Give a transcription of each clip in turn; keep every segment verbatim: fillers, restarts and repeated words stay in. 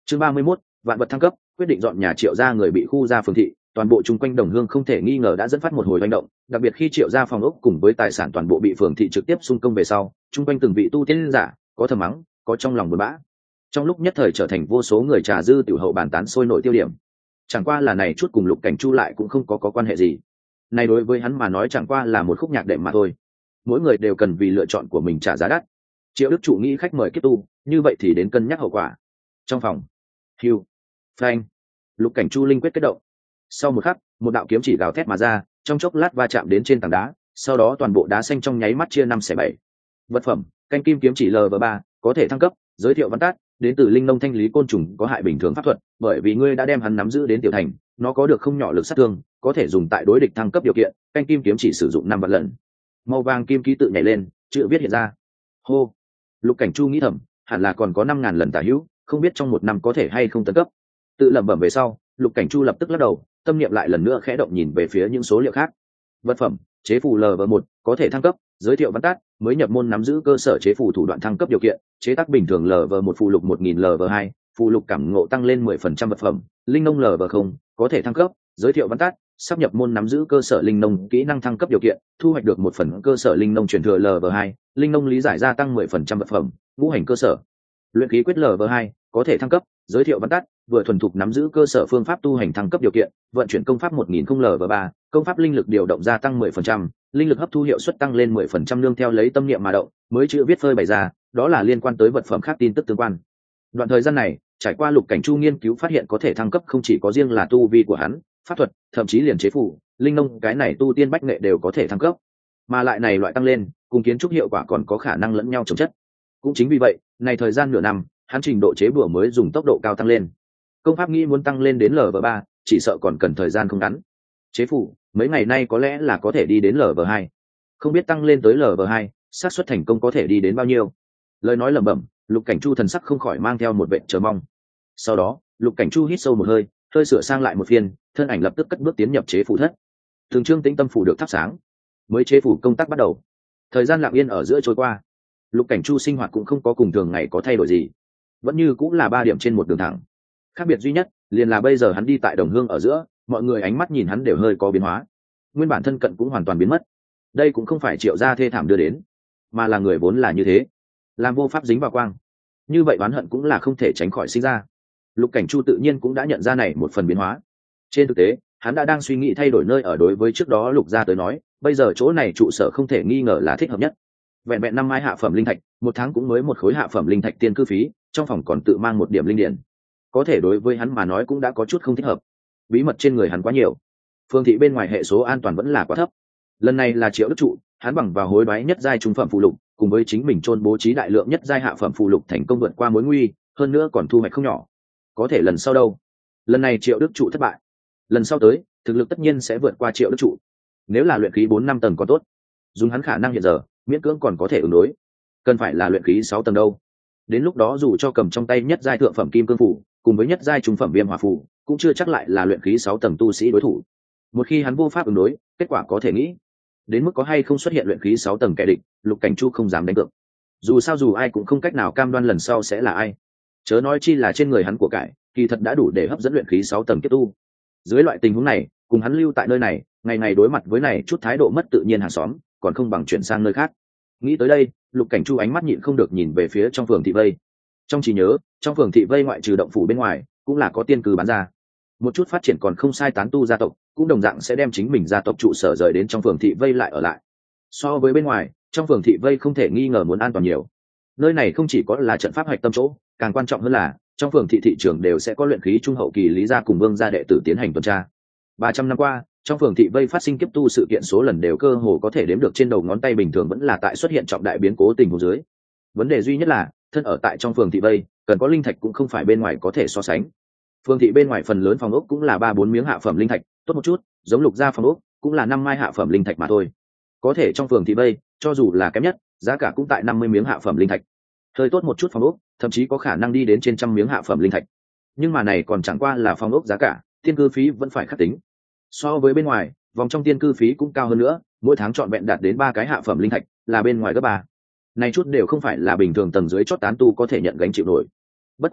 Chương ba mươi mốt, vạn vật thăng cấp, quyết định dọn nhà Triệu gia người bị khu gia phường thị, toàn bộ chung quanh Đồng Hương không thể nghi ngờ đã dẫn phát một hồi hành động, đặc biệt khi Triệu gia phòng ốc cùng với tài sản toàn bộ bị phường thị trực tiếp xung công về sau, chung quanh từng vị tu tiên giả, có thầm mắng, có trong lòng buồn bã. Trong lúc nhất thời trở thành vô số người trà dư tiểu hậu bàn tán sôi nổi tiêu điểm. Chẳng qua là này chút cùng Lục Cảnh Chu lại cũng không có có quan hệ gì. Này đối với hắn mà nói chẳng qua là một khúc nhạc đệm mà thôi. Mỗi người đều cần vì lựa chọn của mình trả giá đắt. Triệu Đức Trụ nghĩ khách mời kiếp tu, như vậy thì đến cân nhắc hậu quả. Trong phòng, Hưu, Phanh, Lục Cảnh Chu linh quyết kết động. Sau một khắc, một đạo kiếm chỉ gào thét mà ra, trong chốc lát va chạm đến trên tảng đá, sau đó toàn bộ đá xanh trong nháy mắt chia năm xẻ bảy. Vật phẩm, canh kim kiếm chỉ L V ba, có thể thăng cấp, giới thiệu văn tát, đến từ linh nông thanh lý côn trùng có hại bình thường pháp thuật, bởi vì ngươi đã đem hắn nắm giữ đến tiểu thành, nó có được không nhỏ lực sát thương, có thể dùng tại đối địch thăng cấp điều kiện, canh kim kiếm chỉ sử dụng năm vạn lần. Màu vàng kim ký tự nhảy lên, chữ viết hiện ra. Hô. Lục Cảnh Chu nghĩ thầm, hẳn là còn có năm ngàn lần tả hữu, không biết trong một năm có thể hay không tấn cấp. Tự lẩm bẩm về sau, Lục Cảnh Chu lập tức lắc đầu, tâm niệm lại lần nữa khẽ động nhìn về phía những số liệu khác. Vật phẩm, chế phù L V một, có thể thăng cấp, giới thiệu văn tát, mới nhập môn nắm giữ cơ sở chế phù thủ đoạn thăng cấp điều kiện, chế tác bình thường L V một phù lục một nghìn L V hai, phù lục cảm ngộ tăng lên mười phần trăm vật phẩm, linh nông L V không, có thể thăng cấp, giới thiệu văn tát, sắp nhập môn nắm giữ cơ sở linh nông kỹ năng thăng cấp điều kiện, thu hoạch được một phần cơ sở linh nông truyền thừa L V hai, linh nông lý giải gia tăng mười phần trăm vật phẩm, ngũ hành cơ sở, luyện khí quyết L V hai, có thể thăng cấp, giới thiệu văn tắt, vừa thuần thục nắm giữ cơ sở phương pháp tu hành thăng cấp điều kiện, vận chuyển công pháp một nghìn L V ba, công pháp linh lực điều động gia tăng mười phần trăm, linh lực hấp thu hiệu suất tăng lên mười phần trăm nương theo lấy tâm niệm mà động, mới chữ viết phơi bày ra, đó là liên quan tới vật phẩm khác tin tức tương quan. Đoạn thời gian này, trải qua Lục Cảnh Chu nghiên cứu phát hiện có thể thăng cấp không chỉ có riêng là tu vi của hắn, pháp thuật, thậm chí liền chế phù, linh nông cái này tu tiên bách nghệ đều có thể thăng cấp. Mà lại này loại tăng lên, cùng kiến trúc hiệu quả còn có khả năng lẫn nhau chồng chất. Cũng chính vì vậy, này thời gian nửa năm, hắn trình độ chế bùa mới dùng tốc độ cao tăng lên. Công pháp nghĩ muốn tăng lên đến L V ba, chỉ sợ còn cần thời gian không ngắn. Chế phù, mấy ngày nay có lẽ là có thể đi đến L V hai. Không biết tăng lên tới L V hai, xác suất thành công có thể đi đến bao nhiêu. Lời nói lẩm bẩm, Lục Cảnh Chu thần sắc không khỏi mang theo một vẻ chờ mong. Sau đó, Lục Cảnh Chu hít sâu một hơi, hơi sửa sang lại một phiên, thân ảnh lập tức cất bước tiến nhập chế phù thất. Thường Trương Tĩnh tâm phủ được thắp sáng, mới chế phù công tác bắt đầu. Thời gian lặng yên ở giữa trôi qua, Lục Cảnh Chu sinh hoạt cũng không có cùng thường ngày có thay đổi gì, vẫn như cũng là ba điểm trên một đường thẳng. Khác biệt duy nhất liền là bây giờ hắn đi tại Đồng Hương ở giữa, mọi người ánh mắt nhìn hắn đều hơi có biến hóa, nguyên bản thân cận cũng hoàn toàn biến mất. Đây cũng không phải Triệu gia thê thảm đưa đến, mà là người vốn là như thế, làm vô pháp dính vào quang, như vậy oán hận cũng là không thể tránh khỏi sinh ra. Lục Cảnh Chu tự nhiên cũng đã nhận ra này một phần biến hóa. Trên thực tế, hắn đã đang suy nghĩ thay đổi nơi ở. Đối với trước đó Lục gia tới nói, bây giờ chỗ này trụ sở không thể nghi ngờ là thích hợp nhất. Vẹn vẹn năm mai hạ phẩm linh thạch, một tháng cũng mới một khối hạ phẩm linh thạch tiền cư phí, trong phòng còn tự mang một điểm linh điển, có thể đối với hắn mà nói cũng đã có chút không thích hợp. Bí mật trên người hắn quá nhiều, phương thị bên ngoài hệ số an toàn vẫn là quá thấp. Lần này là Triệu Đức Trụ, hắn bằng vào hối đoái nhất giai trung phẩm phụ lục, cùng với chính mình chôn bố trí đại lượng nhất giai hạ phẩm phụ lục thành công vượt qua mối nguy, hơn nữa còn thu hoạch không nhỏ. Có thể lần sau đâu? Lần này Triệu Đức Trụ thất bại, lần sau tới, thực lực tất nhiên sẽ vượt qua Triệu Đức Trụ. Nếu là luyện khí bốn năm tầng còn tốt, dùng hắn khả năng hiện giờ, miễn cưỡng còn có thể ứng đối. Cần phải là luyện khí sáu tầng đâu? Đến lúc đó dù cho cầm trong tay nhất giai thượng phẩm kim cương phủ, cùng với nhất giai trung phẩm viêm hỏa phủ, cũng chưa chắc lại là luyện khí sáu tầng tu sĩ đối thủ. Một khi hắn vô pháp ứng đối, kết quả có thể nghĩ. Đến mức có hay không xuất hiện luyện khí sáu tầng kẻ địch, Lục Cảnh Chu không dám đánh cược. Dù sao dù ai cũng không cách nào cam đoan lần sau sẽ là ai. Chớ nói chi là trên người hắn của cải, kỳ thật đã đủ để hấp dẫn luyện khí sáu tầng kết tu. Dưới loại tình huống này, cùng hắn lưu tại nơi này, ngày ngày đối mặt với này chút thái độ mất tự nhiên hàng xóm, còn không bằng chuyển sang nơi khác. Nghĩ tới đây, Lục Cảnh Chu ánh mắt nhịn không được nhìn về phía trong phường thị vây. Trong trí nhớ, trong phường thị vây ngoại trừ động phủ bên ngoài, cũng là có tiên cư bán ra. Một chút phát triển còn không sai tán tu gia tộc, cũng đồng dạng sẽ đem chính mình gia tộc trụ sở rời đến trong phường thị vây lại ở lại. So với bên ngoài, trong phường thị vây không thể nghi ngờ muốn an toàn nhiều. Nơi này không chỉ có là trận pháp hoạch tâm chỗ, càng quan trọng hơn là trong phường thị thị trường đều sẽ có luyện khí trung hậu kỳ lý gia cùng vương gia đệ tử tiến hành tuần tra. Ba trăm năm qua, trong phường thị vây phát sinh kiếp tu sự kiện số lần đều cơ hồ có thể đếm được trên đầu ngón tay, bình thường vẫn là tại xuất hiện trọng đại biến cố tình huống dưới. Vấn đề duy nhất là thân ở tại trong phường thị vây, cần có linh thạch cũng không phải bên ngoài có thể so sánh. Phường thị bên ngoài phần lớn phòng ốc cũng là ba bốn miếng hạ phẩm linh thạch, tốt một chút, giống Lục gia phòng ốc cũng là năm mai hạ phẩm linh thạch mà thôi. Có thể trong phường thị vây, cho dù là kém nhất, giá cả cũng tại năm mươi miếng hạ phẩm linh thạch. Hơi tốt một chút phòng ốc, thậm chí có khả năng đi đến trên trăm miếng hạ phẩm linh thạch. Nhưng mà này còn chẳng qua là phòng ốc giá cả, tiên cư phí vẫn phải khắc tính. So với bên ngoài, vòng trong tiên cư phí cũng cao hơn nữa, mỗi tháng trọn vẹn đạt đến ba cái hạ phẩm linh thạch, là bên ngoài gấp ba. Này chút đều không phải là bình thường tầng dưới chót tán tu có thể nhận gánh chịu nổi. Bất quá,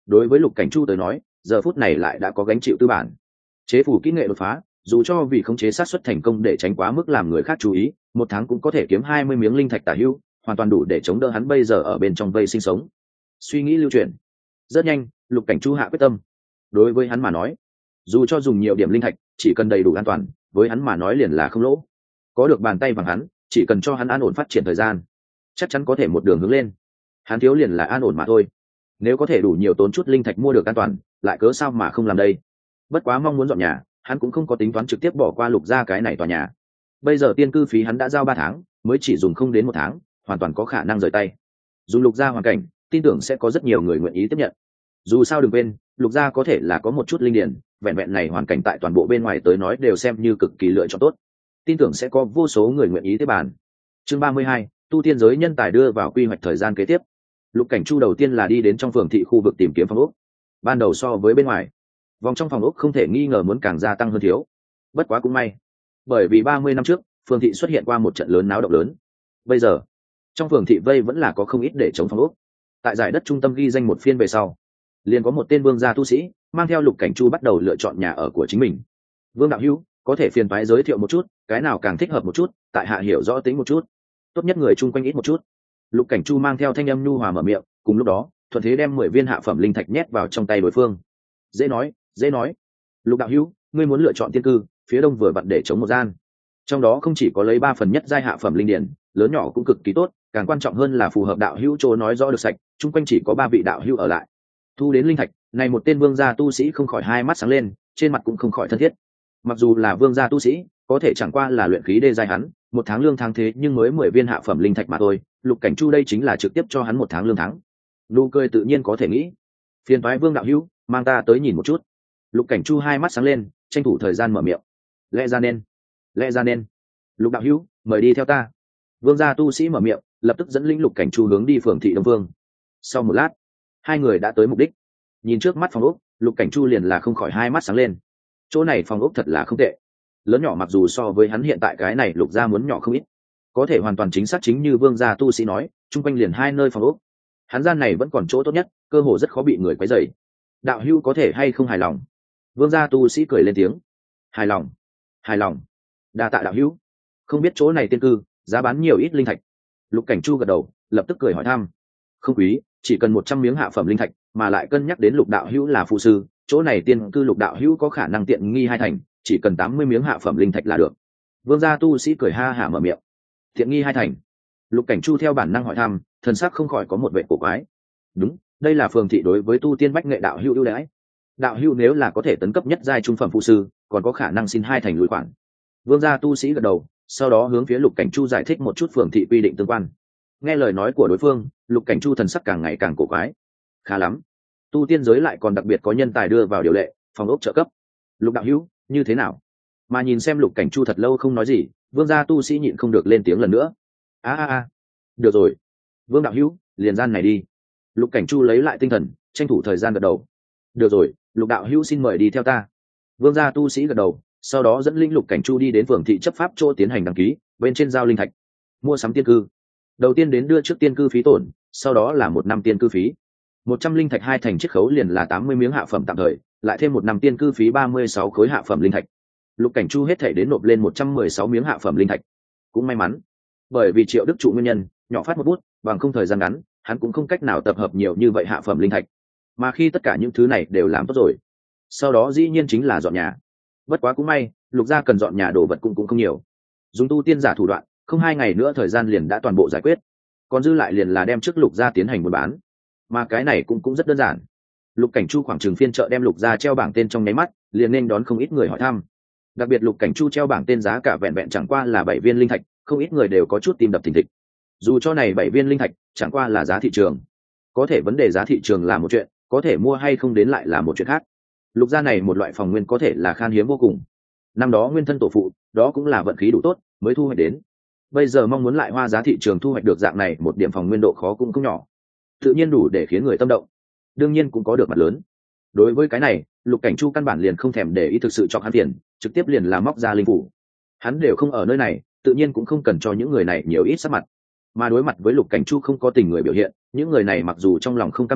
đối với Lục Cảnh Chu tới nói, giờ phút này lại đã có gánh chịu tư bản. Chế phủ kỹ nghệ đột phá, dù cho vì khống chế sát xuất thành công để tránh quá mức làm người khác chú ý, một tháng cũng có thể kiếm hai mươi miếng linh thạch tả hữu, hoàn toàn đủ để chống đỡ hắn bây giờ ở bên trong vây sinh sống. Suy nghĩ lưu chuyển, rất nhanh, Lục Cảnh Chu hạ quyết tâm. Đối với hắn mà nói, dù cho dùng nhiều điểm linh thạch, chỉ cần đầy đủ an toàn, với hắn mà nói liền là không lỗ. Có được bàn tay bằng hắn, chỉ cần cho hắn an ổn phát triển thời gian, chắc chắn có thể một đường hướng lên. Hắn thiếu liền là an ổn mà thôi. Nếu có thể đủ nhiều tốn chút linh thạch mua được an toàn, lại cớ sao mà không làm đây. Bất quá mong muốn dọn nhà, hắn cũng không có tính toán trực tiếp bỏ qua Lục gia cái này tòa nhà. Bây giờ tiên cư phí hắn đã giao ba tháng, mới chỉ dùng không đến một tháng, hoàn toàn có khả năng rời tay. Dùng Lục gia hoàn cảnh, tin tưởng sẽ có rất nhiều người nguyện ý tiếp nhận. Dù sao đừng quên, Lục gia có thể là có một chút linh điển, vẹn vẹn này hoàn cảnh tại toàn bộ bên ngoài tới nói đều xem như cực kỳ lựa chọn tốt. Tin tưởng sẽ có vô số người nguyện ý tiếp bàn. Chương ba mươi hai, tu tiên giới nhân tài đưa vào quy hoạch thời gian kế tiếp. Lục Cảnh Chu đầu tiên là đi đến trong phường thị khu vực tìm kiếm phòng ốc. Ban đầu so với bên ngoài, vòng trong phòng ốc không thể nghi ngờ muốn càng gia tăng hơn thiếu. Bất quá cũng may, bởi vì ba mươi năm trước, phường thị xuất hiện qua một trận lớn náo động lớn. Bây giờ, trong phường thị vây vẫn là có không ít để chống phòng ốc. Tại giải đất trung tâm ghi danh một phiên về sau, liền có một tên vương gia tu sĩ mang theo Lục Cảnh Chu bắt đầu lựa chọn nhà ở của chính mình. Vương đạo hữu, có thể phiền toái giới thiệu một chút, cái nào càng thích hợp một chút, tại hạ hiểu rõ tính một chút, tốt nhất người chung quanh ít một chút. Lục Cảnh Chu mang theo thanh âm nhu hòa mở miệng, cùng lúc đó thuận thế đem mười viên hạ phẩm linh thạch nhét vào trong tay đối phương. Dễ nói dễ nói. Lục đạo hữu, ngươi muốn lựa chọn tiên cư, phía đông vừa vặn để chống một gian, trong đó không chỉ có lấy ba phần nhất giai hạ phẩm linh điển, lớn nhỏ cũng cực kỳ tốt, càng quan trọng hơn là phù hợp đạo hữu chỗ nói rõ được sạch, chung quanh chỉ có ba vị đạo hữu ở lại. Thu đến linh thạch này, một tên vương gia tu sĩ không khỏi hai mắt sáng lên, trên mặt cũng không khỏi thân thiết. Mặc dù là vương gia tu sĩ, có thể chẳng qua là luyện khí đê giai hắn, một tháng lương tháng thế nhưng mới mười viên hạ phẩm linh thạch mà thôi. Lục Cảnh Chu đây chính là trực tiếp cho hắn một tháng lương tháng. Nụ cười tự nhiên có thể nghĩ. Phiền toái Vương đạo hữu, mang ta tới nhìn một chút. Lục Cảnh Chu hai mắt sáng lên, tranh thủ thời gian mở miệng. Lẽ ra nên, lẽ ra nên. Lục đạo hữu, mời đi theo ta. Vương gia tu sĩ mở miệng, lập tức dẫn lĩnh Lục Cảnh Chu hướng đi phường thị Đông Vương. Sau một lát, hai người đã tới mục đích. Nhìn trước mắt phòng ốc, Lục Cảnh Chu liền là không khỏi hai mắt sáng lên. Chỗ này phòng ốc thật là không tệ, lớn nhỏ mặc dù so với hắn hiện tại cái này Lục gia muốn nhỏ không ít, có thể hoàn toàn chính xác chính như Vương gia tu sĩ nói, chung quanh liền hai nơi phòng ốc, hắn gian này vẫn còn chỗ tốt nhất, cơ hồ rất khó bị người quấy rầy. Đạo hữu có thể hay không hài lòng? Vương gia tu sĩ cười lên tiếng. Hài lòng, hài lòng. Đa tạ đạo hữu. Không biết chỗ này tiên cư giá bán nhiều ít linh thạch? Lục Cảnh Chu gật đầu, lập tức cười hỏi thăm. Không quý, chỉ cần một trăm miếng hạ phẩm linh thạch, mà lại cân nhắc đến Lục đạo hữu là phụ sư, chỗ này tiên cư Lục đạo hữu có khả năng tiện nghi hai thành, chỉ cần tám mươi miếng hạ phẩm linh thạch là được. Vương gia tu sĩ cười ha hả mở miệng. Tiện nghi hai thành. Lục Cảnh Chu theo bản năng hỏi thăm, thần sắc không khỏi có một vẻ cổ quái. Đúng, đây là phường thị đối với tu tiên bách nghệ đạo hữu ưu đãi. Đạo hữu nếu là có thể tấn cấp nhất giai trung phẩm phụ sư, còn có khả năng xin hai thành lùi khoản. Vương gia tu sĩ gật đầu, sau đó hướng phía Lục Cảnh Chu giải thích một chút phường thị quy định tương quan. Nghe lời nói của đối phương, Lục Cảnh Chu thần sắc càng ngày càng cổ quái. Khá lắm, tu tiên giới lại còn đặc biệt có nhân tài đưa vào điều lệ, phòng ốc trợ cấp. Lục đạo hữu, như thế nào? Mà nhìn xem Lục Cảnh Chu thật lâu không nói gì, Vương gia tu sĩ nhịn không được lên tiếng lần nữa. A a a, được rồi, Vương đạo hữu, liền gian này đi. Lục Cảnh Chu lấy lại tinh thần, tranh thủ thời gian gật đầu. Được rồi, Lục đạo hữu xin mời đi theo ta. Vương gia tu sĩ gật đầu, sau đó dẫn linh Lục Cảnh Chu đi đến phường thị chấp pháp chỗ tiến hành đăng ký, bên trên giao linh thạch, mua sắm tiên cư. Đầu tiên đến đưa trước tiên cư phí tổn, sau đó là một năm tiên cư phí. Một trăm linh thạch hai thành chiết khấu liền là tám mươi miếng hạ phẩm tạm thời, lại thêm một năm tiên cư phí ba mươi sáu khối hạ phẩm linh thạch. Lục Cảnh Chu hết thảy đến nộp lên một trăm mười sáu miếng hạ phẩm linh thạch. Cũng may mắn, bởi vì Triệu Đức trụ nguyên nhân, nhỏ phát một bút, bằng không thời gian ngắn, hắn cũng không cách nào tập hợp nhiều như vậy hạ phẩm linh thạch. Mà khi tất cả những thứ này đều làm tốt rồi, sau đó dĩ nhiên chính là dọn nhà. Bất quá cũng may, Lục gia cần dọn nhà đồ vật cũng cũng không nhiều. Dùng tu tiên giả thủ đoạn, không hai ngày nữa thời gian liền đã toàn bộ giải quyết. Còn dư lại liền là đem trước Lục gia tiến hành buôn bán. Mà cái này cũng cũng rất đơn giản. Lục Cảnh Chu khoảng chừng phiên chợ đem Lục gia treo bảng tên trong nháy mắt, liền nên đón không ít người hỏi thăm. Đặc biệt Lục Cảnh Chu treo bảng tên giá cả vẹn vẹn chẳng qua là bảy viên linh thạch, không ít người đều có chút tim đập thình thịch. Dù cho này bảy viên linh thạch chẳng qua là giá thị trường, có thể vấn đề giá thị trường là một chuyện, có thể mua hay không đến lại là một chuyện khác. Lục gia này một loại phòng nguyên có thể là khan hiếm vô cùng. Năm đó nguyên thân tổ phụ, đó cũng là vận khí đủ tốt mới thu hoạch đến. Bây giờ mong muốn lại hoa giá thị trường thu hoạch được dạng này một điểm phòng nguyên độ khó cũng không nhỏ, tự nhiên đủ để khiến người tâm động. Đương nhiên cũng có được mặt lớn. Đối với cái này, Lục Cảnh Chu căn bản liền không thèm để ý thực sự cho hắn tiền, trực tiếp liền là móc ra linh phủ. Hắn đều không ở nơi này, tự nhiên cũng không cần cho những người này nhiều ít sắc mặt. Mà đối mặt với Lục Cảnh Chu không có tình người biểu hiện, những người này mặc dù trong lòng không cam lòng,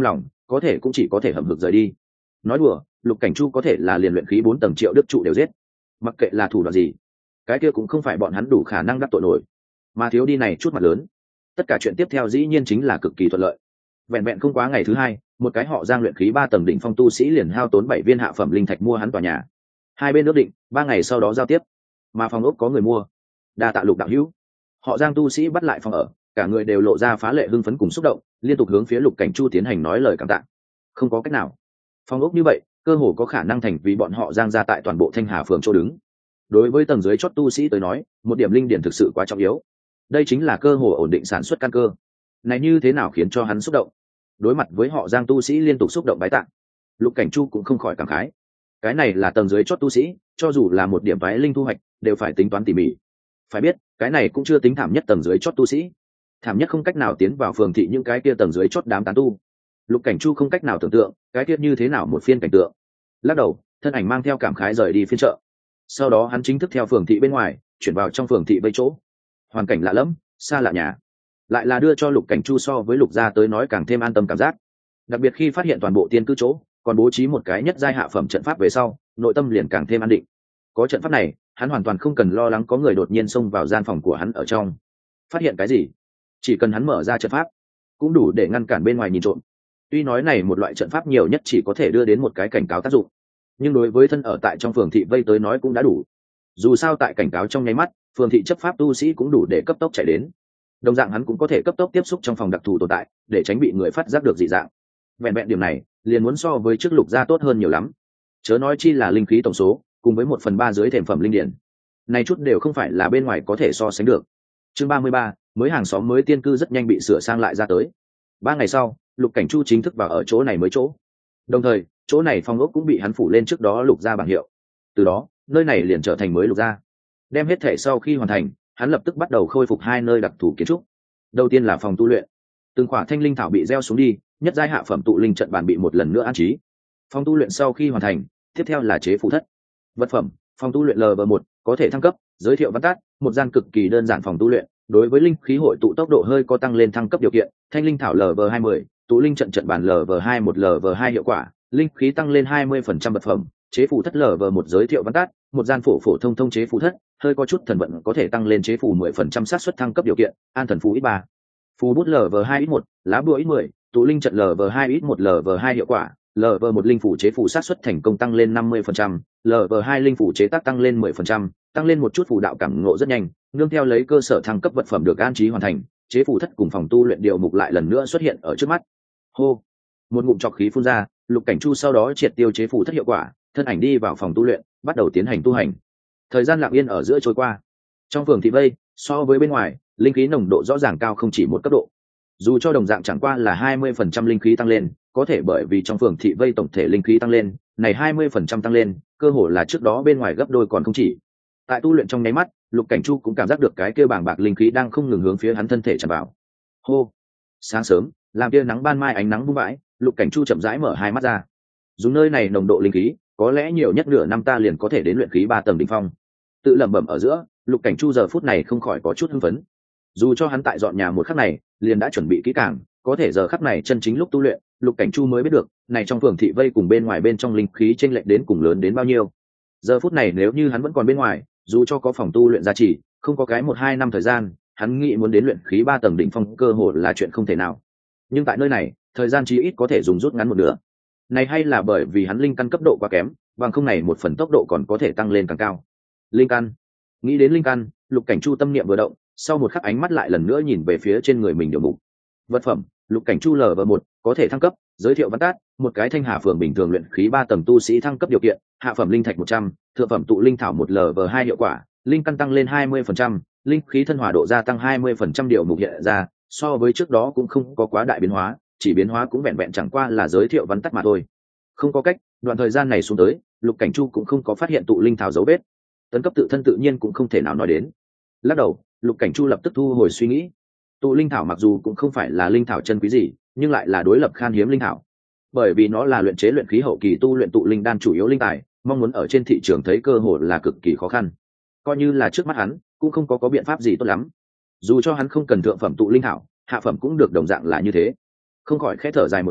có thể cũng chỉ có thể hầm hực rời đi. Nói đùa, Lục Cảnh Chu có thể là liền luyện khí bốn tầng triệu đức trụ đều giết, mặc kệ là thủ đoạn gì, cái kia cũng không phải bọn hắn đủ khả năng đắc tội nổi. Mà thiếu đi này chút mặt lớn, tất cả chuyện tiếp theo dĩ nhiên chính là cực kỳ thuận lợi. Vẹn vẹn không quá ngày thứ hai, một cái họ Giang luyện khí ba tầng đỉnh phong tu sĩ liền hao tốn bảy viên hạ phẩm linh thạch mua hắn tòa nhà. Hai bên ước định ba ngày sau đó giao tiếp, mà phòng ốc có người mua. Đa tạ Lục đạo hữu. Họ Giang tu sĩ bắt lại phòng ở, cả người đều lộ ra phá lệ hưng phấn cùng xúc động, liên tục hướng phía Lục Cảnh Chu tiến hành nói lời cảm tạ. Không có cách nào, phòng ốc như vậy cơ hồ có khả năng thành vì bọn họ Giang gia tại toàn bộ Thanh Hà phường chỗ đứng. Đối với tầng dưới chót tu sĩ tới nói, một điểm linh điển thực sự quá trọng yếu, đây chính là cơ hội ổn định sản xuất căn cơ. Này như thế nào khiến cho hắn xúc động? Đối mặt với họ Giang tu sĩ liên tục xúc động bái tạ, Lục Cảnh Chu cũng không khỏi cảm khái. Cái này là tầng dưới chót tu sĩ, cho dù là một điểm vái linh thu hoạch đều phải tính toán tỉ mỉ. Phải biết, cái này cũng chưa tính thảm nhất tầng dưới chót tu sĩ. Thảm nhất không cách nào tiến vào phường thị những cái kia tầng dưới chót đám tán tu. Lục Cảnh Chu không cách nào tưởng tượng, cái kia như thế nào một phiên cảnh tượng. Lắc đầu, thân ảnh mang theo cảm khái rời đi phiên chợ. Sau đó hắn chính thức theo phường thị bên ngoài, chuyển vào trong phường thị vây chỗ. Hoàn cảnh lạ lẫm, xa lạ nhà, lại là đưa cho Lục Cảnh Chu so với Lục gia tới nói càng thêm an tâm cảm giác. Đặc biệt khi phát hiện toàn bộ tiên cư chỗ còn bố trí một cái nhất giai hạ phẩm trận pháp về sau, nội tâm liền càng thêm an định. Có trận pháp này, hắn hoàn toàn không cần lo lắng có người đột nhiên xông vào gian phòng của hắn ở trong. Phát hiện cái gì? Chỉ cần hắn mở ra trận pháp, cũng đủ để ngăn cản bên ngoài nhìn trộm. Tuy nói này một loại trận pháp nhiều nhất chỉ có thể đưa đến một cái cảnh cáo tác dụng, nhưng đối với thân ở tại trong phường thị vây tới nói cũng đã đủ. Dù sao tại cảnh cáo trong nháy mắt, phường thị chấp pháp tu sĩ cũng đủ để cấp tốc chạy đến. Đồng dạng hắn cũng có thể cấp tốc tiếp xúc trong phòng đặc thù tồn tại, để tránh bị người phát giác được dị dạng. Vẹn vẹn điểm này, liền muốn so với trước Lục gia tốt hơn nhiều lắm. Chớ nói chi là linh khí tổng số, cùng với một phần ba dưới thềm phẩm linh điển, này chút đều không phải là bên ngoài có thể so sánh được. Chương ba mươi ba, mới hàng xóm mới tiên cư rất nhanh bị sửa sang lại ra tới. Ba ngày sau, Lục Cảnh Chu chính thức vào ở chỗ này mới chỗ. Đồng thời, chỗ này phong ốc cũng bị hắn phủ lên trước đó Lục gia bảng hiệu. Từ đó, nơi này liền trở thành mới Lục gia. Đem hết thể sau khi hoàn thành, hắn lập tức bắt đầu khôi phục hai nơi đặc thù kiến trúc. Đầu tiên là phòng tu luyện. Từng khỏa thanh linh thảo bị gieo xuống đi, nhất giai hạ phẩm tụ linh trận bàn bị một lần nữa an trí. Phòng tu luyện sau khi hoàn thành, tiếp theo là chế phù thất. Vật phẩm, phòng tu luyện L V một, có thể thăng cấp, giới thiệu văn tát, một gian cực kỳ đơn giản phòng tu luyện, đối với linh khí hội tụ tốc độ hơi có tăng lên thăng cấp điều kiện, thanh linh thảo L V hai mươi, tụ linh trận trận bàn L V hai một L V hai hiệu quả, linh khí tăng lên hai mươi phần trăm vật phẩm, chế phù thất L V một giới thiệu văn tát, một gian phổ phổ thông thông chế phù thất, hơi có chút thần vận có thể tăng lên chế phù mười phần trăm xác suất thăng cấp điều kiện, an thần phù ít ba. Phù bút L V hai ít một, lá bùa ít mười, tụ linh trận L V hai ít một L V hai hiệu quả, L V một linh phủ chế phù xác suất thành công tăng lên năm mươi phần trăm, L V hai linh phủ chế tác tăng lên mười phần trăm, tăng lên một chút phù đạo cảm ngộ rất nhanh, nương theo lấy cơ sở thăng cấp vật phẩm được an trí hoàn thành, chế phù thất cùng phòng tu luyện điều mục lại lần nữa xuất hiện ở trước mắt. Hô, một ngụm trọc khí phun ra, Lục Cảnh Chu sau đó triệt tiêu chế phù thất hiệu quả, thân ảnh đi vào phòng tu luyện, bắt đầu tiến hành tu hành. Thời gian lặng yên ở giữa trôi qua. Trong phường thị vây, so với bên ngoài, linh khí nồng độ rõ ràng cao không chỉ một cấp độ. Dù cho đồng dạng chẳng qua là hai mươi phần trăm linh khí tăng lên, có thể bởi vì trong phường thị vây tổng thể linh khí tăng lên, này hai mươi phần trăm tăng lên, cơ hồ là trước đó bên ngoài gấp đôi còn không chỉ. Tại tu luyện trong nháy mắt, Lục Cảnh Chu cũng cảm giác được cái kia bàng bạc linh khí đang không ngừng hướng phía hắn thân thể tràn vào. Hô. Sáng sớm, làm tia nắng ban mai ánh nắng vung vãi, Lục Cảnh Chu chậm rãi mở hai mắt ra. Dùng nơi này nồng độ linh khí, có lẽ nhiều nhất nửa năm ta liền có thể đến luyện khí ba tầng đỉnh phong. Tự lẩm bẩm ở giữa, Lục Cảnh Chu giờ phút này không khỏi có chút hưng phấn. Dù cho hắn tại dọn nhà một khắc này, liền đã chuẩn bị kỹ càng, có thể giờ khắc này chân chính lúc tu luyện, Lục Cảnh Chu mới biết được, này trong phường thị vây cùng bên ngoài bên trong linh khí chênh lệch đến cùng lớn đến bao nhiêu. Giờ phút này nếu như hắn vẫn còn bên ngoài, dù cho có phòng tu luyện gia trì, không có cái một hai năm thời gian, hắn nghĩ muốn đến luyện khí ba tầng đỉnh phong cơ hội là chuyện không thể nào. Nhưng tại nơi này, thời gian chí ít có thể dùng rút ngắn một nửa. Này hay là bởi vì hắn linh căn cấp độ quá kém, bằng không này một phần tốc độ còn có thể tăng lên càng cao. Linh căn. Nghĩ đến linh căn, Lục Cảnh Chu tâm niệm vừa động, sau một khắc ánh mắt lại lần nữa nhìn về phía trên người mình điều mục. Vật phẩm, Lục Cảnh Chu L V một, có thể thăng cấp, giới thiệu văn tát, một cái Thanh Hà phường bình thường luyện khí ba tầng tu sĩ thăng cấp điều kiện, hạ phẩm linh thạch một trăm, thượng phẩm tụ linh thảo một L V hai hiệu quả, linh căn tăng lên hai mươi phần trăm, linh khí thân hòa độ gia tăng hai mươi phần trăm điều mục hiện ra, so với trước đó cũng không có quá đại biến hóa, chỉ biến hóa cũng vẹn vẹn chẳng qua là giới thiệu văn tắt mà thôi. Không có cách, đoạn thời gian này xuống tới, Lục Cảnh Chu cũng không có phát hiện tụ linh thảo dấu vết. Tấn cấp tự thân tự nhiên cũng không thể nào nói đến. Lắc đầu, Lục Cảnh Chu lập tức thu hồi suy nghĩ. Tụ linh thảo mặc dù cũng không phải là linh thảo chân quý gì, nhưng lại là đối lập khan hiếm linh thảo. Bởi vì nó là luyện chế luyện khí hậu kỳ tu luyện tụ linh đan chủ yếu linh tài, mong muốn ở trên thị trường thấy cơ hội là cực kỳ khó khăn. Coi như là trước mắt hắn, cũng không có có biện pháp gì tốt lắm. Dù cho hắn không cần thượng phẩm tụ linh thảo, hạ phẩm cũng được đồng dạng là như thế. Không khỏi khẽ thở dài một tiếng,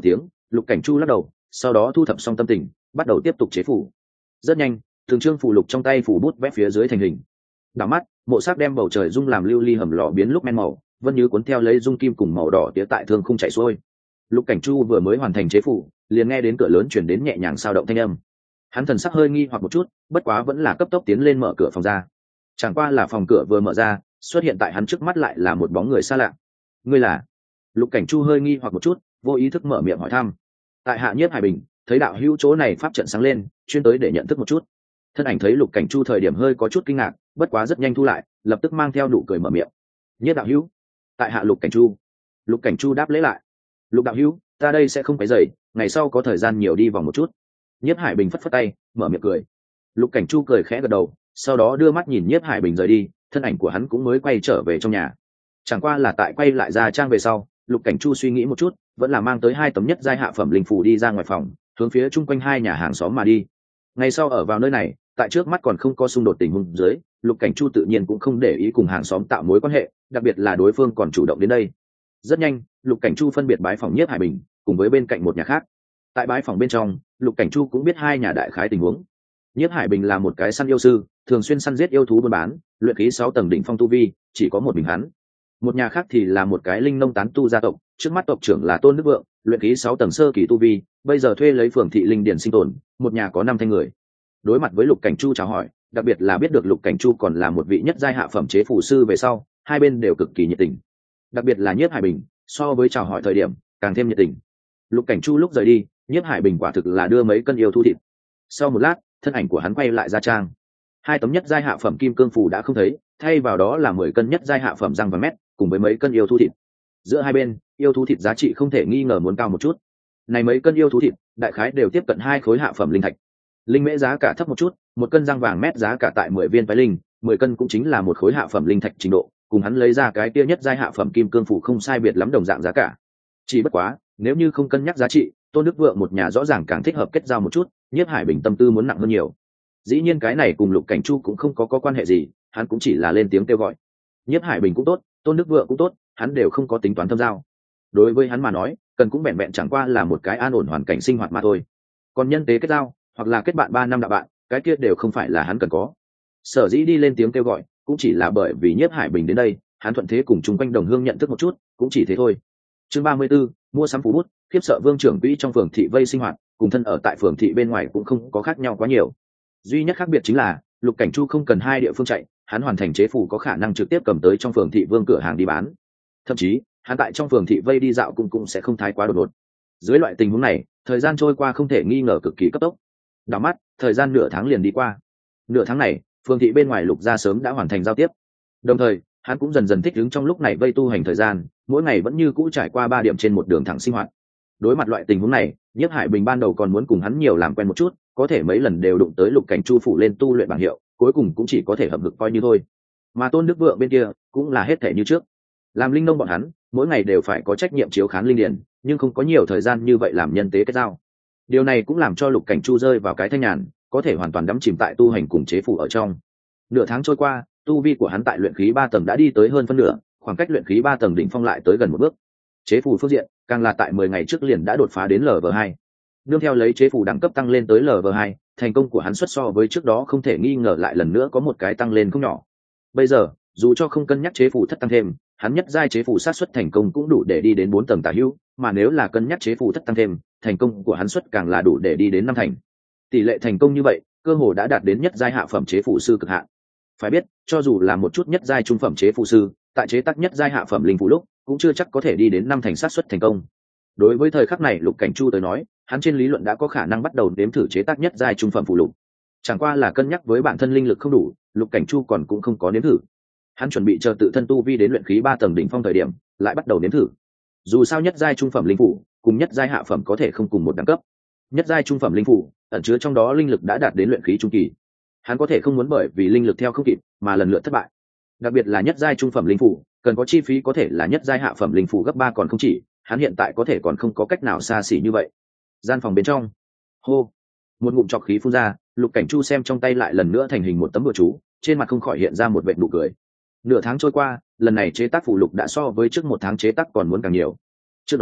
Lục Cảnh Chu lắc đầu, sau đó thu thập xong tâm tình, bắt đầu tiếp tục chế phủ. Rất nhanh, từng trương phủ lục trong tay phủ bút vẽ phía dưới thành hình. Đảo mắt, mộ sắc đem bầu trời dung làm lưu ly hầm lò biến lúc men màu, vân như cuốn theo lấy dung kim cùng màu đỏ tía tại thương không chạy xuôi. Lục Cảnh Chu vừa mới hoàn thành chế phủ, liền nghe đến cửa lớn chuyển đến nhẹ nhàng sao động thanh âm. Hắn thần sắc hơi nghi hoặc một chút, bất quá vẫn là cấp tốc tiến lên mở cửa phòng ra. Chẳng qua là phòng cửa vừa mở ra, xuất hiện tại hắn trước mắt lại là một bóng người xa lạ. Ngươi là? Lục Cảnh Chu hơi nghi hoặc một chút, vô ý thức mở miệng hỏi thăm. Tại hạ Nhiếp Hải Bình, thấy đạo hữu chỗ này pháp trận sáng lên, chuyên tới để nhận thức một chút. Thân ảnh thấy Lục Cảnh Chu thời điểm hơi có chút kinh ngạc, bất quá rất nhanh thu lại, lập tức mang theo nụ cười mở miệng. Nhiếp đạo hữu, tại hạ Lục Cảnh Chu. Lục Cảnh Chu đáp lễ lại. Lục đạo hữu, ta đây sẽ không phải dậy, ngày sau có thời gian nhiều đi vòng một chút. Nhiếp Hải Bình phất phất tay, mở miệng cười. Lục Cảnh Chu cười khẽ gật đầu, sau đó đưa mắt nhìn Nhiếp Hải Bình rời đi, thân ảnh của hắn cũng mới quay trở về trong nhà. Chẳng qua là tại quay lại ra trang về sau, Lục Cảnh Chu suy nghĩ một chút, vẫn là mang tới hai tấm nhất giai hạ phẩm linh phù đi ra ngoài phòng, hướng phía chung quanh hai nhà hàng xóm mà đi. Ngày sau ở vào nơi này, tại trước mắt còn không có xung đột tình huống dưới, Lục Cảnh Chu tự nhiên cũng không để ý cùng hàng xóm tạo mối quan hệ, đặc biệt là đối phương còn chủ động đến đây. Rất nhanh, Lục Cảnh Chu phân biệt bái phòng Nhiếp Hải Bình, cùng với bên cạnh một nhà khác. Tại bái phòng bên trong, Lục Cảnh Chu cũng biết hai nhà đại khái tình huống. Nhiếp Hải Bình là một cái săn yêu sư, thường xuyên săn giết yêu thú buôn bán, luyện khí sáu tầng đỉnh phong tu vi, chỉ có một mình hắn. Một nhà khác thì là một cái linh nông tán tu gia tộc, trước mắt tộc trưởng là Tôn Đức Vượng, luyện khí sáu tầng sơ kỳ tu vi, bây giờ thuê lấy phường thị linh điển sinh tồn, một nhà có năm thanh người. Đối mặt với Lục Cảnh Chu chào hỏi, đặc biệt là biết được Lục Cảnh Chu còn là một vị nhất giai hạ phẩm chế phù sư về sau, hai bên đều cực kỳ nhiệt tình. Đặc biệt là Nhiếp Hải Bình, so với chào hỏi thời điểm, càng thêm nhiệt tình. Lục Cảnh Chu lúc rời đi, Nhiếp Hải Bình quả thực là đưa mấy cân yêu thú thịt. Sau một lát, thân ảnh của hắn quay lại ra trang. Hai tấm nhất giai hạ phẩm kim cương phù đã không thấy, thay vào đó là mười cân nhất giai hạ phẩm răng và mét, cùng với mấy cân yêu thú thịt. Giữa hai bên, yêu thú thịt giá trị không thể nghi ngờ muốn cao một chút. Này mấy cân yêu thú thịt, đại khái đều tiếp cận hai khối hạ phẩm linh thạch. Linh mễ giá cả thấp một chút, một cân răng vàng mét giá cả tại mười viên phái linh, mười cân cũng chính là một khối hạ phẩm linh thạch trình độ, cùng hắn lấy ra cái kia nhất giai hạ phẩm kim cương phù không sai biệt lắm đồng dạng giá cả. Chỉ bất quá, nếu như không cân nhắc giá trị, Tôn Đức Vượng một nhà rõ ràng càng thích hợp kết giao một chút, Nhiếp Hải Bình tâm tư muốn nặng hơn nhiều. Dĩ nhiên cái này cùng Lục Cảnh Chu cũng không có có quan hệ gì, hắn cũng chỉ là lên tiếng kêu gọi. Nhiếp Hải Bình cũng tốt, Tôn Đức Vượng cũng tốt, hắn đều không có tính toán thâm giao. Đối với hắn mà nói, cần cũng vẹn vẹn chẳng qua là một cái an ổn hoàn cảnh sinh hoạt mà thôi. Còn nhân tế kết giao, hoặc là kết bạn ba năm đạo bạn, cái kia đều không phải là hắn cần có. Sở dĩ đi lên tiếng kêu gọi, cũng chỉ là bởi vì Nhiếp Hải Bình đến đây, hắn thuận thế cùng chung quanh đồng hương nhận thức một chút, cũng chỉ thế thôi. Chương ba mươi 34, mua sắm phú bút, khiếp sợ Vương trưởng quỹ trong phường thị vây sinh hoạt, cùng thân ở tại phường thị bên ngoài cũng không có khác nhau quá nhiều. Duy nhất khác biệt chính là, Lục Cảnh Chu không cần hai địa phương chạy, hắn hoàn thành chế phù có khả năng trực tiếp cầm tới trong phường thị Vương cửa hàng đi bán. Thậm chí, hắn tại trong phường thị vây đi dạo cũng cũng sẽ không thái quá đột ngột. Dưới loại tình huống này, thời gian trôi qua không thể nghi ngờ cực kỳ cấp tốc. Đảo mắt, thời gian nửa tháng liền đi qua. Nửa tháng này, phường thị bên ngoài Lục gia sớm đã hoàn thành giao tiếp. Đồng thời, hắn cũng dần dần thích ứng trong lúc này vây tu hành thời gian, mỗi ngày vẫn như cũ trải qua ba điểm trên một đường thẳng sinh hoạt. Đối mặt loại tình huống này, Nhiếp Hải Bình ban đầu còn muốn cùng hắn nhiều làm quen một chút, có thể mấy lần đều đụng tới Lục Cảnh Chu phủ lên tu luyện bảng hiệu, cuối cùng cũng chỉ có thể hợp lực coi như thôi. Mà Tôn Đức Vượng bên kia cũng là hết thể như trước. Làm linh nông bọn hắn, mỗi ngày đều phải có trách nhiệm chiếu khán linh điển, nhưng không có nhiều thời gian như vậy làm nhân tế kết giao. Điều này cũng làm cho Lục Cảnh Chu rơi vào cái thanh nhàn, có thể hoàn toàn đắm chìm tại tu hành cùng chế phủ ở trong. Nửa tháng trôi qua, tu vi của hắn tại luyện khí ba tầng đã đi tới hơn phân nửa, khoảng cách luyện khí ba tầng đỉnh phong lại tới gần một bước. Chế phù phương diện, càng là tại mười ngày trước liền đã đột phá đến lv hai. Nương theo lấy chế phù đẳng cấp tăng lên tới lv hai, thành công của hắn xuất so với trước đó không thể nghi ngờ lại lần nữa có một cái tăng lên không nhỏ. Bây giờ, dù cho không cân nhắc chế phù thất tăng thêm, hắn nhất giai chế phù sát suất thành công cũng đủ để đi đến bốn tầng tả hữu, mà nếu là cân nhắc chế phù thất tăng thêm, thành công của hắn suất càng là đủ để đi đến năm thành. Tỷ lệ thành công như vậy, cơ hồ đã đạt đến nhất giai hạ phẩm chế phù sư cực hạn. Phải biết, cho dù là một chút nhất giai trung phẩm chế phù sư, tại chế tác nhất giai hạ phẩm linh phù lúc, cũng chưa chắc có thể đi đến năm thành sát suất thành công. Đối với thời khắc này Lục Cảnh Chu tới nói, hắn trên lý luận đã có khả năng bắt đầu nếm thử chế tác nhất giai trung phẩm phù lục. Chẳng qua là cân nhắc với bản thân linh lực không đủ, Lục Cảnh Chu còn cũng không có nếm thử. Hắn chuẩn bị chờ tự thân tu vi đến luyện khí ba tầng đỉnh phong thời điểm, lại bắt đầu nếm thử. Dù sao nhất giai trung phẩm linh phù cùng nhất giai hạ phẩm có thể không cùng một đẳng cấp. Nhất giai trung phẩm linh phù ẩn chứa trong đó linh lực đã đạt đến luyện khí trung kỳ. Hắn có thể không muốn bởi vì linh lực theo không kịp mà lần lượt thất bại. Đặc biệt là nhất giai trung phẩm linh phù, cần có chi phí có thể là nhất giai hạ phẩm linh phù gấp ba còn không chỉ, hắn hiện tại có thể còn không có cách nào xa xỉ như vậy. Gian phòng bên trong, hô, một ngụm trọc khí phun ra, Lục Cảnh Chu xem trong tay lại lần nữa thành hình một tấm bùa chú, trên mặt không khỏi hiện ra một vệt nụ cười. Nửa tháng trôi qua, lần này chế tác phù lục đã so với trước một tháng chế tác còn muốn càng nhiều. Trước đó,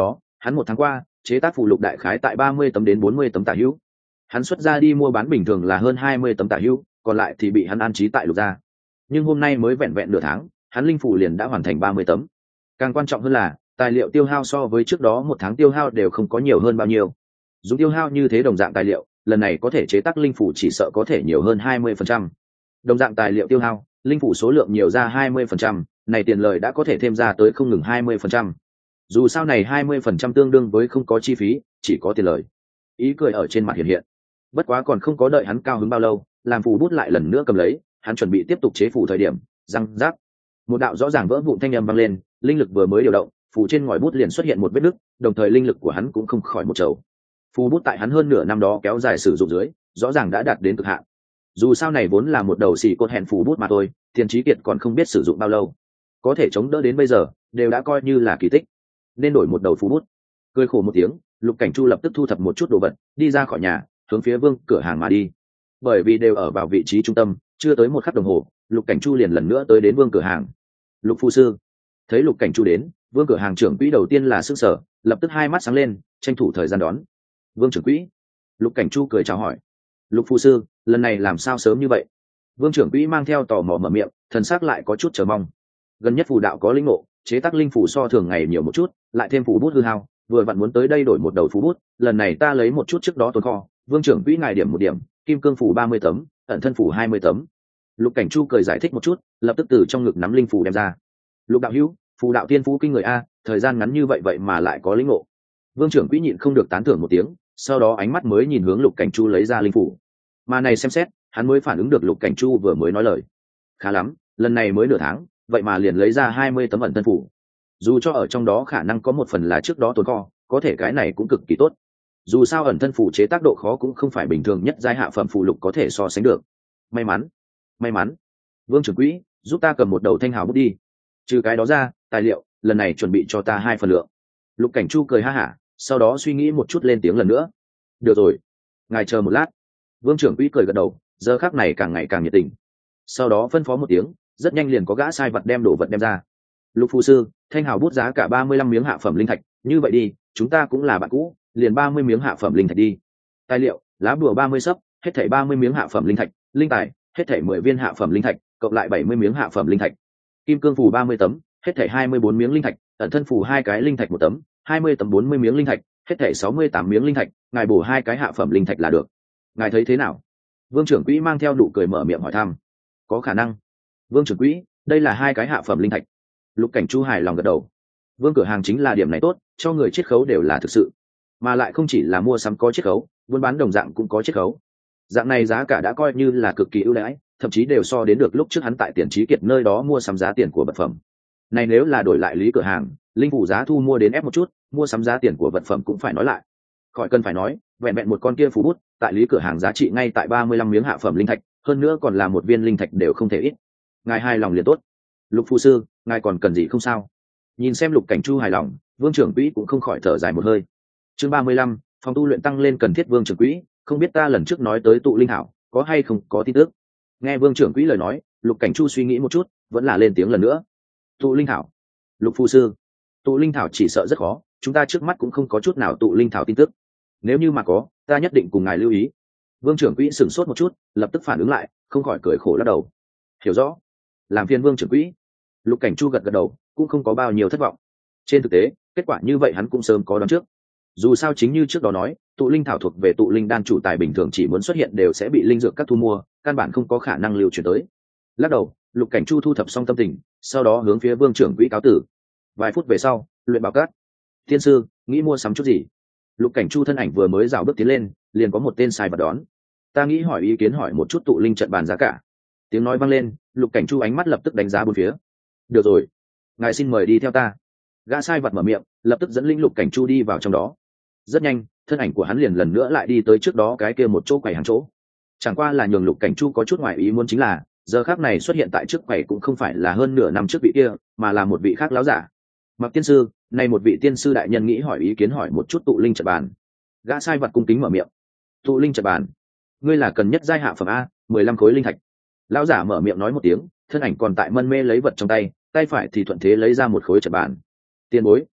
hắn một tháng qua chế tác phụ lục đại khái tại ba mươi tấm đến bốn mươi tấm tả hữu. Hắn xuất ra đi mua bán bình thường là hơn hai mươi tấm tả hữu, còn lại thì bị hắn an trí tại lục gia. Nhưng hôm nay mới vẹn vẹn nửa tháng, hắn linh phủ liền đã hoàn thành ba mươi tấm. Càng quan trọng hơn là tài liệu tiêu hao so với trước đó một tháng tiêu hao đều không có nhiều hơn bao nhiêu. Dùng tiêu hao như thế đồng dạng tài liệu, lần này có thể chế tác linh phủ chỉ sợ có thể nhiều hơn hai mươi phần trăm. Đồng dạng tài liệu tiêu hao, linh phủ số lượng nhiều ra hai mươi phần trăm, này tiền lời đã có thể thêm ra tới không ngừng hai mươi phần trăm. Dù sao này hai mươi phần trăm tương đương với không có chi phí, chỉ có tiền lời. Ý cười ở trên mặt hiện hiện. Bất quá còn không có đợi hắn cao hứng bao lâu, làm phù bút lại lần nữa cầm lấy, hắn chuẩn bị tiếp tục chế phù thời điểm, răng rác. Một đạo rõ ràng vỡ vụn thanh âm vang lên, linh lực vừa mới điều động, phù trên ngòi bút liền xuất hiện một vết nứt, đồng thời linh lực của hắn cũng không khỏi một trầu. Phù bút tại hắn hơn nửa năm đó kéo dài sử dụng dưới, rõ ràng đã đạt đến cực hạn. Dù sao này vốn là một đầu xì cột hẹn phù bút mà thôi, Tiền Chí Kiệt còn không biết sử dụng bao lâu, có thể chống đỡ đến bây giờ, đều đã coi như là kỳ tích. Nên đổi một đầu phù bút. Cười khổ một tiếng, Lục Cảnh Chu lập tức thu thập một chút đồ vật, đi ra khỏi nhà, hướng phía Vương cửa hàng mà đi. Bởi vì đều ở vào vị trí trung tâm, chưa tới một khắc đồng hồ, Lục Cảnh Chu liền lần nữa tới đến Vương cửa hàng. Lục phu sư. Thấy Lục Cảnh Chu đến, Vương cửa hàng trưởng quỹ đầu tiên là sửng sở, lập tức hai mắt sáng lên, tranh thủ thời gian đón. Vương trưởng quỹ. Lục Cảnh Chu cười chào hỏi. Lục phu sư, lần này làm sao sớm như vậy? Vương trưởng quỹ mang theo tò mò mở miệng, thần sắc lại có chút chờ mong. Gần nhất phù đạo có linh ngộ, chế tác linh phù so thường ngày nhiều một chút, lại thêm phù bút hư hao, vừa vặn muốn tới đây đổi một đầu phù bút, lần này ta lấy một chút trước đó tồn kho. Vương trưởng quỹ ngài điểm một điểm, kim cương phù ba mươi tấm, ẩn thân phù hai mươi tấm. Lục Cảnh Chu cười giải thích một chút, lập tức từ trong ngực nắm linh phù đem ra. Lục đạo hữu, phù đạo tiên phú kinh người a, thời gian ngắn như vậy vậy mà lại có linh ngộ. Vương trưởng quỹ nhịn không được tán thưởng một tiếng, sau đó ánh mắt mới nhìn hướng Lục Cảnh Chu lấy ra linh phù. Mà này xem xét, hắn mới phản ứng được Lục Cảnh Chu vừa mới nói lời. Khá lắm, lần này mới nửa tháng, vậy mà liền lấy ra hai mươi tấm ẩn thân phù. Dù cho ở trong đó khả năng có một phần là trước đó tồn kho, có thể cái này cũng cực kỳ tốt. Dù sao ẩn thân phù chế tác độ khó cũng không phải bình thường nhất giai hạ phẩm phù lục có thể so sánh được. May mắn, may mắn. Vương trưởng quỹ, giúp ta cầm một đầu thanh hào bút đi. Trừ cái đó ra, tài liệu lần này chuẩn bị cho ta hai phần lượng. Lục Cảnh Chu cười ha hả, sau đó suy nghĩ một chút lên tiếng lần nữa. Được rồi, ngài chờ một lát. Vương trưởng quỹ cười gật đầu, giờ khắc này càng ngày càng nhiệt tình. Sau đó phân phó một tiếng, rất nhanh liền có gã sai vật đem đồ vật đem ra. Lục phu sư, thanh hào bút giá cả ba mươi lăm miếng hạ phẩm linh thạch, như vậy đi, chúng ta cũng là bạn cũ, liền ba mươi miếng hạ phẩm linh thạch đi. Tài liệu, lá bùa ba mươi sấp, hết thảy ba mươi miếng hạ phẩm linh thạch, linh tài, hết thảy mười viên hạ phẩm linh thạch, cộng lại bảy mươi miếng hạ phẩm linh thạch. Kim cương phù ba mươi tấm, hết thảy hai mươi bốn miếng linh thạch, ẩn thân phù hai cái linh thạch một tấm, hai mươi tấm bốn mươi miếng linh thạch, hết thảy sáu mươi tám miếng linh thạch, ngài bổ hai cái hạ phẩm linh thạch là được. Ngài thấy thế nào? Vương trưởng quỹ mang theo nụ cười mở miệng hỏi thăm. Có khả năng. Vương trưởng quỹ, đây là hai cái hạ phẩm linh thạch. Lục Cảnh Chu hài lòng gật đầu. Vương cửa hàng chính là điểm này tốt, cho người chiết khấu đều là thực sự, mà lại không chỉ là mua sắm có chiết khấu, buôn bán đồng dạng cũng có chiết khấu. Dạng này giá cả đã coi như là cực kỳ ưu đãi, thậm chí đều so đến được lúc trước hắn tại Tiền Chí Kiệt nơi đó mua sắm giá tiền của vật phẩm. Này nếu là đổi lại lý cửa hàng, linh phủ giá thu mua đến ép một chút, mua sắm giá tiền của vật phẩm cũng phải nói lại. Khỏi cần phải nói, vẹn vẹn một con kia phù bút, tại lý cửa hàng giá trị ngay tại ba mươi lăm miếng hạ phẩm linh thạch, hơn nữa còn là một viên linh thạch đều không thể ít. Ngài hài lòng liền tốt. Lục phu sư, ngài còn cần gì không sao? Nhìn xem Lục Cảnh Chu hài lòng, Vương trưởng quỹ cũng không khỏi thở dài một hơi. Chương ba mươi lăm, phòng tu luyện tăng lên cần thiết. Vương trưởng quỹ, không biết ta lần trước nói tới tụ linh thảo, có hay không có tin tức? Nghe Vương trưởng quỹ lời nói, Lục Cảnh Chu suy nghĩ một chút, vẫn là lên tiếng lần nữa. Tụ linh thảo? Lục phu sư, tụ linh thảo chỉ sợ rất khó, chúng ta trước mắt cũng không có chút nào tụ linh thảo tin tức. Nếu như mà có, ta nhất định cùng ngài lưu ý. Vương trưởng quỹ sửng sốt một chút, lập tức phản ứng lại, không khỏi cười khổ lắc đầu. Hiểu rõ. Làm phiền Vương trưởng quỹ. Lục Cảnh Chu gật gật đầu, cũng không có bao nhiêu thất vọng. Trên thực tế, kết quả như vậy hắn cũng sớm có đoán trước. Dù sao chính như trước đó nói, tụ linh thảo thuộc về tụ linh đan chủ tài bình thường chỉ muốn xuất hiện đều sẽ bị linh dược các thu mua, căn bản không có khả năng lưu truyền tới. Lắc đầu, Lục Cảnh Chu thu thập xong tâm tình, sau đó hướng phía Vương trưởng quỹ cáo tử. Vài phút về sau, luyện bảo cát. Tiên sư, nghĩ mua sắm chút gì? Lục Cảnh Chu thân ảnh vừa mới rào bước tiến lên, liền có một tên sai vật đón. Ta nghĩ hỏi ý kiến hỏi một chút tụ linh trận bàn giá cả. Tiếng nói vang lên, Lục Cảnh Chu ánh mắt lập tức đánh giá bốn phía. Được rồi, ngài xin mời đi theo ta. Gã sai vật mở miệng, lập tức dẫn linh Lục Cảnh Chu đi vào trong đó. Rất nhanh, thân ảnh của hắn liền lần nữa lại đi tới trước đó cái kia một chỗ quầy hàng chỗ. Chẳng qua là nhường Lục Cảnh Chu có chút ngoài ý muốn chính là, giờ khác này xuất hiện tại trước quầy cũng không phải là hơn nửa năm trước vị kia, mà là một vị khác láo giả. Mặc tiên sư, này một vị tiên sư đại nhân nghĩ hỏi ý kiến hỏi một chút tụ linh trận bàn. Gã sai vật cung kính mở miệng. Tụ linh trận bàn, ngươi là cần nhất giai hạ phẩm a, mười lăm khối linh thạch. Lão giả mở miệng nói một tiếng, thân ảnh còn tại mân mê lấy vật trong tay, tay phải thì thuận thế lấy ra một khối trận bàn. Tiền bối,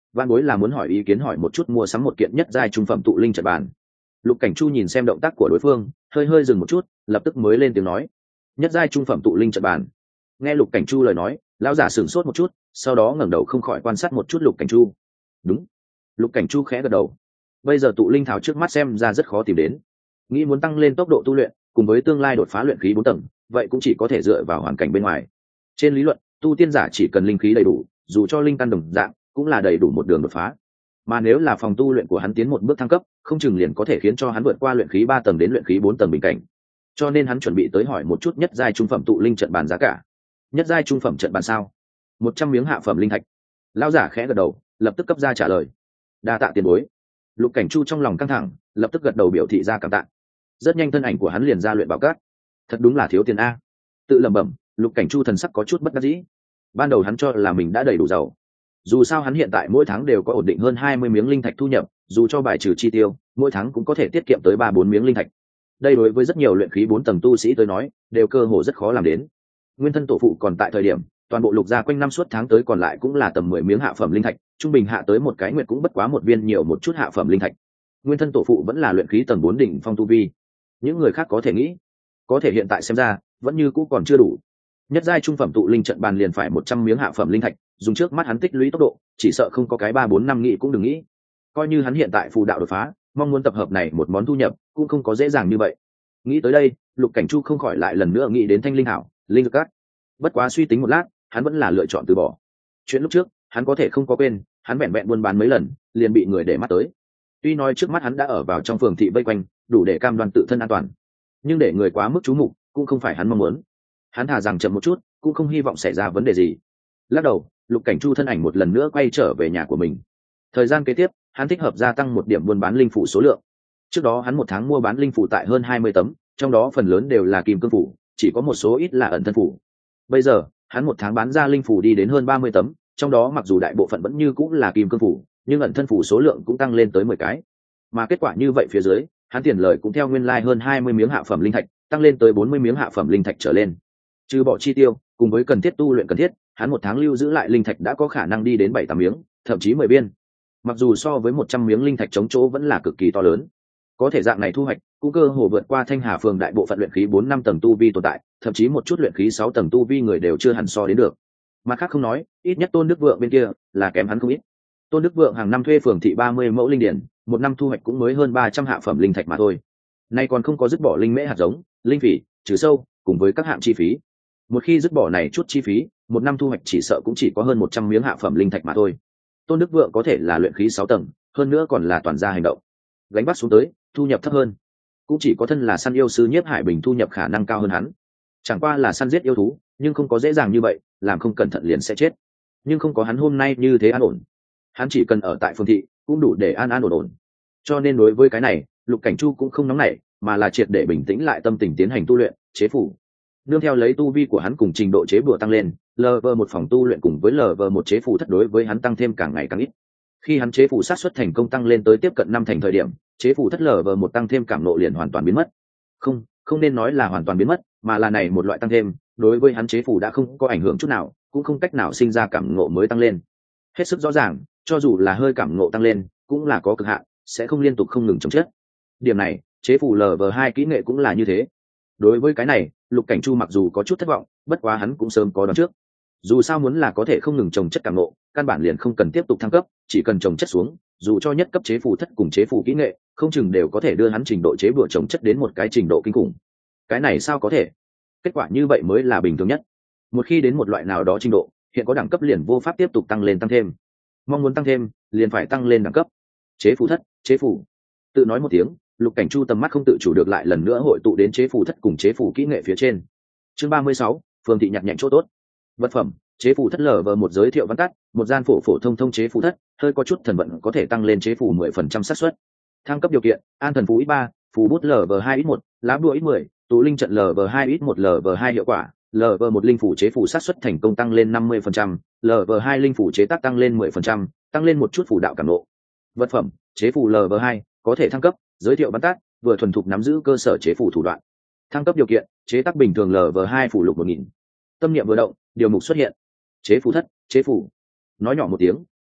văn bối là muốn hỏi ý kiến hỏi một chút mua sắm một kiện nhất giai trung phẩm tụ linh trận bàn. Lục Cảnh Chu nhìn xem động tác của đối phương, hơi hơi dừng một chút, lập tức mới lên tiếng nói: nhất giai trung phẩm tụ linh trận bàn. Nghe Lục Cảnh Chu lời nói, lão giả sửng sốt một chút, sau đó ngẩng đầu không khỏi quan sát một chút Lục Cảnh Chu. Đúng. Lục Cảnh Chu khẽ gật đầu. Bây giờ tụ linh thảo trước mắt xem ra rất khó tìm đến, nghĩ muốn tăng lên tốc độ tu luyện cùng với tương lai đột phá luyện khí bốn tầng, vậy cũng chỉ có thể dựa vào hoàn cảnh bên ngoài. Trên lý luận, tu tiên giả chỉ cần linh khí đầy đủ, dù cho linh căn đồng dạng cũng là đầy đủ một đường đột phá. Mà nếu là phòng tu luyện của hắn tiến một bước thăng cấp, không chừng liền có thể khiến cho hắn vượt qua luyện khí ba tầng đến luyện khí bốn tầng bình cảnh. Cho nên hắn chuẩn bị tới hỏi một chút nhất giai trung phẩm tụ linh trận bàn giá cả. Nhất giai trung phẩm trận bàn sao? Một trăm miếng hạ phẩm linh thạch. Lão giả khẽ gật đầu, lập tức cấp ra trả lời. Đa tạ tiền bối. Lục Cảnh Chu trong lòng căng thẳng, lập tức gật đầu biểu thị ra cảm tạ. Rất nhanh thân ảnh của hắn liền ra luyện bảo cát. Thật đúng là thiếu tiền a. Tự lẩm bẩm, Lục Cảnh Chu thần sắc có chút bất đắc dĩ. Ban đầu hắn cho là mình đã đầy đủ giàu. Dù sao hắn hiện tại mỗi tháng đều có ổn định hơn hai mươi miếng linh thạch thu nhập, dù cho bài trừ chi tiêu, mỗi tháng cũng có thể tiết kiệm tới ba bốn miếng linh thạch. Đây đối với rất nhiều luyện khí bốn tầng tu sĩ tới nói, đều cơ hồ rất khó làm đến. Nguyên thân tổ phụ còn tại thời điểm, toàn bộ lục gia quanh năm suốt tháng tới còn lại cũng là tầm mười miếng hạ phẩm linh thạch, trung bình hạ tới một cái nguyệt cũng bất quá một viên nhiều một chút hạ phẩm linh thạch. Nguyên thân tổ phụ vẫn là luyện khí tầng bốn đỉnh phong tu vi. Những người khác có thể nghĩ, có thể hiện tại xem ra, vẫn như cũ còn chưa đủ. Nhất giai trung phẩm tụ linh trận bàn liền phải một trăm miếng hạ phẩm linh thạch, dùng trước mắt hắn tích lũy tốc độ, chỉ sợ không có cái ba bốn năm nghĩ cũng đừng nghĩ. Coi như hắn hiện tại phù đạo đột phá, mong muốn tập hợp này một món thu nhập, cũng không có dễ dàng như vậy. Nghĩ tới đây, Lục Cảnh Chu không khỏi lại lần nữa nghĩ đến thanh linh hảo, linh dược cát. Bất quá suy tính một lát, hắn vẫn là lựa chọn từ bỏ. Chuyện lúc trước, hắn có thể không có quên, hắn vẹn vẹn buôn bán mấy lần, liền bị người để mắt tới. Tuy nói trước mắt hắn đã ở vào trong phường thị vây quanh, đủ để cam đoan tự thân an toàn, nhưng để người quá mức chú mục, cũng không phải hắn mong muốn. Hắn thà rằng chậm một chút, cũng không hy vọng xảy ra vấn đề gì. Lắc đầu, Lục Cảnh Chu thân ảnh một lần nữa quay trở về nhà của mình. Thời gian kế tiếp, hắn thích hợp gia tăng một điểm buôn bán linh phủ số lượng. Trước đó hắn một tháng mua bán linh phủ tại hơn hai mươi tấm, trong đó phần lớn đều là kim cương phủ, chỉ có một số ít là ẩn thân phủ. Bây giờ, hắn một tháng bán ra linh phủ đi đến hơn ba mươi tấm, trong đó mặc dù đại bộ phận vẫn như cũng là kim cương phủ, nhưng ẩn thân phủ số lượng cũng tăng lên tới mười cái. Mà kết quả như vậy phía dưới, hắn tiền lời cũng theo nguyên lai like hơn hai mươi miếng hạ phẩm linh thạch, tăng lên tới bốn mươi miếng hạ phẩm linh thạch trở lên. Trừ bỏ chi tiêu, cùng với cần thiết tu luyện cần thiết, hắn một tháng lưu giữ lại linh thạch đã có khả năng đi đến bảy tám miếng, thậm chí mười viên. Mặc dù so với một trăm miếng linh thạch chống chỗ vẫn là cực kỳ to lớn. Có thể dạng này thu hoạch, cũng cơ hồ vượt qua Thanh Hà phường đại bộ phận luyện khí bốn năm tầng tu vi tồn tại, thậm chí một chút luyện khí sáu tầng tu vi người đều chưa hẳn so đến được. Mặt khác không nói, ít nhất Tôn Đức Vượng bên kia là kém hắn không ít. Tôn Đức Vượng hàng năm thuê phường thị ba mươi mẫu linh điển, một năm thu hoạch cũng mới hơn ba trăm hạ phẩm linh thạch mà thôi. Nay còn không có dứt bỏ linh mễ hạt giống, linh phỉ, trừ sâu, cùng với các hạng chi phí. Một khi dứt bỏ này chút chi phí, một năm thu hoạch chỉ sợ cũng chỉ có hơn một trăm miếng hạ phẩm linh thạch mà thôi. Tôn Đức Vượng có thể là luyện khí sáu tầng, hơn nữa còn là toàn gia hành động. Gánh bắt xuống tới, thu nhập thấp hơn. Cũng chỉ có thân là săn yêu sư Nhiếp Hải Bình thu nhập khả năng cao hơn hắn. Chẳng qua là săn giết yêu thú, nhưng không có dễ dàng như vậy, làm không cẩn thận liền sẽ chết. Nhưng không có hắn hôm nay như thế an ổn. Hắn chỉ cần ở tại phường thị, cũng đủ để an an ổn ổn. Cho nên đối với cái này, Lục Cảnh Chu cũng không nóng nảy, mà là triệt để bình tĩnh lại tâm tình tiến hành tu luyện, chế phủ. Nương theo lấy tu vi của hắn cùng trình độ chế bùa tăng lên, lờ vờ một phòng tu luyện cùng với lờ vờ một chế phủ thất đối với hắn tăng thêm càng ngày càng ít. Khi hắn chế phủ sát xuất thành công tăng lên tới tiếp cận năm thành thời điểm, chế phủ thất lờ vờ một tăng thêm cảm nộ liền hoàn toàn biến mất. Không, không nên nói là hoàn toàn biến mất, mà là này một loại tăng thêm, đối với hắn chế phủ đã không có ảnh hưởng chút nào, cũng không cách nào sinh ra cảm ngộ mới tăng lên. Hết sức rõ ràng, cho dù là hơi cảm ngộ tăng lên, cũng là có cực hạn, sẽ không liên tục không ngừng chống chết. Điểm này, chế phủ lờ vờ hai kỹ nghệ cũng là như thế. Đối với cái này, Lục Cảnh Chu mặc dù có chút thất vọng, bất quá hắn cũng sớm có đoán trước. Dù sao muốn là có thể không ngừng trồng chất cảm ngộ, căn bản liền không cần tiếp tục thăng cấp, chỉ cần trồng chất xuống, dù cho nhất cấp chế phù thất cùng chế phù kỹ nghệ, không chừng đều có thể đưa hắn trình độ chế bùa trồng chất đến một cái trình độ kinh khủng. Cái này sao có thể? Kết quả như vậy mới là bình thường nhất. Một khi đến một loại nào đó trình độ, hiện có đẳng cấp liền vô pháp tiếp tục tăng lên tăng thêm. Mong muốn tăng thêm, liền phải tăng lên đẳng cấp. Chế phù thất, chế phù. Tự nói một tiếng, Lục Cảnh Chu tầm mắt không tự chủ được lại lần nữa hội tụ đến chế phù thất cùng chế phù kỹ nghệ phía trên. Chương ba mươi sáu, phường thị nhặt nhạnh chỗ tốt. Vật phẩm, chế phù thất lở vờ một giới thiệu văn tắt, một gian phổ phổ thông thông chế phù thất, hơi có chút thần vận có thể tăng lên chế phù mười phần trăm xác suất. Thăng cấp điều kiện, an thần phù ít ba, phù bút lở vờ hai ít một, lá bùa ít mười, tụ linh trận lở vờ hai ít một lở vờ hai hiệu quả, lở vờ một linh phủ chế phù xác suất thành công tăng lên năm mươi phần trăm, lở vờ hai linh phủ chế tác tăng lên mười phần trăm, tăng lên một chút phù đạo cảm ngộ. Vật phẩm, chế phù lở vờ hai, có thể thăng cấp, giới thiệu văn tắt, vừa thuần thục nắm giữ cơ sở chế phù thủ đoạn. Thăng cấp điều kiện, chế tác bình thường lở vờ hai phủ lục một nghìn. Tâm niệm vừa động, điều mục xuất hiện. Chế phù thất, chế phù. Nói nhỏ một tiếng,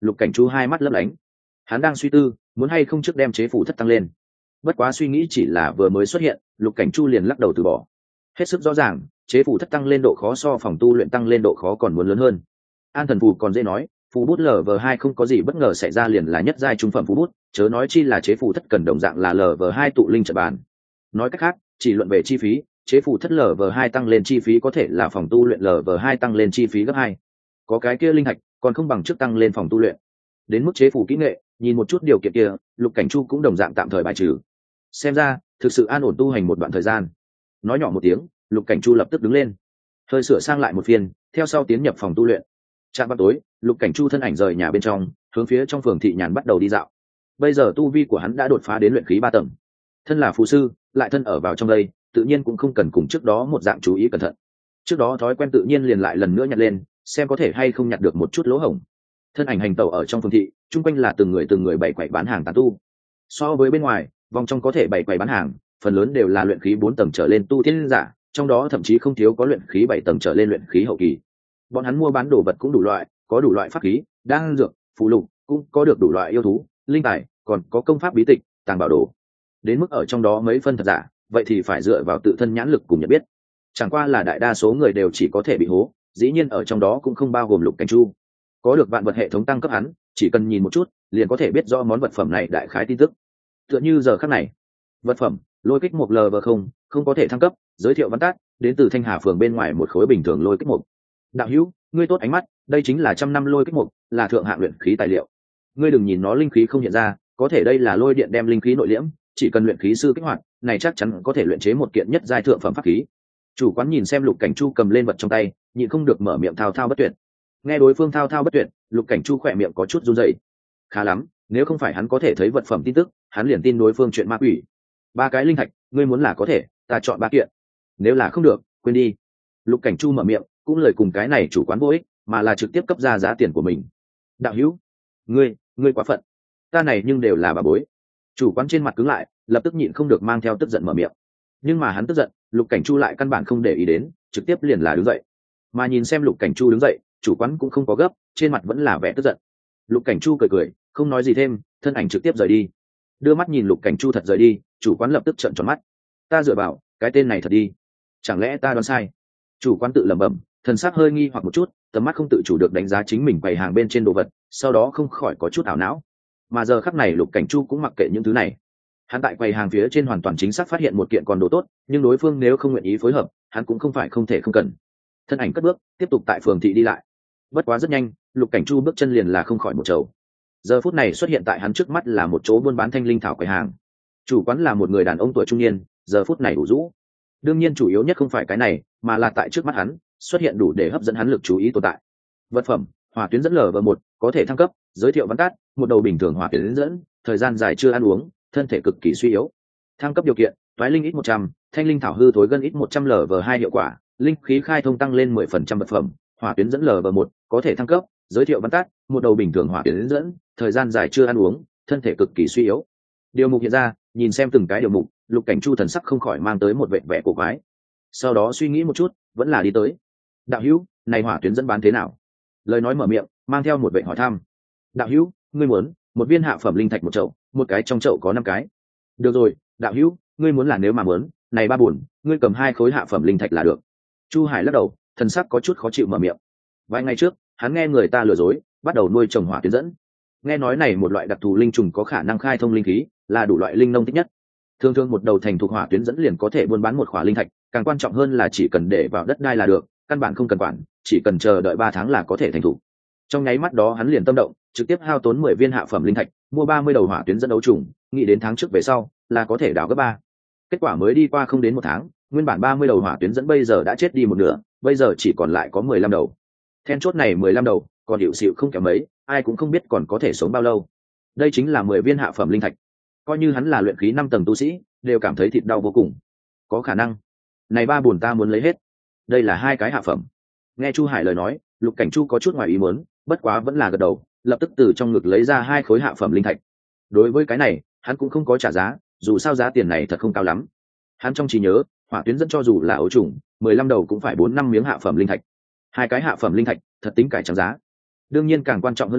Lục Cảnh Chu hai mắt lấp lánh. Hắn đang suy tư muốn hay không trước đem chế phủ thất tăng lên, bất quá suy nghĩ chỉ là vừa mới xuất hiện, Lục Cảnh Chu liền lắc đầu từ bỏ. Hết sức rõ ràng, chế phủ thất tăng lên độ khó so phòng tu luyện tăng lên độ khó còn muốn lớn hơn. An thần phù còn dễ nói, phù bút lv hai không có gì bất ngờ xảy ra liền là nhất giai trung phẩm phù bút, chớ nói chi là chế phủ thất cần đồng dạng là lv hai tụ linh trận bàn. Nói cách khác, chỉ luận về chi phí, chế phủ thất lv hai tăng lên chi phí có thể là phòng tu luyện lv hai tăng lên chi phí gấp hai. Có cái kia linh hạch, còn không bằng trước tăng lên phòng tu luyện. Đến mức chế phủ kỹ nghệ, nhìn một chút điều kiện kia, Lục Cảnh Chu cũng đồng dạng tạm thời bài trừ. Xem ra, thực sự an ổn tu hành một đoạn thời gian. Nói nhỏ một tiếng, Lục Cảnh Chu lập tức đứng lên, hơi sửa sang lại một phiên, theo sau tiến nhập phòng tu luyện. Trạm vào tối, Lục Cảnh Chu thân ảnh rời nhà bên trong, hướng phía trong phường thị nhàn bắt đầu đi dạo. Bây giờ tu vi của hắn đã đột phá đến luyện khí ba tầng. Thân là phù sư, lại thân ở vào trong đây, tự nhiên cũng không cần cùng trước đó một dạng chú ý cẩn thận. Trước đó thói quen tự nhiên liền lại lần nữa nhặt lên, xem có thể hay không nhặt được một chút lỗ hổng. Thân ảnh hành tẩu ở trong phường thị, chung quanh là từng người từng người bày quầy bán hàng tán tu. So với bên ngoài, vòng trong có thể bày quầy bán hàng, phần lớn đều là luyện khí bốn tầng trở lên tu tiên giả, trong đó thậm chí không thiếu có luyện khí bảy tầng trở lên luyện khí hậu kỳ. Bọn hắn mua bán đồ vật cũng đủ loại, có đủ loại pháp khí, đan dược, phụ lục, cũng có được đủ loại yêu thú, linh tài, còn có công pháp bí tịch, tàng bảo đồ. Đến mức ở trong đó mấy phân thật giả, vậy thì phải dựa vào tự thân nhãn lực cùng nhận biết. Chẳng qua là đại đa số người đều chỉ có thể bị hố, dĩ nhiên ở trong đó cũng không bao gồm Lục Cảnh Chu. Có được vạn vật hệ thống tăng cấp hắn, chỉ cần nhìn một chút, liền có thể biết rõ món vật phẩm này đại khái tin tức. Tựa như giờ khắc này, vật phẩm lôi kích một lv không không có thể thăng cấp, giới thiệu văn tát, đến từ Thanh Hà phường bên ngoài một khối bình thường lôi kích một. Đạo hữu, ngươi tốt ánh mắt, đây chính là trăm năm lôi kích một, là thượng hạng luyện khí tài liệu. Ngươi đừng nhìn nó linh khí không hiện ra, có thể đây là lôi điện đem linh khí nội liễm, chỉ cần luyện khí sư kích hoạt, này chắc chắn có thể luyện chế một kiện nhất giai thượng phẩm pháp khí. Chủ quán nhìn xem Lục Cảnh Chu cầm lên vật trong tay, nhịn không được mở miệng thao thao bất tuyệt. Nghe đối phương thao thao bất tuyệt, Lục Cảnh Chu khỏe miệng có chút run rẩy. Khá lắm, nếu không phải hắn có thể thấy vật phẩm tin tức, hắn liền tin đối phương chuyện ma quỷ. Ba cái linh thạch, ngươi muốn là có thể, ta chọn ba kiện. Nếu là không được, quên đi. Lục Cảnh Chu mở miệng, cũng lời cùng cái này chủ quán vô ích, mà là trực tiếp cấp ra giá tiền của mình. Đạo hữu, ngươi, ngươi quá phận. Ta này nhưng đều là bà bối. Chủ quán trên mặt cứng lại, lập tức nhịn không được mang theo tức giận mở miệng. Nhưng mà hắn tức giận, Lục Cảnh Chu lại căn bản không để ý đến, trực tiếp liền là đứng dậy. Mà nhìn xem Lục Cảnh Chu đứng dậy, chủ quán cũng không có gấp, trên mặt vẫn là vẻ tức giận. Lục Cảnh Chu cười cười, không nói gì thêm, thân ảnh trực tiếp rời đi. Đưa mắt nhìn Lục Cảnh Chu thật rời đi, chủ quán lập tức trợn tròn mắt. Ta dựa vào, cái tên này thật đi, chẳng lẽ ta đoán sai? Chủ quán tự lẩm bẩm, thần sắc hơi nghi hoặc một chút, tầm mắt không tự chủ được đánh giá chính mình bày hàng bên trên đồ vật, sau đó không khỏi có chút ảo não. Mà giờ khắc này Lục Cảnh Chu cũng mặc kệ những thứ này. Hắn tại quầy hàng phía trên hoàn toàn chính xác phát hiện một kiện còn đồ tốt, nhưng đối phương nếu không nguyện ý phối hợp, hắn cũng không phải không thể không cần. Thân ảnh cất bước, tiếp tục tại phường thị đi lại. Bất quá rất nhanh, Lục Cảnh Chu bước chân liền là không khỏi một trầu. Giờ phút này xuất hiện tại hắn trước mắt là một chỗ buôn bán thanh linh thảo quầy hàng. Chủ quán là một người đàn ông tuổi trung niên, giờ phút này ủ rũ. Đương nhiên chủ yếu nhất không phải cái này, mà là tại trước mắt hắn xuất hiện đủ để hấp dẫn hắn lực chú ý tồn tại. Vật phẩm, hỏa tuyến dẫn lv một, có thể thăng cấp, giới thiệu văn tát, một đầu bình thường hỏa tuyến dẫn, thời gian dài chưa ăn uống, thân thể cực kỳ suy yếu. Thăng cấp điều kiện, toái linh ít một trăm, thanh linh thảo hư thối gân ít một trăm lv hai hiệu quả, linh khí khai thông tăng lên mười phần trăm vật phẩm, hỏa tuyến dẫn lv một, có thể thăng cấp, giới thiệu văn tát, một đầu bình thường hỏa tuyến dẫn, thời gian dài chưa ăn uống, thân thể cực kỳ suy yếu. Điều mục hiện ra, nhìn xem từng cái điều mục, Lục Cảnh Chu thần sắc không khỏi mang tới một vẻ vẻ cổ quái. Sau đó suy nghĩ một chút, vẫn là đi tới. Đạo hữu, này hỏa tuyến dẫn bán thế nào? Lời nói mở miệng, mang theo một vẻ hỏi thăm. Đạo hữu, ngươi muốn một viên hạ phẩm linh thạch một chậu, một cái trong chậu có năm cái. Được rồi, đạo hữu, ngươi muốn là nếu mà muốn, này ba buồn, ngươi cầm hai khối hạ phẩm linh thạch là được. Chu Hải lắc đầu, thần sắc có chút khó chịu mở miệng. Vài ngày trước, hắn nghe người ta lừa dối, bắt đầu nuôi trồng hỏa tuyến dẫn. Nghe nói này một loại đặc thù linh trùng có khả năng khai thông linh khí, là đủ loại linh nông thích nhất. Thường thường một đầu thành thuộc hỏa tuyến dẫn liền có thể buôn bán một khỏa linh thạch, càng quan trọng hơn là chỉ cần để vào đất đai là được, căn bản không cần quản, chỉ cần chờ đợi ba tháng là có thể thành thủ. Trong nháy mắt đó hắn liền tâm động, trực tiếp hao tốn mười viên hạ phẩm linh thạch, mua ba mươi đầu hỏa tuyến dẫn đấu trùng, nghĩ đến tháng trước về sau là có thể đào gấp ba. Kết quả mới đi qua không đến một tháng, nguyên bản ba mươi đầu hỏa tuyến dẫn bây giờ đã chết đi một nửa, bây giờ chỉ còn lại có mười lăm đầu. Then chốt này mười lăm đầu, còn hiệu xịu không kém mấy, ai cũng không biết còn có thể sống bao lâu. Đây chính là mười viên hạ phẩm linh thạch. Coi như hắn là luyện khí năm tầng tu sĩ, đều cảm thấy thịt đau vô cùng. Có khả năng, này ba buồn ta muốn lấy hết. Đây là hai cái hạ phẩm. Nghe Chu Hải lời nói, Lục Cảnh Chu có chút ngoài ý muốn, bất quá vẫn là gật đầu, lập tức từ trong ngực lấy ra hai khối hạ phẩm linh thạch. Đối với cái này, hắn cũng không có trả giá, dù sao giá tiền này thật không cao lắm. Hắn trong trí nhớ, hỏa tuyến dẫn cho dù là ấu trùng, mười lăm đầu cũng phải bốn năm miếng hạ phẩm linh thạch. Hai cái hạ phẩm linh thạch, thật tính cải trắng giá. Đương nhiên càng quan trọng hơn là,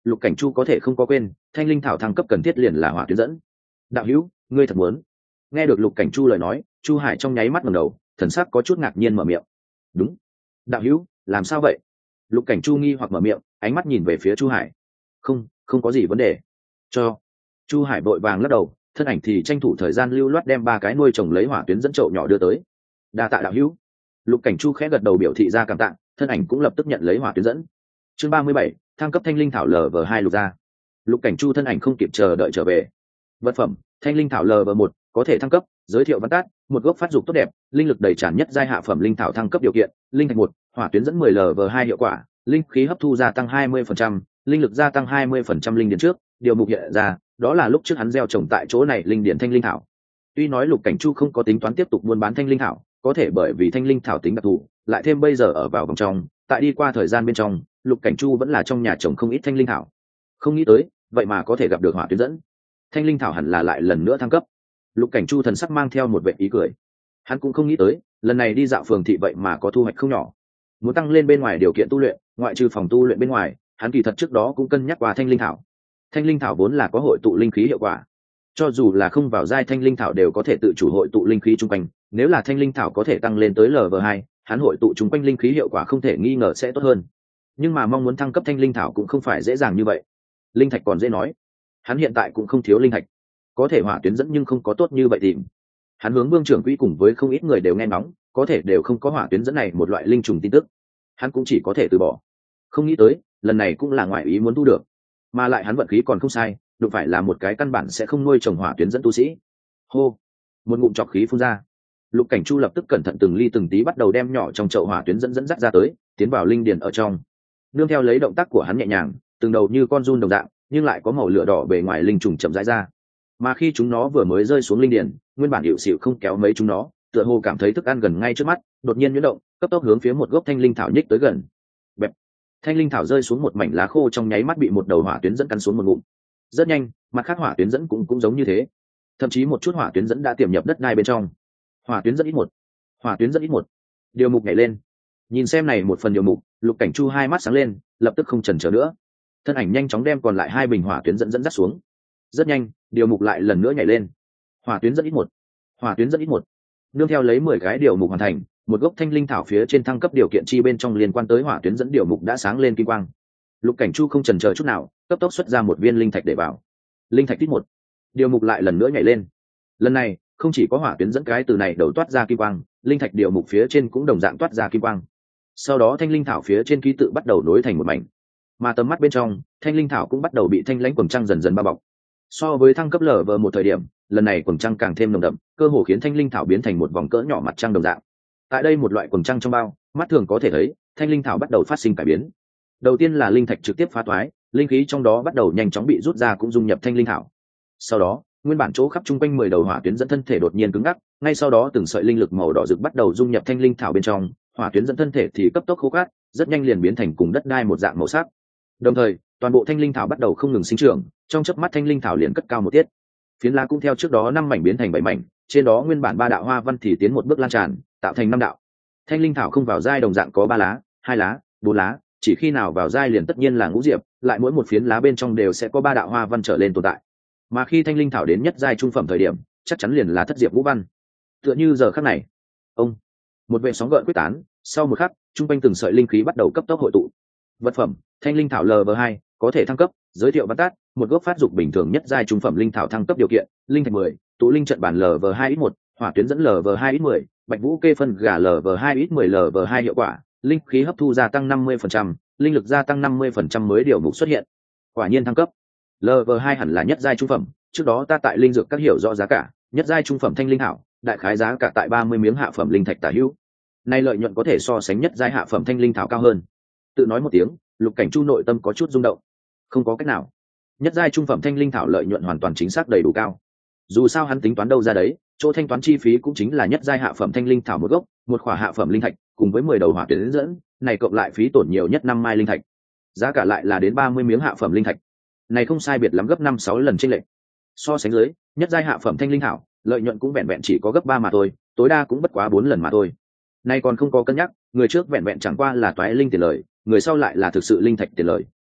Lục Cảnh Chu có thể không có quên, thanh linh thảo thăng cấp cần thiết liền là hỏa tuyến dẫn. Đạo hữu, ngươi thật muốn? Nghe được Lục Cảnh Chu lời nói, Chu Hải trong nháy mắt ngẩng đầu, thần sắc có chút ngạc nhiên mở miệng. Đúng. Đạo hữu, làm sao vậy? Lục Cảnh Chu nghi hoặc mở miệng, ánh mắt nhìn về phía Chu Hải. Không, không có gì vấn đề. Cho. Chu Hải vội vàng lắc đầu, thân ảnh thì tranh thủ thời gian lưu loát đem ba cái nuôi trồng lấy hỏa tuyến dẫn chậu nhỏ đưa tới. Đa tạ đạo hữu. Lục Cảnh Chu khẽ gật đầu biểu thị ra cảm tạ, thân ảnh cũng lập tức nhận lấy hỏa tuyến dẫn. Chương ba mươi bảy, thăng cấp thanh linh thảo L V hai lục ra. Lục Cảnh Chu thân ảnh không kịp chờ đợi trở về. Vật phẩm: thanh linh thảo L V một, có thể thăng cấp. Giới thiệu văn tát: một gốc phát dục tốt đẹp, linh lực đầy tràn nhất giai hạ phẩm linh thảo thăng cấp điều kiện: linh thạch một, hỏa tuyến dẫn mười L V hai hiệu quả, linh khí hấp thu gia tăng hai mươi phần trăm, linh lực gia tăng hai mươi phần trăm linh điển trước. Điều mục hiện ra, đó là lúc trước hắn gieo trồng tại chỗ này linh điển thanh linh thảo. Tuy nói Lục Cảnh Chu không có tính toán tiếp tục buôn bán thanh linh thảo, có thể bởi vì thanh linh thảo tính đặc thù, lại thêm bây giờ ở vào vòng trong, tại đi qua thời gian bên trong, Lục Cảnh Chu vẫn là trong nhà trồng không ít thanh linh thảo. Không nghĩ tới, vậy mà có thể gặp được hỏa tuyến dẫn. Thanh linh thảo hẳn là lại lần nữa thăng cấp. Lục Cảnh Chu thần sắc mang theo một vẻ ý cười. Hắn cũng không nghĩ tới, lần này đi dạo phường thị vậy mà có thu hoạch không nhỏ. Muốn tăng lên bên ngoài điều kiện tu luyện, ngoại trừ phòng tu luyện bên ngoài, hắn kỳ thật trước đó cũng cân nhắc qua thanh linh thảo. Thanh linh thảo vốn là có hội tụ linh khí hiệu quả. Cho dù là không vào giai thanh linh thảo đều có thể tự chủ hội tụ linh khí chung quanh, nếu là thanh linh thảo có thể tăng lên tới L V hai, hắn hội tụ chung quanh linh khí hiệu quả không thể nghi ngờ sẽ tốt hơn. Nhưng mà mong muốn thăng cấp thanh linh thảo cũng không phải dễ dàng như vậy. Linh thạch còn dễ nói, hắn hiện tại cũng không thiếu linh thạch, có thể hỏa tuyến dẫn nhưng không có tốt như vậy tìm. Hắn hướng Vương trưởng quỹ cùng với không ít người đều nghe ngóng, có thể đều không có hỏa tuyến dẫn này một loại linh trùng tin tức, hắn cũng chỉ có thể từ bỏ. Không nghĩ tới, lần này cũng là ngoại ý muốn thu được, mà lại hắn vận khí còn không sai, đụng phải là một cái căn bản sẽ không nuôi trồng hỏa tuyến dẫn tu sĩ. Hô, một ngụm trọc khí phun ra. Lục Cảnh Chu lập tức cẩn thận từng ly từng tí bắt đầu đem nhỏ trong chậu hỏa tuyến dẫn dẫn dắt ra tới, tiến vào linh điền ở trong. Nương theo lấy động tác của hắn nhẹ nhàng, từng đầu như con giun đồng dạng, nhưng lại có màu lửa đỏ bề ngoài linh trùng chậm rãi ra. Mà khi chúng nó vừa mới rơi xuống linh điền, nguyên bản hiệu xịu không kéo mấy chúng nó, tựa hồ cảm thấy thức ăn gần ngay trước mắt, đột nhiên nhuyễn động, cấp tốc hướng phía một gốc thanh linh thảo nhích tới gần. Bẹp. Thanh linh thảo rơi xuống một mảnh lá khô trong nháy mắt bị một đầu hỏa tuyến dẫn cắn xuống một ngụm. Rất nhanh, mặt khác hỏa tuyến dẫn cũng cũng giống như thế. Thậm chí một chút hỏa tuyến dẫn đã tiềm nhập đất đai bên trong. Hỏa tuyến dẫn ít một, hỏa tuyến dẫn ít một. Điều mục nhảy lên. Nhìn xem này một phần điều mục, Lục Cảnh Chu hai mắt sáng lên, lập tức không chần chờ nữa. Thân ảnh nhanh chóng đem còn lại hai bình hỏa tuyến dẫn dẫn dắt xuống. Rất nhanh, điều mục lại lần nữa nhảy lên. Hỏa tuyến dẫn ít một, hỏa tuyến dẫn ít một. Nương theo lấy mười cái điều mục hoàn thành, một gốc thanh linh thảo phía trên thăng cấp điều kiện chi bên trong liên quan tới hỏa tuyến dẫn điều mục đã sáng lên kim quang. Lục Cảnh Chu không chần chờ chút nào, cấp tốc xuất ra một viên linh thạch để vào. Linh thạch ít một, điều mục lại lần nữa nhảy lên. Lần này, không chỉ có hỏa tuyến dẫn cái từ này đầu toát ra kim quang, linh thạch điều mục phía trên cũng đồng dạng toát ra kim quang. Sau đó thanh linh thảo phía trên ký tự bắt đầu nối thành một mảnh, mà tầm mắt bên trong, thanh linh thảo cũng bắt đầu bị thanh lãnh quầng trăng dần dần bao bọc. So với thăng cấp lở vờ một thời điểm, lần này quầng trăng càng thêm nồng đậm, cơ hồ khiến thanh linh thảo biến thành một vòng cỡ nhỏ mặt trăng đồng dạng. Tại đây một loại quầng trăng trong bao, mắt thường có thể thấy, thanh linh thảo bắt đầu phát sinh cải biến. Đầu tiên là linh thạch trực tiếp phá toái, linh khí trong đó bắt đầu nhanh chóng bị rút ra cũng dung nhập thanh linh thảo. Sau đó, nguyên bản chỗ khắp trung quanh mười đầu hỏa tuyến dẫn thân thể đột nhiên cứng ngắc, ngay sau đó từng sợi linh lực màu đỏ rực bắt đầu dung nhập thanh linh thảo bên trong, hỏa tuyến dẫn thân thể thì cấp tốc khô cát, rất nhanh liền biến thành cùng đất đai một dạng màu sắc. Đồng thời, toàn bộ thanh linh thảo bắt đầu không ngừng sinh trưởng, trong chớp mắt thanh linh thảo liền cất cao một tiết. Phiến lá cũng theo trước đó năm mảnh biến thành bảy mảnh, trên đó nguyên bản ba đạo hoa văn thì tiến một bước lan tràn, tạo thành năm đạo. Thanh linh thảo không vào giai đồng dạng có ba lá, hai lá, bốn lá, chỉ khi nào vào giai liền tất nhiên là ngũ diệp, lại mỗi một phiến lá bên trong đều sẽ có ba đạo hoa văn trở lên tồn tại. Mà khi thanh linh thảo đến nhất giai trung phẩm thời điểm, chắc chắn liền là thất diệp ngũ văn. Tựa như giờ khắc này, ông, một vệ sóng gợn quyết tán, sau một khắc, trung quanh từng sợi linh khí bắt đầu cấp tốc hội tụ. Vật phẩm: thanh linh thảo L V hai, có thể thăng cấp. Giới thiệu văn tát: một gốc phát dục bình thường nhất giai trung phẩm linh thảo thăng cấp điều kiện: linh thạch mười, tụ linh trận bản L V hai ít một, hỏa tuyến dẫn L V hai ít mười, bạch vũ kê phân gà L V hai ít mười L V hai hiệu quả, linh khí hấp thu gia tăng năm mươi phần trăm, linh lực gia tăng năm mươi phần trăm mới điều mục xuất hiện. Quả nhiên thăng cấp. L V hai hẳn là nhất giai trung phẩm, trước đó ta tại linh dược các hiểu rõ giá cả, nhất giai trung phẩm thanh linh thảo, đại khái giá cả tại ba mươi miếng hạ phẩm linh thạch tả hữu. Nay lợi nhuận có thể so sánh nhất giai hạ phẩm thanh linh thảo cao hơn. Tự nói một tiếng, Lục Cảnh Chu nội tâm có chút rung động. Không có cách nào, nhất giai trung phẩm thanh linh thảo lợi nhuận hoàn toàn chính xác đầy đủ cao. Dù sao hắn tính toán đâu ra đấy, chỗ thanh toán chi phí cũng chính là nhất giai hạ phẩm thanh linh thảo một gốc, một khỏa hạ phẩm linh thạch, cùng với mười đầu hỏa tuyến dẫn, này cộng lại phí tổn nhiều nhất năm mai linh thạch. Giá cả lại là đến ba mươi miếng hạ phẩm linh thạch. Này không sai biệt lắm gấp năm sáu lần chênh lệch. So sánh dưới, nhất giai hạ phẩm thanh linh thảo, lợi nhuận cũng vẹn vẹn chỉ có gấp ba mà thôi, tối đa cũng bất quá bốn lần mà thôi. Nay còn không có cân nhắc, người trước vẹn vẹn chẳng qua là toái linh tiền lời, người sau lại là thực sự linh thạch tiền lời.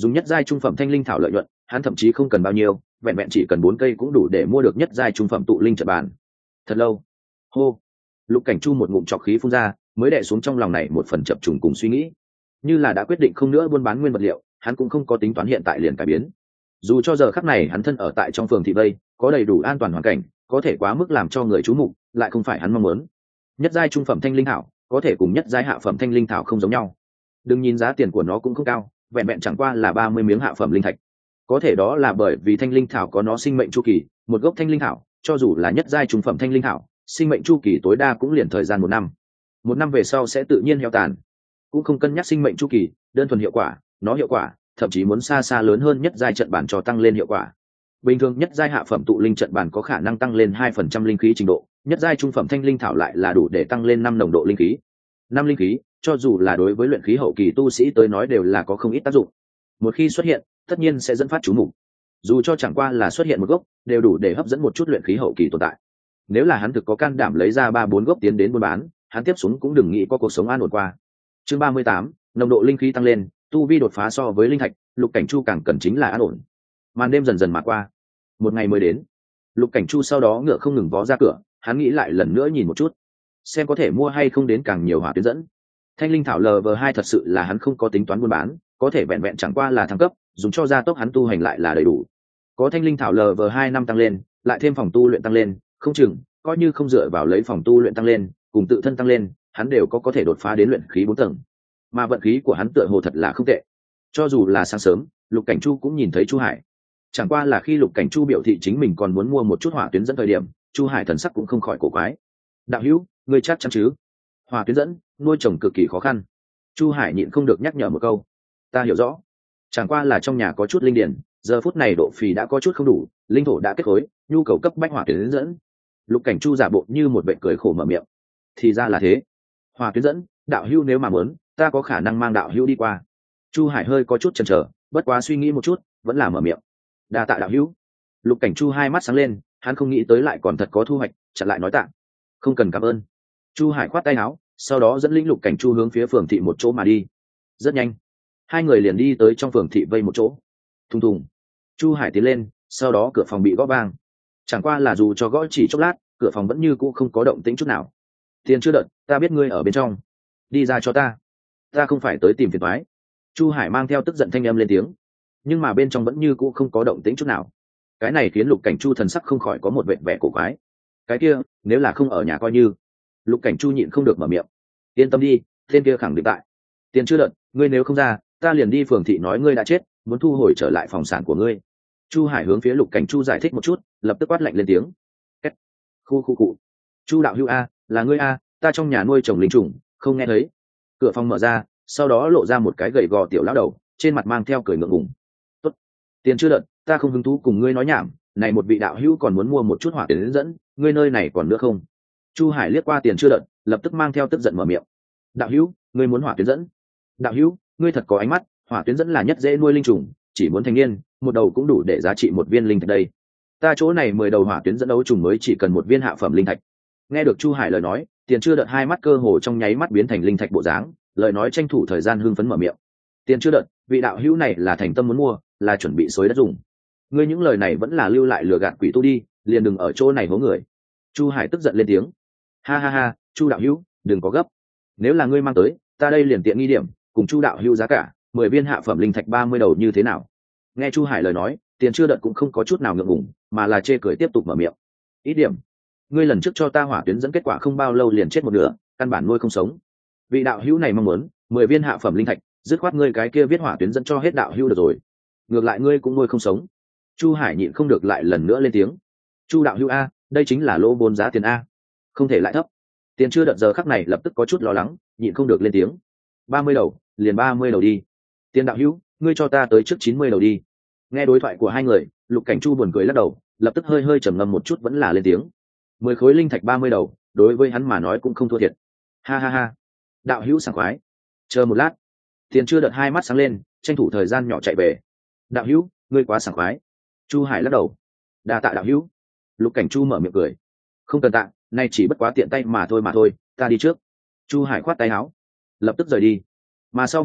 dùng nhất giai trung phẩm thanh linh thảo lợi nhuận hắn thậm chí không cần bao nhiêu, vẹn vẹn chỉ cần bốn cây cũng đủ để mua được nhất giai trung phẩm tụ linh trận bàn. Thật lâu, hô, Lục Cảnh Chu một ngụm trọc khí phun ra, mới đè xuống trong lòng này một phần chập trùng cùng suy nghĩ. Như là đã quyết định không nữa buôn bán nguyên vật liệu, hắn cũng không có tính toán hiện tại liền cải biến. Dù cho giờ khắc này hắn thân ở tại trong phường thị vây, có đầy đủ an toàn hoàn cảnh, có thể quá mức làm cho người chú mục, lại không phải hắn mong muốn. Nhất giai trung phẩm thanh linh thảo, có thể cùng nhất giai hạ phẩm thanh linh thảo không giống nhau. Đừng nhìn giá tiền của nó cũng không cao, vẹn vẹn chẳng qua là ba mươi miếng hạ phẩm linh thạch. Có thể đó là bởi vì thanh linh thảo có nó sinh mệnh chu kỳ, một gốc thanh linh thảo, cho dù là nhất giai trung phẩm thanh linh thảo, sinh mệnh chu kỳ tối đa cũng liền thời gian một năm. Một năm về sau sẽ tự nhiên heo tàn. Cũng không cân nhắc sinh mệnh chu kỳ, đơn thuần hiệu quả, nó hiệu quả thậm chí muốn xa xa lớn hơn nhất giai trận bản cho tăng lên hiệu quả. Bình thường nhất giai hạ phẩm tụ linh trận bản có khả năng tăng lên hai phần trăm linh khí trình độ, nhất giai trung phẩm thanh linh thảo lại là đủ để tăng lên năm nồng độ linh khí. Năm linh khí, cho dù là đối với luyện khí hậu kỳ tu sĩ tới nói đều là có không ít tác dụng. Một khi xuất hiện, tất nhiên sẽ dẫn phát chú mục. Dù cho chẳng qua là xuất hiện một gốc, đều đủ để hấp dẫn một chút luyện khí hậu kỳ tồn tại. Nếu là hắn thực có can đảm lấy ra ba bốn gốc tiến đến buôn bán, hắn tiếp xuống cũng đừng nghĩ có cuộc sống an ổn qua. Chương ba mươi tám, nồng độ linh khí tăng lên, tu vi đột phá so với linh thạch, Lục Cảnh Chu càng cần chính là an ổn. Màn đêm dần dần mà qua, một ngày mới đến. Lục Cảnh Chu sau đó ngựa không ngừng vó ra cửa, hắn nghĩ lại lần nữa nhìn một chút, xem có thể mua hay không đến càng nhiều hỏa tuyến dẫn. Thanh linh thảo L V hai thật sự là hắn không có tính toán buôn bán, có thể vẹn vẹn chẳng qua là thăng cấp, dùng cho gia tốc hắn tu hành lại là đầy đủ. Có thanh linh thảo L V hai năm tăng lên, lại thêm phòng tu luyện tăng lên, không chừng coi như không dựa vào lấy phòng tu luyện tăng lên, cùng tự thân tăng lên, hắn đều có có thể đột phá đến luyện khí bốn tầng. Mà vận khí của hắn tựa hồ thật là không tệ. Cho dù là sáng sớm, Lục Cảnh Chu cũng nhìn thấy Chu Hải. Chẳng qua là khi Lục Cảnh Chu biểu thị chính mình còn muốn mua một chút hỏa tuyến dẫn thời điểm, Chu Hải thần sắc cũng không khỏi cổ quái. "Đạo hữu, ngươi chắc chắn chứ? Hỏa tuyến dẫn, nuôi trồng cực kỳ khó khăn." Chu Hải nhịn không được nhắc nhở một câu. "Ta hiểu rõ. Chẳng qua là trong nhà có chút linh điển, giờ phút này độ phì đã có chút không đủ, linh thổ đã kết khối, nhu cầu cấp bách hỏa tuyến dẫn." Lục Cảnh Chu giả bộ như một bệnh cười khổ mở miệng. "Thì ra là thế. Hỏa tuyến dẫn, đạo hữu nếu mà muốn, ta có khả năng mang đạo hữu đi qua." Chu Hải hơi có chút chần chờ, bất quá suy nghĩ một chút, vẫn là mở miệng. "Đa tạ đạo hữu." Lục Cảnh Chu hai mắt sáng lên, hắn không nghĩ tới lại còn thật có thu hoạch, chặn lại nói tạ. "Không cần cảm ơn." Chu Hải khoát tay áo, sau đó dẫn lĩnh Lục Cảnh Chu hướng phía phường thị một chỗ mà đi. Rất nhanh, hai người liền đi tới trong phường thị vây một chỗ. Thùng thùng. Chu Hải tiến lên, sau đó cửa phòng bị gõ vang. Chẳng qua là dù cho gõ chỉ chốc lát, cửa phòng vẫn như cũ không có động tĩnh chút nào. "Tiền chưa đợt, ta biết ngươi ở bên trong, đi ra cho ta. Ta không phải tới tìm phiền toái." Chu Hải mang theo tức giận thanh âm lên tiếng, nhưng mà bên trong vẫn như cũ không có động tĩnh chút nào. Cái này khiến Lục Cảnh Chu thần sắc không khỏi có một vẻ vẻ cổ quái. "Cái kia, nếu là không ở nhà coi như." Lục Cảnh Chu nhịn không được mở miệng. "Yên tâm đi, tên kia khẳng định tại. Tiền chưa đợt, ngươi nếu không ra, ta liền đi phường thị nói ngươi đã chết, muốn thu hồi trở lại phòng sản của ngươi." Chu Hải hướng phía Lục Cảnh Chu giải thích một chút, lập tức quát lạnh lên tiếng. Két. Khu khu cụ. "Chu đạo hữu a, là ngươi a, ta trong nhà nuôi trồng linh trùng, không nghe thấy." Cửa phòng mở ra, sau đó lộ ra một cái gầy gò tiểu lão đầu, trên mặt mang theo cười ngượng ngùng. "Tốt, tiền chưa đợt, ta không hứng thú cùng ngươi nói nhảm, này một vị đạo hữu còn muốn mua một chút hỏa tuyến dẫn, ngươi nơi này còn nữa không?" Chu Hải liếc qua tiền chưa đợt, lập tức mang theo tức giận mở miệng. "Đạo hữu, ngươi muốn hỏa tuyến dẫn? Đạo hữu, ngươi thật có ánh mắt, hỏa tuyến dẫn là nhất dễ nuôi linh trùng, chỉ muốn thành niên, một đầu cũng đủ để giá trị một viên linh thạch đây. Ta chỗ này mười đầu hỏa tuyến dẫn đấu trùng mới chỉ cần một viên hạ phẩm linh thạch." Nghe được Chu Hải lời nói, tiền chưa đợt hai mắt cơ hồ trong nháy mắt biến thành linh thạch bộ dáng, lời nói tranh thủ thời gian hưng phấn mở miệng. "Tiền chưa đợt, vị đạo hữu này là thành tâm muốn mua, là chuẩn bị xới đất dùng. Ngươi những lời này vẫn là lưu lại lừa gạt quỷ tu đi, liền đừng ở chỗ này hố người." Chu Hải tức giận lên tiếng. "Ha ha ha, Chu đạo hữu, đừng có gấp. Nếu là ngươi mang tới, ta đây liền tiện nghi điểm, cùng Chu đạo hữu giá cả, mười viên hạ phẩm linh thạch ba mươi đầu như thế nào?" Nghe Chu Hải lời nói, tiền chưa đợt cũng không có chút nào ngượng ngùng, mà là chê cười tiếp tục mở miệng. "Ít điểm. Ngươi lần trước cho ta hỏa tuyến dẫn kết quả không bao lâu liền chết một nửa, căn bản nuôi không sống. Vị đạo hữu này mong muốn mười viên hạ phẩm linh thạch, dứt khoát ngươi cái kia viết hỏa tuyến dẫn cho hết đạo hữu được rồi. Ngược lại ngươi cũng nuôi không sống." Chu Hải nhịn không được lại lần nữa lên tiếng. "Chu đạo hữu a, đây chính là lỗ vốn giá tiền a, không thể lại thấp." Tiền chưa đợt giờ khắc này lập tức có chút lo lắng, nhịn không được lên tiếng. Ba mươi đầu, liền ba mươi đầu đi. Tiền đạo hữu, ngươi cho ta tới trước chín mươi đầu đi." Nghe đối thoại của hai người, Lục Cảnh Chu buồn cười lắc đầu, lập tức hơi hơi trầm ngâm một chút vẫn là lên tiếng. Mười khối linh thạch ba mươi đầu, đối với hắn mà nói cũng không thua thiệt. "Ha ha ha, đạo hữu sảng khoái." Chờ một lát, Tiền chưa đợt hai mắt sáng lên, tranh thủ thời gian nhỏ chạy về. "Đạo hữu, ngươi quá sảng khoái." Chu Hải lắc đầu. "Đa tạ đạo hữu." Lục Cảnh Chu mở miệng cười. "Không cần tạ, nay chỉ bất quá tiện tay mà thôi mà thôi, ta đi trước." Chu Hải khoát tay áo, lập tức rời đi. Mà sau một lát,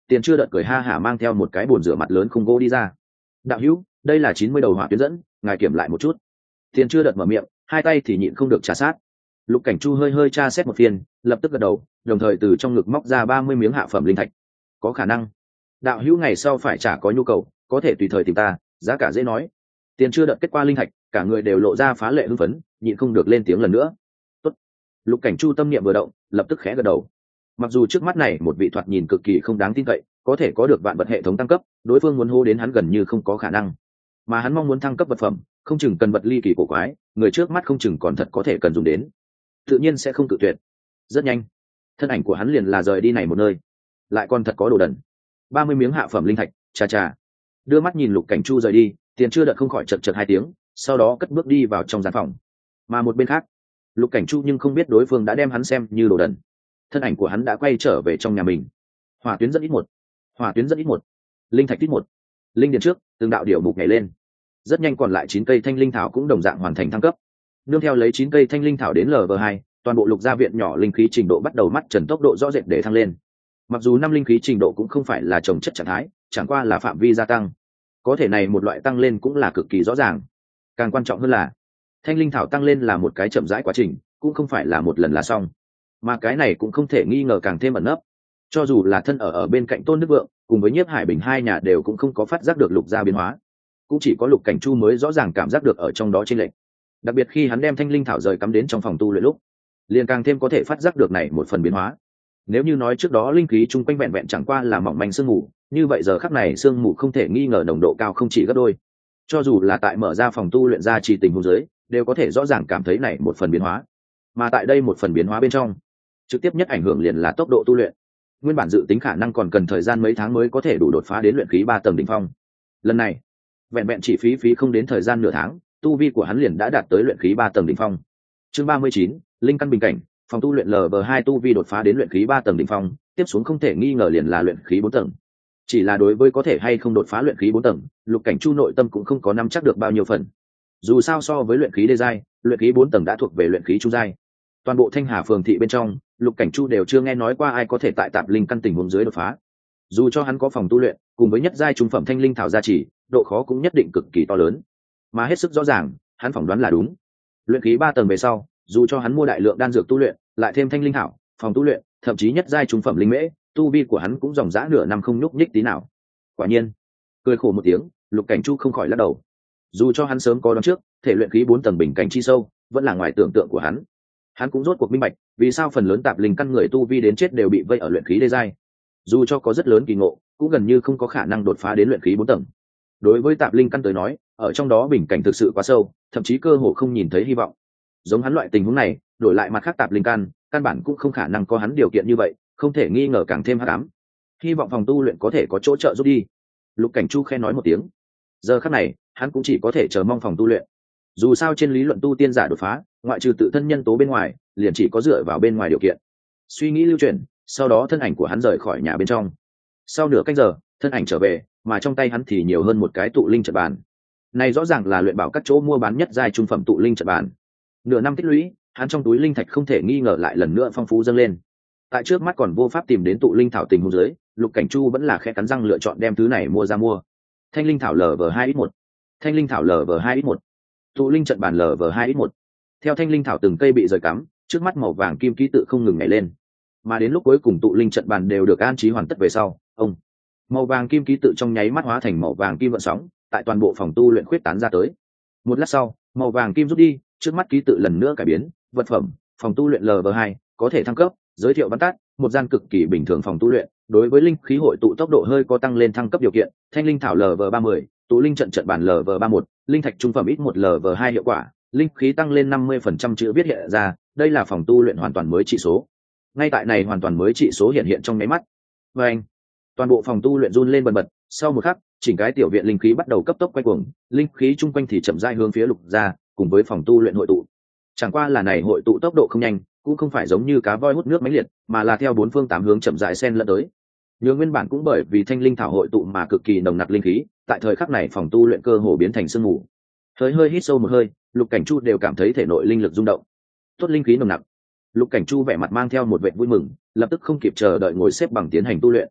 Tiền Chưa Đợt cười ha hả mang theo một cái bồn rửa mặt lớn khung gỗ đi ra. Đạo hữu, đây là chín mươi đầu hỏa tuyến dẫn, ngài kiểm lại một chút. Tiền Chưa Đợt mở miệng, hai tay thì nhịn không được trà sát. Lục Cảnh Chu hơi hơi tra xét một phiên, lập tức gật đầu, đồng thời từ trong ngực móc ra ba mươi miếng hạ phẩm linh thạch. Có khả năng. Đạo hữu ngày sau phải trả có nhu cầu, có thể tùy thời tìm ta, giá cả dễ nói. Tiền Chưa Đợt kết qua linh thạch, cả người đều lộ ra phá lệ hưng phấn, nhịn không được lên tiếng lần nữa. Tốt. Lục Cảnh Chu tâm niệm vừa động, lập tức khẽ gật đầu. Mặc dù trước mắt này một vị thoạt nhìn cực kỳ không đáng tin cậy, có thể có được vạn vật hệ thống tăng cấp, đối phương muốn hô đến hắn gần như không có khả năng. Mà hắn mong muốn thăng cấp vật phẩm, không chừng cần vật ly kỳ cổ quái, người trước mắt không chừng còn thật có thể cần dùng đến, tự nhiên sẽ không cự tuyệt. Rất nhanh, thân ảnh của hắn liền là rời đi này một nơi, lại còn thật có đồ đần. ba mươi miếng hạ phẩm linh thạch, chà chà. Đưa mắt nhìn Lục Cảnh Chu rời đi, Tiền Chưa Đợt không khỏi chật chật hai tiếng, sau đó cất bước đi vào trong gian phòng. Mà một bên khác, Lục Cảnh Chu nhưng không biết đối phương đã đem hắn xem như đồ đần. Thân ảnh của hắn đã quay trở về trong nhà mình. Hỏa tuyến dẫn ít một, hỏa tuyến dẫn ít một, linh thạch ít một. Linh điện trước, từng đạo điểu mục nhảy lên. Rất nhanh còn lại chín cây thanh linh thảo cũng đồng dạng hoàn thành thăng cấp. Nương theo lấy chín cây thanh linh thảo đến lv hai, toàn bộ Lục gia viện nhỏ linh khí trình độ bắt đầu mắt trần tốc độ rõ rệt để thăng lên. Mặc dù năm linh khí trình độ cũng không phải là trồng chất trạng thái, chẳng qua là phạm vi gia tăng. Có thể này một loại tăng lên cũng là cực kỳ rõ ràng. Càng quan trọng hơn là, thanh linh thảo tăng lên là một cái chậm rãi quá trình, cũng không phải là một lần là xong. Mà cái này cũng không thể nghi ngờ càng thêm ẩn nấp. Cho dù là thân ở ở bên cạnh Tôn Đức Vượng, cùng với Nhiếp Hải Bình hai nhà đều cũng không có phát giác được Lục gia biến hóa. Cũng chỉ có Lục Cảnh Chu mới rõ ràng cảm giác được ở trong đó chênh lệch. Đặc biệt khi hắn đem thanh linh thảo rời cắm đến trong phòng tu luyện lúc, liền càng thêm có thể phát giác được này một phần biến hóa. Nếu như nói trước đó linh khí chung quanh vẹn vẹn chẳng qua là mỏng manh sương mù, như vậy giờ khắc này sương mù không thể nghi ngờ nồng độ cao không chỉ gấp đôi. Cho dù là tại mở ra phòng tu luyện ra trì tình huống dưới, đều có thể rõ ràng cảm thấy này một phần biến hóa. Mà tại đây một phần biến hóa bên trong, trực tiếp nhất ảnh hưởng liền là tốc độ tu luyện. Nguyên bản dự tính khả năng còn cần thời gian mấy tháng mới có thể đủ đột phá đến luyện khí ba tầng đỉnh phong. Lần này, vẹn vẹn chỉ phí phí không đến thời gian nửa tháng, tu vi của hắn liền đã đạt tới luyện khí ba tầng đỉnh phong. Chương ba mươi chín, linh căn bình cảnh, phòng tu luyện lv hai tu vi đột phá đến luyện khí ba tầng đỉnh phong, tiếp xuống không thể nghi ngờ liền là luyện khí bốn tầng. Chỉ là đối với có thể hay không đột phá luyện khí bốn tầng, Lục Cảnh Chu nội tâm cũng không có nắm chắc được bao nhiêu phần. Dù sao so với luyện khí đê giai, luyện khí bốn tầng đã thuộc về luyện khí trung giai. Toàn bộ Thanh Hà phường thị bên trong, Lục Cảnh Chu đều chưa nghe nói qua ai có thể tại tạp linh căn tình huống dưới đột phá. Dù cho hắn có phòng tu luyện, cùng với nhất giai trung phẩm thanh linh thảo gia trì, độ khó cũng nhất định cực kỳ to lớn. Mà hết sức rõ ràng, hắn phỏng đoán là đúng. Luyện khí ba tầng về sau, dù cho hắn mua đại lượng đan dược tu luyện, lại thêm thanh linh thảo, phòng tu luyện, thậm chí nhất giai trung phẩm linh mễ, tu vi của hắn cũng dòng dã nửa năm không nhúc nhích tí nào. Quả nhiên, cười khổ một tiếng, Lục Cảnh Chu không khỏi lắc đầu. Dù cho hắn sớm có đoán trước, thể luyện khí bốn tầng bình cảnh chi sâu, vẫn là ngoài tưởng tượng của hắn. Hắn cũng rốt cuộc minh bạch, vì sao phần lớn tạp linh căn người tu vi đến chết đều bị vây ở luyện khí đê giai. Dù cho có rất lớn kỳ ngộ, cũng gần như không có khả năng đột phá đến luyện khí bốn tầng. Đối với tạp linh căn tới nói, ở trong đó bình cảnh thực sự quá sâu, thậm chí cơ hồ không nhìn thấy hy vọng. Giống hắn loại tình huống này, đổi lại mặt khác tạp linh căn, căn bản cũng không khả năng có hắn điều kiện như vậy, không thể nghi ngờ càng thêm hắc ám. Hy vọng phòng tu luyện có thể có chỗ trợ giúp đi. Lục Cảnh Chu khen nói một tiếng. Giờ khắc này, hắn cũng chỉ có thể chờ mong phòng tu luyện. Dù sao trên lý luận tu tiên giả đột phá, ngoại trừ tự thân nhân tố bên ngoài, liền chỉ có dựa vào bên ngoài điều kiện. Suy nghĩ lưu chuyển, sau đó thân ảnh của hắn rời khỏi nhà bên trong. Sau nửa canh giờ, thân ảnh trở về, mà trong tay hắn thì nhiều hơn một cái tụ linh trận bàn. Này rõ ràng là luyện bảo các chỗ mua bán nhất giai trung phẩm tụ linh trận bàn. Nửa năm tích lũy, hắn trong túi linh thạch không thể nghi ngờ lại lần nữa phong phú dâng lên. Tại trước mắt còn vô pháp tìm đến tụ linh thảo tình huống dưới, Lục Cảnh Chu vẫn là khẽ cắn răng lựa chọn đem thứ này mua ra mua. Thanh linh thảo lv hai x một, thanh linh thảo lv hai x một, tụ linh trận bàn lv hai x một. Theo thanh linh thảo từng cây bị rời cắm, trước mắt màu vàng kim ký tự không ngừng nhảy lên. Mà đến lúc cuối cùng tụ linh trận bàn đều được an trí hoàn tất về sau, ông màu vàng kim ký tự trong nháy mắt hóa thành màu vàng kim vận sóng, tại toàn bộ phòng tu luyện khuyết tán ra tới. Một lát sau, màu vàng kim rút đi, trước mắt ký tự lần nữa cải biến, vật phẩm, phòng tu luyện lv hai, có thể thăng cấp, giới thiệu văn tắt, một gian cực kỳ bình thường phòng tu luyện, đối với linh khí hội tụ tốc độ hơi có tăng lên thăng cấp điều kiện, thanh linh thảo lv ba mươi, tụ linh trận trận bản lv ba mươi mốt, linh thạch trung phẩm ít một lv hai hiệu quả, linh khí tăng lên năm mươi phần trăm chữ viết hiện ra, đây là phòng tu luyện hoàn toàn mới trị số. Ngay tại này hoàn toàn mới trị số hiện hiện trong nháy mắt. Và anh, toàn bộ phòng tu luyện run lên bần bật, sau một khắc, chỉnh cái tiểu viện linh khí bắt đầu cấp tốc quay cuồng, linh khí chung quanh thì chậm rãi hướng phía Lục ra, cùng với phòng tu luyện hội tụ. Chẳng qua là này hội tụ tốc độ không nhanh, cũng không phải giống như cá voi hút nước mãnh liệt, mà là theo bốn phương tám hướng chậm rãi xen lẫn tới. Nhớ nguyên bản cũng bởi vì thanh linh thảo hội tụ mà cực kỳ nồng nặc linh khí, tại thời khắc này phòng tu luyện cơ hồ biến thành sương mù. Hơi hơi hít sâu một hơi, Lục Cảnh Chu đều cảm thấy thể nội linh lực rung động. Tốt linh khí nồng nặc. Lục Cảnh Chu vẻ mặt mang theo một vẻ vui mừng, lập tức không kịp chờ đợi ngồi xếp bằng tiến hành tu luyện.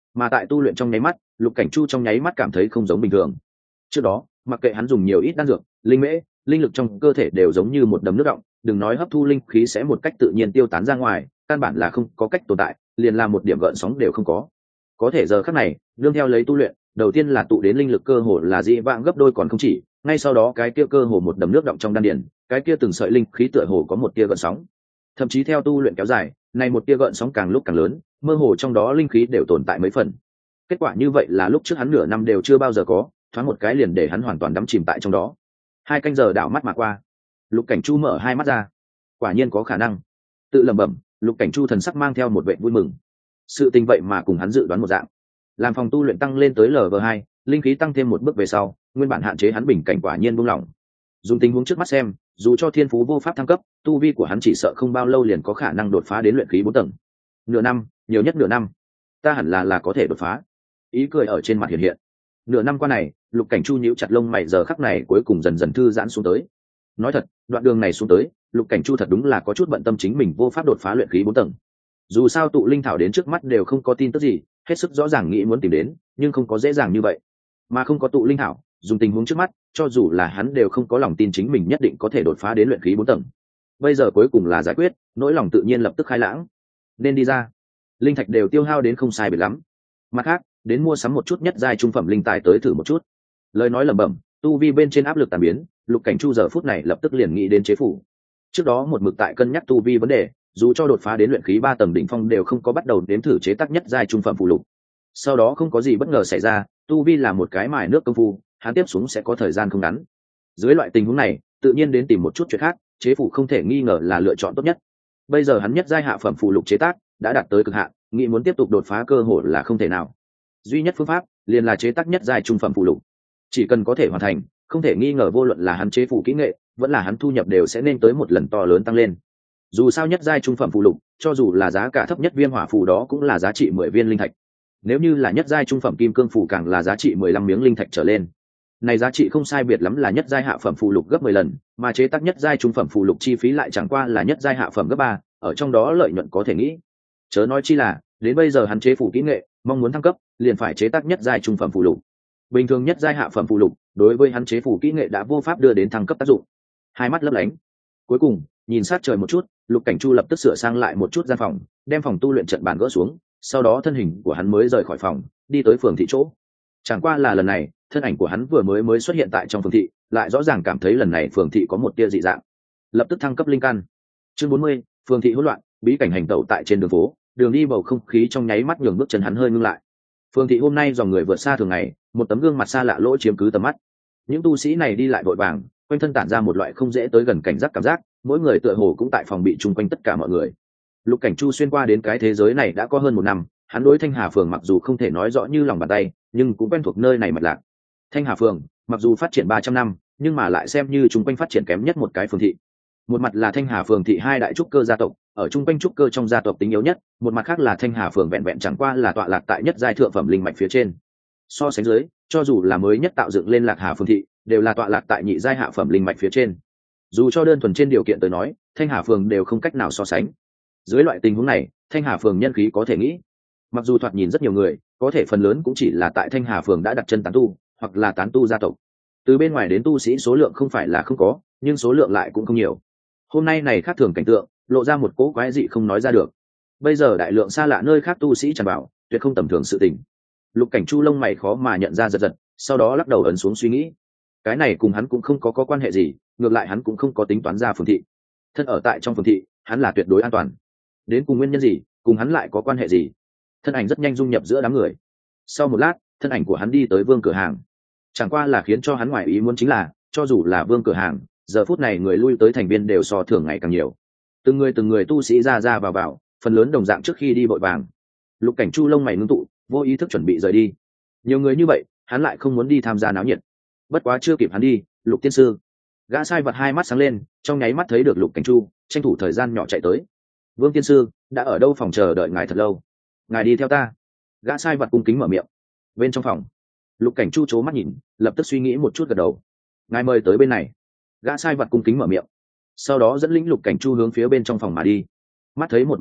mà tại tu luyện trong nháy mắt Lục Cảnh Chu trong nháy mắt cảm thấy không giống bình thường. Trước đó mặc kệ hắn dùng nhiều ít đan dược, linh mễ, linh lực trong cơ thể đều giống như một đầm nước động, đừng nói hấp thu linh khí sẽ một cách tự nhiên tiêu tán ra ngoài, căn bản là không có cách tồn tại, liền là một điểm gợn sóng đều không có. Có thể giờ khắc này nương theo lấy tu luyện, đầu tiên là tụ đến linh lực cơ hồ là dị vãng gấp đôi còn không chỉ, ngay sau đó cái kia cơ hồ một đầm nước động trong đan điền, cái kia từng sợi linh khí tựa hồ có một tia gợn sóng. Thậm chí theo tu luyện kéo dài, này một tia gợn sóng càng lúc càng lớn, mơ hồ trong đó linh khí đều tồn tại mấy phần. Kết quả như vậy là lúc trước hắn nửa năm đều chưa bao giờ có, thoáng một cái liền để hắn hoàn toàn đắm chìm tại trong đó. Hai canh giờ đảo mắt mà qua, Lục Cảnh Chu mở hai mắt ra, quả nhiên có khả năng. Tự lẩm bẩm, Lục Cảnh Chu thần sắc mang theo một vẻ vui mừng. Sự tình vậy mà cùng hắn dự đoán một dạng. Làm phòng tu luyện tăng lên tới lv hai, linh khí tăng thêm một bước về sau, nguyên bản hạn chế hắn bình cảnh quả nhiên buông lỏng. Dùng tình huống trước mắt xem, dù cho thiên phú vô pháp thăng cấp, tu vi của hắn chỉ sợ không bao lâu liền có khả năng đột phá đến luyện khí bốn tầng. Nửa năm, nhiều nhất nửa năm, ta hẳn là là có thể đột phá. Ý cười ở trên mặt hiện hiện. Nửa năm qua này, Lục Cảnh Chu nhíu chặt lông mày, giờ khắc này cuối cùng dần dần thư giãn xuống tới. Nói thật, đoạn đường này xuống tới, Lục Cảnh Chu thật đúng là có chút bận tâm chính mình vô pháp đột phá luyện khí bốn tầng. Dù sao tụ linh thảo đến trước mắt đều không có tin tức gì, hết sức rõ ràng nghĩ muốn tìm đến, nhưng không có dễ dàng như vậy. Mà không có tụ linh thảo, dùng tình huống trước mắt, cho dù là hắn đều không có lòng tin chính mình nhất định có thể đột phá đến luyện khí bốn tầng. Bây giờ cuối cùng là giải quyết, nỗi lòng tự nhiên lập tức khai lãng. Nên đi ra. Linh thạch đều tiêu hao đến không sai biệt lắm. Mặt khác, đến mua sắm một chút nhất giai trung phẩm linh tài tới thử một chút. Lời nói lẩm bẩm, tu vi bên trên áp lực tàn biến, Lục Cảnh Chu giờ phút này lập tức liền nghĩ đến chế phủ. Trước đó một mực tại cân nhắc tu vi vấn đề, dù cho đột phá đến luyện khí ba tầng đỉnh phong đều không có bắt đầu đếm thử chế tác nhất giai trung phẩm phụ lục. Sau đó không có gì bất ngờ xảy ra, tu vi là một cái mài nước công phu, hắn tiếp xuống sẽ có thời gian không ngắn. Dưới loại tình huống này, tự nhiên đến tìm một chút chuyện khác, chế phủ không thể nghi ngờ là lựa chọn tốt nhất. Bây giờ hắn nhất giai hạ phẩm phụ lục chế tác đã đạt tới cực hạn, nghĩ muốn tiếp tục đột phá cơ hội là không thể nào. Duy nhất phương pháp liền là chế tác nhất giai trung phẩm phụ lục. Chỉ cần có thể hoàn thành, không thể nghi ngờ vô luận là hắn chế phủ kỹ nghệ, vẫn là hắn thu nhập đều sẽ nên tới một lần to lớn tăng lên. Dù sao nhất giai trung phẩm phụ lục, cho dù là giá cả thấp nhất viêm hỏa phù đó cũng là giá trị mười viên linh thạch. Nếu như là nhất giai trung phẩm kim cương phù càng là giá trị mười lăm miếng linh thạch trở lên. Này giá trị không sai biệt lắm là nhất giai hạ phẩm phù lục gấp mười lần, mà chế tác nhất giai trung phẩm phù lục chi phí lại chẳng qua là nhất giai hạ phẩm gấp ba, ở trong đó lợi nhuận có thể nghĩ. Chớ nói chi là, đến bây giờ hắn chế phủ kỹ nghệ, mong muốn thăng cấp, liền phải chế tác nhất giai trung phẩm phù lục. Bình thường nhất giai hạ phẩm phù lục, đối với hắn chế phủ kỹ nghệ đã vô pháp đưa đến thăng cấp tác dụng. Hai mắt lấp lánh. Cuối cùng, nhìn sát trời một chút, Lục Cảnh Chu lập tức sửa sang lại một chút gian phòng, đem phòng tu luyện trận bàn gỡ xuống, sau đó thân hình của hắn mới rời khỏi phòng, đi tới phường thị chỗ. Chẳng qua là lần này, thân ảnh của hắn vừa mới mới xuất hiện tại trong phường thị, lại rõ ràng cảm thấy lần này phường thị có một tia dị dạng. Lập tức thăng cấp linh căn. Chương bốn mươi, phường thị hỗn loạn, bí cảnh hành tẩu tại trên đường phố, đường đi bầu không khí trong nháy mắt nhường bước chân hắn hơi ngưng lại. Phường thị hôm nay dòng người vượt xa thường ngày, một tấm gương mặt xa lạ lỗ chiếm cứ tầm mắt. Những tu sĩ này đi lại vội vàng, quanh thân tản ra một loại không dễ tới gần cảnh giác cảm giác, mỗi người tựa hồ cũng tại phòng bị chung quanh tất cả mọi người. Lục Cảnh Chu xuyên qua đến cái thế giới này đã có hơn một năm, hắn đối Thanh Hà phường mặc dù không thể nói rõ như lòng bàn tay, nhưng cũng quen thuộc nơi này mạch lạc. Thanh Hà phường mặc dù phát triển ba trăm năm, nhưng mà lại xem như chung quanh phát triển kém nhất một cái phường thị. Một mặt là Thanh Hà phường thị hai đại trúc cơ gia tộc, ở chung quanh trúc cơ trong gia tộc tính yếu nhất, một mặt khác là Thanh Hà phường vẹn vẹn chẳng qua là tọa lạc tại nhất giai thượng phẩm linh mạch phía trên. So sánh dưới, cho dù là mới nhất tạo dựng lên Lạc Hà phường thị, đều là tọa lạc tại nhị giai hạ phẩm linh mạch phía trên. Dù cho đơn thuần trên điều kiện tới nói, Thanh Hà phường đều không cách nào so sánh. Dưới loại tình huống này, Thanh Hà phường nhân khí có thể nghĩ, mặc dù thoạt nhìn rất nhiều người, có thể phần lớn cũng chỉ là tại Thanh Hà phường đã đặt chân tán tu, hoặc là tán tu gia tộc. Từ bên ngoài đến tu sĩ số lượng không phải là không có, nhưng số lượng lại cũng không nhiều. Hôm nay này khác thường cảnh tượng, lộ ra một cỗ quái dị không nói ra được. Bây giờ đại lượng xa lạ nơi khác tu sĩ tràn vào, tuyệt không tầm thường sự tình. Lục Cảnh Chu lông mày khó mà nhận ra giật giật, sau đó lắc đầu ấn xuống suy nghĩ. Cái này cùng hắn cũng không có, có quan hệ gì, ngược lại hắn cũng không có tính toán ra phường thị. Thân ở tại trong phường thị, hắn là tuyệt đối an toàn. Đến cùng nguyên nhân gì, cùng hắn lại có quan hệ gì? Thân ảnh rất nhanh dung nhập giữa đám người. Sau một lát, thân ảnh của hắn đi tới Vương cửa hàng. Chẳng qua là khiến cho hắn ngoài ý muốn chính là, cho dù là Vương cửa hàng, giờ phút này người lui tới thành viên đều so thường ngày càng nhiều. Từng người từng người tu sĩ ra ra vào vào, phần lớn đồng dạng trước khi đi vội vàng. Lục Cảnh Chu lông mày ngưng tụ, vô ý thức chuẩn bị rời đi. Nhiều người như vậy, hắn lại không muốn đi tham gia náo nhiệt. Bất quá chưa kịp hắn đi, Lục tiên sư, gã sai vật hai mắt sáng lên, trong nháy mắt thấy được Lục Cảnh Chu, tranh thủ thời gian nhỏ chạy tới. Vương tiên sư đã ở đâu phòng chờ đợi ngài thật lâu, ngài đi theo ta. Gã sai vật cung kính mở miệng. Bên trong phòng, Lục Cảnh Chu chố mắt nhìn, lập tức suy nghĩ một chút gật đầu. Ngài mời tới bên này. Gã sai vật cung kính mở miệng, sau đó dẫn lĩnh Lục Cảnh Chu hướng phía bên trong phòng mà đi. Mắt thấy một màn này,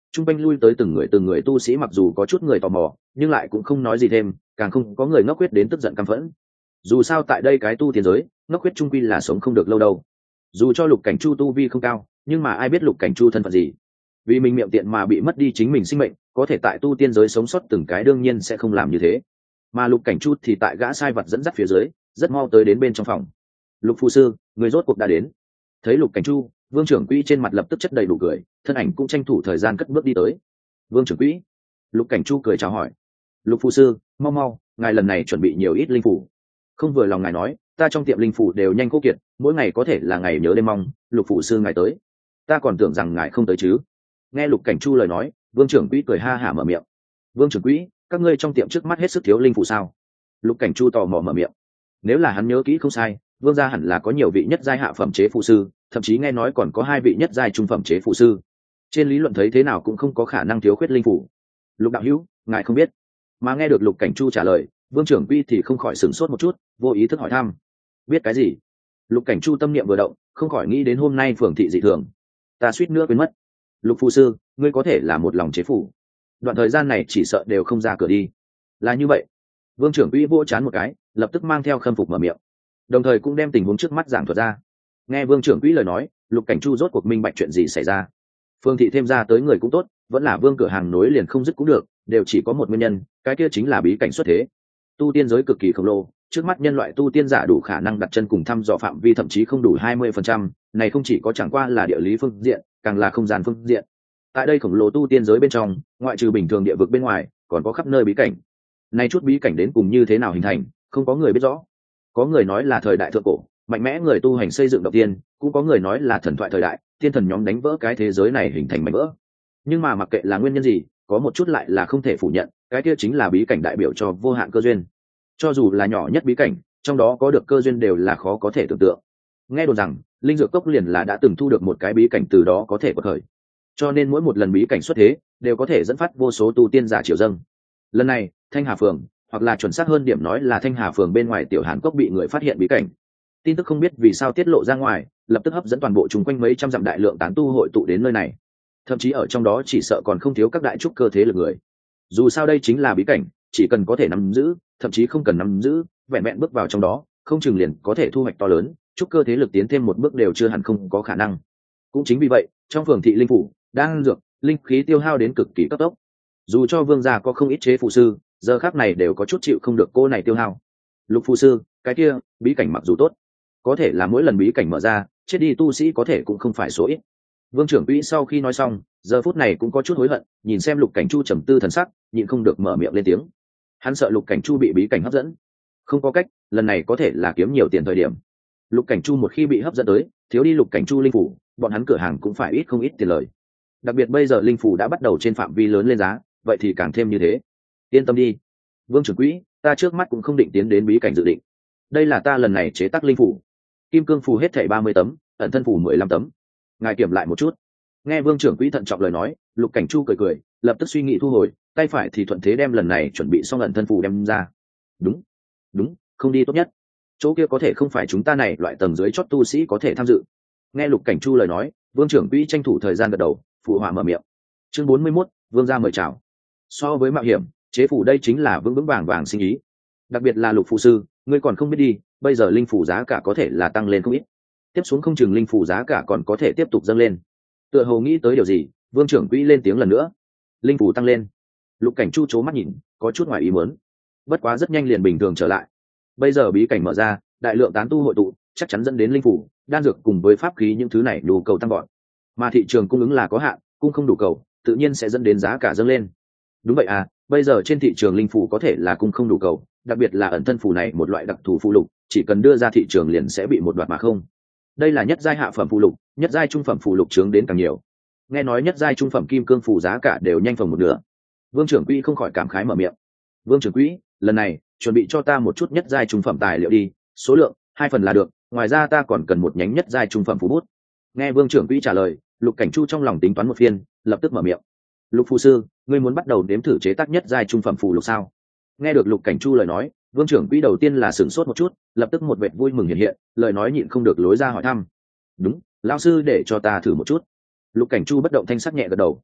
Trung quanh lui tới từng người từng người tu sĩ mặc dù có chút người tò mò nhưng lại cũng không nói gì thêm, càng không có người ngốc huyết đến tức giận căm phẫn. Dù sao tại đây cái tu tiên giới ngốc huyết trung quy là sống không được lâu đâu. Dù cho Lục Cảnh Chu tu vi không cao nhưng mà ai biết Lục Cảnh Chu thân phận gì, vì mình miệng tiện mà bị mất đi chính mình sinh mệnh, có thể tại tu tiên giới sống sót từng cái đương nhiên sẽ không làm như thế. Mà Lục Cảnh Chu thì tại gã sai vật dẫn dắt phía dưới rất mau tới đến bên trong phòng. Lục Phu Sư, người rốt cuộc đã đến. Thấy Lục Cảnh Chu, Vương trưởng quỹ trên mặt lập tức chất đầy đủ cười, thân ảnh cũng tranh thủ thời gian cất bước đi tới. Vương trưởng quỹ. Lục Cảnh Chu cười chào hỏi. Lục Phu Sư, mau mau, ngài lần này chuẩn bị nhiều ít linh phủ. Không vừa lòng ngài nói, ta trong tiệm linh phủ đều nhanh khô kiệt, mỗi ngày có thể là ngày nhớ đêm mong. Lục Phụ Sư ngài tới, ta còn tưởng rằng ngài không tới chứ. Nghe Lục Cảnh Chu lời nói, Vương trưởng quỹ cười ha hả mở miệng. Vương trưởng quỹ, các ngươi trong tiệm trước mắt hết sức thiếu linh phủ sao? Lục Cảnh Chu tò mò mở miệng. Nếu là hắn nhớ kỹ không sai, Vương gia hẳn là có nhiều vị nhất giai hạ phẩm chế phụ sư, thậm chí nghe nói còn có hai vị nhất giai trung phẩm chế phụ sư. Trên lý luận thấy thế nào cũng không có khả năng thiếu khuyết linh phủ. Lục đạo hữu, ngài không biết. Mà nghe được Lục Cảnh Chu trả lời, Vương trưởng quỹ thì không khỏi sửng sốt một chút, vô ý thức hỏi thăm. Biết cái gì? Lục Cảnh Chu tâm niệm vừa động, không khỏi nghĩ đến hôm nay phường thị dị thường. Ta suýt nữa quên mất. Lục Phu Sư, ngươi có thể là một lòng chế phủ. Đoạn thời gian này chỉ sợ đều không ra cửa đi. Là như vậy. Vương trưởng quỹ vỗ chán một cái, lập tức mang theo khâm phục mở miệng, đồng thời cũng đem tình huống trước mắt giảng thuật ra. Nghe Vương trưởng quỹ lời nói, Lục Cảnh Chu rốt cuộc minh bạch chuyện gì xảy ra. Phương thị thêm ra tới người cũng tốt, vẫn là Vương cửa hàng nối liền không dứt cũng được, đều chỉ có một nguyên nhân, cái kia chính là bí cảnh xuất thế. Tu tiên giới cực kỳ khổng lồ, trước mắt nhân loại tu tiên giả đủ khả năng đặt chân cùng thăm dò phạm vi thậm chí không đủ hai mươi phần trăm, này không chỉ có chẳng qua là địa lý phương diện, càng là không gian phương diện. Tại đây khổng lồ tu tiên giới bên trong, ngoại trừ bình thường địa vực bên ngoài, còn có khắp nơi bí cảnh. Này chút bí cảnh đến cùng như thế nào hình thành, không có người biết rõ. Có người nói là thời đại thượng cổ, mạnh mẽ người tu hành xây dựng động tiên, cũng có người nói là thần thoại thời đại, thiên thần nhóm đánh vỡ cái thế giới này hình thành mảnh vỡ. Nhưng mà mặc kệ là nguyên nhân gì, có một chút lại là không thể phủ nhận, cái kia chính là bí cảnh đại biểu cho vô hạn cơ duyên. Cho dù là nhỏ nhất bí cảnh, trong đó có được cơ duyên đều là khó có thể tưởng tượng. Nghe đồn rằng, linh dược cốc liền là đã từng thu được một cái bí cảnh từ đó có thể có thời. Cho nên mỗi một lần bí cảnh xuất thế, đều có thể dẫn phát vô số tu tiên giả triều dâng. Lần này, Thanh Hà Phường, hoặc là chuẩn xác hơn điểm nói là Thanh Hà Phường bên ngoài tiểu Hàn Cốc bị người phát hiện bí cảnh. Tin tức không biết vì sao tiết lộ ra ngoài, lập tức hấp dẫn toàn bộ chung quanh mấy trăm dặm đại lượng tán tu hội tụ đến nơi này. Thậm chí ở trong đó chỉ sợ còn không thiếu các đại trúc cơ thế lực người. Dù sao đây chính là bí cảnh, chỉ cần có thể nắm giữ, thậm chí không cần nắm giữ, vẹn vẹn bước vào trong đó, không chừng liền có thể thu hoạch to lớn, trúc cơ thế lực tiến thêm một bước đều chưa hẳn không có khả năng. Cũng chính vì vậy, trong phường thị linh phủ, đang dược, linh khí tiêu hao đến cực kỳ cấp tốc. Dù cho Vương gia có không ít chế phụ sư, giờ khắc này đều có chút chịu không được cô này tiêu hao. Lục Phu Sư, cái kia bí cảnh mặc dù tốt, có thể là mỗi lần bí cảnh mở ra, chết đi tu sĩ có thể cũng không phải số ít. Vương trưởng quỹ sau khi nói xong, giờ phút này cũng có chút hối hận, nhìn xem Lục Cảnh Chu trầm tư thần sắc, nhịn không được mở miệng lên tiếng. Hắn sợ Lục Cảnh Chu bị bí cảnh hấp dẫn, không có cách, lần này có thể là kiếm nhiều tiền thời điểm. Lục Cảnh Chu một khi bị hấp dẫn tới, thiếu đi Lục Cảnh Chu linh phủ, bọn hắn cửa hàng cũng phải ít không ít tiền lời. Đặc biệt bây giờ linh phủ đã bắt đầu trên phạm vi lớn lên giá, vậy thì càng thêm như thế. Yên tâm đi, Vương trưởng quỹ, ta trước mắt cũng không định tiến đến bí cảnh dự định. Đây là ta lần này chế tác linh phủ, kim cương phù hết thảy ba mươi tấm, ẩn thân phù mười lăm tấm. Ngài kiểm lại một chút. Nghe Vương trưởng quỹ thận trọng lời nói, Lục Cảnh Chu cười cười, lập tức suy nghĩ thu hồi, tay phải thì thuận thế đem lần này chuẩn bị xong ẩn thân phù đem ra. Đúng, đúng, không đi tốt nhất. Chỗ kia có thể không phải chúng ta này loại tầng dưới chót tu sĩ có thể tham dự. Nghe Lục Cảnh Chu lời nói, Vương trưởng quỹ tranh thủ thời gian gật đầu, phụ họa mở miệng. Chương bốn mươi mốt, Vương gia mời chào. So với mạo hiểm, chế phủ đây chính là vững vững vàng vàng sinh ý. Đặc biệt là Lục Phụ Sư, ngươi còn không biết đi, bây giờ linh phủ giá cả có thể là tăng lên không ít. Tiếp xuống không chừng linh phủ giá cả còn có thể tiếp tục dâng lên. Tựa hồ nghĩ tới điều gì, Vương trưởng quỹ lên tiếng lần nữa. Linh phủ tăng lên. Lục Cảnh Chu chố mắt nhìn, có chút ngoài ý muốn. Bất quá rất nhanh liền bình thường trở lại. Bây giờ bí cảnh mở ra, đại lượng tán tu hội tụ, chắc chắn dẫn đến linh phủ, đan dược cùng với pháp khí những thứ này đủ cầu tăng gọn. Mà thị trường cung ứng là có hạn, cung không đủ cầu, tự nhiên sẽ dẫn đến giá cả dâng lên. Đúng vậy à, bây giờ trên thị trường linh phủ có thể là cung không đủ cầu, đặc biệt là ẩn thân phù này một loại đặc thù phụ lục, chỉ cần đưa ra thị trường liền sẽ bị một đoạt mà không. Đây là nhất giai hạ phẩm phụ lục, nhất giai trung phẩm phụ lục chướng đến càng nhiều. Nghe nói nhất giai trung phẩm kim cương phù giá cả đều nhanh phần một nửa. Vương trưởng quỹ không khỏi cảm khái mở miệng. Vương trưởng quỹ, lần này chuẩn bị cho ta một chút nhất giai trung phẩm tài liệu đi, số lượng hai phần là được, ngoài ra ta còn cần một nhánh nhất giai trung phẩm phù bút. Nghe Vương trưởng quỹ trả lời, Lục Cảnh Chu trong lòng tính toán một phiên, lập tức mở miệng. Lục Phu Sư, ngươi muốn bắt đầu đếm thử chế tác nhất giai trung phẩm phù lục sao? Nghe được Lục Cảnh Chu lời nói, Vương trưởng quỹ đầu tiên là sửng sốt một chút, lập tức một vệt vui mừng hiện hiện, lời nói nhịn không được lối ra hỏi thăm. Đúng, lão sư để cho ta thử một chút. Lục Cảnh Chu bất động thanh sắc nhẹ gật đầu.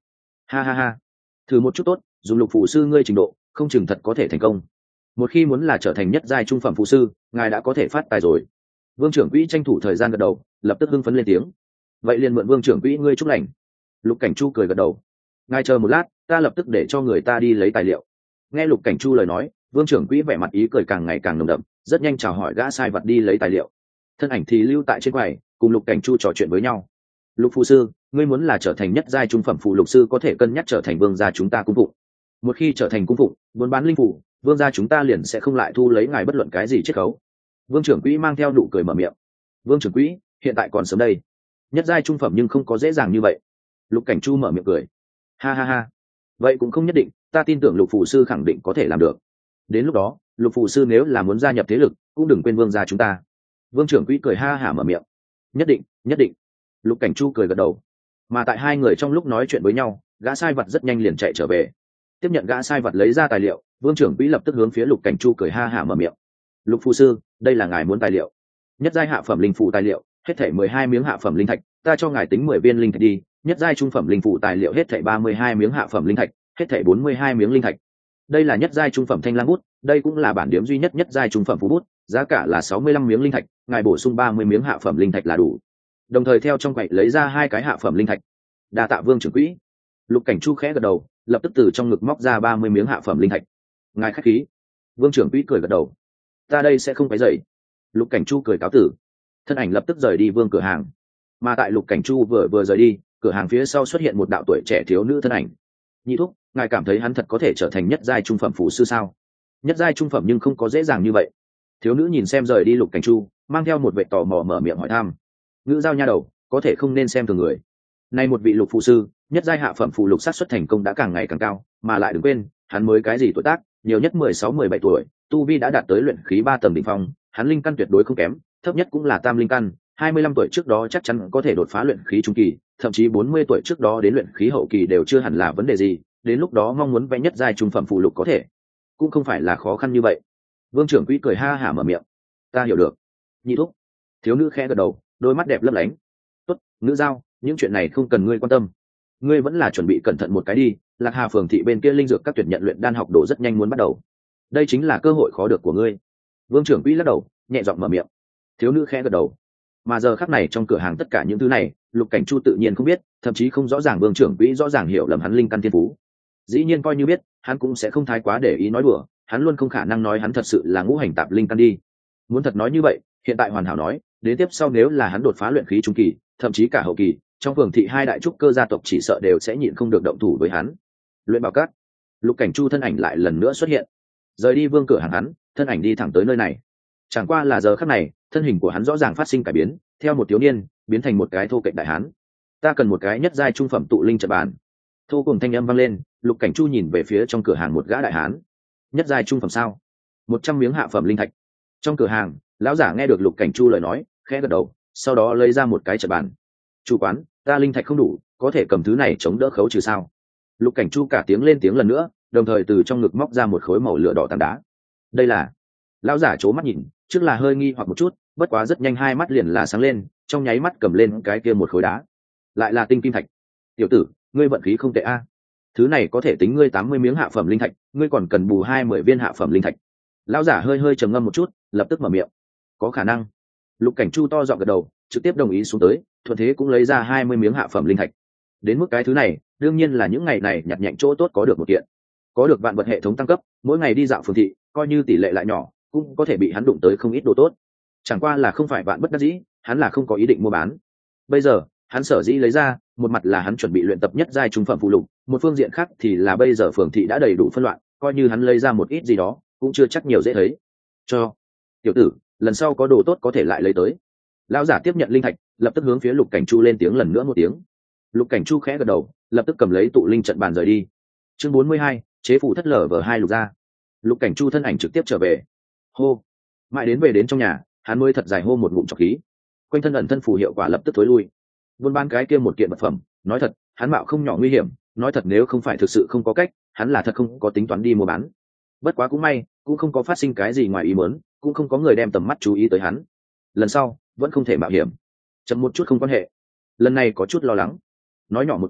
Ha ha ha, thử một chút tốt, dùng lục phụ sư ngươi trình độ không chừng thật có thể thành công. Một khi muốn là trở thành nhất giai trung phẩm phụ sư, ngài đã có thể phát tài rồi. Vương trưởng quỹ tranh thủ thời gian gật đầu, lập tức hưng phấn lên tiếng. Vậy liền mượn vương trưởng quỹ ngươi chúc lành. Lục Cảnh Chu cười gật đầu. Ngài chờ một lát, ta lập tức để cho người ta đi lấy tài liệu. Nghe Lục Cảnh Chu lời nói, vương trưởng quỹ vẻ mặt ý cười càng ngày càng nồng đậm, rất nhanh chào hỏi gã sai vật đi lấy tài liệu. Thân ảnh thì lưu tại trên quầy, cùng Lục Cảnh Chu trò chuyện với nhau. Lục phụ sư, ngươi muốn là trở thành nhất giai trung phẩm phụ lục sư có thể cân nhắc trở thành vương gia chúng ta cung phụng. Một khi trở thành cung phụng, muốn bán linh phủ, vương gia chúng ta liền sẽ không lại thu lấy ngài bất luận cái gì chiết khấu. Vương trưởng quỹ mang theo nụ cười mở miệng. Vương trưởng quỹ, hiện tại còn sớm đây, nhất giai trung phẩm nhưng không có dễ dàng như vậy. Lục Cảnh Chu mở miệng cười. Ha ha ha, vậy cũng không nhất định, ta tin tưởng lục phụ sư khẳng định có thể làm được. Đến lúc đó, lục phụ sư nếu là muốn gia nhập thế lực, cũng đừng quên vương gia chúng ta. Vương trưởng quỹ cười ha hả mở miệng. Nhất định, nhất định. Lục Cảnh Chu cười gật đầu. Mà tại hai người trong lúc nói chuyện với nhau, gã sai vật rất nhanh liền chạy trở về. Tiếp nhận gã sai vật lấy ra tài liệu, vương trưởng quỹ lập tức hướng phía Lục Cảnh Chu cười ha hả mở miệng. Lục phụ sư, đây là ngài muốn tài liệu. Nhất giai hạ phẩm linh phụ tài liệu, hết thảy mười hai miếng hạ phẩm linh thạch, ta cho ngài tính mười viên linh thạch đi. Nhất giai trung phẩm linh phụ tài liệu hết thảy ba mươi hai miếng hạ phẩm linh thạch, hết thảy bốn mươi hai miếng linh thạch. Đây là nhất giai trung phẩm thanh lang bút, đây cũng là bản điểm duy nhất nhất giai trung phẩm phú bút, giá cả là sáu mươi lăm miếng linh thạch, ngài bổ sung ba mươi miếng hạ phẩm linh thạch là đủ. Đồng thời theo trong quầy lấy ra hai cái hạ phẩm linh thạch. Đa tạ vương trưởng quỹ. Lục Cảnh Chu khẽ gật đầu, lập tức từ trong ngực móc ra ba mươi miếng hạ phẩm linh thạch. Ngài khách khí. Vương trưởng quỹ cười gật đầu. Ta đây sẽ không phải dậy. Lục Cảnh Chu cười cáo tử. Thân ảnh lập tức rời đi vương cửa hàng. Mà tại Lục Cảnh Chu vừa vừa rời đi, cửa hàng phía sau xuất hiện một đạo tuổi trẻ thiếu nữ thân ảnh. Nhị thúc, ngài cảm thấy hắn thật có thể trở thành nhất giai trung phẩm phủ sư sao? Nhất giai trung phẩm nhưng không có dễ dàng như vậy. Thiếu nữ nhìn xem rời đi Lục Cảnh Chu, mang theo một vẻ tò mò mở miệng hỏi thăm. Ngữ giao nha đầu, có thể không nên xem thường người. Nay một vị lục phụ sư, nhất giai hạ phẩm phụ lục sát xuất thành công đã càng ngày càng cao, mà lại đừng quên, hắn mới cái gì tuổi tác, nhiều nhất mười sáu mười bảy tuổi, tu vi đã đạt tới luyện khí ba tầng đỉnh phong, hắn linh căn tuyệt đối không kém, thấp nhất cũng là tam linh căn, hai mươi lăm tuổi trước đó chắc chắn có thể đột phá luyện khí trung kỳ, thậm chí bốn mươi tuổi trước đó đến luyện khí hậu kỳ đều chưa hẳn là vấn đề gì, đến lúc đó mong muốn vẽ nhất giai trung phẩm phụ lục có thể, cũng không phải là khó khăn như vậy. Vương trưởng quỹ cười ha hả mở miệng. Ta hiểu được. Nhị thúc. Thiếu nữ khẽ gật đầu, đôi mắt đẹp lấp lánh. Tốt, nữ giao, những chuyện này không cần ngươi quan tâm. Ngươi vẫn là chuẩn bị cẩn thận một cái đi, Lạc Hà phường thị bên kia linh dược các tuyển nhận luyện đan học đồ rất nhanh muốn bắt đầu. Đây chính là cơ hội khó được của ngươi. Vương trưởng quỹ lắc đầu, nhẹ giọng mở miệng. Thiếu nữ khẽ gật đầu. Mà giờ khắc này trong cửa hàng tất cả những thứ này, Lục Cảnh Chu tự nhiên không biết, thậm chí không rõ ràng Vương trưởng quỹ rõ ràng hiểu lầm hắn linh căn thiên phú. Dĩ nhiên coi như biết, hắn cũng sẽ không thái quá để ý nói đùa, hắn luôn không khả năng nói hắn thật sự là ngũ hành tạp linh căn đi. Muốn thật nói như vậy, hiện tại hoàn hảo nói, đến tiếp sau nếu là hắn đột phá luyện khí trung kỳ, thậm chí cả hậu kỳ, trong phường thị hai đại trúc cơ gia tộc chỉ sợ đều sẽ nhịn không được động thủ với hắn. Luyện bảo các, Lục Cảnh Chu thân ảnh lại lần nữa xuất hiện, rời đi vương cửa hàng hắn, thân ảnh đi thẳng tới nơi này. Chẳng qua là giờ khắc này, thân hình của hắn rõ ràng phát sinh cải biến, theo một thiếu niên biến thành một cái thô kệch đại hán. Ta cần một cái nhất giai trung phẩm tụ linh trận bàn. Thô cùng thanh âm vang lên, Lục Cảnh Chu nhìn về phía trong cửa hàng một gã đại hán. Nhất giai trung phẩm sao? Một trăm miếng hạ phẩm linh thạch. Trong cửa hàng, lão giả nghe được Lục Cảnh Chu lời nói, khẽ gật đầu, sau đó lấy ra một cái trận bàn. Chủ quán, ta linh thạch không đủ, có thể cầm thứ này chống đỡ khấu trừ sao? Lục Cảnh Chu cả tiếng lên tiếng lần nữa, đồng thời từ trong ngực móc ra một khối màu lửa đỏ tảng đá. Đây là? Lão giả trố mắt nhìn, trước là hơi nghi hoặc một chút, bất quá rất nhanh hai mắt liền là sáng lên, trong nháy mắt cầm lên cái kia một khối đá. Lại là tinh kim thạch. Tiểu tử, ngươi vận khí không tệ a. Thứ này có thể tính ngươi tám mươi miếng hạ phẩm linh thạch, ngươi còn cần bù hai mươi viên hạ phẩm linh thạch. Lão giả hơi hơi trầm ngâm một chút, lập tức mở miệng. Có khả năng. Lục Cảnh Chu to giọng gật đầu, trực tiếp đồng ý xuống tới, thuận thế cũng lấy ra hai mươi miếng hạ phẩm linh thạch. Đến mức cái thứ này, đương nhiên là những ngày này nhặt nhạnh chỗ tốt có được một kiện. Có được vạn vật hệ thống tăng cấp, mỗi ngày đi dạo phường thị, coi như tỷ lệ lại nhỏ, cũng có thể bị hắn đụng tới không ít đồ tốt. Chẳng qua là không phải vạn bất đắc dĩ, hắn là không có ý định mua bán. Bây giờ, hắn sở dĩ lấy ra, một mặt là hắn chuẩn bị luyện tập nhất giai trung phẩm phụ lục, một phương diện khác thì là bây giờ phường thị đã đầy đủ phân loạn, coi như hắn lấy ra một ít gì đó, cũng chưa chắc nhiều dễ thấy. Cho tiểu tử, lần sau có đồ tốt có thể lại lấy tới. Lão giả tiếp nhận linh thạch, lập tức hướng phía Lục Cảnh Chu lên tiếng lần nữa một tiếng. Lục Cảnh Chu khẽ gật đầu, lập tức cầm lấy tụ linh trận bàn rời đi. Chương bốn mươi hai, chế phủ thất lở vở hai lục ra. Lục Cảnh Chu thân ảnh trực tiếp trở về. Hô, mãi đến về đến trong nhà, hắn mới thật dài hô một ngụm trọc khí. Quanh thân ẩn thân phù hiệu quả lập tức thối lui. Buôn bán cái kia một kiện vật phẩm, nói thật, hắn mạo không nhỏ nguy hiểm, nói thật nếu không phải thực sự không có cách, hắn là thật không có tính toán đi mua bán. Bất quá cũng may, cũng không có phát sinh cái gì ngoài ý muốn, cũng không có người đem tầm mắt chú ý tới hắn. Lần sau, vẫn không thể mạo hiểm. Chậm một chút không quan hệ. Lần này có chút lo lắng. Nói nhỏ một tiếng,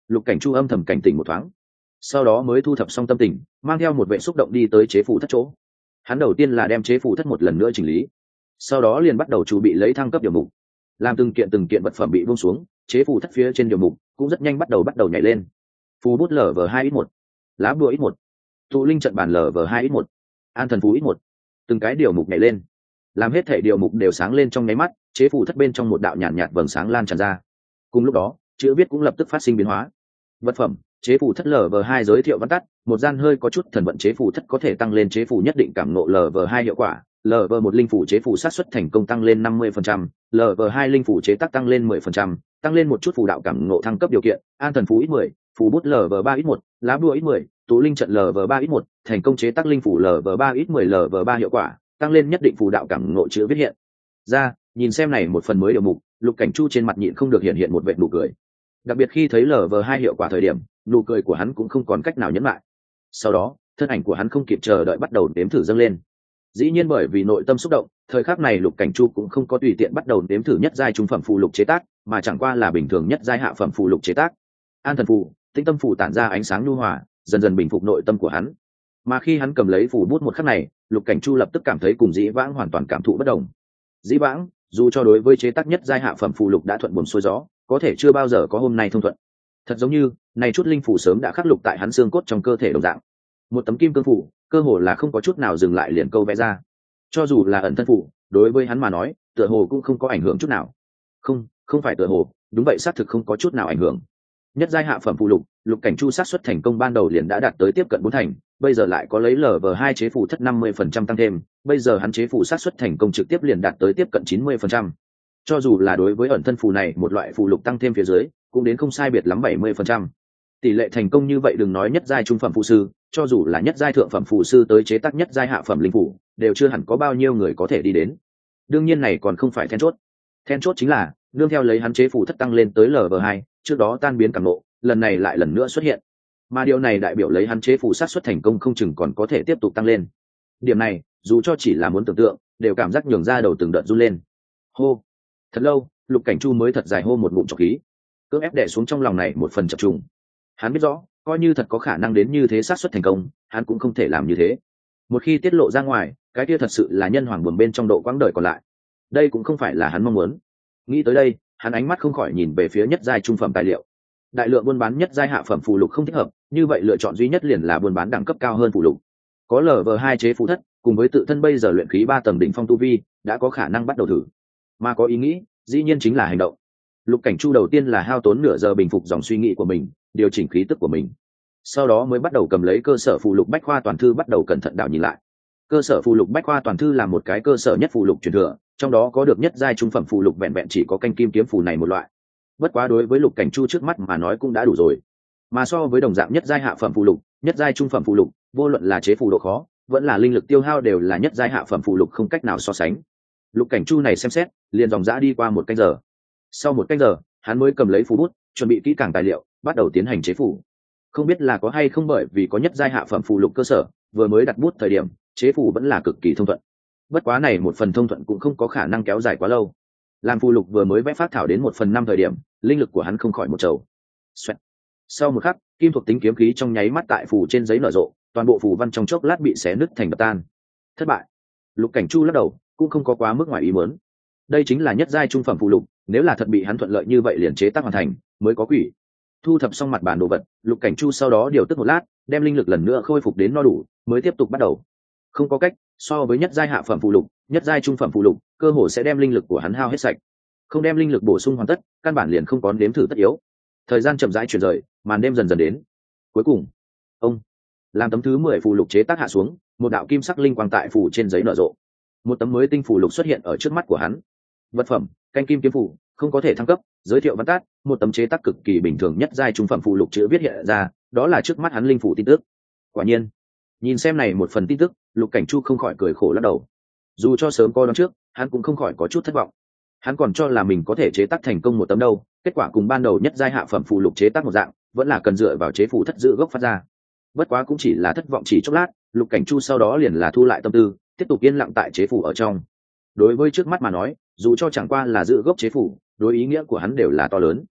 Lục Cảnh Chu âm thầm cảnh tỉnh một thoáng, sau đó mới thu thập xong tâm tình, mang theo một vệ xúc động đi tới chế phủ thất chỗ. Hắn đầu tiên là đem chế phủ thất một lần nữa chỉnh lý, sau đó liền bắt đầu chuẩn bị lấy thăng cấp điều mục. Làm từng kiện từng kiện vật phẩm bị buông xuống, chế phủ thất phía trên điều mục cũng rất nhanh bắt đầu bắt đầu nhảy lên. Phù bút lv hai ít một, lá bùa ít một, tụ linh trận bàn lv hai ít một, an thần phú ít một, từng cái điều mục nhảy lên. Làm hết thể điều mục đều sáng lên trong nháy mắt, chế phủ thất bên trong một đạo nhàn nhạt, nhạt vầng sáng lan tràn ra. Cùng lúc đó, chữ viết cũng lập tức phát sinh biến hóa. Vật phẩm chế phủ thất lv hai giới thiệu văn tắt, một gian hơi có chút thần vận chế phủ thất có thể tăng lên chế phủ nhất định cảm nộ lv hai hiệu quả. lv một linh phủ chế phủ sát xuất thành công tăng lên năm mươi phần trăm, lv hai linh phủ chế tác tăng lên mười phần trăm, tăng lên một chút phù đạo cảm nộ thăng cấp điều kiện, an thần phú ít mười, phù bút lv ba ít một, lá bùa ít mười, tụ linh trận lv ba ít một, thành công chế tác linh phủ lv ba ít mười lv ba hiệu quả, tăng lên nhất định phù đạo cảm nộ chữ viết hiện ra. Nhìn xem này một phần mới điều mục, Lục Cảnh Chu trên mặt nhịn không được hiện hiện một vệt nụ cười. Đặc biệt khi thấy lv hai hiệu quả thời điểm, nụ cười của hắn cũng không còn cách nào nhẫn lại. Sau đó, thân ảnh của hắn không kịp chờ đợi bắt đầu nếm thử dâng lên. Dĩ nhiên bởi vì nội tâm xúc động, thời khắc này Lục Cảnh Chu cũng không có tùy tiện bắt đầu nếm thử nhất giai trung phẩm phù lục chế tác, mà chẳng qua là bình thường nhất giai hạ phẩm phù lục chế tác. An thần phù, tinh tâm phù tản ra ánh sáng nhu hòa, dần dần bình phục nội tâm của hắn. Mà khi hắn cầm lấy phù bút một khắc này, Lục Cảnh Chu lập tức cảm thấy cùng dĩ vãng hoàn toàn cảm thụ bất đồng. Dĩ vãng, dù cho đối với chế tác nhất giai hạ phẩm phù lục đã thuận buồm xuôi gió, có thể chưa bao giờ có hôm nay thông thuận. Thật giống như này chút linh phủ sớm đã khắc lục tại hắn xương cốt trong cơ thể đồng dạng. Một tấm kim cương phủ, cơ hồ là không có chút nào dừng lại liền câu vẽ ra. Cho dù là ẩn thân phủ, đối với hắn mà nói, tựa hồ cũng không có ảnh hưởng chút nào. Không, không phải tựa hồ, đúng vậy, xác thực không có chút nào ảnh hưởng. Nhất giai hạ phẩm phù lục, Lục Cảnh Chu xác suất thành công ban đầu liền đã đạt tới tiếp cận bốn thành, bây giờ lại có lấy lv hai chế phủ thất năm mươi phần trăm tăng thêm, bây giờ hắn chế phủ xác suất thành công trực tiếp liền đạt tới tiếp cận chín mươi phần trăm. Cho dù là đối với ẩn thân phù này một loại phù lục tăng thêm phía dưới, cũng đến không sai biệt lắm bảy mươi phần trăm. Tỷ lệ thành công như vậy đừng nói nhất giai trung phẩm phù sư, cho dù là nhất giai thượng phẩm phù sư tới chế tác nhất giai hạ phẩm linh phủ, đều chưa hẳn có bao nhiêu người có thể đi đến. Đương nhiên này còn không phải then chốt. Then chốt chính là, nương theo lấy hắn chế phủ thất tăng lên tới lv hai, trước đó tan biến cảm nộ, lần này lại lần nữa xuất hiện. Mà điều này đại biểu lấy hắn chế phủ sát xuất thành công không chừng còn có thể tiếp tục tăng lên. Điểm này, dù cho chỉ là muốn tưởng tượng, đều cảm giác nhường ra đầu từng đợt run lên. Hô. Thật lâu, Lục Cảnh Chu mới thật dài hô một ngụm trọc khí, cưỡng ép đè xuống trong lòng này một phần chập trùng. Hắn biết rõ, coi như thật có khả năng đến như thế sát xuất thành công, hắn cũng không thể làm như thế. Một khi tiết lộ ra ngoài, cái kia thật sự là nhân hoàng buồn bên trong độ quãng đời còn lại. Đây cũng không phải là hắn mong muốn. Nghĩ tới đây, hắn ánh mắt không khỏi nhìn về phía nhất giai trung phẩm tài liệu. Đại lượng buôn bán nhất giai hạ phẩm phù lục không thích hợp, như vậy lựa chọn duy nhất liền là buôn bán đẳng cấp cao hơn phù lục. Có lv hai chế phù thất, cùng với tự thân bây giờ luyện khí ba tầng đỉnh phong tu vi, đã có khả năng bắt đầu thử. Mà có ý nghĩ, dĩ nhiên chính là hành động. Lục Cảnh Chu đầu tiên là hao tốn nửa giờ bình phục dòng suy nghĩ của mình, điều chỉnh khí tức của mình. Sau đó mới bắt đầu cầm lấy cơ sở phù lục bách khoa toàn thư bắt đầu cẩn thận đảo nhìn lại. Cơ sở phù lục bách khoa toàn thư là một cái cơ sở nhất phù lục truyền thừa, trong đó có được nhất giai trung phẩm phù lục vẹn vẹn chỉ có canh kim kiếm phù này một loại. Bất quá đối với Lục Cảnh Chu trước mắt mà nói cũng đã đủ rồi. Mà so với đồng dạng nhất giai hạ phẩm phù lục, nhất giai trung phẩm phù lục, vô luận là chế phù độ khó, vẫn là linh lực tiêu hao đều là nhất giai hạ phẩm phù lục không cách nào so sánh. Lục Cảnh Chu này xem xét, liền dòng dã đi qua một canh giờ. Sau một canh giờ, hắn mới cầm lấy phù bút, chuẩn bị kỹ càng tài liệu, bắt đầu tiến hành chế phù. Không biết là có hay không bởi vì có nhất giai hạ phẩm phù lục cơ sở, vừa mới đặt bút thời điểm, chế phù vẫn là cực kỳ thông thuận. Bất quá này một phần thông thuận cũng không có khả năng kéo dài quá lâu. Làm phù lục vừa mới vẽ phát thảo đến một phần năm thời điểm, linh lực của hắn không khỏi một trầu. Xoẹt. Sau một khắc, kim thuộc tính kiếm khí trong nháy mắt tại phù trên giấy nở rộ, toàn bộ phù văn trong chốc lát bị xé nứt thành đập tan. Thất bại. Lục Cảnh Chu lắc đầu, cũng không có quá mức ngoài ý muốn. Đây chính là nhất giai trung phẩm phù lục, nếu là thật bị hắn thuận lợi như vậy liền chế tác hoàn thành, mới có quỷ. Thu thập xong mặt bản đồ vật, Lục Cảnh Chu sau đó điều tức một lát, đem linh lực lần nữa khôi phục đến no đủ, mới tiếp tục bắt đầu. Không có cách, so với nhất giai hạ phẩm phù lục, nhất giai trung phẩm phù lục, cơ hồ sẽ đem linh lực của hắn hao hết sạch. Không đem linh lực bổ sung hoàn tất, căn bản liền không có nếm thử tất yếu. Thời gian chậm rãi chuyển rời, màn đêm dần dần đến. Cuối cùng, ông làm tấm thứ mười phù lục chế tác hạ xuống, một đạo kim sắc linh quang tại phù trên giấy nở rộ. Một tấm mới tinh phù lục xuất hiện ở trước mắt của hắn. Vật phẩm, canh kim kiếm phù, không có thể thăng cấp, giới thiệu văn tát, một tấm chế tác cực kỳ bình thường nhất giai trung phẩm phù lục chữ viết hiện ra, đó là trước mắt hắn linh phù tin tức. Quả nhiên, nhìn xem này một phần tin tức, Lục Cảnh Chu không khỏi cười khổ lắc đầu. Dù cho sớm coi đón trước, hắn cũng không khỏi có chút thất vọng. Hắn còn cho là mình có thể chế tác thành công một tấm đâu, kết quả cùng ban đầu nhất giai hạ phẩm phù lục chế tác một dạng, vẫn là cần dựa vào chế phù thất giữ gốc phát ra. Bất quá cũng chỉ là thất vọng chỉ chốc lát, Lục Cảnh Chu sau đó liền là thu lại tâm tư, tiếp tục yên lặng tại chế phù ở trong. Đối với trước mắt mà nói, dù cho chẳng qua là giữ gốc chế phù, đối ý nghĩa của hắn đều là to lớn.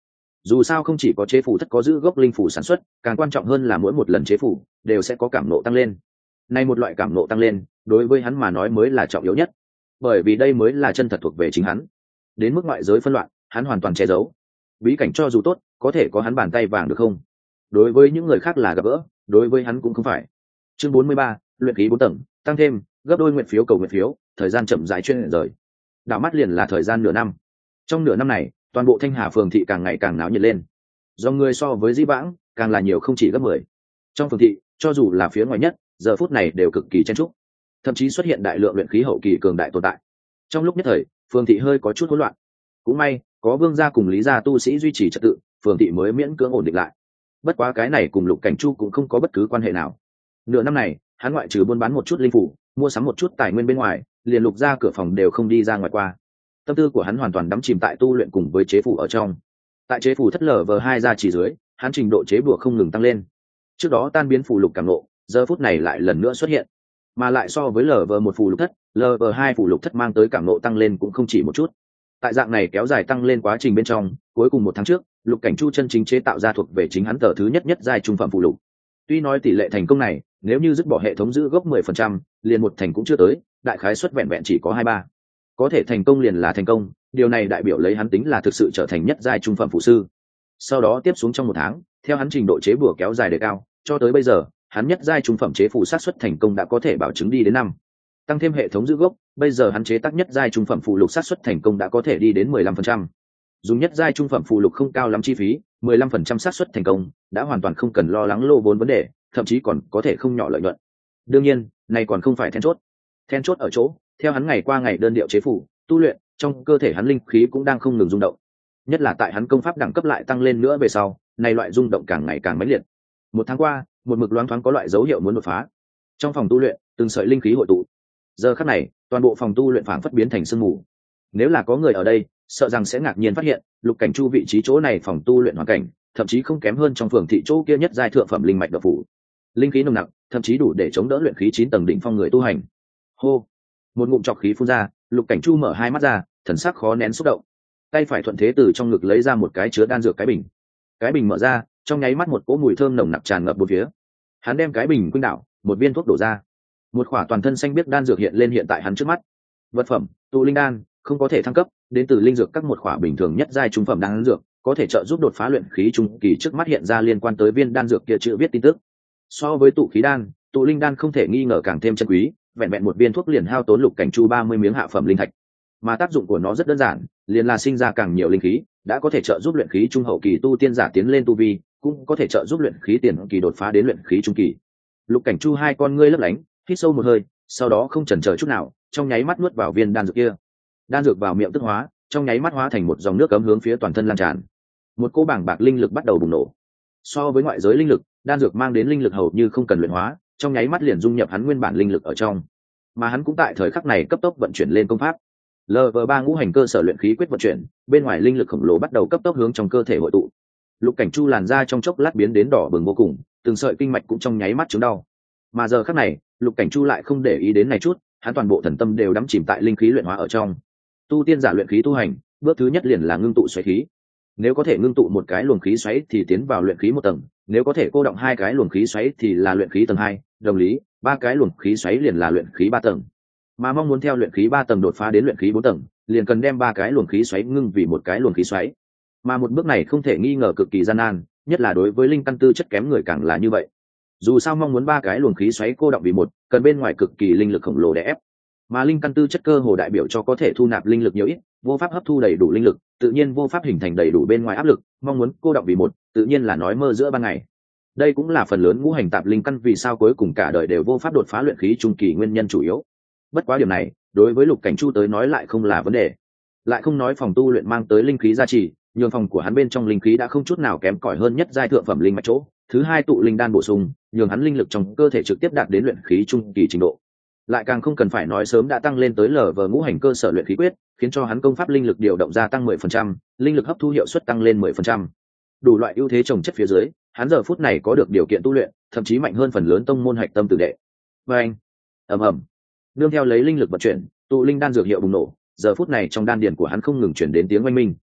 Dù sao không chỉ có chế phủ thất có giữ gốc linh phủ sản xuất, càng quan trọng hơn là mỗi một lần chế phủ đều sẽ có cảm nộ tăng lên. Nay một loại cảm nộ tăng lên đối với hắn mà nói mới là trọng yếu nhất, bởi vì đây mới là chân thật thuộc về chính hắn. Đến mức ngoại giới phân loạn hắn hoàn toàn che giấu. Bí cảnh cho dù tốt có thể có hắn bàn tay vàng được không? Đối với những người khác là gặp gỡ, đối với hắn cũng không phải. Chương bốn mươi ba, luyện khí bốn tầng tăng thêm gấp đôi nguyện phiếu cầu nguyện phiếu, thời gian chậm rãi chuyên rời. Đảo mắt liền là thời gian nửa năm. Trong nửa năm này toàn bộ Thanh Hà phường thị càng ngày càng náo nhiệt lên, do người so với dĩ vãng càng là nhiều không chỉ gấp mười. Trong phường thị cho dù là phía ngoài nhất giờ phút này đều cực kỳ chen trúc, thậm chí xuất hiện đại lượng luyện khí hậu kỳ cường đại tồn tại. Trong lúc nhất thời phường thị hơi có chút hỗn loạn, cũng may có Vương gia cùng Lý gia tu sĩ duy trì trật tự, phường thị mới miễn cưỡng ổn định lại. Bất quá cái này cùng Lục Cảnh Chu cũng không có bất cứ quan hệ nào. Nửa năm này hắn ngoại trừ buôn bán một chút linh phủ, mua sắm một chút tài nguyên bên ngoài, liền Lục gia cửa phòng đều không đi ra ngoài qua. Tâm tư của hắn hoàn toàn đắm chìm tại tu luyện cùng với chế phủ ở trong. Tại chế phủ thất lở vờ hai gia chỉ dưới, hắn trình độ chế bùa không ngừng tăng lên. Trước đó tan biến phù lục cảm nộ, giờ phút này lại lần nữa xuất hiện, mà lại so với lở vờ một phù lục thất, lở vờ hai phù lục thất mang tới cảm nộ tăng lên cũng không chỉ một chút. Tại dạng này kéo dài tăng lên quá trình bên trong, cuối cùng một tháng trước Lục Cảnh Chu chân chính chế tạo ra thuộc về chính hắn tờ thứ nhất nhất giai trung phẩm phù lục. Tuy nói tỷ lệ thành công này nếu như dứt bỏ hệ thống giữ gốc mười phần trăm, liền một thành cũng chưa tới, đại khái suất vẹn vẹn chỉ có hai ba. Có thể thành công liền là thành công, điều này đại biểu lấy hắn tính là thực sự trở thành nhất giai trung phẩm phù sư. Sau đó tiếp xuống trong một tháng, theo hắn trình độ chế bùa kéo dài đề cao, cho tới bây giờ hắn nhất giai trung phẩm chế phù sát suất thành công đã có thể bảo chứng đi đến năm. Tăng thêm hệ thống giữ gốc, bây giờ hắn chế tác nhất giai trung phẩm phù lục sát suất thành công đã có thể đi đến mười lăm phần trăm. Dùng nhất giai trung phẩm phù lục không cao lắm chi phí, mười lăm phần trăm xác suất thành công đã hoàn toàn không cần lo lắng lô vốn vấn đề, thậm chí còn có thể không nhỏ lợi nhuận. Đương nhiên này còn không phải then chốt. Then chốt ở chỗ theo hắn ngày qua ngày đơn điệu chế phù tu luyện, trong cơ thể hắn linh khí cũng đang không ngừng rung động, nhất là tại hắn công pháp đẳng cấp lại tăng lên nữa về sau, này loại rung động càng ngày càng mãnh liệt. Một tháng qua một mực loáng thoáng có loại dấu hiệu muốn đột phá. Trong phòng tu luyện từng sợi linh khí hội tụ, giờ khắc này toàn bộ phòng tu luyện phảng phất biến thành sương mù. Nếu là có người ở đây sợ rằng sẽ ngạc nhiên phát hiện Lục Cảnh Chu vị trí chỗ này phòng tu luyện hoàn cảnh thậm chí không kém hơn trong phường thị chỗ kia nhất giai thượng phẩm linh mạch độc phủ. Linh khí nồng nặc thậm chí đủ để chống đỡ luyện khí chín tầng đỉnh phong người tu hành. Hô, một ngụm trọc khí phun ra, Lục Cảnh Chu mở hai mắt ra, thần sắc khó nén xúc động. Tay phải thuận thế từ trong ngực lấy ra một cái chứa đan dược cái bình. Cái bình mở ra, trong nháy mắt một cỗ mùi thơm nồng nặc tràn ngập bốn phía. Hắn đem cái bình quanh đảo, một viên thuốc đổ ra. Một khỏa toàn thân xanh biếc đan dược hiện lên hiện tại hắn trước mắt. Vật phẩm, tụ linh đan, không có thể thăng cấp, đến từ linh dược các một khỏa bình thường nhất giai trung phẩm đan dược, có thể trợ giúp đột phá luyện khí trung kỳ. Trước mắt hiện ra liên quan tới viên đan dược kia chữ viết tin tức. So với tụ khí đan, tụ linh đan không thể nghi ngờ càng thêm chân quý, vẹn vẹn một viên thuốc liền hao tốn Lục Cảnh Chu ba mươi miếng hạ phẩm linh thạch. Mà tác dụng của nó rất đơn giản, liền là sinh ra càng nhiều linh khí, đã có thể trợ giúp luyện khí trung hậu kỳ tu tiên giả tiến lên tu vi, cũng có thể trợ giúp luyện khí tiền kỳ đột phá đến luyện khí trung kỳ. Lục Cảnh Chu hai con ngươi lấp lánh, hít sâu một hơi, sau đó không chần chờ chút nào, trong nháy mắt nuốt vào viên đan dược kia. Đan dược vào miệng tức hóa, trong nháy mắt hóa thành một dòng nước cấm hướng phía toàn thân lan tràn. Một cỗ bảng bạc linh lực bắt đầu bùng nổ. So với ngoại giới linh lực, đan dược mang đến linh lực hầu như không cần luyện hóa, trong nháy mắt liền dung nhập hắn nguyên bản linh lực ở trong. Mà hắn cũng tại thời khắc này cấp tốc vận chuyển lên công pháp. lờ vê ba ngũ hành cơ sở luyện khí quyết vận chuyển, bên ngoài linh lực khổng lồ bắt đầu cấp tốc hướng trong cơ thể hội tụ. Lục Cảnh Chu làn da trong chốc lát biến đến đỏ bừng vô cùng, từng sợi kinh mạch cũng trong nháy mắt chứng đau. Mà giờ khắc này, Lục Cảnh Chu lại không để ý đến này chút, hắn toàn bộ thần tâm đều đắm chìm tại linh khí luyện hóa ở trong. Tu tiên giả luyện khí tu hành, bước thứ nhất liền là ngưng tụ xoáy khí. Nếu có thể ngưng tụ một cái luồng khí xoáy thì tiến vào luyện khí một tầng, nếu có thể cô động hai cái luồng khí xoáy thì là luyện khí tầng hai, đồng lý, ba cái luồng khí xoáy liền là luyện khí ba tầng. Mà mong muốn theo luyện khí ba tầng đột phá đến luyện khí bốn tầng, liền cần đem ba cái luồng khí xoáy ngưng vì một cái luồng khí xoáy. Mà một bước này không thể nghi ngờ cực kỳ gian nan, nhất là đối với linh căn tư chất kém người càng là như vậy. Dù sao mong muốn ba cái luồng khí xoáy cô động vì một, cần bên ngoài cực kỳ linh lực khổng lồ để ép. Mà linh căn tư chất cơ hồ đại biểu cho có thể thu nạp linh lực nhiều ít, vô pháp hấp thu đầy đủ linh lực, tự nhiên vô pháp hình thành đầy đủ bên ngoài áp lực, mong muốn cô động vì một, tự nhiên là nói mơ giữa ban ngày. Đây cũng là phần lớn ngũ hành tạp linh căn vì sao cuối cùng cả đời đều vô pháp đột phá luyện khí trung kỳ nguyên nhân chủ yếu. Bất quá điểm này, đối với Lục Cảnh Chu tới nói lại không là vấn đề. Lại không nói phòng tu luyện mang tới linh khí gia trì, nhường phòng của hắn bên trong linh khí đã không chút nào kém cỏi hơn nhất giai thượng phẩm linh mạch chỗ. Thứ hai tụ linh đan bổ sung, nhường hắn linh lực trong cơ thể trực tiếp đạt đến luyện khí trung kỳ trình độ. Lại càng không cần phải nói sớm đã tăng lên tới lở vờ ngũ hành cơ sở luyện khí quyết, khiến cho hắn công pháp linh lực điều động gia tăng mười phần trăm, linh lực hấp thu hiệu suất tăng lên mười phần trăm. Đủ loại ưu thế trồng chất phía dưới, hắn giờ phút này có được điều kiện tu luyện, thậm chí mạnh hơn phần lớn tông môn hạch tâm tử đệ. Và anh, ầm ầm, nương theo lấy linh lực vận chuyển, tụ linh đan dược hiệu bùng nổ, giờ phút này trong đan điền của hắn không ngừng chuyển đến tiếng oanh minh.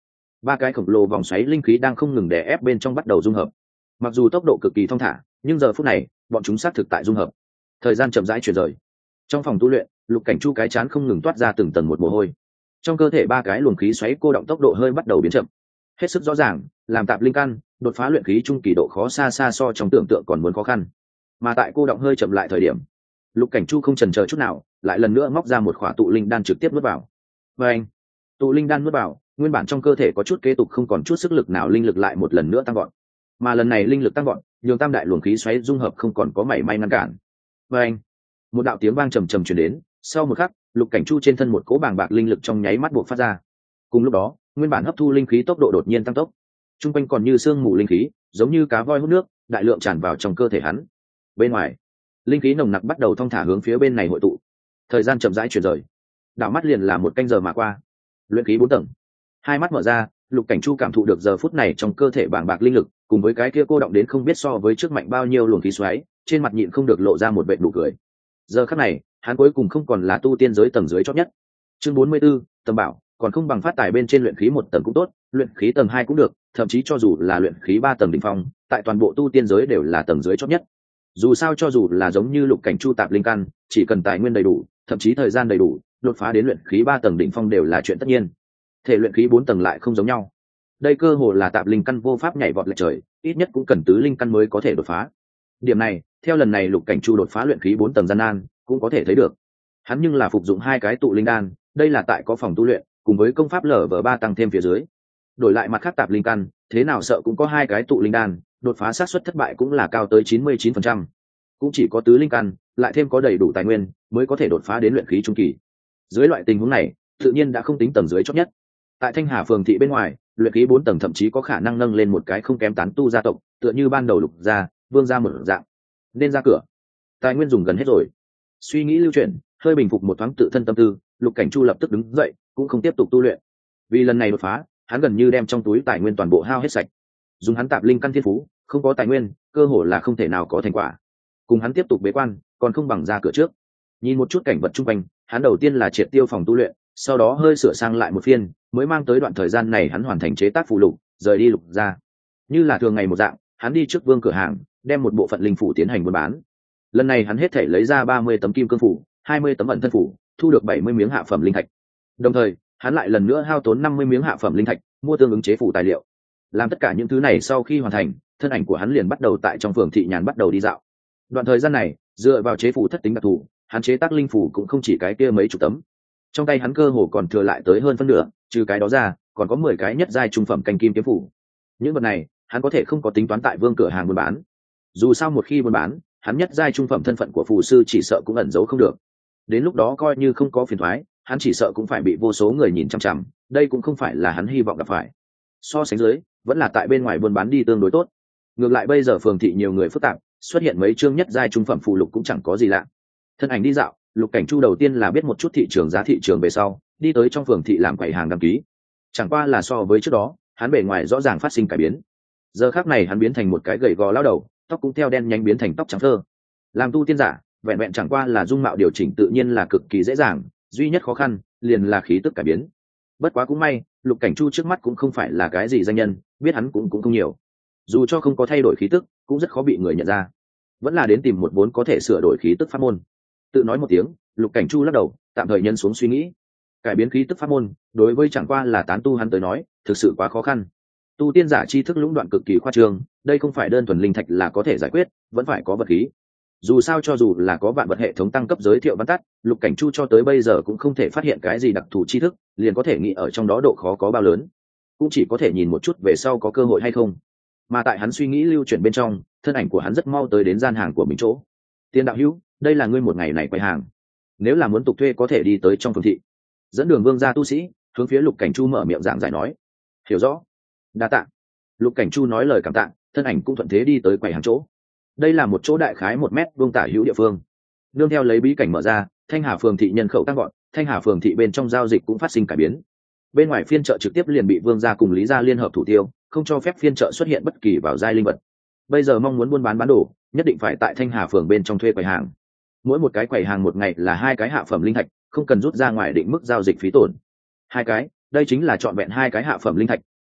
ba cái khổng lồ vòng xoáy linh khí đang không ngừng đè ép bên trong bắt đầu dung hợp. Mặc dù tốc độ cực kỳ thong thả, nhưng giờ phút này bọn chúng xác thực tại dung hợp. Thời gian chậm rãi chuyển rời. Trong phòng tu luyện, Lục Cảnh Chu cái chán không ngừng toát ra từng tầng một mồ hôi. Trong cơ thể ba cái luồng khí xoáy cô động tốc độ hơi bắt đầu biến chậm. Hết sức rõ ràng, làm tạp linh căn, đột phá luyện khí trung kỳ độ khó xa xa so trong tưởng tượng còn muốn khó khăn. Mà tại cô động hơi chậm lại thời điểm, Lục Cảnh Chu không chần chờ chút nào, lại lần nữa móc ra một khỏa tụ linh đan trực tiếp nuốt vào. Và anh, tụ linh đan nuốt vào, nguyên bản trong cơ thể có chút kế tục không còn chút sức lực nào, linh lực lại một lần nữa tăng vọt. Mà lần này linh lực tăng vọt, nhường tam đại luồng khí xoáy dung hợp không còn có mảy may ngăn cản. Và anh, một đạo tiếng vang trầm trầm truyền đến, sau một khắc, Lục Cảnh Chu trên thân một cỗ bàng bạc linh lực trong nháy mắt buộc phát ra. Cùng lúc đó, nguyên bản hấp thu linh khí tốc độ đột nhiên tăng tốc. Trung quanh còn như sương mù linh khí, giống như cá voi hút nước, đại lượng tràn vào trong cơ thể hắn. Bên ngoài, linh khí nồng nặc bắt đầu thong thả hướng phía bên này hội tụ. Thời gian chậm rãi chuyển rời, đảo mắt liền là một canh giờ mà qua. Luyện khí bốn tầng, hai mắt mở ra, Lục Cảnh Chu cảm thụ được giờ phút này trong cơ thể bàng bạc linh lực, cùng với cái kia cô động đến không biết so với trước mạnh bao nhiêu luồng khí xoáy, trên mặt nhịn không được lộ ra một vệt nụ cười. Giờ khắc này, hắn cuối cùng không còn là tu tiên giới tầng dưới chót nhất. Chương bốn mươi 44, Tầm Bảo, còn không bằng phát tài bên trên luyện khí một tầng cũng tốt, luyện khí tầng hai cũng được, thậm chí cho dù là luyện khí ba tầng đỉnh phong, tại toàn bộ tu tiên giới đều là tầng dưới chót nhất. Dù sao cho dù là giống như Lục Cảnh Chu tạp linh căn, chỉ cần tài nguyên đầy đủ, thậm chí thời gian đầy đủ, đột phá đến luyện khí ba tầng đỉnh phong đều là chuyện tất nhiên. Thể luyện khí bốn tầng lại không giống nhau. Đây cơ hồ là tạp linh căn vô pháp nhảy vọt lệch trời, ít nhất cũng cần tứ linh căn mới có thể đột phá. Điểm này, theo lần này Lục Cảnh Chu đột phá luyện khí bốn tầng gian nan, cũng có thể thấy được. Hắn nhưng là phục dụng hai cái tụ linh đan, đây là tại có phòng tu luyện, cùng với công pháp lở vở ba tăng thêm phía dưới. Đổi lại mặt khác tạp linh căn, thế nào sợ cũng có hai cái tụ linh đan, đột phá xác suất thất bại cũng là cao tới chín mươi chín phần trăm. Cũng chỉ có tứ linh căn, lại thêm có đầy đủ tài nguyên, mới có thể đột phá đến luyện khí trung kỳ. Dưới loại tình huống này, tự nhiên đã không tính tầng dưới chót nhất. Tại Thanh Hà phường thị bên ngoài, luyện khí bốn tầng thậm chí có khả năng nâng lên một cái không kém tán tu gia tộc, tựa như ban đầu Lục gia, Vương gia mở dạng. Nên ra cửa. Tài nguyên dùng gần hết rồi. Suy nghĩ lưu chuyển, hơi bình phục một thoáng tự thân tâm tư, Lục Cảnh Chu lập tức đứng dậy, cũng không tiếp tục tu luyện. Vì lần này đột phá, hắn gần như đem trong túi tài nguyên toàn bộ hao hết sạch. Dùng hắn tạp linh căn thiên phú, không có tài nguyên, cơ hội là không thể nào có thành quả. Cùng hắn tiếp tục bế quan, còn không bằng ra cửa trước. Nhìn một chút cảnh vật chung quanh, hắn đầu tiên là triệt tiêu phòng tu luyện, sau đó hơi sửa sang lại một phiên, mới mang tới đoạn thời gian này hắn hoàn thành chế tác phụ lục, rời đi Lục gia. Như là thường ngày một dạng, hắn đi trước Vương cửa hàng, đem một bộ phận linh phủ tiến hành buôn bán. Lần này hắn hết thể lấy ra ba mươi tấm kim cương phủ, hai mươi tấm ẩn thân phủ, thu được bảy mươi miếng hạ phẩm linh thạch. Đồng thời, hắn lại lần nữa hao tốn năm mươi miếng hạ phẩm linh thạch, mua tương ứng chế phủ tài liệu. Làm tất cả những thứ này sau khi hoàn thành, thân ảnh của hắn liền bắt đầu tại trong phường thị nhàn bắt đầu đi dạo. Đoạn thời gian này, dựa vào chế phủ thất tính đặc thù, hắn chế tác linh phủ cũng không chỉ cái kia mấy chục tấm. Trong tay hắn cơ hồ còn thừa lại tới hơn phân nửa, trừ cái đó ra, còn có mười cái nhất giai trung phẩm canh kim kiếm phủ. Những vật này, hắn có thể không có tính toán tại Vương cửa hàng buôn bán. Dù sao một khi buôn bán, hắn nhất giai trung phẩm thân phận của phù sư chỉ sợ cũng ẩn giấu không được. Đến lúc đó coi như không có phiền toái, hắn chỉ sợ cũng phải bị vô số người nhìn chằm chằm, đây cũng không phải là hắn hy vọng gặp phải. So sánh dưới, vẫn là tại bên ngoài buôn bán đi tương đối tốt. Ngược lại bây giờ phường thị nhiều người phức tạp, xuất hiện mấy chương nhất giai trung phẩm phù lục cũng chẳng có gì lạ. Thân ảnh đi dạo, Lục Cảnh Chu đầu tiên là biết một chút thị trường giá thị trường về sau, đi tới trong phường thị làm quầy hàng đăng ký. Chẳng qua là so với trước đó, hắn bề ngoài rõ ràng phát sinh cải biến. Giờ khắc này hắn biến thành một cái gầy gò lão đầu, tóc cũng theo đen nhánh biến thành tóc trắng thơ. Làm tu tiên giả, vẹn vẹn chẳng qua là dung mạo điều chỉnh tự nhiên là cực kỳ dễ dàng, duy nhất khó khăn liền là khí tức cải biến. Bất quá cũng may, Lục Cảnh Chu trước mắt cũng không phải là cái gì danh nhân, biết hắn cũng cũng không nhiều. Dù cho không có thay đổi khí tức, cũng rất khó bị người nhận ra. Vẫn là đến tìm một vốn có thể sửa đổi khí tức pháp môn. Tự nói một tiếng, Lục Cảnh Chu lắc đầu, tạm thời nhân xuống suy nghĩ. Cải biến khí tức pháp môn, đối với chẳng qua là tán tu hắn tới nói, thực sự quá khó khăn. Tu tiên giả tri thức lũng đoạn cực kỳ khoa trương, đây không phải đơn thuần linh thạch là có thể giải quyết, vẫn phải có vật khí. Dù sao cho dù là có vạn vật hệ thống tăng cấp giới thiệu văn tắt, Lục Cảnh Chu cho tới bây giờ cũng không thể phát hiện cái gì đặc thù tri thức, liền có thể nghĩ ở trong đó độ khó có bao lớn. Cũng chỉ có thể nhìn một chút về sau có cơ hội hay không. Mà tại hắn suy nghĩ lưu chuyển bên trong, thân ảnh của hắn rất mau tới đến gian hàng của mình chỗ. Tiên đạo hữu, đây là ngươi một ngày này quầy hàng. Nếu là muốn tục thuê có thể đi tới trong phường thị. Dẫn đường Vương gia tu sĩ, hướng phía Lục Cảnh Chu mở miệng giảng giải nói. Hiểu rõ. Đa tạ. Lục Cảnh Chu nói lời cảm tạ, thân ảnh cũng thuận thế đi tới quầy hàng chỗ. Đây là một chỗ đại khái một mét vuông tả hữu địa phương. Nương theo lấy bí cảnh mở ra, Thanh Hà phường thị nhân khẩu tăng gọn, Thanh Hà phường thị bên trong giao dịch cũng phát sinh cải biến. Bên ngoài phiên chợ trực tiếp liền bị Vương gia cùng Lý gia liên hợp thủ tiêu, không cho phép phiên chợ xuất hiện bất kỳ vào giai linh vật. Bây giờ mong muốn buôn bán bán đồ, nhất định phải tại Thanh Hà phường bên trong thuê quầy hàng. Mỗi một cái quầy hàng một ngày là hai cái hạ phẩm linh thạch, không cần rút ra ngoài định mức giao dịch phí tổn. Hai cái, đây chính là trọn vẹn hai cái hạ phẩm linh thạch,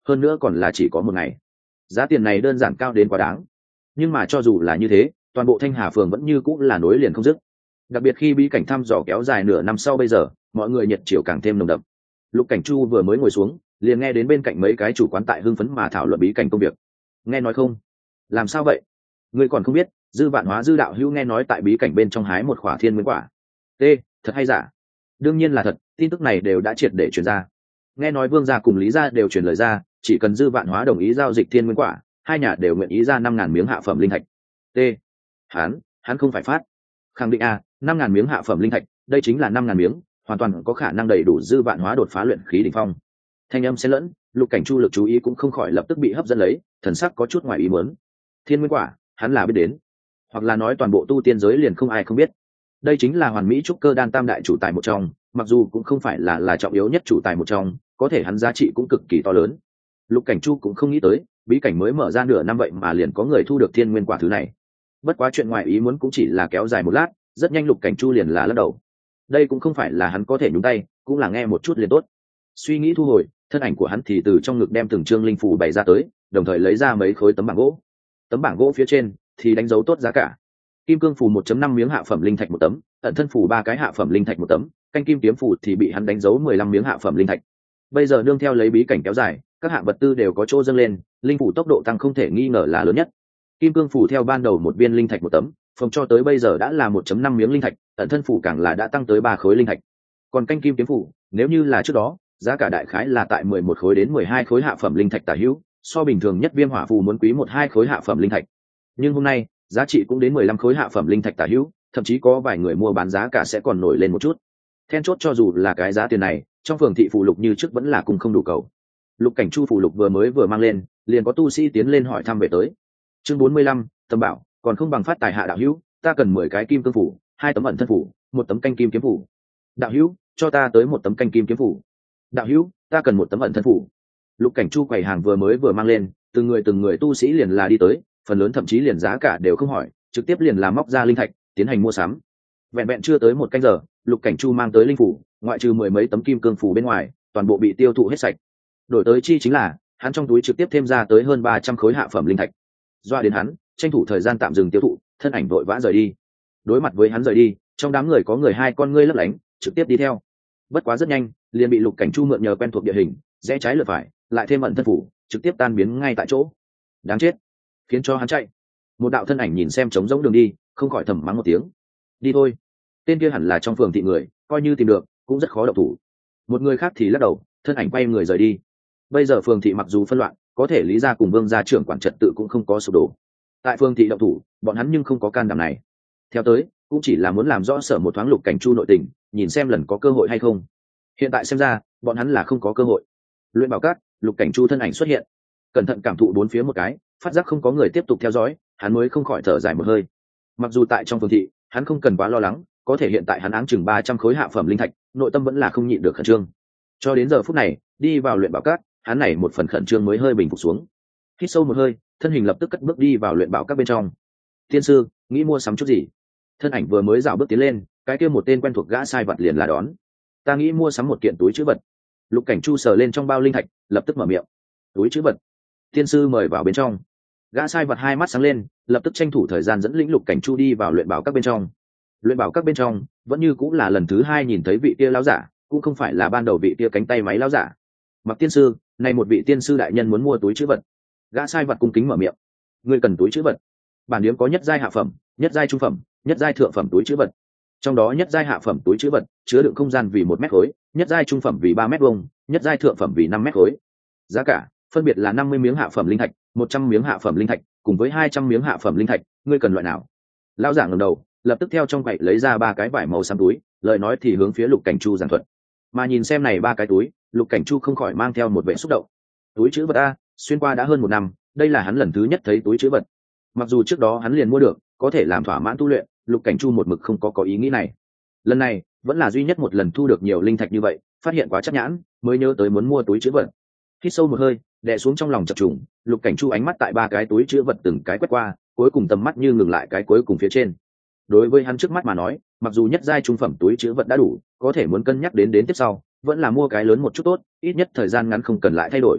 hơn nữa còn là chỉ có một ngày. Giá tiền này đơn giản cao đến quá đáng. Nhưng mà cho dù là như thế, toàn bộ Thanh Hà phường vẫn như cũng là nối liền không dứt. Đặc biệt khi bí cảnh thăm dò kéo dài nửa năm sau bây giờ, mọi người nhiệt chiều càng thêm nồng đậm. Lục Cảnh Chu vừa mới ngồi xuống, liền nghe đến bên cạnh mấy cái chủ quán tại hưng phấn mà thảo luận bí cảnh công việc. Nghe nói không? Làm sao vậy? Ngươi còn không biết, Dư Vạn Hóa Dư đạo hữu nghe nói tại bí cảnh bên trong hái một khỏa thiên nguyên quả. T, thật hay giả? Đương nhiên là thật, tin tức này đều đã triệt để truyền ra. Nghe nói Vương gia cùng Lý gia đều truyền lời ra, chỉ cần Dư Vạn Hóa đồng ý giao dịch thiên nguyên quả, hai nhà đều nguyện ý ra năm ngàn miếng hạ phẩm linh thạch. T, hắn, hắn không phải phát. Khẳng định a, năm ngàn miếng hạ phẩm linh thạch, đây chính là năm ngàn miếng, hoàn toàn có khả năng đầy đủ Dư Vạn Hóa đột phá luyện khí đỉnh phong. Thanh âm xen lẫn, Lục Cảnh Chu lực chú ý cũng không khỏi lập tức bị hấp dẫn lấy, thần sắc có chút ngoài ý muốn. Thiên nguyên quả, hắn là biết đến, hoặc là nói toàn bộ tu tiên giới liền không ai không biết. Đây chính là hoàn mỹ trúc cơ đan tam đại chủ tài một trong, mặc dù cũng không phải là là trọng yếu nhất chủ tài một trong, có thể hắn giá trị cũng cực kỳ to lớn. Lục Cảnh Chu cũng không nghĩ tới, bí cảnh mới mở ra nửa năm vậy mà liền có người thu được thiên nguyên quả thứ này. Bất quá chuyện ngoài ý muốn cũng chỉ là kéo dài một lát, rất nhanh Lục Cảnh Chu liền là lắc đầu. Đây cũng không phải là hắn có thể nhúng tay, cũng là nghe một chút liền tốt. Suy nghĩ thu hồi, thân ảnh của hắn thì từ trong ngực đem từng trương linh phù bày ra tới, đồng thời lấy ra mấy khối tấm bảng gỗ. Tấm bảng gỗ phía trên thì đánh dấu tốt giá cả. Kim cương phù một chấm năm miếng hạ phẩm linh thạch một tấm, ẩn thân phù ba cái hạ phẩm linh thạch một tấm, canh kim kiếm phù thì bị hắn đánh dấu mười lăm miếng hạ phẩm linh thạch. Bây giờ nương theo lấy bí cảnh kéo dài, các hạng vật tư đều có chỗ dâng lên, linh phù tốc độ tăng không thể nghi ngờ là lớn nhất. Kim cương phù theo ban đầu một viên linh thạch một tấm, phòng cho tới bây giờ đã là một chấm năm miếng linh thạch, ẩn thân phù càng là đã tăng tới ba khối linh thạch. Còn canh kim kiếm phù, nếu như là trước đó, giá cả đại khái là tại mười một khối đến mười hai khối hạ phẩm linh thạch tả hữu, so bình thường nhất viêm hỏa phù muốn quý một hai khối hạ phẩm linh thạch. Nhưng hôm nay, giá trị cũng đến mười lăm khối hạ phẩm linh thạch tả hữu, thậm chí có vài người mua bán giá cả sẽ còn nổi lên một chút. Then chốt cho dù là cái giá tiền này, trong phường thị phù lục như trước vẫn là cùng không đủ cầu. Lục Cảnh Chu phù lục vừa mới vừa mang lên, liền có tu sĩ tiến lên hỏi thăm về tới. Chương bốn mươi lăm, Tâm Bảo, còn không bằng phát tài hạ đạo hữu, ta cần mười cái kim cương phủ, hai tấm ẩn thân phủ, một tấm canh kim kiếm phủ. Đạo hữu, cho ta tới một tấm canh kim kiếm phủ. Đạo hữu, ta cần một tấm ẩn thân phủ. Lục Cảnh Chu quầy hàng vừa mới vừa mang lên, từng người từng người tu sĩ liền là đi tới, phần lớn thậm chí liền giá cả đều không hỏi, trực tiếp liền là móc ra linh thạch tiến hành mua sắm. Vẹn vẹn chưa tới một canh giờ, Lục Cảnh Chu mang tới linh phủ, ngoại trừ mười mấy tấm kim cương phủ bên ngoài, toàn bộ bị tiêu thụ hết sạch. Đổi tới chi chính là hắn trong túi trực tiếp thêm ra tới hơn ba trăm khối hạ phẩm linh thạch. Doa đến hắn, tranh thủ thời gian tạm dừng tiêu thụ, thân ảnh vội vã rời đi. Đối mặt với hắn rời đi, trong đám người có người hai con ngươi lấp lánh, trực tiếp đi theo. Bất quá rất nhanh, liền bị Lục Cảnh Chu mượn nhờ quen thuộc địa hình, rẽ trái lượt phải, lại thêm ẩn thân phủ, trực tiếp tan biến ngay tại chỗ. Đáng chết, khiến cho hắn chạy. Một đạo thân ảnh nhìn xem trống rỗng đường đi, không khỏi thầm mắng một tiếng. Đi thôi, tên kia hẳn là trong phường thị người, coi như tìm được cũng rất khó động thủ. Một người khác thì lắc đầu, thân ảnh quay người rời đi. Bây giờ phường thị mặc dù phân loạn, có thể Lý gia cùng Vương gia trưởng quản trật tự cũng không có sụp đổ. Tại phường thị động thủ, bọn hắn nhưng không có can đảm này. Theo tới, cũng chỉ là muốn làm rõ sở một thoáng Lục Cảnh Chu nội tình, nhìn xem lần có cơ hội hay không. Hiện tại xem ra, bọn hắn là không có cơ hội. Luyện Bảo Các, Lục Cảnh Chu thân ảnh xuất hiện, cẩn thận cảm thụ bốn phía một cái, phát giác không có người tiếp tục theo dõi, hắn mới không khỏi thở dài một hơi. Mặc dù tại trong phường thị, hắn không cần quá lo lắng, có thể hiện tại hắn áng chừng ba trăm khối hạ phẩm linh thạch, nội tâm vẫn là không nhịn được khẩn trương. Cho đến giờ phút này, đi vào Luyện Bảo Các, hắn này một phần khẩn trương mới hơi bình phục xuống. Hít sâu một hơi, thân hình lập tức cất bước đi vào Luyện Bảo Các bên trong. Tiên sư, nghĩ mua sắm chút gì? Thân ảnh vừa mới dạo bước tiến lên, cái kia một tên quen thuộc gã sai vật liền là đón. Ta nghĩ mua sắm một kiện túi trữ vật. Lục Cảnh Chu sờ lên trong bao linh thạch, lập tức mở miệng. Túi trữ vật? Tiên sư mời vào bên trong. Gã sai vật hai mắt sáng lên, lập tức tranh thủ thời gian dẫn lĩnh Lục Cảnh Chu đi vào Luyện Bảo Các bên trong. Luyện Bảo Các bên trong vẫn như cũng là lần thứ hai nhìn thấy vị kia lão giả, cũng không phải là ban đầu vị kia cánh tay máy lão giả. Mặc tiên sư, này một vị tiên sư đại nhân muốn mua túi trữ vật. Gã sai vật cung kính mở miệng. Ngươi cần túi trữ vật? Bản điếm có nhất giai hạ phẩm, nhất giai trung phẩm, nhất giai thượng phẩm túi trữ vật. Trong đó nhất giai hạ phẩm túi trữ vật chứa đựng không gian vì một mét khối, nhất giai trung phẩm vì ba mét vuông, nhất giai thượng phẩm vì năm mét khối. Giá cả phân biệt là năm mươi miếng hạ phẩm linh thạch, một trăm miếng hạ phẩm linh thạch, cùng với hai trăm miếng hạ phẩm linh thạch, ngươi cần loại nào? Lão giả ngẩng đầu, lập tức theo trong quầy lấy ra ba cái vải màu xám túi, lời nói thì hướng phía Lục Cảnh Chu giảng thuật. Mà nhìn xem này ba cái túi, Lục Cảnh Chu không khỏi mang theo một vẻ xúc động. Túi trữ vật a, xuyên qua đã hơn một năm, đây là hắn lần thứ nhất thấy túi trữ vật. Mặc dù trước đó hắn liền mua được, có thể làm thỏa mãn tu luyện, Lục Cảnh Chu một mực không có có ý nghĩ này. Lần này, vẫn là duy nhất một lần thu được nhiều linh thạch như vậy, phát hiện quá chắc nhãn, mới nhớ tới muốn mua túi trữ vật. Hít sâu một hơi, đè xuống trong lòng chập trùng, Lục Cảnh Chu ánh mắt tại ba cái túi trữ vật từng cái quét qua, cuối cùng tầm mắt như ngừng lại cái cuối cùng phía trên. Đối với hắn trước mắt mà nói, mặc dù nhất giai trung phẩm túi trữ vật đã đủ, có thể muốn cân nhắc đến đến tiếp sau, vẫn là mua cái lớn một chút tốt, ít nhất thời gian ngắn không cần lại thay đổi.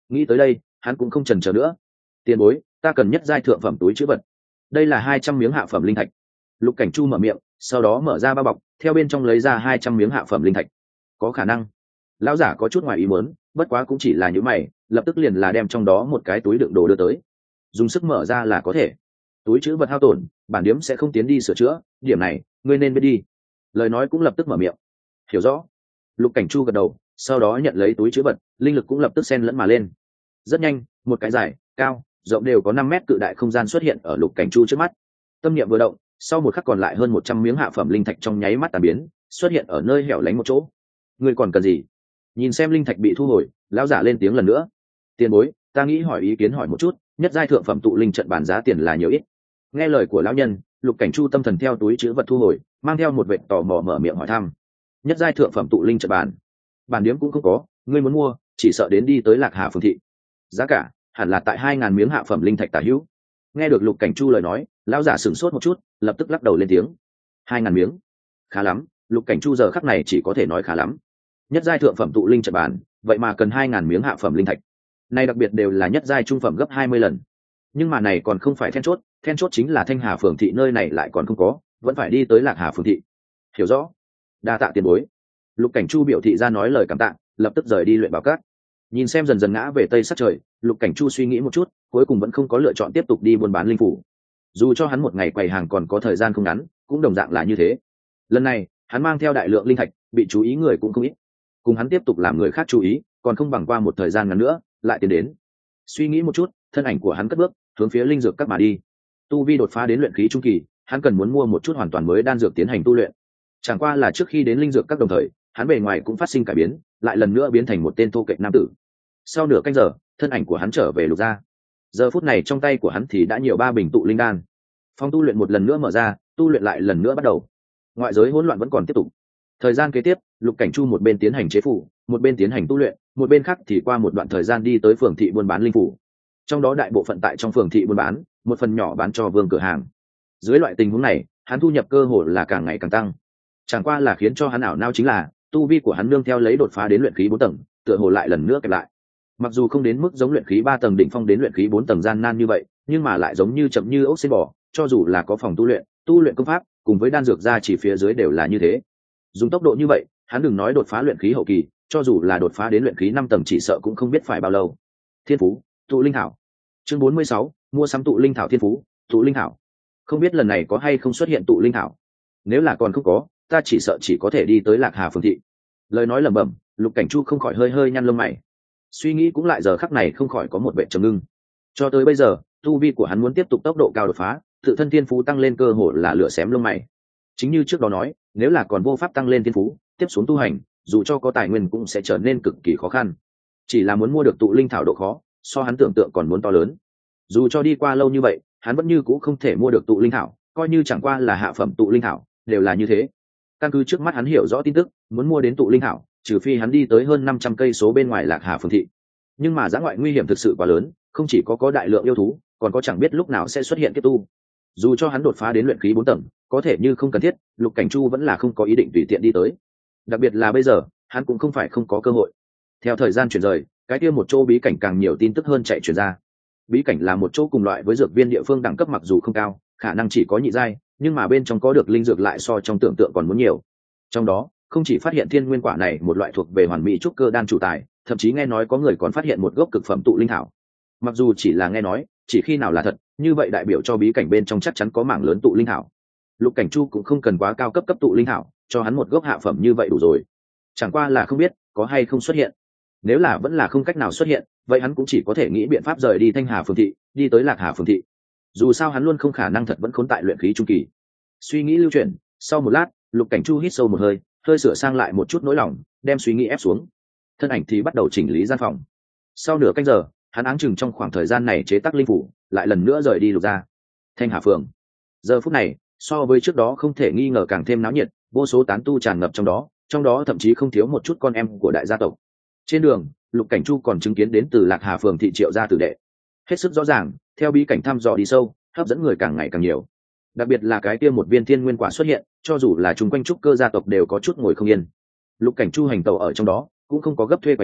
Nghĩ tới đây hắn cũng không chần chờ nữa. Tiền bối, ta cần nhất giai thượng phẩm túi chữ vật. Đây là hai trăm miếng hạ phẩm linh thạch. Lục Cảnh Chu mở miệng, sau đó mở ra bao bọc, theo bên trong lấy ra hai trăm miếng hạ phẩm linh thạch. Có khả năng. Lão giả có chút ngoài ý muốn, bất quá cũng chỉ là những mày, lập tức liền là đem trong đó một cái túi đựng đồ đưa tới. Dùng sức mở ra là có thể. Túi chữ vật hao tổn, bản điếm sẽ không tiến đi sửa chữa, điểm này ngươi nên biết đi. Lời nói cũng lập tức mở miệng. Hiểu rõ. Lục Cảnh Chu gật đầu, sau đó nhận lấy túi chữ vật, linh lực cũng lập tức xen lẫn mà lên. Rất nhanh, một cái dài, cao, rộng đều có năm mét cự đại không gian xuất hiện ở Lục Cảnh Chu trước mắt. Tâm niệm vừa động, sau một khắc còn lại hơn một trăm miếng hạ phẩm linh thạch trong nháy mắt tàn biến, xuất hiện ở nơi hẻo lánh một chỗ. Ngươi còn cần gì? Nhìn xem linh thạch bị thu hồi, lão giả lên tiếng lần nữa. Tiền bối, ta nghĩ hỏi ý kiến hỏi một chút, nhất giai thượng phẩm tụ linh trận bản giá tiền là nhiều ít? Nghe lời của lão nhân, Lục Cảnh Chu tâm thần theo túi chứa vật thu hồi, mang theo một vệt tò mò mở miệng hỏi thăm. Nhất giai thượng phẩm tụ linh trận bản, bản điếm cũng không có, ngươi muốn mua, chỉ sợ đến đi tới Lạc Hà phường thị. Giá cả hẳn là tại hai ngàn miếng hạ phẩm linh thạch tả hữu. Nghe được Lục Cảnh Chu lời nói, lão giả sửng sốt một chút, lập tức lắc đầu lên tiếng. Hai ngàn miếng, khá lắm. Lục Cảnh Chu giờ khắc này chỉ có thể nói khá lắm. Nhất giai thượng phẩm tụ linh trận bản, vậy mà cần hai ngàn miếng hạ phẩm linh thạch. Này đặc biệt đều là nhất giai trung phẩm gấp hai mươi lần. Nhưng mà này còn không phải then chốt, then chốt chính là Thanh Hà phường thị nơi này lại còn không có, vẫn phải đi tới Lạc Hà phường thị. Hiểu rõ. Đa tạ tiền bối. Lục Cảnh Chu biểu thị ra nói lời cảm tạ, lập tức rời đi luyện bảo các. Nhìn xem dần dần ngã về tây sắc trời, Lục Cảnh Chu suy nghĩ một chút, cuối cùng vẫn không có lựa chọn tiếp tục đi buôn bán linh phủ. Dù cho hắn một ngày quầy hàng còn có thời gian không ngắn, cũng đồng dạng là như thế. Lần này, hắn mang theo đại lượng linh thạch, bị chú ý người cũng không ít. Cùng hắn tiếp tục làm người khác chú ý, còn không bằng qua một thời gian ngắn nữa, lại tiến đến. Suy nghĩ một chút, thân ảnh của hắn cất bước, hướng phía linh dược các mà đi. Tu vi đột phá đến luyện khí trung kỳ, hắn cần muốn mua một chút hoàn toàn mới đan dược tiến hành tu luyện. Chẳng qua là trước khi đến linh dược các đồng thời, hắn bề ngoài cũng phát sinh cải biến, lại lần nữa biến thành một tên thô kệch nam tử. Sau nửa canh giờ, thân ảnh của hắn trở về Lục gia. Giờ phút này trong tay của hắn thì đã nhiều ba bình tụ linh đan. Phòng tu luyện một lần nữa mở ra, tu luyện lại lần nữa bắt đầu. Ngoại giới hỗn loạn vẫn còn tiếp tục. Thời gian kế tiếp, Lục Cảnh Chu một bên tiến hành chế phủ, một bên tiến hành tu luyện, một bên khác thì qua một đoạn thời gian đi tới phường thị buôn bán linh phủ. Trong đó đại bộ phận tại trong phường thị buôn bán, một phần nhỏ bán cho vương cửa hàng. Dưới loại tình huống này, hắn thu nhập cơ hội là càng ngày càng tăng. Chẳng qua là khiến cho hắn ảo não chính là, tu vi của hắn nương theo lấy đột phá đến luyện khí bốn tầng, tựa hồ lại lần nữa kẹp lại. Mặc dù không đến mức giống luyện khí ba tầng đỉnh phong đến luyện khí bốn tầng gian nan như vậy, nhưng mà lại giống như chậm như ốc sen bò, cho dù là có phòng tu luyện, tu luyện công pháp, cùng với đan dược ra chỉ phía dưới đều là như thế. Dùng tốc độ như vậy, hắn đừng nói đột phá luyện khí hậu kỳ, cho dù là đột phá đến luyện khí năm tầng chỉ sợ cũng không biết phải bao lâu. Thiên phú, tụ linh thảo. Chương bốn mươi sáu, mua sắm tụ linh thảo thiên phú, tụ linh thảo. Không biết lần này có hay không xuất hiện tụ linh thảo. Nếu là còn không có, ta chỉ sợ chỉ có thể đi tới Lạc Hà phường thị. Lời nói lẩm bẩm, Lục Cảnh Chu không khỏi hơi hơi nhăn lông mày. Suy nghĩ cũng lại giờ khắc này không khỏi có một vẻ trầm ngưng. Cho tới bây giờ, tu vi của hắn muốn tiếp tục tốc độ cao đột phá, tự thân thiên phú tăng lên cơ hội là lửa xém lông mày. Chính như trước đó nói, nếu là còn vô pháp tăng lên thiên phú, tiếp xuống tu hành, dù cho có tài nguyên cũng sẽ trở nên cực kỳ khó khăn. Chỉ là muốn mua được tụ linh thảo độ khó, so hắn tưởng tượng còn muốn to lớn. Dù cho đi qua lâu như vậy, hắn vẫn như cũ không thể mua được tụ linh thảo, coi như chẳng qua là hạ phẩm tụ linh thảo, đều là như thế. Căn cứ trước mắt hắn hiểu rõ tin tức, muốn mua đến tụ linh thảo, trừ phi hắn đi tới hơn năm trăm cây số bên ngoài Lạc Hà phường thị. Nhưng mà dã ngoại nguy hiểm thực sự quá lớn, không chỉ có có đại lượng yêu thú, còn có chẳng biết lúc nào sẽ xuất hiện kiếp tu. Dù cho hắn đột phá đến luyện khí bốn tầng, có thể như không cần thiết, Lục Cảnh Chu vẫn là không có ý định tùy tiện đi tới. Đặc biệt là bây giờ, hắn cũng không phải không có cơ hội. Theo thời gian chuyển rời, cái kia một chỗ bí cảnh càng nhiều tin tức hơn chạy truyền ra. Bí cảnh là một chỗ cùng loại với dược viên địa phương đẳng cấp mặc dù không cao, khả năng chỉ có nhị giai, nhưng mà bên trong có được linh dược lại so trong tưởng tượng còn muốn nhiều. Trong đó, không chỉ phát hiện thiên nguyên quả này một loại thuộc về hoàn mỹ trúc cơ đan chủ tài, thậm chí nghe nói có người còn phát hiện một gốc cực phẩm tụ linh thảo. Mặc dù chỉ là nghe nói, chỉ khi nào là thật, như vậy đại biểu cho bí cảnh bên trong chắc chắn có mảng lớn tụ linh thảo. Lục Cảnh Chu cũng không cần quá cao cấp cấp tụ linh thảo, cho hắn một gốc hạ phẩm như vậy đủ rồi. Chẳng qua là không biết có hay không xuất hiện. Nếu là vẫn là không cách nào xuất hiện, vậy hắn cũng chỉ có thể nghĩ biện pháp rời đi Thanh Hà phường thị, đi tới Lạc Hà phường thị. Dù sao hắn luôn không khả năng thật vẫn khốn tại luyện khí trung kỳ. Suy nghĩ lưu chuyển, sau một lát, Lục Cảnh Chu hít sâu một hơi, hơi sửa sang lại một chút nỗi lòng, đem suy nghĩ ép xuống. Thân ảnh thì bắt đầu chỉnh lý gian phòng. Sau nửa canh giờ, hắn áng chừng trong khoảng thời gian này chế tác linh phủ, lại lần nữa rời đi Lục gia. Thanh Hà phường. Giờ phút này, so với trước đó không thể nghi ngờ càng thêm náo nhiệt, vô số tán tu tràn ngập trong đó, trong đó thậm chí không thiếu một chút con em của đại gia tộc. Trên đường, Lục Cảnh Chu còn chứng kiến đến từ Lạc Hà phường thị Triệu gia tử đệ. Hết sức rõ ràng, theo bí cảnh thăm dò đi sâu, hấp dẫn người càng ngày càng nhiều. Đặc biệt là cái kia một viên thiên nguyên quả xuất hiện, cho dù là chung quanh trúc cơ gia tộc đều có chút ngồi không yên. Lục Cảnh Chu hành tẩu ở trong đó, cũng không có gấp thuê quầy hàng,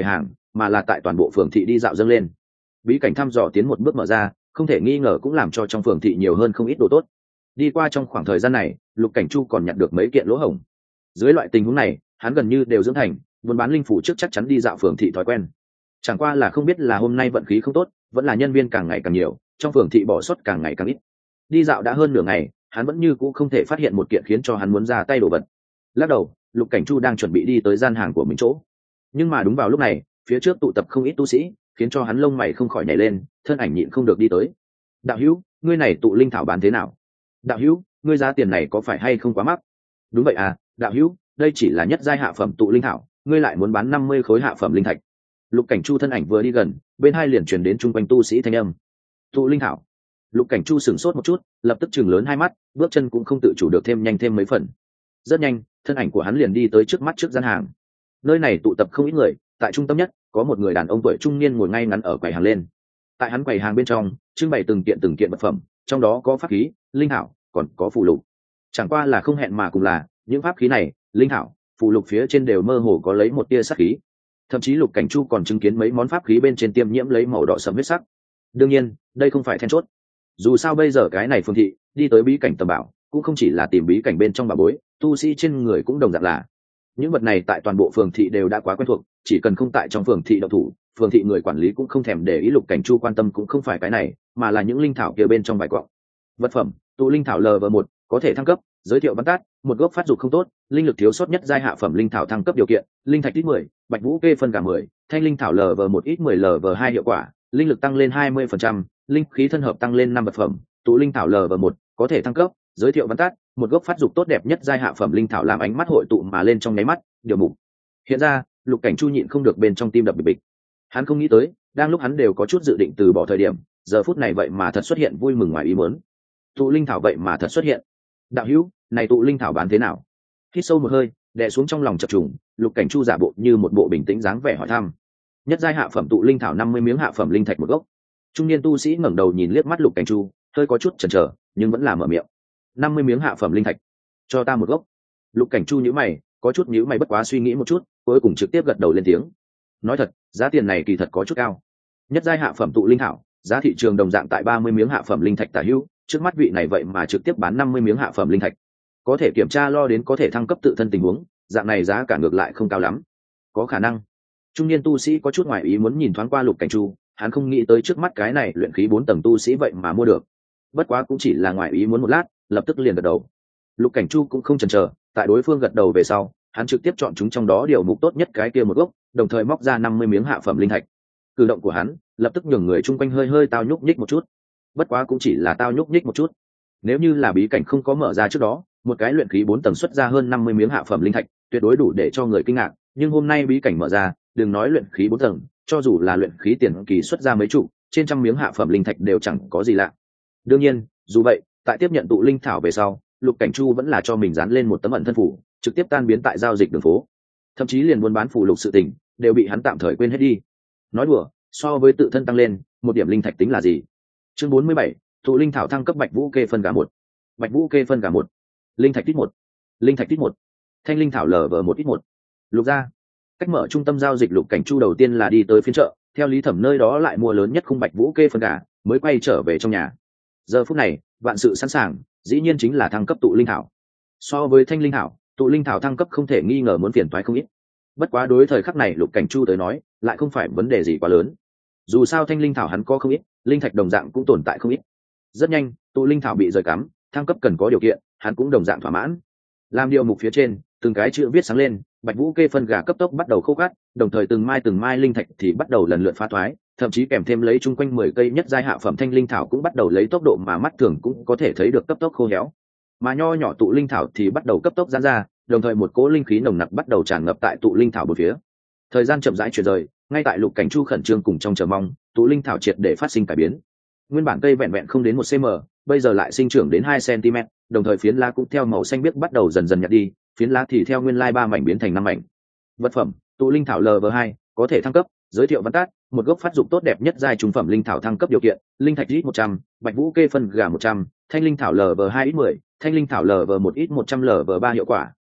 mà là tại toàn bộ phường thị đi dạo dâng lên. Bí cảnh thăm dò tiến một bước mở ra, không thể nghi ngờ cũng làm cho trong phường thị nhiều hơn không ít đồ tốt. Đi qua trong khoảng thời gian này, Lục Cảnh Chu còn nhận được mấy kiện lỗ hổng. Dưới loại tình huống này, hắn gần như đều dưỡng thành buôn bán linh phủ trước chắc chắn đi dạo phường thị thói quen. Chẳng qua là không biết là hôm nay vận khí không tốt, vẫn là nhân viên càng ngày càng nhiều, trong phường thị bỏ sót càng ngày càng ít. Đi dạo đã hơn nửa ngày, hắn vẫn như cũ không thể phát hiện một kiện khiến cho hắn muốn ra tay đồ vật. Lắc đầu, Lục Cảnh Chu đang chuẩn bị đi tới gian hàng của mình chỗ, nhưng mà đúng vào lúc này, phía trước tụ tập không ít tu sĩ, khiến cho hắn lông mày không khỏi nhảy lên, thân ảnh nhịn không được đi tới. Đạo hữu, ngươi này tụ linh thảo bán thế nào? Đạo hữu, ngươi giá tiền này có phải hay không quá mắc? Đúng vậy à, đạo hữu, đây chỉ là nhất giai hạ phẩm tụ linh thảo, ngươi lại muốn bán năm mươi khối hạ phẩm linh thạch. Lục Cảnh Chu thân ảnh vừa đi gần, bên hai liền truyền đến chung quanh tu sĩ thanh âm. Tụ linh thảo. Lục Cảnh Chu sửng sốt một chút, lập tức chừng lớn hai mắt, bước chân cũng không tự chủ được thêm nhanh thêm mấy phần. Rất nhanh, thân ảnh của hắn liền đi tới trước mắt trước gian hàng. Nơi này tụ tập không ít người, tại trung tâm nhất có một người đàn ông tuổi trung niên ngồi ngay ngắn ở quầy hàng lên. Tại hắn quầy hàng bên trong, trưng bày từng kiện từng kiện vật phẩm, trong đó có pháp khí, linh thảo, còn có phù lục. Chẳng qua là không hẹn mà cùng là, những pháp khí này, linh thảo, phù lục phía trên đều mơ hồ có lấy một tia sát khí. Thậm chí Lục Cảnh Chu còn chứng kiến mấy món pháp khí bên trên tiêm nhiễm lấy màu đỏ sẫm huyết sắc. Đương nhiên, đây không phải then chốt. Dù sao bây giờ cái này phương thị, đi tới bí cảnh tầm bảo, cũng không chỉ là tìm bí cảnh bên trong bà bối, tu sĩ trên người cũng đồng dạng là. Những vật này tại toàn bộ phường thị đều đã quá quen thuộc, chỉ cần không tại trong phường thị động thủ, phường thị người quản lý cũng không thèm để ý. Lục Cảnh Chu quan tâm cũng không phải cái này, mà là những linh thảo kia bên trong vài quặng. Vật phẩm, tụ linh thảo lv một, có thể thăng cấp, giới thiệu văn tát, một gốc phát dục không tốt, linh lực thiếu sót nhất giai hạ phẩm linh thảo thăng cấp điều kiện, linh thạch ít mười, bạch vũ kê phân cả mười, thanh linh thảo lv một ít mười lv hai hiệu quả, linh lực tăng lên hai mươi phần trăm, linh khí thân hợp tăng lên năm vật phẩm, tụ linh thảo lv một, có thể thăng cấp, giới thiệu văn tát, một gốc phát dục tốt đẹp nhất giai hạ phẩm linh thảo làm ánh mắt hội tụ mà lên trong nháy mắt, điều mục. Hiện ra, Lục Cảnh Chu nhịn không được bên trong tim đập bịch bịch. Hắn không nghĩ tới, đang lúc hắn đều có chút dự định từ bỏ thời điểm, giờ phút này vậy mà thật xuất hiện vui mừng ngoài ý muốn. Tụ linh thảo vậy mà thật xuất hiện. Đạo hữu, này tụ linh thảo bán thế nào? Hít sâu một hơi, đè xuống trong lòng chập trùng, Lục Cảnh Chu giả bộ như một bộ bình tĩnh dáng vẻ hỏi thăm. Nhất giai hạ phẩm tụ linh thảo năm mươi miếng hạ phẩm linh thạch một gốc. Trung niên tu sĩ ngẩng đầu nhìn liếc mắt Lục Cảnh Chu, hơi có chút chần chờ, nhưng vẫn là mở miệng. năm mươi miếng hạ phẩm linh thạch, cho ta một gốc. Lục Cảnh Chu nhíu mày, có chút nhíu mày bất quá suy nghĩ một chút, cuối cùng trực tiếp gật đầu lên tiếng. Nói thật, giá tiền này kỳ thật có chút cao. Nhất giai hạ phẩm tụ linh thảo, giá thị trường đồng dạng tại ba mươi miếng hạ phẩm linh thạch tả hữu, trước mắt vị này vậy mà trực tiếp bán năm mươi miếng hạ phẩm linh thạch. Có thể kiểm tra lo đến có thể thăng cấp tự thân tình huống, dạng này giá cả ngược lại không cao lắm. Có khả năng. Trung niên tu sĩ có chút ngoài ý muốn nhìn thoáng qua Lục Cảnh Chu, hắn không nghĩ tới trước mắt cái này luyện khí bốn tầng tu sĩ vậy mà mua được. Bất quá cũng chỉ là ngoài ý muốn một lát, lập tức liền gật đầu. Lục Cảnh Chu cũng không chần chờ, tại đối phương gật đầu về sau, hắn trực tiếp chọn chúng trong đó điều mục tốt nhất cái kia một gốc, đồng thời móc ra năm mươi miếng hạ phẩm linh thạch. Cử động của hắn lập tức nhường người chung quanh hơi hơi tao nhúc nhích một chút. Bất quá cũng chỉ là tao nhúc nhích một chút. Nếu như là bí cảnh không có mở ra trước đó, một cái luyện khí bốn tầng xuất ra hơn năm mươi miếng hạ phẩm linh thạch, tuyệt đối đủ để cho người kinh ngạc, nhưng hôm nay bí cảnh mở ra, đừng nói luyện khí bốn tầng, cho dù là luyện khí tiền kỳ xuất ra mấy chục, trên trăm miếng hạ phẩm linh thạch đều chẳng có gì lạ. Đương nhiên, dù vậy, tại tiếp nhận tụ linh thảo về sau, Lục Cảnh Chu vẫn là cho mình dán lên một tấm ẩn thân phủ, trực tiếp tan biến tại giao dịch đường phố. Thậm chí liền buôn bán phù lục sự tình, đều bị hắn tạm thời quên hết đi. Nói đùa, so với tự thân tăng lên, một điểm linh thạch tính là gì? Chương bốn mươi bảy, tụ linh thảo thăng cấp bạch vũ kê phân gà một. Bạch vũ kê phân gà một. Linh thạch tích một. Linh thạch tích một. Thanh linh thảo lv một ít một. Lục gia. Cách mở trung tâm giao dịch Lục Cảnh Chu đầu tiên là đi tới phiên chợ, theo Lý Thẩm nơi đó lại mua lớn nhất khung bạch vũ kê phân gà, mới quay trở về trong nhà. Giờ phút này, vạn sự sẵn sàng, dĩ nhiên chính là thăng cấp tụ linh thảo. So với thanh linh thảo, tụ linh thảo thăng cấp không thể nghi ngờ muốn phiền toái không ít. Bất quá đối thời khắc này Lục Cảnh Chu tới nói, lại không phải vấn đề gì quá lớn. Dù sao thanh linh thảo hắn có không ít, linh thạch đồng dạng cũng tồn tại không ít. Rất nhanh, tụ linh thảo bị rời cắm, thăng cấp cần có điều kiện, hắn cũng đồng dạng thỏa mãn. Làm điều mục phía trên, từng cái chữ viết sáng lên, bạch vũ kê phân gà cấp tốc bắt đầu khô cát, đồng thời từng mai từng mai linh thạch thì bắt đầu lần lượt phá thoái, thậm chí kèm thêm lấy chung quanh mười cây nhất giai hạ phẩm thanh linh thảo cũng bắt đầu lấy tốc độ mà mắt thường cũng có thể thấy được cấp tốc khô héo. Mà nho nhỏ tụ linh thảo thì bắt đầu cấp tốc giãn ra, đồng thời một cỗ linh khí nồng nặc bắt đầu tràn ngập tại tụ linh thảo bốn phía. Thời gian chậm rãi chuyển rời, ngay tại Lục Cảnh Chu khẩn trương cùng trong chờ mong, tụ linh thảo triệt để phát sinh cải biến. Nguyên bản cây vẹn vẹn không đến một cm, bây giờ lại sinh trưởng đến hai cm, đồng thời phiến lá cũng theo màu xanh biếc bắt đầu dần dần nhạt đi, phiến lá thì theo nguyên lai ba mảnh biến thành năm mảnh. Vật phẩm, tụ linh thảo lv hai, có thể thăng cấp, giới thiệu văn tát, một gốc phát dụng tốt đẹp nhất giai trung phẩm linh thảo thăng cấp điều kiện, linh thạch ít một trăm, bạch vũ kê phân gà một trăm, thanh linh thảo lv hai ít mười, thanh linh thảo lv một ít một trăm lv ba hiệu quả,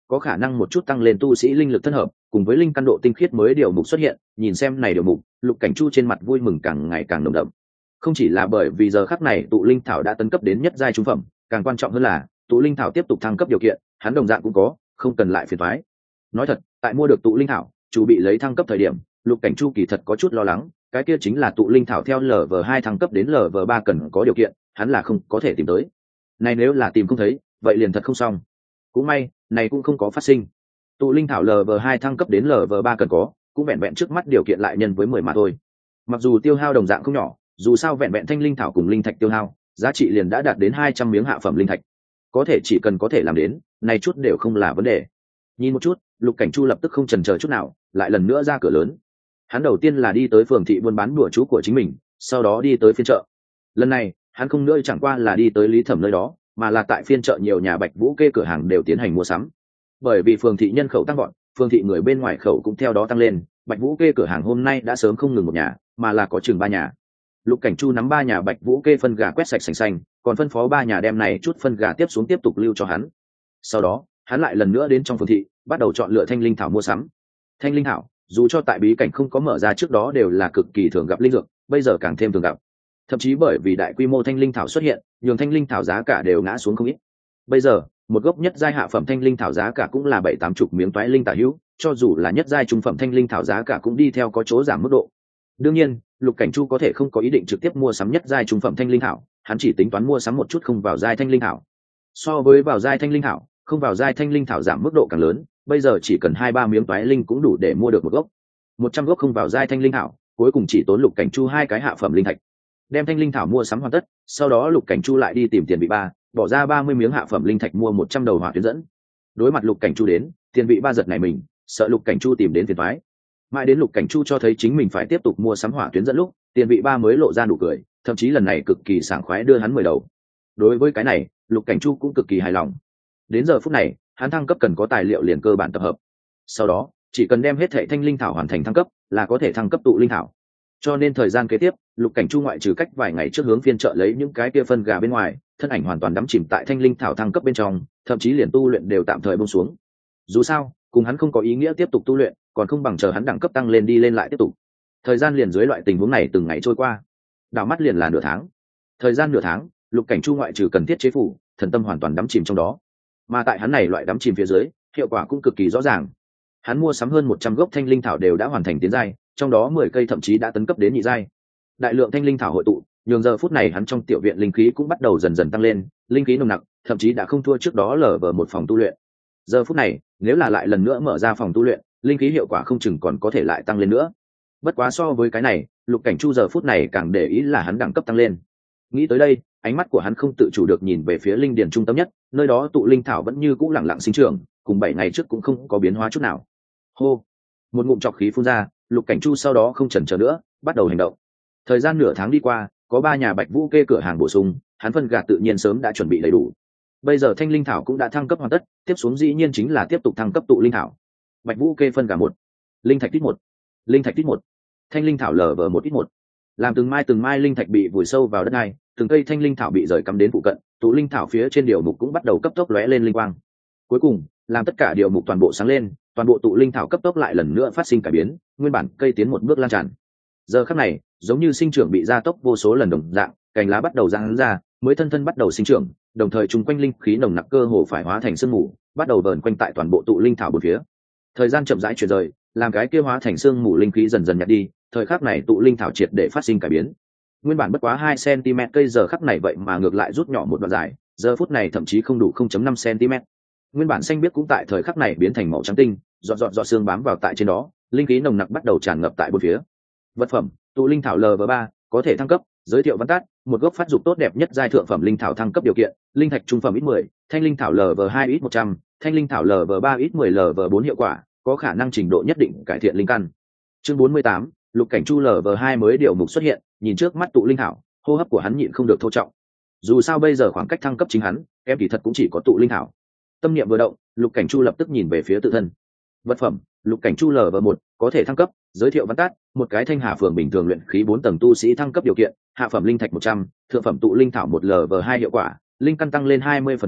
có khả năng một chút tăng lên tu sĩ linh lực thân hợp cùng với linh căn độ tinh khiết mới điều mục xuất hiện. Nhìn xem này điều mục, Lục Cảnh Chu trên mặt vui mừng càng ngày càng nồng đậm. Không chỉ là bởi vì giờ khắc này tụ linh thảo đã tấn cấp đến nhất giai trung phẩm, càng quan trọng hơn là tụ linh thảo tiếp tục thăng cấp điều kiện hắn đồng dạng cũng có, không cần lại phiền toái. Nói thật, tại mua được tụ linh thảo chủ bị lấy thăng cấp thời điểm, Lục Cảnh Chu kỳ thật có chút lo lắng, cái kia chính là tụ linh thảo theo lv hai thăng cấp đến lv ba cần có điều kiện hắn là không có thể tìm tới. Này nếu là tìm không thấy vậy liền thật không xong. Cũng may này cũng không có phát sinh. Tụ linh thảo lv hai thăng cấp đến lv ba cần có cũng vẹn vẹn trước mắt điều kiện lại nhân với mười mà thôi. Mặc dù tiêu hao đồng dạng không nhỏ, dù sao vẹn vẹn thanh linh thảo cùng linh thạch tiêu hao giá trị liền đã đạt đến hai trăm miếng hạ phẩm linh thạch, có thể chỉ cần có thể làm đến này chút đều không là vấn đề. Nhìn một chút, Lục Cảnh Chu lập tức không chần chờ chút nào, lại lần nữa ra cửa lớn. Hắn đầu tiên là đi tới phường thị buôn bán đùa chú của chính mình, sau đó đi tới phiên chợ. Lần này hắn không nữa chẳng qua là đi tới Lý Thẩm nơi đó, mà là tại phiên chợ nhiều nhà Bạch Vũ kê cửa hàng đều tiến hành mua sắm. Bởi vì phường thị nhân khẩu tăng vọt, phường thị người bên ngoài khẩu cũng theo đó tăng lên, Bạch Vũ kê cửa hàng hôm nay đã sớm không ngừng một nhà, mà là có chừng ba nhà. Lục Cảnh Chu nắm ba nhà Bạch Vũ kê phân gà quét sạch sành xanh, còn phân phó ba nhà đem này chút phân gà tiếp xuống tiếp tục lưu cho hắn. Sau đó hắn lại lần nữa đến trong phường thị, bắt đầu chọn lựa thanh linh thảo mua sắm. Thanh linh thảo dù cho tại bí cảnh không có mở ra trước đó đều là cực kỳ thường gặp linh dược, bây giờ càng thêm thường gặp. Thậm chí bởi vì đại quy mô thanh linh thảo xuất hiện, nhường thanh linh thảo giá cả đều ngã xuống không ít. Bây giờ một gốc nhất giai hạ phẩm thanh linh thảo giá cả cũng là bảy tám chục miếng toái linh tả hữu, cho dù là nhất giai trung phẩm thanh linh thảo giá cả cũng đi theo có chỗ giảm mức độ. Đương nhiên Lục Cảnh Chu có thể không có ý định trực tiếp mua sắm nhất giai trung phẩm thanh linh thảo, hắn chỉ tính toán mua sắm một chút không vào giai thanh linh thảo. So với vào giai thanh linh thảo, không vào giai thanh linh thảo giảm mức độ càng lớn, bây giờ chỉ cần hai ba miếng toái linh cũng đủ để mua được một gốc. Một trăm gốc không vào giai thanh linh thảo, cuối cùng chỉ tốn Lục Cảnh Chu hai cái hạ phẩm linh thạch. Đem thanh linh thảo mua sắm hoàn tất, sau đó Lục Cảnh Chu lại đi tìm tiền vị ba, bỏ ra ba mươi miếng hạ phẩm linh thạch mua một trăm đầu hỏa tuyến dẫn. Đối mặt Lục Cảnh Chu đến, tiền vị ba giật này mình, sợ Lục Cảnh Chu tìm đến phiền toái. Mãi đến Lục Cảnh Chu cho thấy chính mình phải tiếp tục mua sắm hỏa tuyến dẫn lúc, tiền vị ba mới lộ ra nụ cười, thậm chí lần này cực kỳ sảng khoái đưa hắn mười đầu. Đối với cái này, Lục Cảnh Chu cũng cực kỳ hài lòng. Đến giờ phút này, hắn thăng cấp cần có tài liệu liền cơ bản tập hợp. Sau đó, chỉ cần đem hết thảy thanh linh thảo hoàn thành thăng cấp, là có thể thăng cấp tụ linh thảo. Cho nên thời gian kế tiếp, Lục Cảnh Chu ngoại trừ cách vài ngày trước hướng phiên chợ lấy những cái kia phân gà bên ngoài, thân ảnh hoàn toàn đắm chìm tại thanh linh thảo thăng cấp bên trong, thậm chí liền tu luyện đều tạm thời buông xuống. Dù sao, cùng hắn không có ý nghĩa tiếp tục tu luyện, còn không bằng chờ hắn đẳng cấp tăng lên đi lên lại tiếp tục. Thời gian liền dưới loại tình huống này từng ngày trôi qua, đảo mắt liền là nửa tháng. Thời gian nửa tháng, Lục Cảnh Chu ngoại trừ cần thiết chế phủ, thần tâm hoàn toàn đắm chìm trong đó. Mà tại hắn này loại đắm chìm phía dưới, hiệu quả cũng cực kỳ rõ ràng. Hắn mua sắm hơn một trăm gốc thanh linh thảo đều đã hoàn thành tiến giai, trong đó mười cây thậm chí đã tấn cấp đến nhị giai. Đại lượng thanh linh thảo hội tụ, nhường giờ phút này hắn trong tiểu viện linh khí cũng bắt đầu dần dần tăng lên, linh khí nồng nặc, thậm chí đã không thua trước đó lở vờ một phòng tu luyện. Giờ phút này, nếu là lại lần nữa mở ra phòng tu luyện, linh khí hiệu quả không chừng còn có thể lại tăng lên nữa. Bất quá so với cái này, Lục Cảnh Chu giờ phút này càng để ý là hắn đẳng cấp tăng lên. Nghĩ tới đây, ánh mắt của hắn không tự chủ được nhìn về phía linh điền trung tâm nhất, nơi đó tụ linh thảo vẫn như cũ lặng lặng sinh trưởng, cùng bảy ngày trước cũng không có biến hóa chút nào. Hô, một ngụm trọc khí phun ra, Lục Cảnh Chu sau đó không chần chờ nữa, bắt đầu hành động. Thời gian nửa tháng đi qua, có ba nhà Bạch Vũ kê cửa hàng bổ sung, hắn phân gà tự nhiên sớm đã chuẩn bị đầy đủ. Bây giờ thanh linh thảo cũng đã thăng cấp hoàn tất, tiếp xuống dĩ nhiên chính là tiếp tục thăng cấp tụ linh thảo. Bạch Vũ kê phân gà một, linh thạch tích một, linh thạch tích một, thanh linh thảo lở vờ một ít một. Làm từng mai từng mai linh thạch bị vùi sâu vào đất này, từng cây thanh linh thảo bị rời cắm đến phụ cận, tụ linh thảo phía trên điều mục cũng bắt đầu cấp tốc lóe lên linh quang. Cuối cùng, làm tất cả điều mục toàn bộ sáng lên, toàn bộ tụ linh thảo cấp tốc lại lần nữa phát sinh cải biến, nguyên bản cây tiến một bước lan tràn. Giờ khắc này, giống như sinh trưởng bị gia tốc vô số lần đồng dạng, cành lá bắt đầu giãn ra, mới thân thân bắt đầu sinh trưởng, đồng thời chung quanh linh khí nồng nặc cơ hồ phải hóa thành sương mù, bắt đầu vờn quanh tại toàn bộ tụ linh thảo bốn phía. Thời gian chậm rãi chuyển rời, làm cái kia hóa thành sương mù linh khí dần dần nhạt đi, thời khắc này tụ linh thảo triệt để phát sinh cải biến. Nguyên bản bất quá hai xăng-ti-mét cây giờ khắc này vậy mà ngược lại rút nhỏ một đoạn dài, giờ phút này thậm chí không đủ không phẩy năm xăng-ti-mét. Nguyên bản xanh biếc cũng tại thời khắc này biến thành màu trắng tinh, giọt giọt giọt sương bám vào tại trên đó, linh khí nồng nặc bắt đầu tràn ngập tại bốn phía. Vật phẩm, tụ linh thảo lv ba, có thể thăng cấp, giới thiệu văn tắt, một gốc phát dục tốt đẹp nhất giai thượng phẩm linh thảo thăng cấp điều kiện, linh thạch trung phẩm ít mười, thanh linh thảo lv hai ít một trăm, thanh linh thảo lv ba ít mười lv bốn hiệu quả, có khả năng trình độ nhất định cải thiện linh căn. Chương bốn mươi tám, Lục Cảnh Chu lv hai mới điều mục xuất hiện, nhìn trước mắt tụ linh thảo, hô hấp của hắn nhịn không được thô trọng. Dù sao bây giờ khoảng cách thăng cấp chính hắn, em thì thật cũng chỉ có tụ linh thảo. Tâm niệm vừa động, Lục Cảnh Chu lập tức nhìn về phía tự thân. Vật phẩm, Lục Cảnh Chu lv một, có thể thăng cấp, giới thiệu văn tắt, một cái thanh hà phường bình thường luyện khí bốn tầng tu sĩ thăng cấp điều kiện, hạ phẩm linh thạch một trăm, thượng phẩm tụ linh thảo một lv hai hiệu quả, linh căn tăng lên hai mươi phần trăm,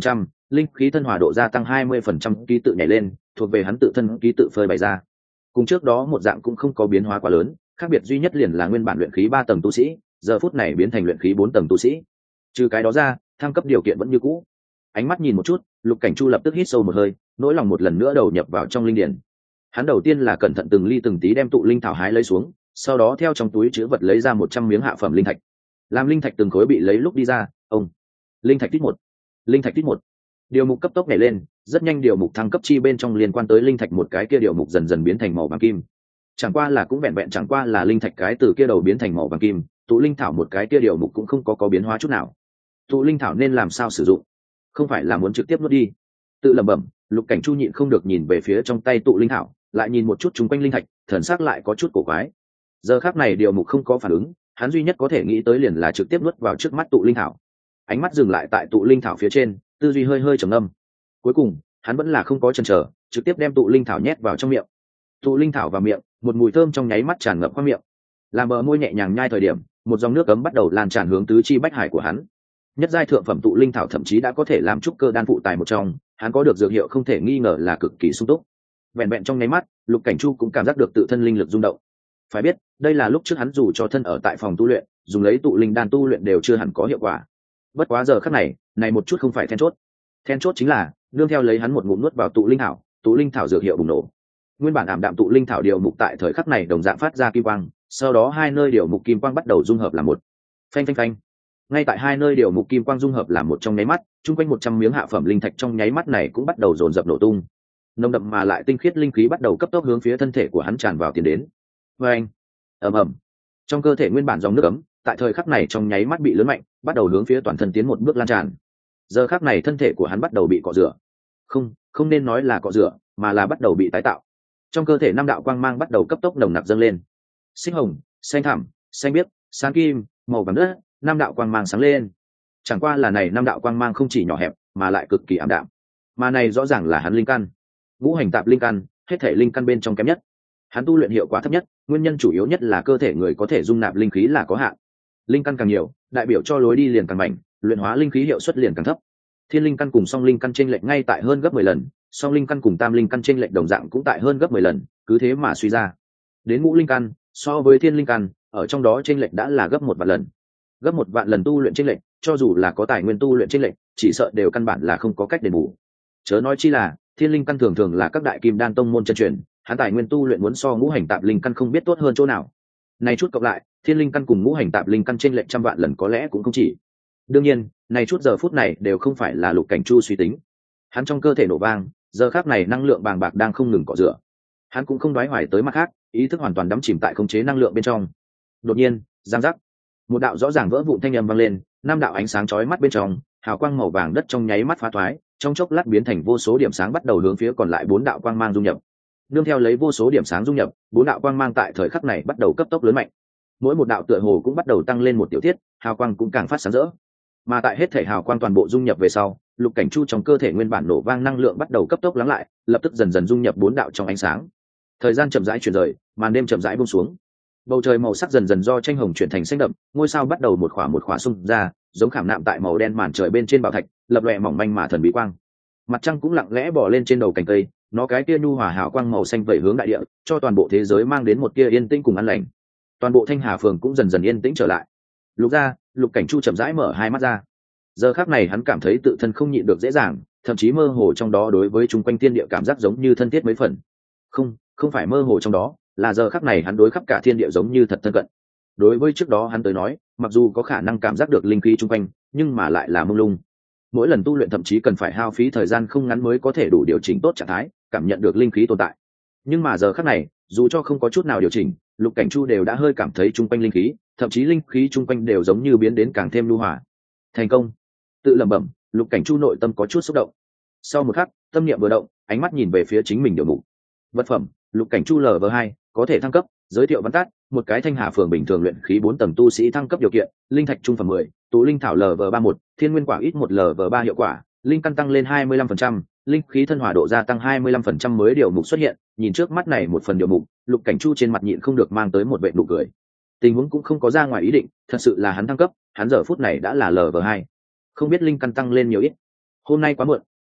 linh khí thân hòa độ gia tăng hai mươi phần trăm ký tự nhảy lên, thuộc về hắn tự thân ký tự phơi bày ra. Cùng trước đó một dạng cũng không có biến hóa quá lớn, khác biệt duy nhất liền là nguyên bản luyện khí ba tầng tu sĩ, giờ phút này biến thành luyện khí bốn tầng tu sĩ. Trừ cái đó ra, thăng cấp điều kiện vẫn như cũ. Ánh mắt nhìn một chút, Lục Cảnh Chu lập tức hít sâu một hơi, nỗi lòng một lần nữa đầu nhập vào trong linh điển. Hắn đầu tiên là cẩn thận từng ly từng tí đem tụ linh thảo hái lấy xuống, sau đó theo trong túi chứa vật lấy ra một trăm miếng hạ phẩm linh thạch. Làm linh thạch từng khối bị lấy lúc đi ra, ông linh thạch tích một, linh thạch tích một. Điều mục cấp tốc nhảy lên, rất nhanh điều mục thăng cấp chi bên trong liên quan tới linh thạch một cái kia điều mục dần dần biến thành màu vàng kim. Chẳng qua là cũng vẹn vẹn chẳng qua là linh thạch cái từ kia đầu biến thành màu vàng kim, tụ linh thảo một cái kia điều mục cũng không có có biến hóa chút nào. Tụ linh thảo nên làm sao sử dụng? Không phải là muốn trực tiếp nuốt đi? Tự lẩm bẩm, Lục Cảnh Chu nhịn không được nhìn về phía trong tay tụ linh thảo, lại nhìn một chút chúng quanh linh thạch, thần sắc lại có chút cổ quái. Giờ khắc này điều mục không có phản ứng, hắn duy nhất có thể nghĩ tới liền là trực tiếp nuốt vào trước mắt tụ linh thảo. Ánh mắt dừng lại tại tụ linh thảo phía trên, tư duy hơi hơi trầm ngâm. Cuối cùng, hắn vẫn là không có chần chờ, trực tiếp đem tụ linh thảo nhét vào trong miệng. Tụ linh thảo vào miệng, một mùi thơm trong nháy mắt tràn ngập qua miệng. Làm bờ môi nhẹ nhàng nhai thời điểm, một dòng nước ấm bắt đầu lan tràn hướng tứ chi bách hải của hắn. Nhất giai thượng phẩm tụ linh thảo thậm chí đã có thể làm trúc cơ đan phụ tài một trong, hắn có được dược hiệu không thể nghi ngờ là cực kỳ sung túc. Vẹn vẹn trong nháy mắt, Lục Cảnh Chu cũng cảm giác được tự thân linh lực rung động. Phải biết, đây là lúc trước hắn dù cho thân ở tại phòng tu luyện, dùng lấy tụ linh đan tu luyện đều chưa hẳn có hiệu quả. Bất quá giờ khắc này, này một chút không phải then chốt. Then chốt chính là, nương theo lấy hắn một ngụm nuốt vào tụ linh thảo, tụ linh thảo dược hiệu bùng nổ. Nguyên bản ảm đạm tụ linh thảo điều mục tại thời khắc này đồng dạng phát ra kim quang, sau đó hai nơi điều mục kim quang bắt đầu dung hợp làm một. Phanh phanh phanh. Ngay tại hai nơi điều mục kim quang dung hợp làm một trong nháy mắt, chung quanh một trăm miếng hạ phẩm linh thạch trong nháy mắt này cũng bắt đầu dồn dập nổ tung. Nồng đậm mà lại tinh khiết linh khí bắt đầu cấp tốc hướng phía thân thể của hắn tràn vào tiến đến. Phanh. Ầm ầm. Trong cơ thể nguyên bản dòng nước ấm, tại thời khắc này trong nháy mắt bị lớn mạnh, bắt đầu hướng phía toàn thân tiến một bước lan tràn. Giờ khắc này thân thể của hắn bắt đầu bị cọ rửa. Không, không nên nói là cọ rửa, mà là bắt đầu bị tái tạo. Trong cơ thể năm đạo quang mang bắt đầu cấp tốc nồng nặc dâng lên. Xích hồng, xanh thẳm, xanh biếc, sáng kim, màu vàng đất, năm đạo quang mang sáng lên. Chẳng qua là này năm đạo quang mang không chỉ nhỏ hẹp, mà lại cực kỳ ảm đạm. Mà này rõ ràng là hắn linh căn. Ngũ hành tạp linh căn, hết thể linh căn bên trong kém nhất. Hắn tu luyện hiệu quả thấp nhất, nguyên nhân chủ yếu nhất là cơ thể người có thể dung nạp linh khí là có hạn. Linh căn càng nhiều, đại biểu cho lối đi liền càng mạnh, luyện hóa linh khí hiệu suất liền càng thấp. Thiên linh căn cùng song linh căn chênh lệch ngay tại hơn gấp mười lần, song linh căn cùng tam linh căn chênh lệch đồng dạng cũng tại hơn gấp mười lần, cứ thế mà suy ra. Đến ngũ linh căn, so với thiên linh căn, ở trong đó chênh lệch đã là gấp một vạn lần. Gấp một vạn lần tu luyện chênh lệch, cho dù là có tài nguyên tu luyện chênh lệch, chỉ sợ đều căn bản là không có cách đền bù. Chớ nói chi là, thiên linh căn thường thường là các đại kim đan tông môn chân truyền, hắn tài nguyên tu luyện muốn so ngũ hành tạp linh căn không biết tốt hơn chỗ nào. Này chút cộng lại, thiên linh căn cùng ngũ hành tạp linh căn chênh lệch trăm vạn lần có lẽ cũng không chỉ. Đương nhiên, này chút giờ phút này đều không phải là Lục Cảnh Chu suy tính. Hắn trong cơ thể nổ vang, giờ khắc này năng lượng bàng bạc đang không ngừng cọ rửa. Hắn cũng không đoái hoài tới mặt khác, ý thức hoàn toàn đắm chìm tại khống chế năng lượng bên trong. Đột nhiên, giang giác, một đạo rõ ràng vỡ vụn thanh âm vang lên, năm đạo ánh sáng chói mắt bên trong, hào quang màu vàng đất trong nháy mắt phá thoái, trong chốc lát biến thành vô số điểm sáng bắt đầu hướng phía còn lại bốn đạo quang mang dung nhập. Nương theo lấy vô số điểm sáng dung nhập, bốn đạo quang mang tại thời khắc này bắt đầu cấp tốc lớn mạnh. Mỗi một đạo tựa hồ cũng bắt đầu tăng lên một tiểu tiết, hào quang cũng càng phát sáng rỡ. Mà tại hết thể hào quang toàn bộ dung nhập về sau, Lục Cảnh Chu trong cơ thể nguyên bản nổ vang năng lượng bắt đầu cấp tốc lắng lại, lập tức dần dần dung nhập bốn đạo trong ánh sáng. Thời gian chậm rãi chuyển rời, màn đêm chậm rãi buông xuống. Bầu trời màu sắc dần dần do tranh hồng chuyển thành xanh đậm, ngôi sao bắt đầu một khỏa một khỏa xung ra, giống khảm nạm tại màu đen màn trời bên trên bảo thạch, lập lòe mỏng manh mà thần bí quang. Mặt trăng cũng lặng lẽ bò lên trên đầu cành cây, nó cái kia nhu hòa hào quang màu xanh vẩy hướng đại địa, cho toàn bộ thế giới mang đến một tia yên tĩnh cùng an lành. Toàn bộ Thanh Hà phường cũng dần dần yên tĩnh trở lại. Lục ra, Lục Cảnh Chu chậm rãi mở hai mắt ra. Giờ khắc này hắn cảm thấy tự thân không nhịn được dễ dàng, thậm chí mơ hồ trong đó đối với chung quanh thiên địa cảm giác giống như thân thiết mấy phần. Không, không phải mơ hồ trong đó, là giờ khắc này hắn đối khắp cả thiên địa giống như thật thân cận. Đối với trước đó hắn tới nói, mặc dù có khả năng cảm giác được linh khí chung quanh, nhưng mà lại là mông lung. Mỗi lần tu luyện thậm chí cần phải hao phí thời gian không ngắn mới có thể đủ điều chỉnh tốt trạng thái, cảm nhận được linh khí tồn tại. Nhưng mà giờ khắc này, dù cho không có chút nào điều chỉnh, Lục Cảnh Chu đều đã hơi cảm thấy chung quanh linh khí, thậm chí linh khí chung quanh đều giống như biến đến càng thêm lưu hòa. Thành công. Tự lẩm bẩm, Lục Cảnh Chu nội tâm có chút xúc động. Sau một khắc, tâm niệm vừa động, ánh mắt nhìn về phía chính mình điều mục. Vật phẩm, Lục Cảnh Chu lv hai, có thể thăng cấp. Giới thiệu văn tắt, một cái Thanh Hà phường bình thường luyện khí bốn tầng tu sĩ thăng cấp điều kiện, linh thạch trung phẩm mười, tụ linh thảo lv ba một, thiên nguyên quả ít một lv ba hiệu quả, linh căn tăng lên hai mươi lăm phần trăm, linh khí thân hòa độ gia tăng hai mươi lăm phần trăm mới điều mục xuất hiện. Nhìn trước mắt này một phần điều mục, Lục Cảnh Chu trên mặt nhịn không được mang tới một vệt nụ cười. Tình huống cũng không có ra ngoài ý định, thật sự là hắn thăng cấp, hắn giờ phút này đã là lv hai. Không biết linh căn tăng lên nhiều ít. Hôm nay quá muộn,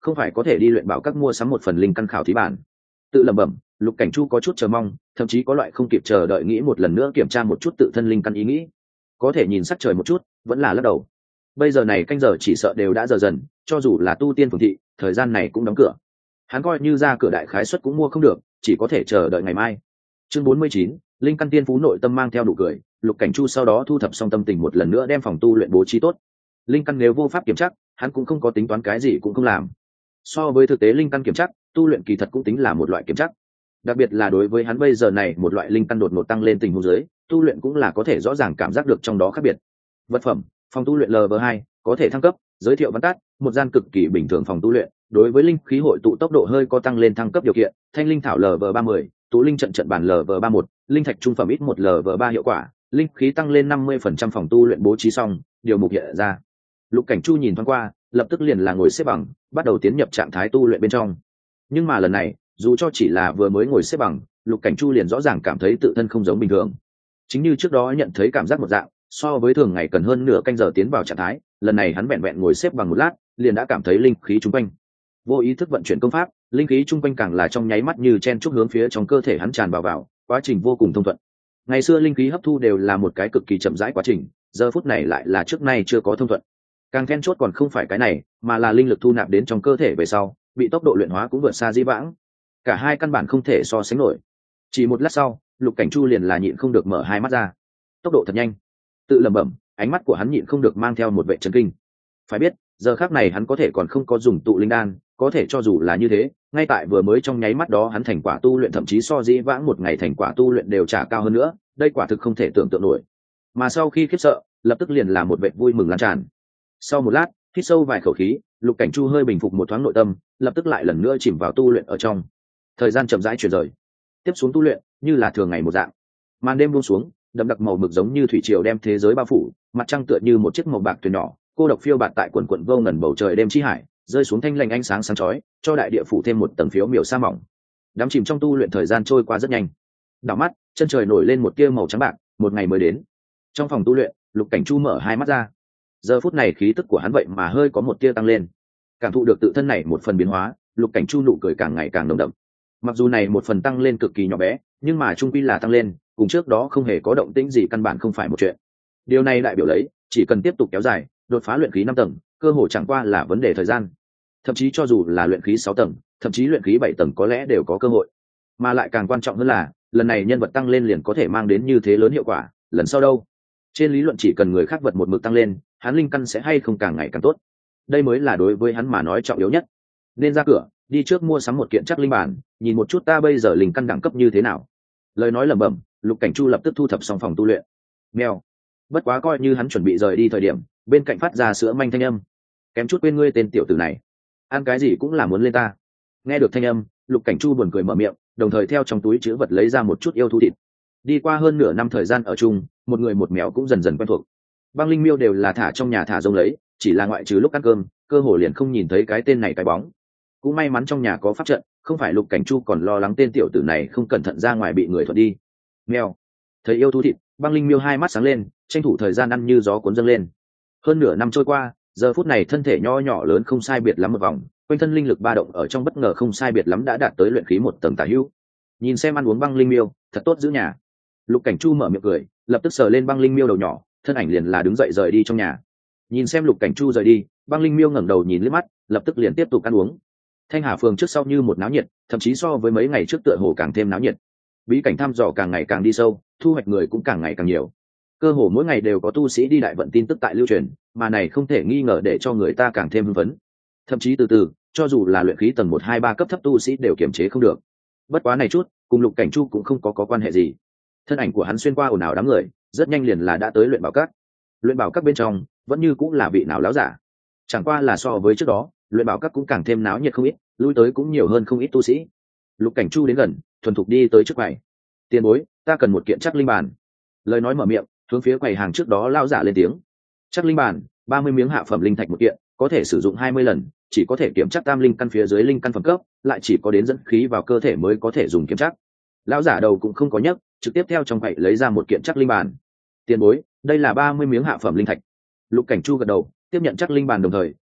không phải có thể đi luyện bảo các mua sắm một phần linh căn khảo thí bản. Tự lẩm bẩm, Lục Cảnh Chu có chút chờ mong, thậm chí có loại không kịp chờ đợi nghĩ một lần nữa kiểm tra một chút tự thân linh căn ý nghĩ. Có thể nhìn sắc trời một chút, vẫn là lắc đầu. Bây giờ này canh giờ chỉ sợ đều đã giờ dần, cho dù là tu tiên phường thị, thời gian này cũng đóng cửa. Hắn coi như ra cửa đại khái suất cũng mua không được, chỉ có thể chờ đợi ngày mai. Chương bốn mươi chín, linh căn tiên phú nội tâm mang theo nụ cười, Lục Cảnh Chu sau đó thu thập xong tâm tình một lần nữa đem phòng tu luyện bố trí tốt. Linh căn nếu vô pháp kiểm chắc, hắn cũng không có tính toán cái gì cũng không làm. So với thực tế linh căn kiểm chắc, tu luyện kỳ thật cũng tính là một loại kiểm chắc. Đặc biệt là đối với hắn bây giờ này một loại linh căn đột ngột tăng lên tình huống dưới, tu luyện cũng là có thể rõ ràng cảm giác được trong đó khác biệt. Vật phẩm, phòng tu luyện L V hai, có thể thăng cấp, giới thiệu văn tắt, một gian cực kỳ bình thường phòng tu luyện, đối với linh khí hội tụ tốc độ hơi có tăng lên thăng cấp điều kiện, thanh linh thảo L V ba mươi, tụ linh trận trận bản L V ba một, linh thạch trung phẩm ít một L V ba hiệu quả, linh khí tăng lên năm mươi phần trăm phòng tu luyện bố trí xong, điều mục hiện ra. Lục Cảnh Chu nhìn thoáng qua, lập tức liền là ngồi xếp bằng, bắt đầu tiến nhập trạng thái tu luyện bên trong. Nhưng mà lần này, dù cho chỉ là vừa mới ngồi xếp bằng, Lục Cảnh Chu liền rõ ràng cảm thấy tự thân không giống bình thường. Chính như trước đó nhận thấy cảm giác một dạng, so với thường ngày cần hơn nửa canh giờ tiến vào trạng thái, lần này hắn vẹn vẹn ngồi xếp bằng một lát, liền đã cảm thấy linh khí trung quanh. Vô ý thức vận chuyển công pháp, linh khí trung quanh càng là trong nháy mắt như chen chúc hướng phía trong cơ thể hắn tràn vào vào, quá trình vô cùng thông thuận. Ngày xưa linh khí hấp thu đều là một cái cực kỳ chậm rãi quá trình, giờ phút này lại là trước nay chưa có thông thuận. Càng then chốt còn không phải cái này, mà là linh lực thu nạp đến trong cơ thể về sau, bị tốc độ luyện hóa cũng vượt xa dĩ vãng. Cả hai căn bản không thể so sánh nổi. Chỉ một lát sau, Lục Cảnh Chu liền là nhịn không được mở hai mắt ra. Tốc độ thật nhanh. Tự lẩm bẩm, ánh mắt của hắn nhịn không được mang theo một vẻ chấn kinh. Phải biết, giờ khắc này hắn có thể còn không có dùng tụ linh đan, có thể cho dù là như thế, ngay tại vừa mới trong nháy mắt đó hắn thành quả tu luyện thậm chí so dĩ vãng một ngày thành quả tu luyện đều trả cao hơn nữa, đây quả thực không thể tưởng tượng nổi. Mà sau khi khiếp sợ, lập tức liền là một vẻ vui mừng lan tràn. Sau một lát, hít sâu vài khẩu khí, Lục Cảnh Chu hơi bình phục một thoáng nội tâm, lập tức lại lần nữa chìm vào tu luyện ở trong. Thời gian chậm rãi chuyển rời, tiếp xuống tu luyện như là thường ngày một dạng. Màn đêm buông xuống, đậm đặc màu mực giống như thủy triều đem thế giới bao phủ, mặt trăng tựa như một chiếc màu bạc thuyền nhỏ, cô độc phiêu bạt tại quần quần vô ngần bầu trời đêm chi hải, rơi xuống thanh lành ánh sáng sáng chói, cho đại địa phủ thêm một tầng phiếu miểu sa mỏng. Đắm chìm trong tu luyện thời gian trôi qua rất nhanh. Đảo mắt, chân trời nổi lên một tia màu trắng bạc, một ngày mới đến. Trong phòng tu luyện, Lục Cảnh Chu mở hai mắt ra. Giờ phút này khí tức của hắn vậy mà hơi có một tia tăng lên. Cảm thụ được tự thân này một phần biến hóa, Lục Cảnh Chu nụ cười càng ngày càng nồng đậm. Mặc dù này một phần tăng lên cực kỳ nhỏ bé, nhưng mà trung quy là tăng lên, cùng trước đó không hề có động tĩnh gì căn bản không phải một chuyện. Điều này đại biểu lấy, chỉ cần tiếp tục kéo dài, đột phá luyện khí năm tầng, cơ hội chẳng qua là vấn đề thời gian. Thậm chí cho dù là luyện khí sáu tầng, thậm chí luyện khí bảy tầng có lẽ đều có cơ hội. Mà lại càng quan trọng hơn là, lần này nhân vật tăng lên liền có thể mang đến như thế lớn hiệu quả, lần sau đâu? Trên lý luận chỉ cần người khác vật một mực tăng lên, hắn linh căn sẽ hay không càng ngày càng tốt. Đây mới là đối với hắn mà nói trọng yếu nhất. Nên ra cửa, đi trước mua sắm một kiện chắc linh bản, nhìn một chút ta bây giờ linh căn đẳng cấp như thế nào. Lời nói lẩm bẩm, Lục Cảnh Chu lập tức thu thập xong phòng tu luyện. Mèo. Bất quá coi như hắn chuẩn bị rời đi thời điểm, bên cạnh phát ra sữa manh thanh âm. Kém chút quên ngươi tên tiểu tử này, ăn cái gì cũng là muốn lên ta. Nghe được thanh âm, Lục Cảnh Chu buồn cười mở miệng, đồng thời theo trong túi chứa vật lấy ra một chút yêu thú thịt. Đi qua hơn nửa năm thời gian ở chung, một người một mèo cũng dần dần quen thuộc. Băng Linh Miêu đều là thả trong nhà thả rông lấy, chỉ là ngoại trừ lúc ăn cơm, cơ hồ liền không nhìn thấy cái tên này cái bóng. Cũng may mắn trong nhà có pháp trận, không phải Lục Cảnh Chu còn lo lắng tên tiểu tử này không cẩn thận ra ngoài bị người thuận đi. Mèo. Thấy yêu thú thịt, Băng Linh Miêu hai mắt sáng lên, tranh thủ thời gian ăn như gió cuốn dâng lên. Hơn nửa năm trôi qua, giờ phút này thân thể nho nhỏ lớn không sai biệt lắm một vòng, quanh thân linh lực ba động ở trong bất ngờ không sai biệt lắm đã đạt tới luyện khí một tầng tả hữu. Nhìn xem ăn uống Băng Linh Miêu, thật tốt giữ nhà. Lục Cảnh Chu mở miệng cười, lập tức sờ lên Băng Linh Miêu đầu nhỏ, thân ảnh liền là đứng dậy rời đi trong nhà. Nhìn xem Lục Cảnh Chu rời đi, Băng Linh Miêu ngẩng đầu nhìn liếc mắt, lập tức liền tiếp tục ăn uống. Thanh Hà phường trước sau như một náo nhiệt, thậm chí so với mấy ngày trước tựa hồ càng thêm náo nhiệt. Bí cảnh thăm dò càng ngày càng đi sâu, thu hoạch người cũng càng ngày càng nhiều. Cơ hồ mỗi ngày đều có tu sĩ đi đại vận tin tức tại lưu truyền, mà này không thể nghi ngờ để cho người ta càng thêm hưng phấn. Thậm chí từ từ, cho dù là luyện khí tầng một hai ba cấp thấp tu sĩ đều kiềm chế không được. Bất quá này chút, cùng Lục Cảnh Chu cũng không có có quan hệ gì. Thân ảnh của hắn xuyên qua ồn ào đám người, rất nhanh liền là đã tới luyện bảo các. Luyện bảo các bên trong vẫn như cũng là vị nào láo giả, chẳng qua là so với trước đó, luyện bảo các cũng càng thêm náo nhiệt không ít, lui tới cũng nhiều hơn không ít tu sĩ. Lục Cảnh Chu đến gần, thuần thục đi tới trước quầy. Tiền bối, ta cần một kiện chắc linh bàn. Lời nói mở miệng, hướng phía quầy hàng trước đó lao giả lên tiếng. Chắc linh bàn, ba mươi miếng hạ phẩm linh thạch một kiện, có thể sử dụng hai mươi lần, chỉ có thể kiểm chắc tam linh căn phía dưới linh căn phẩm cấp, lại chỉ có đến dẫn khí vào cơ thể mới có thể dùng kiểm chắc. Lão giả đầu cũng không có nhấc, trực tiếp theo trong quầy lấy ra một kiện chắc linh bàn. Tiền bối, đây là ba mươi miếng hạ phẩm linh thạch. Lục Cảnh Chu gật đầu, tiếp nhận chắc linh bàn đồng thời,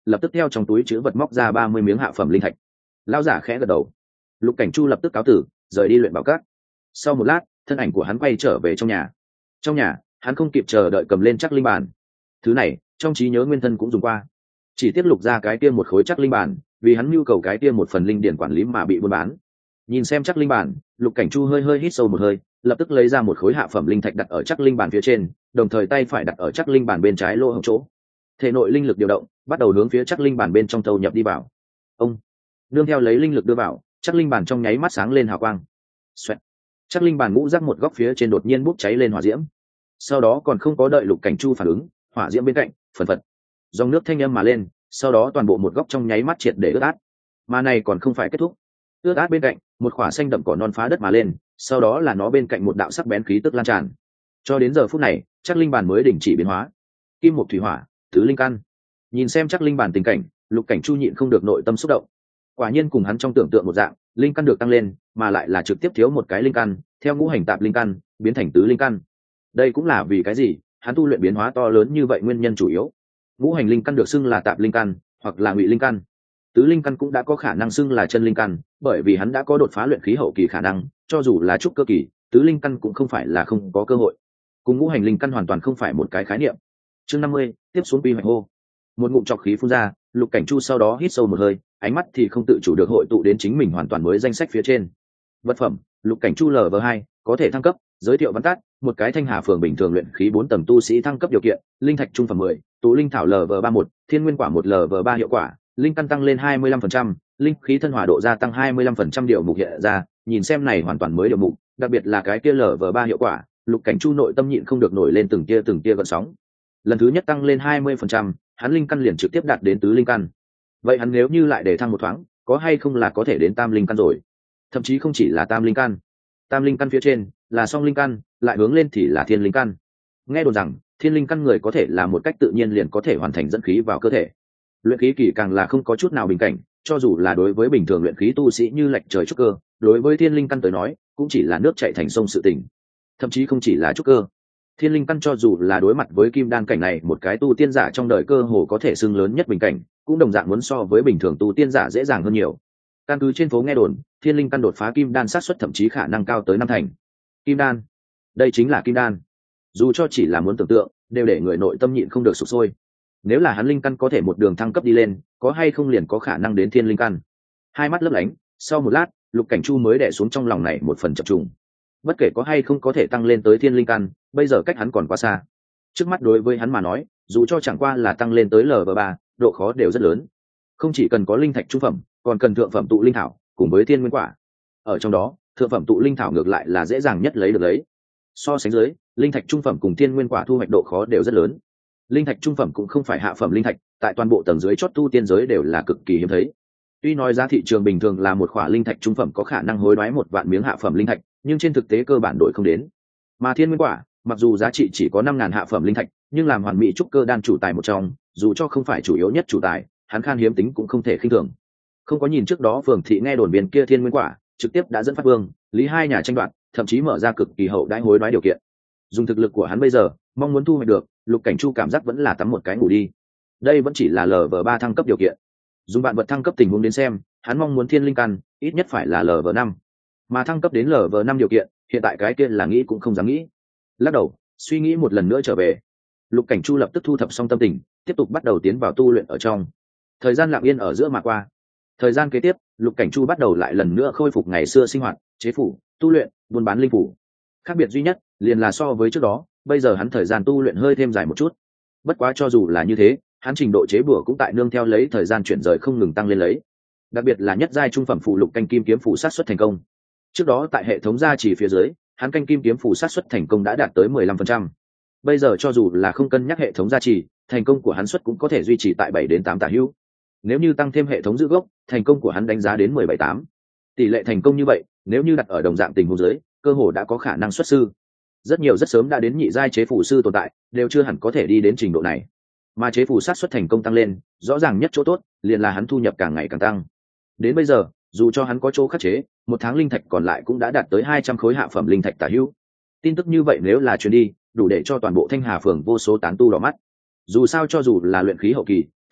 lập tức theo trong túi chứa vật móc ra ba mươi miếng hạ phẩm linh thạch. Lão giả khẽ gật đầu. Lục Cảnh Chu lập tức cáo tử, rời đi luyện bảo các. Sau một lát, thân ảnh của hắn quay trở về trong nhà. Trong nhà, hắn không kịp chờ đợi cầm lên chắc linh bàn. Thứ này, trong trí nhớ nguyên thân cũng dùng qua. Chỉ tiếc lục ra cái kia một khối chắc linh bàn, vì hắn nhu cầu cái kia một phần linh điển quản lý mà bị buôn bán. Nhìn xem chắc linh bàn, Lục Cảnh Chu hơi hơi hít sâu một hơi, lập tức lấy ra một khối hạ phẩm linh thạch đặt ở chắc linh bàn phía trên, đồng thời tay phải đặt ở chắc linh bàn bên trái lỗ hổng chỗ. Thể nội linh lực điều động, bắt đầu hướng phía chắc linh bàn bên trong thâu nhập đi vào. Ông nương theo lấy linh lực đưa vào, chắc linh bàn trong nháy mắt sáng lên hào quang. Xoẹt. Chắc linh bàn ngũ rắc một góc phía trên đột nhiên bốc cháy lên hỏa diễm. Sau đó còn không có đợi Lục Cảnh Chu phản ứng, hỏa diễm bên cạnh phần phật dòng nước thanh âm mà lên, sau đó toàn bộ một góc trong nháy mắt triệt để ướt át. Mà này còn không phải kết thúc. Ướt át bên cạnh, một khỏa xanh đậm cỏ non phá đất mà lên, sau đó là nó bên cạnh một đạo sắc bén khí tức lan tràn. Cho đến giờ phút này, chắc linh bàn mới đình chỉ biến hóa. Kim một thủy hỏa, tứ linh căn. Nhìn xem chắc linh bàn tình cảnh, Lục Cảnh Chu nhịn không được nội tâm xúc động. Quả nhiên cùng hắn trong tưởng tượng một dạng, linh căn được tăng lên, mà lại là trực tiếp thiếu một cái linh căn, theo ngũ hành tạp linh căn biến thành tứ linh căn. Đây cũng là vì cái gì hắn tu luyện biến hóa to lớn như vậy nguyên nhân chủ yếu. Ngũ hành linh căn được xưng là tạp linh căn hoặc là ngụy linh căn, tứ linh căn cũng đã có khả năng xưng là chân linh căn, bởi vì hắn đã có đột phá luyện khí hậu kỳ khả năng, cho dù là trúc cơ kỳ, tứ linh căn cũng không phải là không có cơ hội. Cùng ngũ hành linh căn hoàn toàn không phải một cái khái niệm. Chương năm mươi, tiếp xuống quy hoạch hô. Một ngụm trọc khí phun ra, Lục Cảnh Chu sau đó hít sâu một hơi, ánh mắt thì không tự chủ được hội tụ đến chính mình hoàn toàn mới danh sách phía trên. Vật phẩm, Lục Cảnh Chu lv hai, có thể thăng cấp. Giới thiệu văn tắt, một cái Thanh Hà phường bình thường luyện khí bốn tầng tu sĩ thăng cấp điều kiện, linh thạch trung phẩm mười, tụ linh thảo lv ba một, thiên nguyên quả một lv ba hiệu quả, linh căn tăng lên hai mươi lăm phần trăm, linh khí thân hỏa độ gia tăng hai mươi lăm phần trăm điều mục hiện ra, nhìn xem này hoàn toàn mới điều mục, đặc biệt là cái kia lv ba hiệu quả, Lục Cảnh Chu nội tâm nhịn không được nổi lên từng tia từng tia gợn sóng. Lần thứ nhất tăng lên hai mươi phần trăm, hắn linh căn liền trực tiếp đạt đến tứ linh căn. Vậy hắn nếu như lại để thăng một thoáng, có hay không là có thể đến tam linh căn rồi? Thậm chí không chỉ là tam linh căn. Tam linh căn phía trên là song linh căn, lại hướng lên thì là thiên linh căn. Nghe đồn rằng, thiên linh căn người có thể là một cách tự nhiên liền có thể hoàn thành dẫn khí vào cơ thể. Luyện khí kỳ càng là không có chút nào bình cảnh, cho dù là đối với bình thường luyện khí tu sĩ như lệch trời trúc cơ, đối với thiên linh căn tới nói, cũng chỉ là nước chảy thành sông sự tình. Thậm chí không chỉ là trúc cơ, thiên linh căn cho dù là đối mặt với kim đan cảnh này một cái tu tiên giả trong đời cơ hồ có thể xưng lớn nhất bình cảnh, cũng đồng dạng muốn so với bình thường tu tiên giả dễ dàng hơn nhiều. Căn cứ trên phố nghe đồn, thiên linh căn đột phá kim đan sát suất thậm chí khả năng cao tới năm thành. Kim đan, đây chính là kim đan. Dù cho chỉ là muốn tưởng tượng, đều để người nội tâm nhịn không được sụp sôi. Nếu là hắn linh căn có thể một đường thăng cấp đi lên, có hay không liền có khả năng đến thiên linh căn. Hai mắt lấp lánh, sau một lát, Lục Cảnh Chu mới đè xuống trong lòng này một phần chập trùng. Bất kể có hay không có thể tăng lên tới thiên linh căn, bây giờ cách hắn còn quá xa. Trước mắt đối với hắn mà nói, dù cho chẳng qua là tăng lên tới lv ba, độ khó đều rất lớn. Không chỉ cần có linh thạch trung phẩm, còn cần thượng phẩm tụ linh thảo cùng với thiên nguyên quả. Ở trong đó, thượng phẩm tụ linh thảo ngược lại là dễ dàng nhất lấy được lấy. So sánh dưới, linh thạch trung phẩm cùng thiên nguyên quả thu hoạch độ khó đều rất lớn. Linh thạch trung phẩm cũng không phải hạ phẩm linh thạch, tại toàn bộ tầng dưới chót tu tiên giới đều là cực kỳ hiếm thấy. Tuy nói giá thị trường bình thường là một khỏa linh thạch trung phẩm có khả năng hối đoái một vạn miếng hạ phẩm linh thạch, nhưng trên thực tế cơ bản đổi không đến. Mà thiên nguyên quả, mặc dù giá trị chỉ có năm ngàn hạ phẩm linh thạch, nhưng làm hoàn mỹ trúc cơ đan chủ tài một trong, dù cho không phải chủ yếu nhất chủ tài, hắn khan hiếm tính cũng không thể khinh thường. Không có nhìn trước đó phường thị nghe đồn biên kia thiên nguyên quả trực tiếp đã dẫn phát vương lý hai nhà tranh đoạt, thậm chí mở ra cực kỳ hậu đãi hối đoái điều kiện. Dùng thực lực của hắn bây giờ, mong muốn thu hoạch được, Lục Cảnh Chu cảm giác vẫn là tắm một cái ngủ đi. Đây vẫn chỉ là lv ba thăng cấp điều kiện. Dùng bạn vật thăng cấp tình huống đến xem, hắn mong muốn thiên linh căn ít nhất phải là lv năm, mà thăng cấp đến lv năm điều kiện, hiện tại cái kia là nghĩ cũng không dám nghĩ. Lắc đầu, suy nghĩ một lần nữa trở về, Lục Cảnh Chu lập tức thu thập xong tâm tình, tiếp tục bắt đầu tiến vào tu luyện ở trong. Thời gian lặng yên ở giữa mà qua. Thời gian kế tiếp, Lục Cảnh Chu bắt đầu lại lần nữa khôi phục ngày xưa sinh hoạt, chế phủ, tu luyện, buôn bán linh phủ. Khác biệt duy nhất liền là so với trước đó, bây giờ hắn thời gian tu luyện hơi thêm dài một chút. Bất quá cho dù là như thế, hắn trình độ chế bùa cũng tại nương theo lấy thời gian chuyển rời không ngừng tăng lên lấy. Đặc biệt là nhất giai trung phẩm phụ lục canh kim kiếm phủ sát xuất thành công. Trước đó tại hệ thống gia chỉ phía dưới, hắn canh kim kiếm phủ sát xuất thành công đã đạt tới mười lăm phần trăm. Bây giờ cho dù là không cân nhắc hệ thống gia trì, thành công của hắn suất cũng có thể duy trì tại bảy đến tám tả hữu. Nếu như tăng thêm hệ thống giữ gốc, thành công của hắn đánh giá đến mười bảy tám. Tỷ lệ thành công như vậy, nếu như đặt ở đồng dạng tình huống dưới, cơ hồ đã có khả năng xuất sư. Rất nhiều rất sớm đã đến nhị giai chế phủ sư tồn tại, đều chưa hẳn có thể đi đến trình độ này. Mà chế phủ sát xuất thành công tăng lên, rõ ràng nhất chỗ tốt, liền là hắn thu nhập càng ngày càng tăng. Đến bây giờ, dù cho hắn có chỗ khắc chế, một tháng linh thạch còn lại cũng đã đạt tới hai trăm khối hạ phẩm linh thạch tả hữu. Tin tức như vậy nếu là truyền đi, đủ để cho toàn bộ Thanh Hà phường vô số tán tu đỏ mắt. Dù sao cho dù là luyện khí hậu kỳ,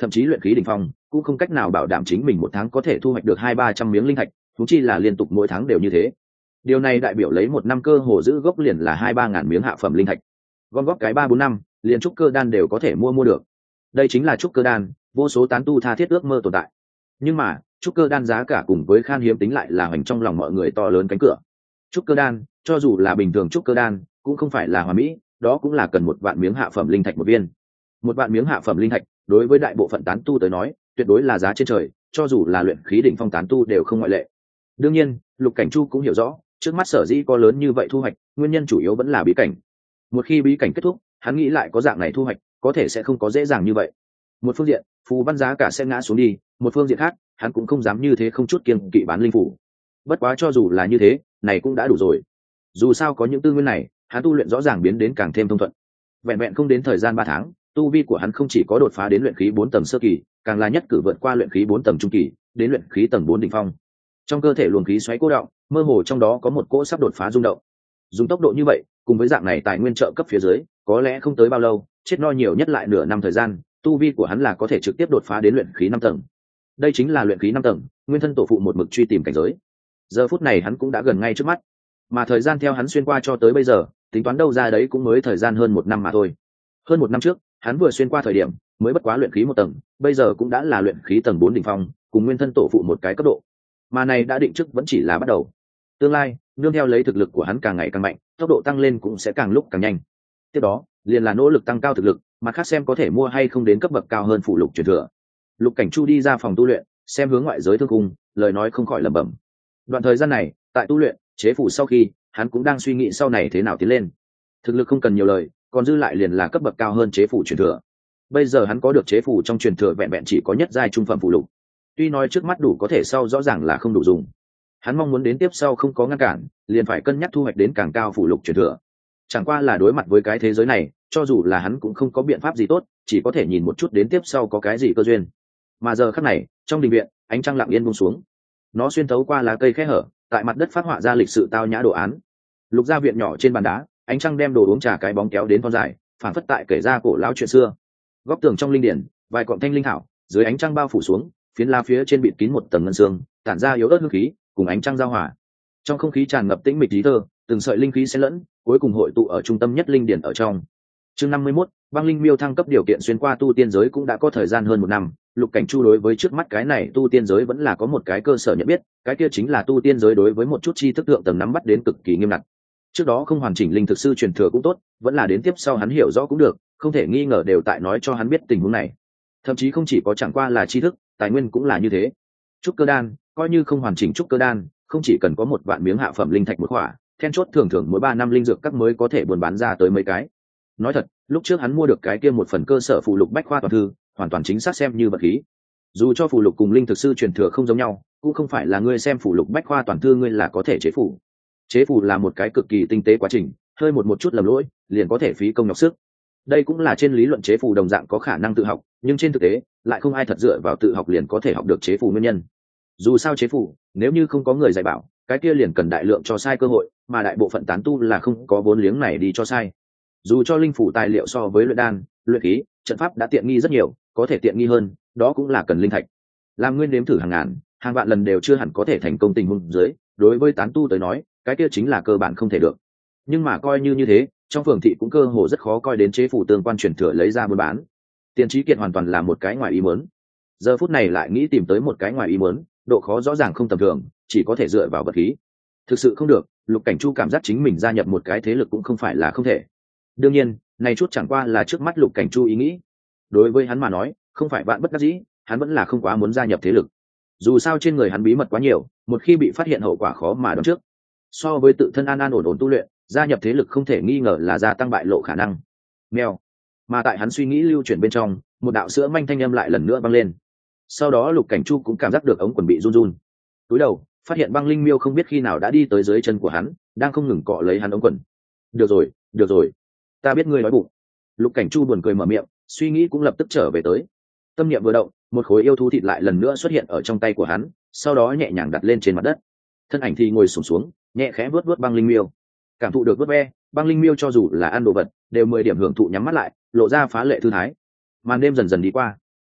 thậm chí luyện khí đỉnh phong cũng không cách nào bảo đảm chính mình một tháng có thể thu hoạch được hai ba trăm miếng linh thạch, thú chi là liên tục mỗi tháng đều như thế. Điều này đại biểu lấy một năm cơ hồ giữ gốc liền là hai ba ngàn miếng hạ phẩm linh thạch, gom góp cái ba bốn năm liền trúc cơ đan đều có thể mua mua được. Đây chính là trúc cơ đan, vô số tán tu tha thiết ước mơ tồn tại. Nhưng mà trúc cơ đan giá cả cùng với khan hiếm tính lại là hoành trong lòng mọi người to lớn cánh cửa. Trúc cơ đan, cho dù là bình thường trúc cơ đan, cũng không phải là hoàn mỹ, đó cũng là cần một vạn miếng hạ phẩm linh thạch một viên. Một vạn miếng hạ phẩm linh thạch, đối với đại bộ phận tán tu tới nói, tuyệt đối là giá trên trời, cho dù là luyện khí đỉnh phong tán tu đều không ngoại lệ. Đương nhiên, Lục Cảnh Chu cũng hiểu rõ, trước mắt sở dĩ có lớn như vậy thu hoạch, nguyên nhân chủ yếu vẫn là bí cảnh. Một khi bí cảnh kết thúc, hắn nghĩ lại có dạng này thu hoạch, có thể sẽ không có dễ dàng như vậy. Một phương diện, phù văn giá cả sẽ ngã xuống đi, một phương diện khác, hắn cũng không dám như thế không chút kiêng kỵ bán linh phủ. Bất quá cho dù là như thế, này cũng đã đủ rồi. Dù sao có những tư nguyên này, hắn tu luyện rõ ràng biến đến càng thêm thông thuận. Vẹn vẹn không đến thời gian ba tháng, tu vi của hắn không chỉ có đột phá đến luyện khí bốn tầng sơ kỳ, càng là nhất cử vượt qua luyện khí bốn tầng trung kỳ, đến luyện khí tầng bốn đỉnh phong. Trong cơ thể luồng khí xoáy cố động, mơ hồ trong đó có một cỗ sắp đột phá rung động. Dùng tốc độ như vậy, cùng với dạng này tài nguyên trợ cấp phía dưới, có lẽ không tới bao lâu, chết no nhiều nhất lại nửa năm thời gian, tu vi của hắn là có thể trực tiếp đột phá đến luyện khí năm tầng. Đây chính là luyện khí năm tầng, nguyên thân tổ phụ một mực truy tìm cảnh giới. Giờ phút này hắn cũng đã gần ngay trước mắt, mà thời gian theo hắn xuyên qua cho tới bây giờ, tính toán đâu ra đấy cũng mới thời gian hơn một năm mà thôi. Hơn một năm trước, hắn vừa xuyên qua thời điểm, mới bất quá luyện khí một tầng, bây giờ cũng đã là luyện khí tầng bốn đỉnh phong, cùng nguyên thân tổ phụ một cái cấp độ. Mà này đã định trước vẫn chỉ là bắt đầu. Tương lai, nương theo lấy thực lực của hắn càng ngày càng mạnh, tốc độ tăng lên cũng sẽ càng lúc càng nhanh. Tiếp đó, liền là nỗ lực tăng cao thực lực, mà khác xem có thể mua hay không đến cấp bậc cao hơn phụ lục truyền thừa. Lục Cảnh Chu đi ra phòng tu luyện, xem hướng ngoại giới thương cung, lời nói không khỏi lẩm bẩm. Đoạn thời gian này, tại tu luyện, chế phủ sau khi, hắn cũng đang suy nghĩ sau này thế nào tiến lên. Thực lực không cần nhiều lời, còn dư lại liền là cấp bậc cao hơn chế phủ truyền thừa. Bây giờ hắn có được chế phủ trong truyền thừa vẹn vẹn chỉ có nhất giai trung phẩm phụ lục. Tuy nói trước mắt đủ có thể sau rõ ràng là không đủ dùng. Hắn mong muốn đến tiếp sau không có ngăn cản, liền phải cân nhắc thu hoạch đến càng cao phụ lục truyền thừa. Chẳng qua là đối mặt với cái thế giới này, cho dù là hắn cũng không có biện pháp gì tốt, chỉ có thể nhìn một chút đến tiếp sau có cái gì cơ duyên. Mà giờ khắc này, trong đình viện, ánh trăng lặng yên buông xuống. Nó xuyên thấu qua lá cây khe hở, tại mặt đất phát họa ra lịch sự tao nhã đồ án. Lục gia viện nhỏ trên bàn đá, ánh trăng đem đồ uống trà cái bóng kéo đến thon dài, phản phất tại kể ra cổ lão chuyện xưa. Góc tường trong linh điển, vài cọng thanh linh thảo, dưới ánh trăng bao phủ xuống, phiến lá phía trên bịt kín một tầng ngân sương, tản ra yếu ớt hương khí, cùng ánh trăng giao hòa. Trong không khí tràn ngập tĩnh mịch lý thơ, từng sợi linh khí xen lẫn, cuối cùng hội tụ ở trung tâm nhất linh điển ở trong. Chương năm mươi mốt, băng linh miêu thăng cấp điều kiện xuyên qua tu tiên giới cũng đã có thời gian hơn một năm. Lục Cảnh Chu đối với trước mắt cái này tu tiên giới vẫn là có một cái cơ sở nhận biết, cái kia chính là tu tiên giới đối với một chút tri thức thượng tầng nắm bắt đến cực kỳ nghiêm ngặt. Trước đó không hoàn chỉnh linh thực sư truyền thừa cũng tốt, vẫn là đến tiếp sau hắn hiểu rõ cũng được, không thể nghi ngờ đều tại nói cho hắn biết tình huống này. Thậm chí không chỉ có chẳng qua là tri thức, tài nguyên cũng là như thế. Trúc cơ đan, coi như không hoàn chỉnh trúc cơ đan, không chỉ cần có một vạn miếng hạ phẩm linh thạch một khỏa, then chốt thường thường mỗi ba năm linh dược các mới có thể buôn bán ra tới mấy cái. Nói thật, lúc trước hắn mua được cái kia một phần cơ sở phụ lục bách khoa toàn thư, hoàn toàn chính xác xem như vật khí. Dù cho phụ lục cùng linh thực sư truyền thừa không giống nhau, cũng không phải là ngươi xem phụ lục bách khoa toàn thư ngươi là có thể chế phủ. Chế phủ là một cái cực kỳ tinh tế quá trình, hơi một một chút lầm lỗi, liền có thể phí công nhọc sức. Đây cũng là trên lý luận chế phủ đồng dạng có khả năng tự học, nhưng trên thực tế, lại không ai thật dựa vào tự học liền có thể học được chế phủ nguyên nhân. Dù sao chế phủ, nếu như không có người dạy bảo, cái kia liền cần đại lượng cho sai cơ hội, mà đại bộ phận tán tu là không có vốn liếng này đi cho sai. Dù cho linh phủ tài liệu so với luyện đan, luyện khí, trận pháp đã tiện nghi rất nhiều, có thể tiện nghi hơn, đó cũng là cần linh thạch. Làm nguyên nếm thử hàng ngàn, hàng vạn lần đều chưa hẳn có thể thành công tình huống dưới, đối với tán tu tới nói, cái kia chính là cơ bản không thể được. Nhưng mà coi như như thế, trong phường thị cũng cơ hồ rất khó coi đến chế phủ tương quan truyền thừa lấy ra buôn bán. Tiền Chí Kiệt hoàn toàn là một cái ngoài ý muốn. Giờ phút này lại nghĩ tìm tới một cái ngoài ý muốn, độ khó rõ ràng không tầm thường, chỉ có thể dựa vào vật khí. Thực sự không được, Lục Cảnh Chu cảm giác chính mình gia nhập một cái thế lực cũng không phải là không thể. Đương nhiên, này chút chẳng qua là trước mắt Lục Cảnh Chu ý nghĩ. Đối với hắn mà nói, không phải vạn bất đắc dĩ, hắn vẫn là không quá muốn gia nhập thế lực. Dù sao trên người hắn bí mật quá nhiều, một khi bị phát hiện hậu quả khó mà đoán trước. So với tự thân an an ổn ổn tu luyện, gia nhập thế lực không thể nghi ngờ là gia tăng bại lộ khả năng. Mèo. Mà tại hắn suy nghĩ lưu chuyển bên trong, một đạo sữa manh thanh âm lại lần nữa vang lên. Sau đó Lục Cảnh Chu cũng cảm giác được ống quần bị run run. Cúi đầu, phát hiện băng linh miêu không biết khi nào đã đi tới dưới chân của hắn, đang không ngừng cọ lấy hắn ống quần. Được rồi, được rồi, ta biết ngươi nói bụng. Lục Cảnh Chu buồn cười mở miệng, suy nghĩ cũng lập tức trở về tới. Tâm niệm vừa động, một khối yêu thú thịt lại lần nữa xuất hiện ở trong tay của hắn, sau đó nhẹ nhàng đặt lên trên mặt đất. Thân ảnh thì ngồi xổm xuống, nhẹ khẽ vuốt vuốt băng linh miêu. Cảm thụ được vuốt ve, băng linh miêu cho dù là ăn đồ vật, đều mười điểm hưởng thụ nhắm mắt lại, lộ ra phá lệ thư thái. Màn đêm dần dần đi qua.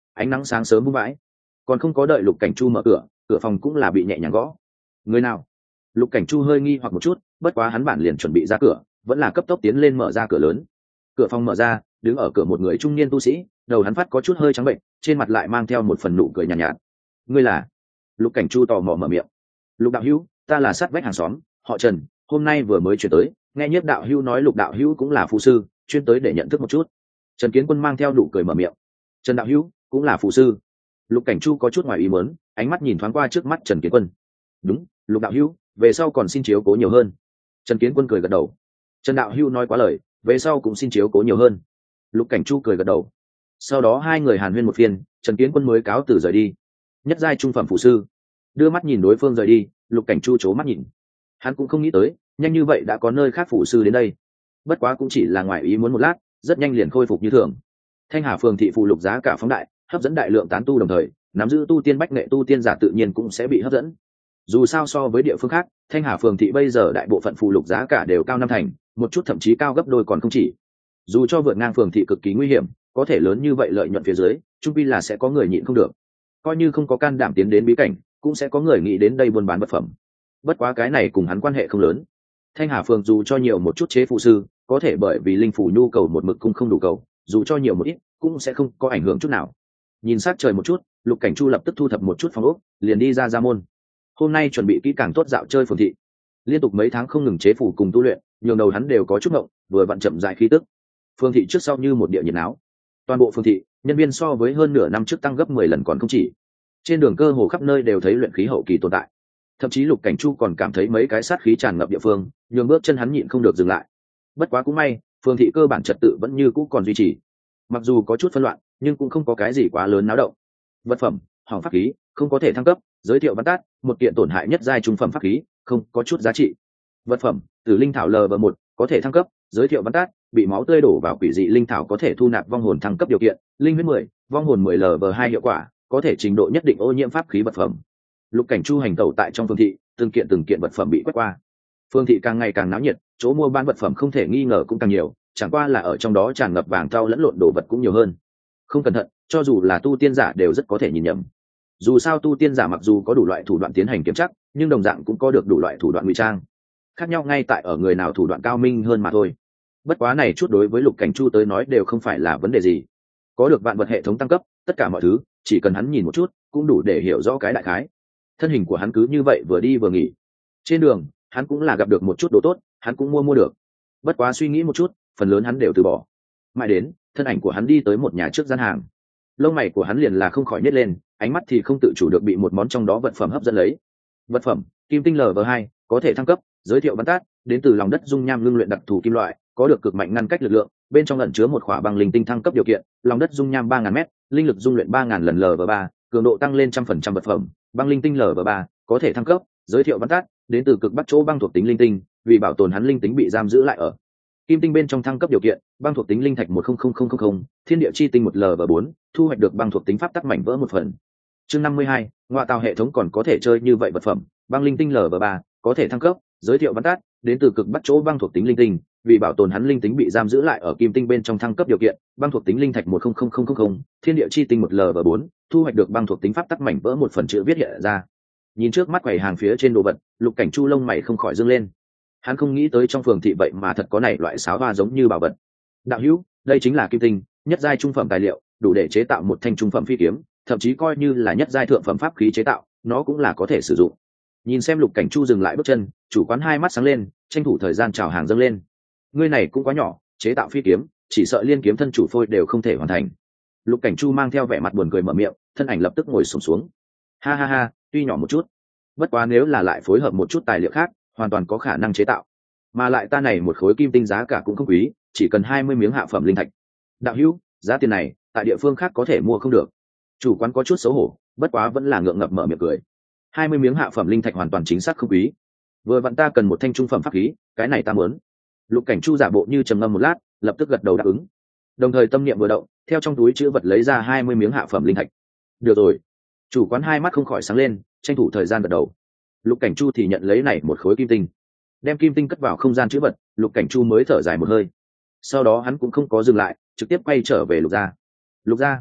ánh nắng sáng sớm vung vãi, còn không có đợi Lục Cảnh Chu mở cửa, cửa phòng cũng là bị nhẹ nhàng gõ. Người nào? Lục Cảnh Chu hơi nghi hoặc một chút, bất quá hắn bản liền chuẩn bị ra cửa, vẫn là cấp tốc tiến lên mở ra cửa lớn. Cửa phòng mở ra, đứng ở cửa một người trung niên tu sĩ, đầu hắn phát có chút hơi trắng bệnh, trên mặt lại mang theo một phần nụ cười nhàn nhạt, nhạt. Ngươi là? Lục Cảnh Chu tò mò mở miệng. Lục đạo hữu, ta là sát vách hàng xóm, họ Trần, hôm nay vừa mới chuyển tới, nghe Nhất đạo hữu nói Lục đạo hữu cũng là phù sư, chuyên tới để nhận thức một chút. Trần Kiến Quân mang theo nụ cười mở miệng. Trần đạo hữu cũng là phù sư. Lục Cảnh Chu có chút ngoài ý muốn, ánh mắt nhìn thoáng qua trước mắt Trần Kiến Quân. Đúng, Lục đạo hữu, về sau còn xin chiếu cố nhiều hơn. Trần Kiến Quân cười gật đầu. Trần đạo hữu nói quá lời, về sau cũng xin chiếu cố nhiều hơn. Lục Cảnh Chu cười gật đầu. Sau đó hai người hàn huyên một phiên, Trần Kiến Quân mới cáo từ rời đi. Nhất giai trung phẩm phù sư, đưa mắt nhìn đối phương rời đi, Lục Cảnh Chu chố mắt nhìn. Hắn cũng không nghĩ tới, nhanh như vậy đã có nơi khác phù sư đến đây. Bất quá cũng chỉ là ngoài ý muốn một lát, rất nhanh liền khôi phục như thường. Thanh Hà phường thị phụ lục giá cả phóng đại, hấp dẫn đại lượng tán tu đồng thời, nắm giữ tu tiên bách nghệ tu tiên giả tự nhiên cũng sẽ bị hấp dẫn. Dù sao so với địa phương khác, Thanh Hà phường thị bây giờ đại bộ phận phụ lục giá cả đều cao năm thành, một chút thậm chí cao gấp đôi còn không chỉ. Dù cho vượt ngang phường thị cực kỳ nguy hiểm, có thể lớn như vậy lợi nhuận phía dưới, chung quy là sẽ có người nhịn không được. Coi như không có can đảm tiến đến bí cảnh, cũng sẽ có người nghĩ đến đây buôn bán vật phẩm. Bất quá cái này cùng hắn quan hệ không lớn. Thanh Hà phường dù cho nhiều một chút chế phụ sư, có thể bởi vì linh phủ nhu cầu một mực cung không đủ cầu, dù cho nhiều một ít, cũng sẽ không có ảnh hưởng chút nào. Nhìn sát trời một chút, Lục Cảnh Chu lập tức thu thập một chút phòng ốc, liền đi ra ra môn. Hôm nay chuẩn bị kỹ càng tốt dạo chơi phường thị. Liên tục mấy tháng không ngừng chế phủ cùng tu luyện, nhường đầu hắn đều có chút ngộng, vừa vặn chậm rãi khí tức. Phường thị trước sau như một địa nhiệt náo. Toàn bộ phường thị, nhân viên so với hơn nửa năm trước tăng gấp mười lần còn không chỉ. Trên đường cơ hồ khắp nơi đều thấy luyện khí hậu kỳ tồn tại. Thậm chí Lục Cảnh Chu còn cảm thấy mấy cái sát khí tràn ngập địa phương, nhường bước chân hắn nhịn không được dừng lại. Bất quá cũng may, phường thị cơ bản trật tự vẫn như cũ còn duy trì. Mặc dù có chút phân loạn, nhưng cũng không có cái gì quá lớn náo động. Vật phẩm, hỏng pháp khí, không có thể thăng cấp, giới thiệu văn tát, một kiện tổn hại nhất giai trung phẩm pháp khí, không có chút giá trị. Vật phẩm, Tử linh thảo lv một, có thể thăng cấp, giới thiệu văn tát, bị máu tươi đổ vào quỷ dị linh thảo có thể thu nạp vong hồn thăng cấp điều kiện, linh huyết mười, vong hồn mười lv hai hiệu quả, có thể trình độ nhất định ô nhiễm pháp khí vật phẩm. Lục Cảnh Chu hành tẩu tại trong phường thị, từng kiện từng kiện vật phẩm bị quét qua. Phường thị càng ngày càng náo nhiệt, chỗ mua bán vật phẩm không thể nghi ngờ cũng càng nhiều, chẳng qua là ở trong đó tràn ngập vàng thau lẫn lộn đồ vật cũng nhiều hơn. Không cẩn thận, cho dù là tu tiên giả đều rất có thể nhìn nhầm. Dù sao tu tiên giả mặc dù có đủ loại thủ đoạn tiến hành kiểm chắc, nhưng đồng dạng cũng có được đủ loại thủ đoạn ngụy trang. Khác nhau ngay tại ở người nào thủ đoạn cao minh hơn mà thôi. Bất quá này chút đối với Lục Cảnh Chu tới nói đều không phải là vấn đề gì. Có được vạn vật hệ thống tăng cấp, tất cả mọi thứ, chỉ cần hắn nhìn một chút, cũng đủ để hiểu rõ cái đại khái. Thân hình của hắn cứ như vậy vừa đi vừa nghỉ. Trên đường, hắn cũng là gặp được một chút đồ tốt, hắn cũng mua mua được. Bất quá suy nghĩ một chút, phần lớn hắn đều từ bỏ. Mãi đến, thân ảnh của hắn đi tới một nhà trước gian hàng. Lông mày của hắn liền là không khỏi nhếch lên, ánh mắt thì không tự chủ được bị một món trong đó vật phẩm hấp dẫn lấy. Vật phẩm, Kim tinh lv hai, có thể thăng cấp, giới thiệu văn tát, đến từ lòng đất dung nham ngưng luyện đặc thù kim loại, có được cực mạnh ngăn cách lực lượng, bên trong ẩn chứa một khỏa băng linh tinh thăng cấp điều kiện, lòng đất dung nham ba ngàn mét, linh lực dung luyện ba ngàn lần lv ba, cường độ tăng lên trăm phần trăm vật phẩm, băng linh tinh lv ba, có thể thăng cấp, giới thiệu văn tát, đến từ cực bắc chỗ băng thuộc tính linh tinh, vì bảo tồn hắn linh tính bị giam giữ lại ở kim tinh bên trong thăng cấp điều kiện, băng thuộc tính linh thạch một không không không không, thiên địa chi tinh một lv bốn, thu hoạch được băng thuộc tính pháp tắc mảnh vỡ một phần. Chương năm mươi hai, ngoại tàu hệ thống còn có thể chơi như vậy vật phẩm, băng linh tinh lv ba, có thể thăng cấp, giới thiệu văn tát, đến từ cực bắc chỗ băng thuộc tính linh tinh, vì bảo tồn hắn linh tính bị giam giữ lại ở kim tinh bên trong thăng cấp điều kiện, băng thuộc tính linh thạch một không không không không, thiên địa chi tinh một lv bốn, thu hoạch được băng thuộc tính pháp tắc mảnh vỡ một phần chữ viết hiện ra. Nhìn trước mắt quầy hàng phía trên đồ vật, Lục Cảnh Chu lông mày không khỏi dương lên. Hắn không nghĩ tới trong phường thị vậy mà thật có này loại sáo hoa giống như bảo vật. Đạo hữu, đây chính là kim tinh, nhất giai trung phẩm tài liệu, đủ để chế tạo một thanh trung phẩm phi kiếm, thậm chí coi như là nhất giai thượng phẩm pháp khí chế tạo, nó cũng là có thể sử dụng. Nhìn xem Lục Cảnh Chu dừng lại bước chân, chủ quán hai mắt sáng lên, tranh thủ thời gian chào hàng dâng lên. Ngươi này cũng quá nhỏ, chế tạo phi kiếm, chỉ sợ liên kiếm thân chủ phôi đều không thể hoàn thành. Lục Cảnh Chu mang theo vẻ mặt buồn cười mở miệng, thân ảnh lập tức ngồi xổm xuống. Ha ha ha, tuy nhỏ một chút, bất quá nếu là lại phối hợp một chút tài liệu khác, hoàn toàn có khả năng chế tạo. Mà lại ta này một khối kim tinh giá cả cũng không quý, chỉ cần hai mươi miếng hạ phẩm linh thạch. Đạo hữu, giá tiền này, tại địa phương khác có thể mua không được. Chủ quán có chút xấu hổ, bất quá vẫn là ngượng ngập mở miệng cười. hai mươi miếng hạ phẩm linh thạch hoàn toàn chính xác không quý. Vừa vặn ta cần một thanh trung phẩm pháp khí, cái này ta muốn. Lục Cảnh Chu giả bộ như trầm ngâm một lát, lập tức gật đầu đáp ứng. Đồng thời tâm niệm vừa động, theo trong túi chữ vật lấy ra hai mươi miếng hạ phẩm linh thạch. Được rồi. Chủ quán hai mắt không khỏi sáng lên, tranh thủ thời gian gật đầu. Lục Cảnh Chu thì nhận lấy này một khối kim tinh, đem kim tinh cất vào không gian chữ vật. Lục Cảnh Chu mới thở dài một hơi, sau đó hắn cũng không có dừng lại, trực tiếp quay trở về Lục gia. Lục gia,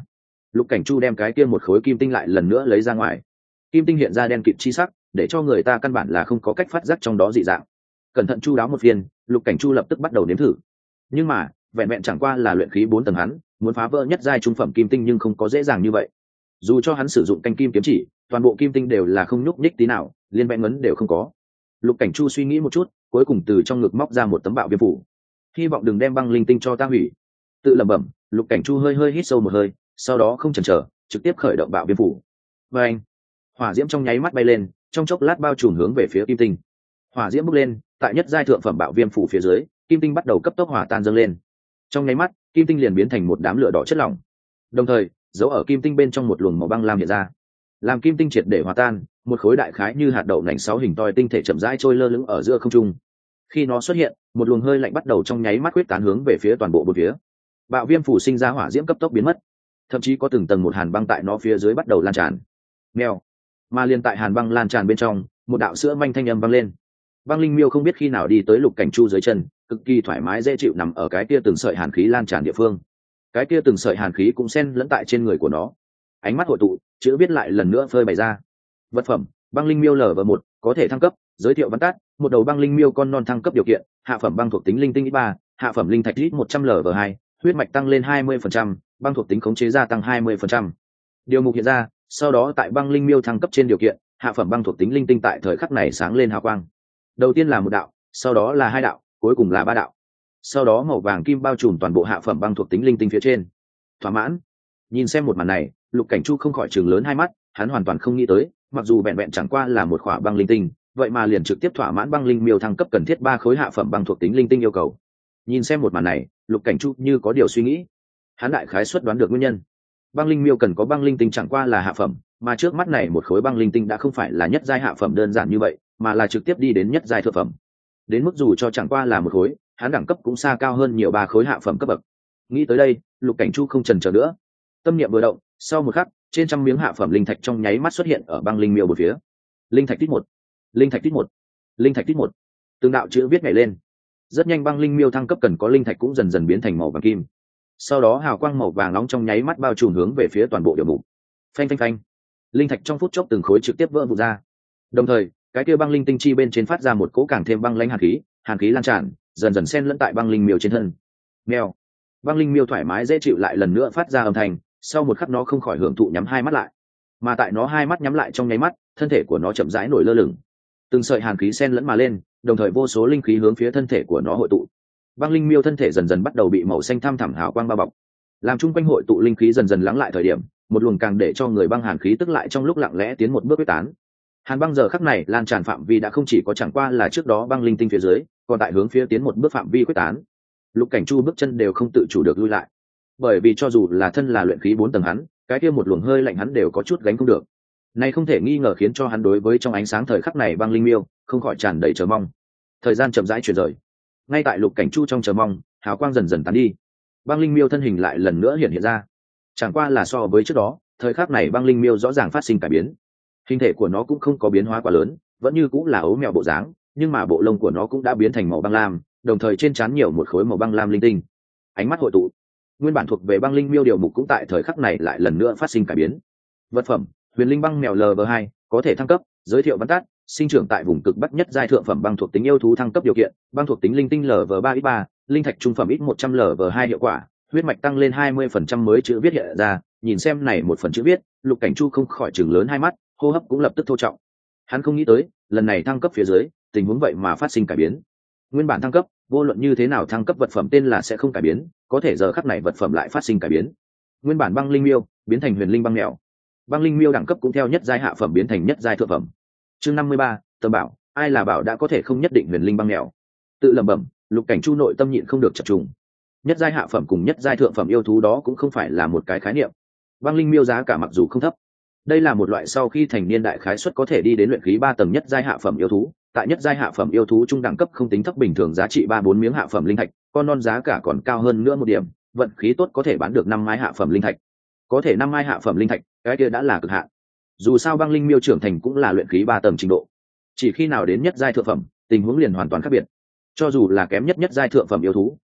Lục Cảnh Chu đem cái kia một khối kim tinh lại lần nữa lấy ra ngoài. Kim tinh hiện ra đen kịt chi sắc, để cho người ta căn bản là không có cách phát giác trong đó dị dạng. Cẩn thận chu đáo một viên, Lục Cảnh Chu lập tức bắt đầu nếm thử. Nhưng mà vẹn vẹn chẳng qua là luyện khí bốn tầng, hắn muốn phá vỡ nhất giai trung phẩm kim tinh nhưng không có dễ dàng như vậy. Dù cho hắn sử dụng canh kim kiếm chỉ, toàn bộ kim tinh đều là không nhúc nhích tí nào, liên vẽ ngấn đều không có. Lục Cảnh Chu suy nghĩ một chút, cuối cùng từ trong ngực móc ra một tấm bạo viêm phủ, hy vọng đừng đem băng linh tinh cho ta hủy. Tự lẩm bẩm, Lục Cảnh Chu hơi hơi hít sâu một hơi, sau đó không chần chờ, trực tiếp khởi động bạo viêm phủ. Và anh, hỏa diễm trong nháy mắt bay lên, trong chốc lát bao trùm hướng về phía kim tinh. Hỏa diễm bốc lên, tại nhất giai thượng phẩm bạo viêm phủ phía dưới, kim tinh bắt đầu cấp tốc hỏa tan dâng lên. Trong nháy mắt, kim tinh liền biến thành một đám lửa đỏ chất lỏng. Đồng thời, dấu ở kim tinh bên trong một luồng màu băng lam hiện ra. Làm kim tinh triệt để hòa tan, một khối đại khái như hạt đậu nành sáu hình toi tinh thể chậm rãi trôi lơ lửng ở giữa không trung. Khi nó xuất hiện, một luồng hơi lạnh bắt đầu trong nháy mắt quyết tán hướng về phía toàn bộ bốn phía. Bạo viêm phủ sinh ra hỏa diễm cấp tốc biến mất, thậm chí có từng tầng một hàn băng tại nó phía dưới bắt đầu lan tràn. Mèo, mà liền tại hàn băng lan tràn bên trong, một đạo sữa manh thanh âm vang lên. Băng linh miêu không biết khi nào đi tới Lục Cảnh Chu dưới chân, cực kỳ thoải mái dễ chịu nằm ở cái kia từng sợi hàn khí lan tràn địa phương. Cái kia từng sợi hàn khí cũng xen lẫn tại trên người của nó. Ánh mắt hội tụ, chữ viết lại lần nữa phơi bày ra. Vật phẩm: băng linh miêu lv một, có thể thăng cấp. Giới thiệu văn tắt: một đầu băng linh miêu con non thăng cấp điều kiện: hạ phẩm băng thuộc tính linh tinh ít ba, hạ phẩm linh thạch ít một trăm lv hai, huyết mạch tăng lên hai mươi phần trăm, băng thuộc tính khống chế gia tăng hai mươi phần trăm. Điều mục hiện ra, sau đó tại băng linh miêu thăng cấp trên điều kiện, hạ phẩm băng thuộc tính linh tinh tại thời khắc này sáng lên hào quang. Đầu tiên là một đạo, sau đó là hai đạo, cuối cùng là ba đạo. Sau đó màu vàng kim bao trùm toàn bộ hạ phẩm băng thuộc tính linh tinh phía trên. Thỏa mãn. Nhìn xem một màn này, Lục Cảnh Chu không khỏi trừng lớn hai mắt, hắn hoàn toàn không nghĩ tới, mặc dù vẹn vẹn chẳng qua là một khỏa băng linh tinh, vậy mà liền trực tiếp thỏa mãn băng linh miêu thăng cấp cần thiết ba khối hạ phẩm băng thuộc tính linh tinh yêu cầu. Nhìn xem một màn này, Lục Cảnh Chu như có điều suy nghĩ. Hắn đại khái suất đoán được nguyên nhân. Băng linh miêu cần có băng linh tinh chẳng qua là hạ phẩm, mà trước mắt này một khối băng linh tinh đã không phải là nhất giai hạ phẩm đơn giản như vậy, mà là trực tiếp đi đến nhất giai thượng phẩm. Đến mức dù cho chẳng qua là một khối, hắn đẳng cấp cũng xa cao hơn nhiều ba khối hạ phẩm cấp bậc. Nghĩ tới đây, Lục Cảnh Chu không chần chờ nữa, tâm niệm vừa động, sau một khắc, trên trăm miếng hạ phẩm linh thạch trong nháy mắt xuất hiện ở băng linh miêu một phía. Linh thạch tích một, linh thạch tích một, linh thạch tích một, từng đạo chữ viết nhảy lên. Rất nhanh băng linh miêu thăng cấp cần có linh thạch cũng dần dần biến thành màu vàng kim. Sau đó hào quang màu vàng nóng trong nháy mắt bao trùm hướng về phía toàn bộ điều mục. Phanh phanh phanh, linh thạch trong phút chốc từng khối trực tiếp vỡ vụn ra. Đồng thời, cái kia băng linh tinh chi bên trên phát ra một cỗ càng thêm băng lãnh hàn khí, hàn khí lan tràn, dần dần xen lẫn tại băng linh miêu trên thân. Mèo, băng linh miêu thoải mái dễ chịu lại lần nữa phát ra âm thanh, sau một khắc nó không khỏi hưởng thụ nhắm hai mắt lại. Mà tại nó hai mắt nhắm lại trong nháy mắt, thân thể của nó chậm rãi nổi lơ lửng. Từng sợi hàn khí xen lẫn mà lên, đồng thời vô số linh khí hướng phía thân thể của nó hội tụ. Băng linh miêu thân thể dần dần bắt đầu bị màu xanh thăm thẳm hào quang bao bọc. Làm chung quanh hội tụ linh khí dần dần lắng lại thời điểm, một luồng càng để cho người băng hàn khí tức lại trong lúc lặng lẽ tiến một bước quyết tán. Hàn băng giờ khắc này lan tràn phạm vi đã không chỉ có chẳng qua là trước đó băng linh tinh phía dưới, còn tại hướng phía tiến một bước phạm vi quyết tán. Lục Cảnh Chu bước chân đều không tự chủ được lui lại, bởi vì cho dù là thân là luyện khí bốn tầng hắn, cái kia một luồng hơi lạnh hắn đều có chút gánh không được. Này không thể nghi ngờ khiến cho hắn đối với trong ánh sáng thời khắc này băng linh miêu không khỏi tràn đầy chờ mong. Thời gian chậm rãi chuyển rời, ngay tại Lục Cảnh Chu trong chờ mong, hào quang dần dần tán đi, băng linh miêu thân hình lại lần nữa hiện hiện ra. Chẳng qua là so với trước đó, thời khắc này băng linh miêu rõ ràng phát sinh cải biến. Hình thể của nó cũng không có biến hóa quá lớn, vẫn như cũng là ấu mèo bộ dáng, nhưng mà bộ lông của nó cũng đã biến thành màu băng lam, đồng thời trên trán nhiều một khối màu băng lam linh tinh. Ánh mắt hội tụ, nguyên bản thuộc về băng linh miêu điều mục cũng tại thời khắc này lại lần nữa phát sinh cải biến. Vật phẩm: huyền linh băng mèo lv hai, có thể thăng cấp. Giới thiệu văn tắt: sinh trưởng tại vùng cực bắc nhất giai thượng phẩm băng thuộc tính yêu thú thăng cấp điều kiện: băng thuộc tính linh tinh lv ba ít ba, linh thạch trung phẩm ít một trăm lv hai hiệu quả, huyết mạch tăng lên hai mươi phần trăm mới chữ viết hiện ra. Nhìn xem này một phần chữ viết, Lục Cảnh Chu không khỏi chừng lớn hai mắt, hô hấp cũng lập tức thô trọng. Hắn không nghĩ tới, lần này thăng cấp phía dưới, tình huống vậy mà phát sinh cải biến. Nguyên bản thăng cấp, vô luận như thế nào thăng cấp vật phẩm tên là sẽ không cải biến, có thể giờ khắc này vật phẩm lại phát sinh cải biến. Nguyên bản băng linh miêu biến thành huyền linh băng mèo, băng linh miêu đẳng cấp cũng theo nhất giai hạ phẩm biến thành nhất giai thượng phẩm. Chương năm mươi ba, Tâm Bảo, ai là bảo đã có thể không nhất định huyền linh băng mèo. Tự lẩm bẩm, Lục Cảnh Chu nội tâm nhịn không được chập trùng. Nhất giai hạ phẩm cùng nhất giai thượng phẩm yêu thú đó cũng không phải là một cái khái niệm. Băng linh miêu giá cả mặc dù không thấp, đây là một loại sau khi thành niên đại khái suất có thể đi đến luyện khí ba tầng nhất giai hạ phẩm yêu thú. Tại nhất giai hạ phẩm yêu thú trung đẳng cấp không tính thấp bình thường giá trị ba bốn miếng hạ phẩm linh thạch, con non giá cả còn cao hơn nữa một điểm, vận khí tốt có thể bán được năm mai hạ phẩm linh thạch. Có thể năm mai hạ phẩm linh thạch, cái kia đã là cực hạn. Dù sao băng linh miêu trưởng thành cũng là luyện khí ba tầng trình độ, chỉ khi nào đến nhất giai thượng phẩm, tình huống liền hoàn toàn khác biệt. Cho dù là kém nhất nhất giai thượng phẩm yêu thú,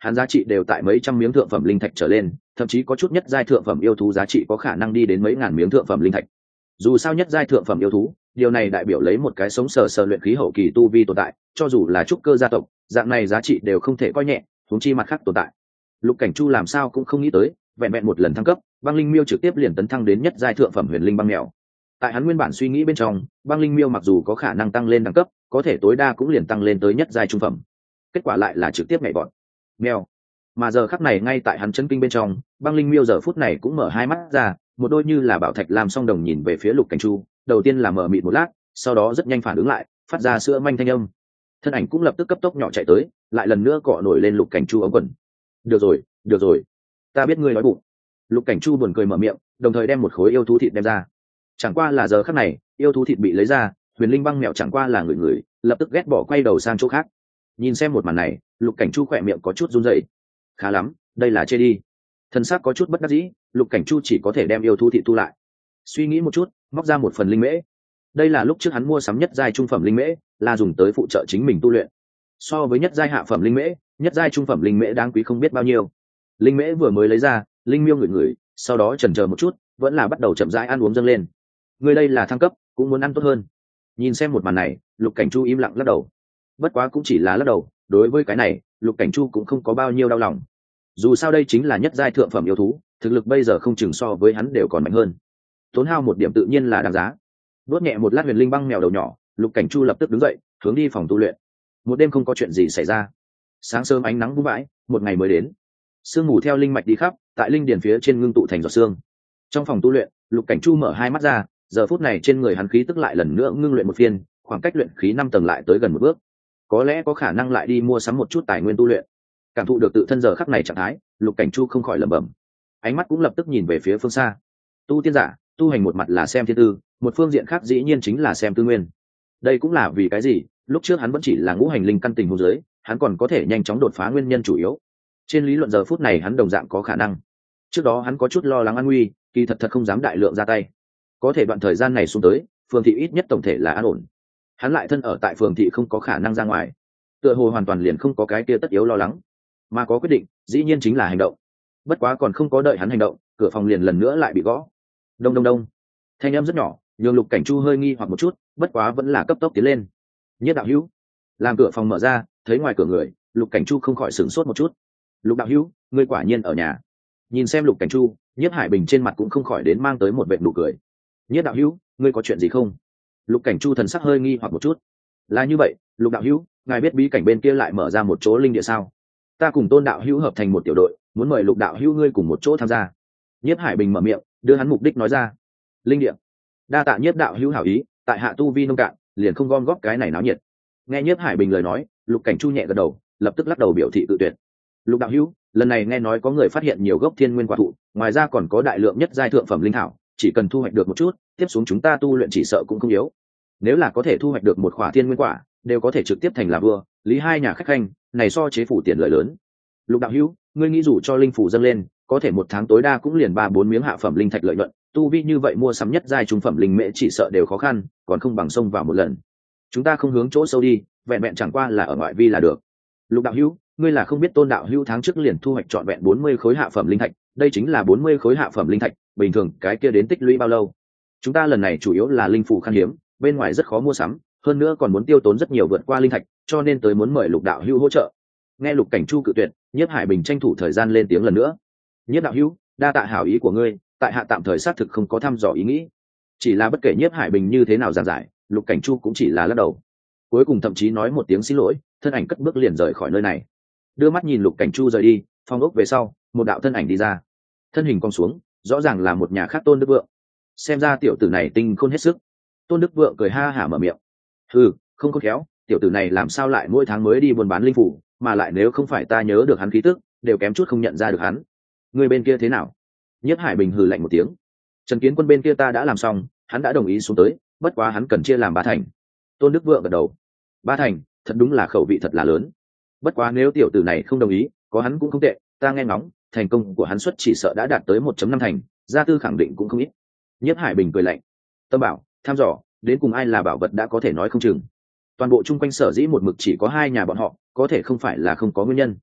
hắn giá trị đều tại mấy trăm miếng thượng phẩm linh thạch trở lên, thậm chí có chút nhất giai thượng phẩm yêu thú giá trị có khả năng đi đến mấy ngàn miếng thượng phẩm linh thạch. Dù sao nhất giai thượng phẩm yêu thú, điều này đại biểu lấy một cái sống sờ sờ luyện khí hậu kỳ tu vi tồn tại, cho dù là trúc cơ gia tộc, dạng này giá trị đều không thể coi nhẹ, huống chi mặt khác tồn tại. Lục Cảnh Chu làm sao cũng không nghĩ tới, vẹn vẹn một lần thăng cấp, băng linh miêu trực tiếp liền tấn thăng đến nhất giai thượng phẩm huyền linh băng mèo. Tại hắn nguyên bản suy nghĩ bên trong, băng linh miêu mặc dù có khả năng tăng lên đẳng cấp, có thể tối đa cũng liền tăng lên tới nhất giai trung phẩm. Kết quả lại là trực tiếp nhảy vọt. Mèo. Mà giờ khắc này ngay tại hắn chấn kinh bên trong, băng linh miêu giờ phút này cũng mở hai mắt ra, một đôi như là bảo thạch làm song đồng nhìn về phía Lục Cảnh Chu, đầu tiên là mở mịt một lát, sau đó rất nhanh phản ứng lại, phát ra sữa manh thanh âm. Thân ảnh cũng lập tức cấp tốc nhỏ chạy tới, lại lần nữa cọ nổi lên Lục Cảnh Chu ống quần. Được rồi, được rồi, ta biết ngươi nói bụng. Lục Cảnh Chu buồn cười mở miệng, đồng thời đem một khối yêu thú thịt đem ra. Chẳng qua là giờ khắc này, yêu thú thịt bị lấy ra, huyền linh băng mèo chẳng qua là người người, lập tức ghét bỏ quay đầu sang chỗ khác. Nhìn xem một màn này, Lục Cảnh Chu khỏe miệng có chút run rẩy. Khá lắm, đây là chê đi. Thân xác có chút bất đắc dĩ, Lục Cảnh Chu chỉ có thể đem yêu thú thịt thu lại. Suy nghĩ một chút, móc ra một phần linh mễ. Đây là lúc trước hắn mua sắm nhất giai trung phẩm linh mễ, là dùng tới phụ trợ chính mình tu luyện. So với nhất giai hạ phẩm linh mễ, nhất giai trung phẩm linh mễ đáng quý không biết bao nhiêu. Linh mễ vừa mới lấy ra, linh miêu ngửi ngửi, sau đó chần chờ một chút, vẫn là bắt đầu chậm rãi ăn uống dâng lên. Người đây là thăng cấp, cũng muốn ăn tốt hơn. Nhìn xem một màn này, Lục Cảnh Chu im lặng lắc đầu. Bất quá cũng chỉ là lắc đầu, đối với cái này, Lục Cảnh Chu cũng không có bao nhiêu đau lòng. Dù sao đây chính là nhất giai thượng phẩm yêu thú, thực lực bây giờ không chừng so với hắn đều còn mạnh hơn. Tốn hao một điểm tự nhiên là đáng giá. Đốt nhẹ một lát huyền linh băng mèo đầu nhỏ, Lục Cảnh Chu lập tức đứng dậy, hướng đi phòng tu luyện. Một đêm không có chuyện gì xảy ra. Sáng sớm ánh nắng vung vãi, một ngày mới đến. Sương mù theo linh mạch đi khắp, tại linh điền phía trên ngưng tụ thành giọt sương. Trong phòng tu luyện, Lục Cảnh Chu mở hai mắt ra, giờ phút này trên người hắn khí tức lại lần nữa ngưng luyện một phiên, khoảng cách luyện khí năm tầng lại tới gần một bước. Có lẽ có khả năng lại đi mua sắm một chút tài nguyên tu luyện. Cảm thụ được tự thân giờ khắc này trạng thái, Lục Cảnh Chu không khỏi lẩm bẩm. Ánh mắt cũng lập tức nhìn về phía phương xa. Tu tiên giả, tu hành một mặt là xem thiên tư, một phương diện khác dĩ nhiên chính là xem tư nguyên. Đây cũng là vì cái gì, lúc trước hắn vẫn chỉ là ngũ hành linh căn tình huống dưới, hắn còn có thể nhanh chóng đột phá nguyên nhân chủ yếu. Trên lý luận giờ phút này hắn đồng dạng có khả năng. Trước đó hắn có chút lo lắng an nguy, kỳ thật thật không dám đại lượng ra tay. Có thể đoạn thời gian này xuống tới, phường thị ít nhất tổng thể là an ổn. Hắn lại thân ở tại phường thị không có khả năng ra ngoài, tựa hồ hoàn toàn liền không có cái kia tất yếu lo lắng, mà có quyết định, dĩ nhiên chính là hành động. Bất quá còn không có đợi hắn hành động, cửa phòng liền lần nữa lại bị gõ. Đông đông đông. Thanh âm rất nhỏ, nhường Lục Cảnh Chu hơi nghi hoặc một chút, bất quá vẫn là cấp tốc tiến lên. Nhất đạo hữu. Làm cửa phòng mở ra, thấy ngoài cửa người, Lục Cảnh Chu không khỏi sửng sốt một chút. Lục đạo hữu, ngươi quả nhiên ở nhà. Nhìn xem Lục Cảnh Chu, Nhất Hải Bình trên mặt cũng không khỏi đến mang tới một vệt nụ cười. Nhất đạo hữu, ngươi có chuyện gì không? Lục Cảnh Chu thần sắc hơi nghi hoặc một chút. Là như vậy, Lục đạo hữu, ngài biết bí cảnh bên kia lại mở ra một chỗ linh địa sao? Ta cùng Tôn đạo hữu hợp thành một tiểu đội, muốn mời Lục đạo hữu ngươi cùng một chỗ tham gia. Nhất Hải Bình mở miệng, đưa hắn mục đích nói ra. Linh địa. Đa tạ Nhất đạo hữu hảo ý, tại hạ tu vi nông cạn, liền không gom góp cái này náo nhiệt. Nghe Nhất Hải Bình lời nói, Lục Cảnh Chu nhẹ gật đầu, lập tức lắc đầu biểu thị tự tuyệt. Lục đạo hữu, lần này nghe nói có người phát hiện nhiều gốc thiên nguyên quả thụ, ngoài ra còn có đại lượng nhất giai thượng phẩm linh thảo, chỉ cần thu hoạch được một chút, tiếp xuống chúng ta tu luyện chỉ sợ cũng không yếu. Nếu là có thể thu hoạch được một khỏa thiên nguyên quả, đều có thể trực tiếp thành là vua, lý hai nhà khách khanh, này so chế phủ tiền lợi lớn. Lục đạo hữu, ngươi nghĩ dù cho linh phủ dâng lên, có thể một tháng tối đa cũng liền ba bốn miếng hạ phẩm linh thạch lợi nhuận, tu vi như vậy mua sắm nhất giai trung phẩm linh mễ chỉ sợ đều khó khăn, còn không bằng xông vào một lần. Chúng ta không hướng chỗ sâu đi, vẹn vẹn chẳng qua là ở ngoại vi là được. Lục đạo hữu, ngươi là không biết Tôn đạo hữu tháng trước liền thu hoạch trọn vẹn bốn mươi khối hạ phẩm linh thạch, đây chính là bốn mươi khối hạ phẩm linh thạch, bình thường cái kia đến tích lũy bao lâu? Chúng ta lần này chủ yếu là linh phủ khan hiếm, bên ngoài rất khó mua sắm, hơn nữa còn muốn tiêu tốn rất nhiều vượt qua linh thạch, cho nên tới muốn mời Lục đạo hữu hỗ trợ. Nghe Lục Cảnh Chu cự tuyệt, Nhất Hải Bình tranh thủ thời gian lên tiếng lần nữa. Nhất đạo hữu, đa tạ hảo ý của ngươi, tại hạ tạm thời xác thực không có thăm dò ý nghĩ. Chỉ là bất kể Nhất Hải Bình như thế nào giảng giải, Lục Cảnh Chu cũng chỉ là lắc đầu. Cuối cùng thậm chí nói một tiếng xin lỗi, thân ảnh cất bước liền rời khỏi nơi này. Đưa mắt nhìn Lục Cảnh Chu rời đi, phong ốc về sau, một đạo thân ảnh đi ra. Thân hình cong xuống, rõ ràng là một nhà khác Tôn Đức Vượng. Xem ra tiểu tử này tinh khôn hết sức. Tôn Đức Vượng cười ha hả mở miệng. Ừ, không khôn khéo, tiểu tử này làm sao lại mỗi tháng mới đi buôn bán linh phủ, mà lại nếu không phải ta nhớ được hắn khí tức, đều kém chút không nhận ra được hắn. Người bên kia thế nào? Nhất Hải Bình hừ lạnh một tiếng. Trần Kiến Quân bên kia ta đã làm xong, hắn đã đồng ý xuống tới, bất quá hắn cần chia làm ba thành. Tôn Đức Vượng gật đầu. Ba thành, thật đúng là khẩu vị thật là lớn. Bất quá nếu tiểu tử này không đồng ý, có hắn cũng không tệ, ta nghe ngóng, thành công của hắn suất chỉ sợ đã đạt tới một phẩy năm thành, gia tư khẳng định cũng không ít. Nhất Hải Bình cười lạnh. Tâm bảo, tham dò, đến cùng ai là bảo vật đã có thể nói không chừng. Toàn bộ chung quanh sở dĩ một mực chỉ có hai nhà bọn họ, có thể không phải là không có nguyên nhân.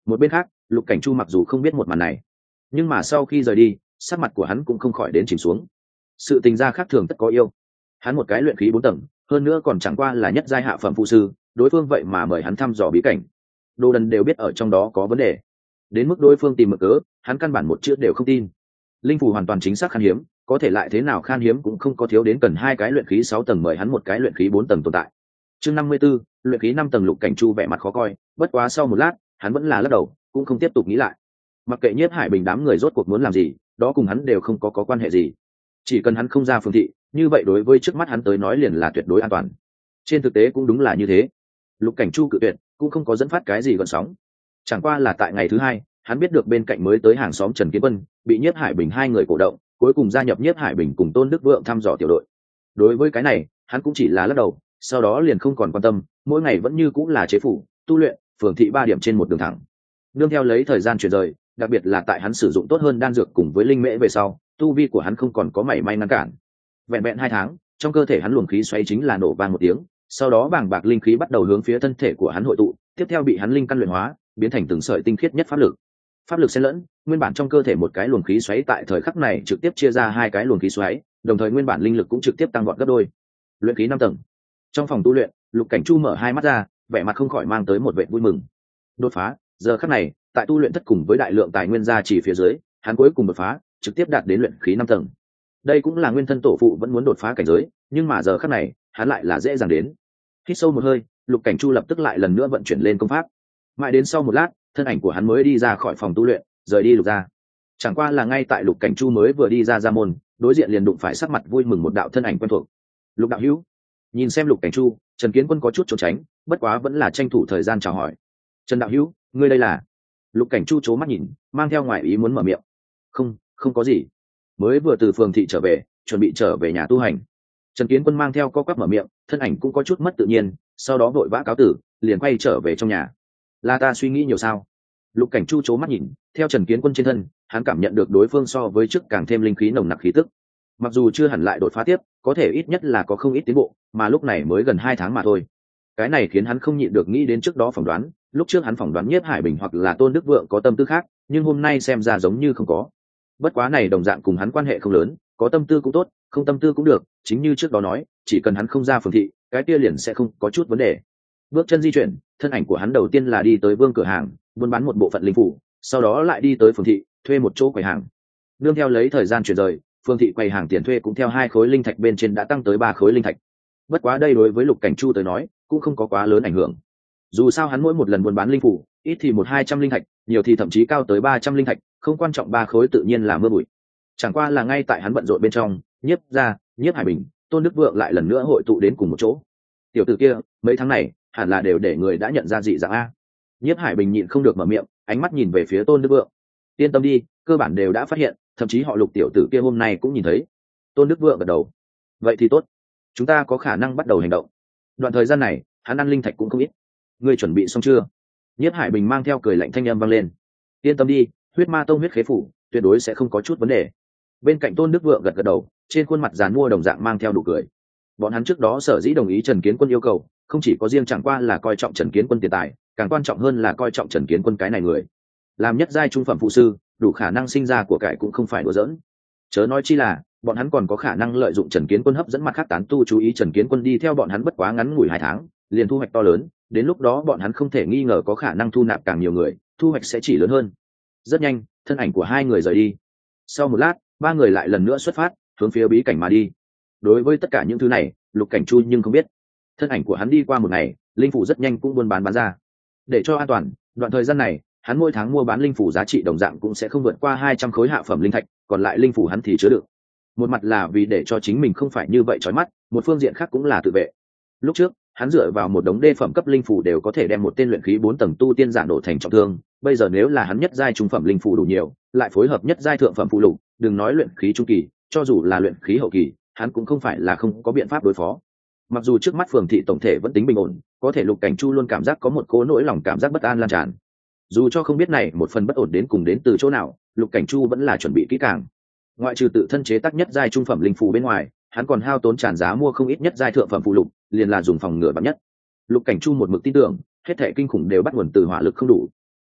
Một bên khác, Lục Cảnh Chu mặc dù không biết một màn này, nhưng mà sau khi rời đi, sắc mặt của hắn cũng không khỏi đến chìm xuống. Sự tình gia khác thường tất có yêu. Hắn một cái luyện khí bốn tầng, hơn nữa còn chẳng qua là nhất giai hạ phẩm phụ sư, đối phương vậy mà mời hắn thăm dò bí cảnh. Đồ Đần đều biết ở trong đó có vấn đề. Đến mức đối phương tìm mực cớ, hắn căn bản một chữ đều không tin. Linh phù hoàn toàn chính xác khan hiếm, có thể lại thế nào khan hiếm cũng không có thiếu đến cần hai cái luyện khí sáu tầng mời hắn một cái luyện khí bốn tầng tồn tại. Chương năm mươi 54, luyện khí năm tầng. Lục Cảnh Chu vẻ mặt khó coi, bất quá sau một lát, hắn vẫn là lắc đầu, cũng không tiếp tục nghĩ lại. Mặc kệ Nhiếp Hải Bình đám người rốt cuộc muốn làm gì, đó cùng hắn đều không có có quan hệ gì. Chỉ cần hắn không ra phương thị, như vậy đối với trước mắt hắn tới nói liền là tuyệt đối an toàn. Trên thực tế cũng đúng là như thế. Lục Cảnh Chu cự tuyệt, cũng không có dẫn phát cái gì gợn sóng. Chẳng qua là tại ngày thứ hai, hắn biết được bên cạnh mới tới hàng xóm Trần Kiến Quân bị Nhiếp Hải Bình hai người cổ động, cuối cùng gia nhập Nhiếp Hải Bình cùng Tôn Đức Vượng thăm dò tiểu đội. Đối với cái này, hắn cũng chỉ là lắc đầu, sau đó liền không còn quan tâm, mỗi ngày vẫn như cũng là chế phủ, tu luyện, phường thị ba điểm trên một đường thẳng. Nương theo lấy thời gian chuyển rời, đặc biệt là tại hắn sử dụng tốt hơn đan dược cùng với linh mễ về sau, tu vi của hắn không còn có mảy may ngăn cản. Vẹn vẹn hai tháng, trong cơ thể hắn luồng khí xoáy chính là nổ vang một tiếng, sau đó bàng bạc linh khí bắt đầu hướng phía thân thể của hắn hội tụ, tiếp theo bị hắn linh căn luyện hóa, biến thành từng sợi tinh khiết nhất pháp lực. Pháp lực xen lẫn, nguyên bản trong cơ thể một cái luồng khí xoáy tại thời khắc này trực tiếp chia ra hai cái luồng khí xoáy, đồng thời nguyên bản linh lực cũng trực tiếp tăng vọt gấp đôi. Luyện khí năm tầng. Trong phòng tu luyện, Lục Cảnh Chu mở hai mắt ra, vẻ mặt không khỏi mang tới một vẻ vui mừng. Đột phá, giờ khắc này, tại tu luyện thất cùng với đại lượng tài nguyên gia chỉ phía dưới, hắn cuối cùng đột phá, trực tiếp đạt đến luyện khí năm tầng. Đây cũng là nguyên thân tổ phụ vẫn muốn đột phá cảnh giới, nhưng mà giờ khắc này, hắn lại là dễ dàng đến. Hít sâu một hơi, Lục Cảnh Chu lập tức lại lần nữa vận chuyển lên công pháp. Mãi đến sau một lát, thân ảnh của hắn mới đi ra khỏi phòng tu luyện, rời đi Lục gia. Chẳng qua là ngay tại Lục Cảnh Chu mới vừa đi ra gia môn, đối diện liền đụng phải sắc mặt vui mừng một đạo thân ảnh quen thuộc. Lục đạo hữu. Nhìn xem Lục Cảnh Chu, Trần Kiến Quân có chút trốn tránh, bất quá vẫn là tranh thủ thời gian chào hỏi. Trần đạo hữu, ngươi đây là? Lục Cảnh Chu chố mắt nhìn, mang theo ngoại ý muốn mở miệng. Không, không có gì. Mới vừa từ phường thị trở về, chuẩn bị trở về nhà tu hành. Trần Kiến Quân mang theo co quắp mở miệng, thân ảnh cũng có chút mất tự nhiên, sau đó vội vã cáo tử, liền quay trở về trong nhà. Là ta suy nghĩ nhiều sao? Lục Cảnh Chu chố mắt nhìn, theo Trần Kiến Quân trên thân, hắn cảm nhận được đối phương so với trước càng thêm linh khí nồng nặc khí tức. Mặc dù chưa hẳn lại đột phá tiếp, có thể ít nhất là có không ít tiến bộ, mà lúc này mới gần hai tháng mà thôi. Cái này khiến hắn không nhịn được nghĩ đến trước đó phỏng đoán, lúc trước hắn phỏng đoán Nhiếp Hải Bình hoặc là Tôn Đức Vượng có tâm tư khác, nhưng hôm nay xem ra giống như không có. Bất quá này đồng dạng cùng hắn quan hệ không lớn, có tâm tư cũng tốt, không tâm tư cũng được, chính như trước đó nói, chỉ cần hắn không ra phường thị, cái kia liền sẽ không có chút vấn đề. Bước chân di chuyển, thân ảnh của hắn đầu tiên là đi tới Vương cửa hàng, buôn bán một bộ phận linh phủ, sau đó lại đi tới phường thị, thuê một chỗ quầy hàng. Nương theo lấy thời gian chuyển rời, phường thị quầy hàng tiền thuê cũng theo hai khối linh thạch bên trên đã tăng tới ba khối linh thạch. Bất quá đây đối với Lục Cảnh Chu tới nói, cũng không có quá lớn ảnh hưởng. Dù sao hắn mỗi một lần buôn bán linh phủ, ít thì một hai trăm linh thạch, nhiều thì thậm chí cao tới ba trăm linh thạch, không quan trọng ba khối tự nhiên là mưa bụi. Chẳng qua là ngay tại hắn bận rộn bên trong, Nhiếp gia, Nhiếp Hải Bình, Tôn Đức Vượng lại lần nữa hội tụ đến cùng một chỗ. Tiểu tử kia, mấy tháng này, hẳn là đều để người đã nhận ra dị dạng a. Nhiếp Hải Bình nhịn không được mở miệng, ánh mắt nhìn về phía Tôn Đức Vượng. Yên tâm đi, cơ bản đều đã phát hiện, thậm chí họ Lục tiểu tử kia hôm nay cũng nhìn thấy. Tôn Đức Vượng gật đầu. Vậy thì tốt, chúng ta có khả năng bắt đầu hành động. Đoạn thời gian này, hắn ăn linh thạch cũng không ít. Ngươi chuẩn bị xong chưa? Nhiếp Hải Bình mang theo cười lạnh thanh âm vang lên. Yên tâm đi, huyết ma tông huyết khế phủ, tuyệt đối sẽ không có chút vấn đề. Bên cạnh Tôn Đức Vượng gật gật đầu, trên khuôn mặt giàn mua đồng dạng mang theo nụ cười. Bọn hắn trước đó sở dĩ đồng ý Trần Kiến Quân yêu cầu, không chỉ có riêng chẳng qua là coi trọng Trần Kiến Quân tiền tài, càng quan trọng hơn là coi trọng Trần Kiến Quân cái này người. Làm nhất giai trung phẩm phụ sư, đủ khả năng sinh ra của cải cũng không phải đùa giỡn. Chớ nói chi là, bọn hắn còn có khả năng lợi dụng Trần Kiến Quân hấp dẫn mặt khác tán tu chú ý Trần Kiến Quân đi theo bọn hắn bất quá ngắn ngủi hai tháng, liền thu hoạch to lớn, đến lúc đó bọn hắn không thể nghi ngờ có khả năng thu nạp càng nhiều người, thu hoạch sẽ chỉ lớn hơn. Rất nhanh, thân ảnh của hai người rời đi. Sau một lát, ba người lại lần nữa xuất phát, hướng phía bí cảnh mà đi. Đối với tất cả những thứ này, Lục Cảnh Chu nhưng không biết. Thân ảnh của hắn đi qua một ngày, linh phủ rất nhanh cũng buôn bán bán ra. Để cho an toàn, đoạn thời gian này, hắn mỗi tháng mua bán linh phủ giá trị đồng dạng cũng sẽ không vượt qua hai trăm khối hạ phẩm linh thạch, còn lại linh phủ hắn thì chứa đựng. Một mặt là vì để cho chính mình không phải như vậy chói mắt, một phương diện khác cũng là tự vệ. Lúc trước, hắn dựa vào một đống đê phẩm cấp linh phủ đều có thể đem một tên luyện khí bốn tầng tu tiên giả nổ thành trọng thương, bây giờ nếu là hắn nhất giai trung phẩm linh phủ đủ nhiều, lại phối hợp nhất giai thượng phẩm phụ lục, đừng nói luyện khí trung kỳ, cho dù là luyện khí hậu kỳ, hắn cũng không phải là không có biện pháp đối phó. Mặc dù trước mắt phường thị tổng thể vẫn tính bình ổn, có thể Lục Cảnh Chu luôn cảm giác có một cố nỗi lòng cảm giác bất an lan tràn. Dù cho không biết này một phần bất ổn đến cùng đến từ chỗ nào, Lục Cảnh Chu vẫn là chuẩn bị kỹ càng. Ngoại trừ tự thân chế tác nhất giai trung phẩm linh phù bên ngoài, hắn còn hao tốn tràn giá mua không ít nhất giai thượng phẩm phụ lục, liền là dùng phòng ngừa bắn nhất. Lục Cảnh Chu một mực tin tưởng, hết thảy kinh khủng đều bắt nguồn từ hỏa lực không đủ.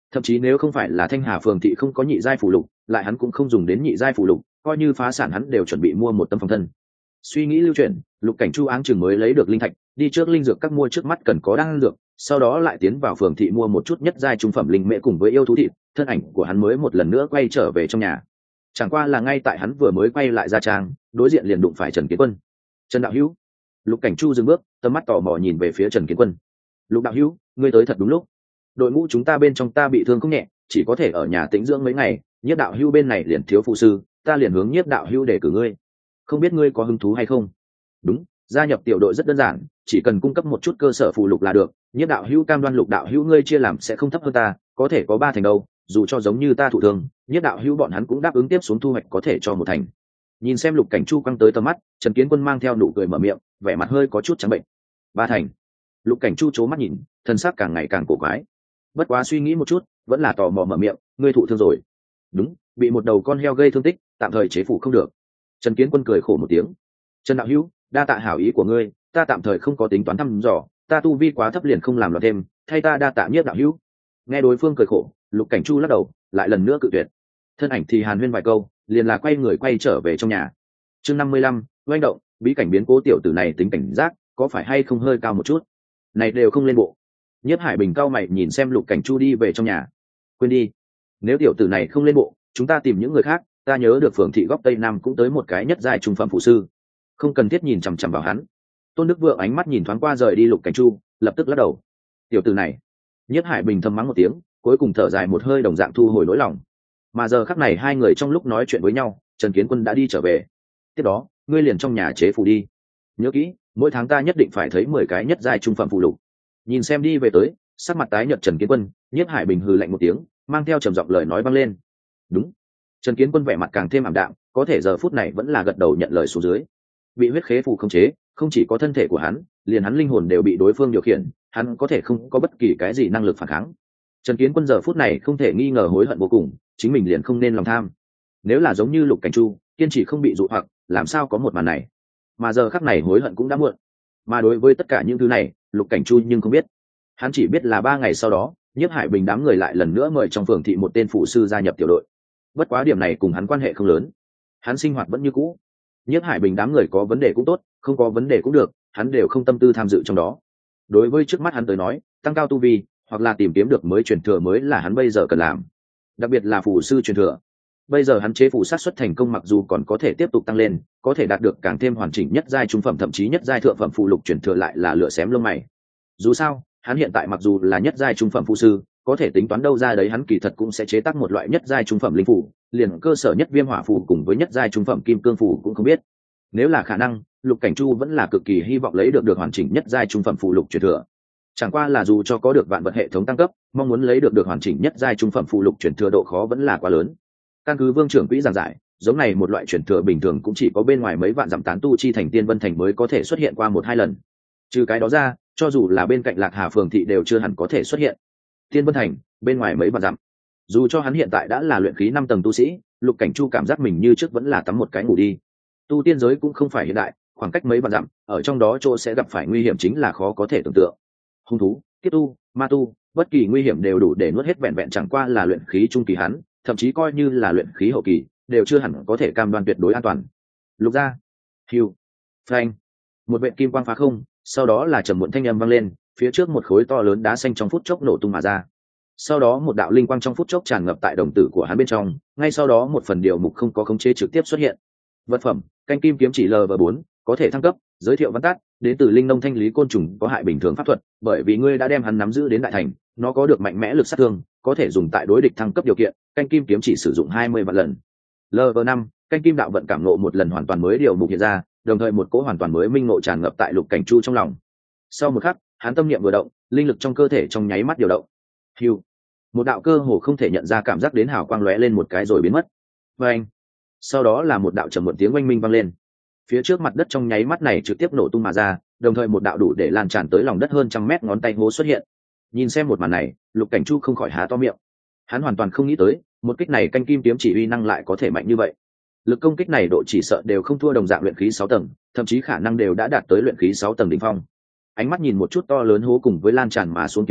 Thậm chí nếu không phải là Thanh Hà phường thị không có nhị giai phụ lục, lại hắn cũng không dùng đến nhị giai phụ lục, coi như phá sản hắn đều chuẩn bị mua một tấm phòng thân. Suy nghĩ lưu chuyển, Lục Cảnh Chu áng chừng mới lấy được linh thạch, đi trước linh dược các mua trước mắt cần có đan dược, sau đó lại tiến vào phường thị mua một chút nhất giai trung phẩm linh mễ cùng với yêu thú thịt, thân ảnh của hắn mới một lần nữa quay trở về trong nhà. Chẳng qua là ngay tại hắn vừa mới quay lại ra trang, đối diện liền đụng phải Trần Kiến Quân. "Trần đạo hữu." Lục Cảnh Chu dừng bước, tầm mắt tò mò nhìn về phía Trần Kiến Quân. "Lục đạo hữu, ngươi tới thật đúng lúc. Đội ngũ chúng ta bên trong ta bị thương không nhẹ, chỉ có thể ở nhà tĩnh dưỡng mấy ngày, Nhiếp đạo hữu bên này liền thiếu phụ sư, ta liền hướng Nhiếp đạo hữu để cử ngươi. Không biết ngươi có hứng thú hay không?" "Đúng, gia nhập tiểu đội rất đơn giản, chỉ cần cung cấp một chút cơ sở phụ lục là được, Nhiếp đạo hữu cam đoan Lục đạo hữu ngươi chia làm sẽ không thấp hơn ta, có thể có ba thành đâu, dù cho giống như ta thụ thương, Nhiếp đạo hữu bọn hắn cũng đáp ứng tiếp xuống thu hoạch có thể cho một thành." Nhìn xem Lục Cảnh Chu quăng tới tầm mắt, Trần Kiến Quân mang theo nụ cười mở miệng, vẻ mặt hơi có chút trắng bệnh. "Ba thành?" Lục Cảnh Chu chố mắt nhìn, thân sắc càng ngày càng cổ quái. Bất quá suy nghĩ một chút, vẫn là tò mò mở miệng, "Ngươi thụ thương rồi?" "Đúng, bị một đầu con heo gây thương tích, tạm thời chế phủ không được." Trần Kiến Quân cười khổ một tiếng. "Trần đạo hữu, đa tạ hảo ý của ngươi, ta tạm thời không có tính toán thăm dò, ta tu vi quá thấp liền không làm loạn thêm, thay ta đa tạ Nhiếp đạo hữu." Nghe đối phương cười khổ, Lục Cảnh Chu lắc đầu, lại lần nữa cự tuyệt. Thân ảnh thì hàn huyên vài câu, liền là quay người quay trở về trong nhà. Chương năm mươi lăm, oanh động, bí cảnh biến cố tiểu tử này tính cảnh giác, có phải hay không hơi cao một chút? Này đều không lên bộ. Nhiếp Hải Bình cao mày nhìn xem Lục Cảnh Chu đi về trong nhà. "Quên đi, nếu tiểu tử này không lên bộ, chúng ta tìm những người khác, ta nhớ được phường thị góc Tây Nam cũng tới một cái nhất giai trung phẩm phụ sư, không cần thiết nhìn chằm chằm vào hắn." Tôn Đức Vượng ánh mắt nhìn thoáng qua rời đi Lục Cảnh Chu, lập tức lắc đầu. "Tiểu tử này." Nhiếp Hải Bình thầm mắng một tiếng, cuối cùng thở dài một hơi đồng dạng thu hồi nỗi lòng. Mà giờ khắc này hai người trong lúc nói chuyện với nhau, Trần Kiến Quân đã đi trở về. "Tiếp đó, ngươi liền trong nhà chế phù đi. Nhớ kỹ, mỗi tháng ta nhất định phải thấy mười cái nhất giai trung phẩm phụ lục." Nhìn xem đi về tới, sắc mặt tái nhợt Trần Kiến Quân, Nhiếp Hải Bình hừ lạnh một tiếng, mang theo trầm giọng lời nói vang lên. "Đúng." Trần Kiến Quân vẻ mặt càng thêm ảm đạm, có thể giờ phút này vẫn là gật đầu nhận lời xuống dưới. Bị huyết khế phù khống chế, không chỉ có thân thể của hắn, liền hắn linh hồn đều bị đối phương điều khiển, hắn có thể không có bất kỳ cái gì năng lực phản kháng. Trần Kiến Quân giờ phút này không thể nghi ngờ hối hận vô cùng, chính mình liền không nên lòng tham. Nếu là giống như Lục Cảnh Chu, kiên trì không bị dụ hoặc, làm sao có một màn này. Mà giờ khắc này hối hận cũng đã muộn. Mà đối với tất cả những thứ này, Lục Cảnh Chu nhưng không biết. Hắn chỉ biết là ba ngày sau đó, Nhiếp Hải Bình đám người lại lần nữa mời trong phường thị một tên phụ sư gia nhập tiểu đội. Bất quá điểm này cùng hắn quan hệ không lớn. Hắn sinh hoạt vẫn như cũ. Nhiếp Hải Bình đám người có vấn đề cũng tốt, không có vấn đề cũng được, hắn đều không tâm tư tham dự trong đó. Đối với trước mắt hắn tới nói, tăng cao tu vi, hoặc là tìm kiếm được mới truyền thừa mới là hắn bây giờ cần làm. Đặc biệt là phù sư truyền thừa. Bây giờ hắn chế phù sát xuất thành công mặc dù còn có thể tiếp tục tăng lên, có thể đạt được càng thêm hoàn chỉnh nhất giai trung phẩm thậm chí nhất giai thượng phẩm phù lục truyền thừa lại là lựa xém lông mày. Dù sao, hắn hiện tại mặc dù là nhất giai trung phẩm phù sư, có thể tính toán đâu ra đấy hắn kỳ thật cũng sẽ chế tác một loại nhất giai trung phẩm linh phù, liền cơ sở nhất viêm hỏa phù cùng với nhất giai trung phẩm kim cương phù cũng không biết. Nếu là khả năng, Lục Cảnh Chu vẫn là cực kỳ hy vọng lấy được được hoàn chỉnh nhất giai trung phẩm phù lục truyền thừa. Chẳng qua là dù cho có được vạn vật hệ thống tăng cấp, mong muốn lấy được được hoàn chỉnh nhất giai trung phẩm phù lục truyền thừa độ khó vẫn là quá lớn. Căn cứ Vương trưởng quỹ giảng giải, giống này một loại truyền thừa bình thường cũng chỉ có bên ngoài mấy vạn dặm tán tu chi thành Tiên Vân thành mới có thể xuất hiện qua một hai lần. Trừ cái đó ra, cho dù là bên cạnh Lạc Hà phường thị đều chưa hẳn có thể xuất hiện. Tiên Vân thành, bên ngoài mấy vạn dặm. Dù cho hắn hiện tại đã là luyện khí năm tầng tu sĩ, Lục Cảnh Chu cảm giác mình như trước vẫn là tắm một cái ngủ đi. Tu tiên giới cũng không phải hiện đại, khoảng cách mấy vạn dặm, ở trong đó chỗ sẽ gặp phải nguy hiểm chính là khó có thể tưởng tượng. Hung thú, kiếp tu, ma tu, bất kỳ nguy hiểm đều đủ để nuốt hết vẹn vẹn chẳng qua là luyện khí trung kỳ hắn, thậm chí coi như là luyện khí hậu kỳ, đều chưa hẳn có thể cam đoan tuyệt đối an toàn. Lục gia, hiu, phanh, một vệt kim quang phá không, sau đó là trầm muộn thanh âm vang lên, phía trước một khối to lớn đá xanh trong phút chốc nổ tung mà ra. Sau đó một đạo linh quang trong phút chốc tràn ngập tại đồng tử của hắn bên trong, ngay sau đó một phần điều mục không có khống chế trực tiếp xuất hiện. Vật phẩm, canh kim kiếm chỉ L V bốn, có thể thăng cấp, giới thiệu văn tắt, đến từ linh nông thanh lý côn trùng có hại bình thường pháp thuật, bởi vì ngươi đã đem hắn nắm giữ đến đại thành, nó có được mạnh mẽ lực sát thương, có thể dùng tại đối địch thăng cấp điều kiện, canh kim kiếm chỉ sử dụng hai mươi vạn lần. L V năm, canh kim đạo vận cảm ngộ một lần hoàn toàn mới điều mục hiện ra, đồng thời một cỗ hoàn toàn mới minh ngộ tràn ngập tại Lục Cảnh Chu trong lòng. Sau một khắc, hắn tâm niệm vừa động, linh lực trong cơ thể trong nháy mắt điều động. Hưu, một đạo cơ hồ không thể nhận ra cảm giác đến hào quang lóe lên một cái rồi biến mất. Và anh, sau đó là một đạo trầm muộn tiếng oanh minh vang lên. Phía trước mặt đất trong nháy mắt này trực tiếp nổ tung mà ra, đồng thời một đạo đủ để lan tràn tới lòng đất hơn trăm mét ngón tay hố xuất hiện. Nhìn xem một màn này, Lục Cảnh Chu không khỏi há to miệng. Hắn hoàn toàn không nghĩ tới, một kích này canh kim kiếm chỉ uy năng lại có thể mạnh như vậy. Lực công kích này độ chỉ sợ đều không thua đồng dạng luyện khí sáu tầng, thậm chí khả năng đều đã đạt tới luyện khí sáu tầng đỉnh phong. Ánh mắt nhìn một chút to lớn hố cùng với lan tràn mà xuống kiếm chỉ,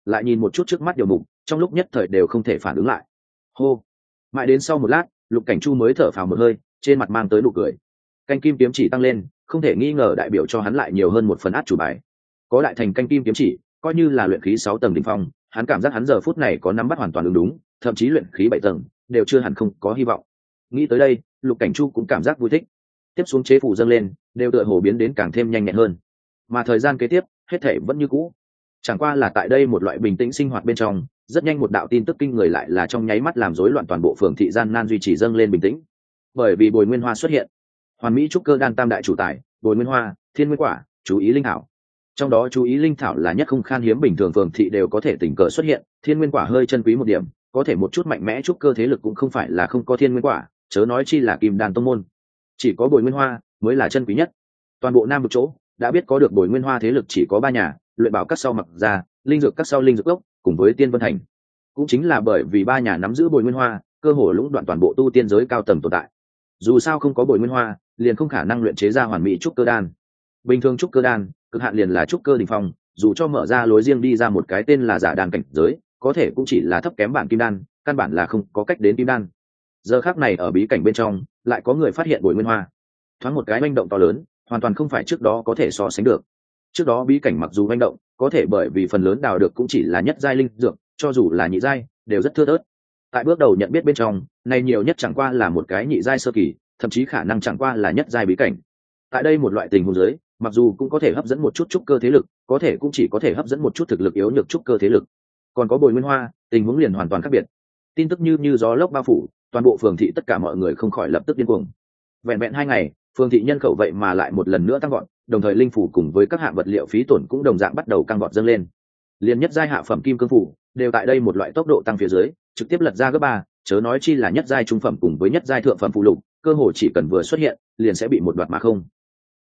lại nhìn một chút trước mắt điều mục, trong lúc nhất thời đều không thể phản ứng lại. Hô. Mãi đến sau một lát, Lục Cảnh Chu mới thở phào một hơi, trên mặt mang tới nụ cười. Canh kim kiếm chỉ tăng lên, không thể nghi ngờ đại biểu cho hắn lại nhiều hơn một phần át chủ bài. Có đại thành canh kim kiếm chỉ, coi như là luyện khí sáu tầng đỉnh phong, hắn cảm giác hắn giờ phút này có nắm bắt hoàn toàn ứng đúng, thậm chí luyện khí bảy tầng đều chưa hẳn không có hy vọng. Nghĩ tới đây, Lục Cảnh Chu cũng cảm giác vui thích. Tiếp xuống chế phù dâng lên, đều tựa hồ biến đến càng thêm nhanh nhẹn hơn. Mà thời gian kế tiếp, hết thảy vẫn như cũ. Chẳng qua là tại đây một loại bình tĩnh sinh hoạt bên trong, rất nhanh một đạo tin tức kinh người lại là trong nháy mắt làm rối loạn toàn bộ phường thị gian nan duy trì dâng lên bình tĩnh. Bởi vì Bồi Nguyên Hoa xuất hiện. Hoàn Mỹ trúc cơ đan tam đại chủ tài, Bồi Nguyên Hoa, Thiên Nguyên Quả, chú ý linh thảo. Trong đó chú ý linh thảo là nhất không khan hiếm, bình thường phường thị đều có thể tình cờ xuất hiện, Thiên Nguyên Quả hơi chân quý một điểm, có thể một chút mạnh mẽ trúc cơ thế lực cũng không phải là không có Thiên Nguyên Quả, chớ nói chi là Kim Đan tông môn. Chỉ có Bồi Nguyên Hoa mới là chân quý nhất. Toàn bộ Nam vực chỗ đã biết có được Bồi Nguyên Hoa thế lực chỉ có ba nhà, luyện bảo các sau Mặc Gia, linh dược các sau Linh Dược Cốc, cùng với Tiên Vân Thành. Cũng chính là bởi vì ba nhà nắm giữ Bồi Nguyên Hoa, cơ hội lũng đoạn toàn bộ tu tiên giới cao tầng tồn tại. Dù sao không có Bồi Nguyên Hoa, liền không khả năng luyện chế ra hoàn mỹ trúc cơ đan. Bình thường trúc cơ đan, cực hạn liền là trúc cơ đỉnh phong, dù cho mở ra lối riêng đi ra một cái tên là giả đan cảnh giới, có thể cũng chỉ là thấp kém bản kim đan, căn bản là không có cách đến kim đan. Giờ khắc này ở bí cảnh bên trong, lại có người phát hiện Bồi Nguyên Hoa. Thoáng một cái manh động to lớn, hoàn toàn không phải trước đó có thể so sánh được. Trước đó bí cảnh mặc dù manh động, có thể bởi vì phần lớn đào được cũng chỉ là nhất giai linh dược, cho dù là nhị giai đều rất thưa thớt. Tại bước đầu nhận biết bên trong, này nhiều nhất chẳng qua là một cái nhị giai sơ kỳ, thậm chí khả năng chẳng qua là nhất giai bí cảnh. Tại đây một loại tình huống dưới, mặc dù cũng có thể hấp dẫn một chút trúc cơ thế lực, có thể cũng chỉ có thể hấp dẫn một chút thực lực yếu nhược trúc cơ thế lực. Còn có Bồi Nguyên Hoa, tình huống liền hoàn toàn khác biệt. Tin tức như như gió lốc bao phủ, toàn bộ phường thị tất cả mọi người không khỏi lập tức điên cuồng. Vẹn vẹn hai ngày, phường thị nhân khẩu vậy mà lại một lần nữa tăng vọt, đồng thời linh phủ cùng với các hạng vật liệu phí tổn cũng đồng dạng bắt đầu tăng vọt dâng lên. Liên nhất giai hạ phẩm kim cương phủ đều tại đây một loại tốc độ tăng phía dưới, trực tiếp lật ra gấp ba, chớ nói chi là nhất giai trung phẩm cùng với nhất giai thượng phẩm phụ lục, cơ hội chỉ cần vừa xuất hiện, liền sẽ bị một đoạt mà không.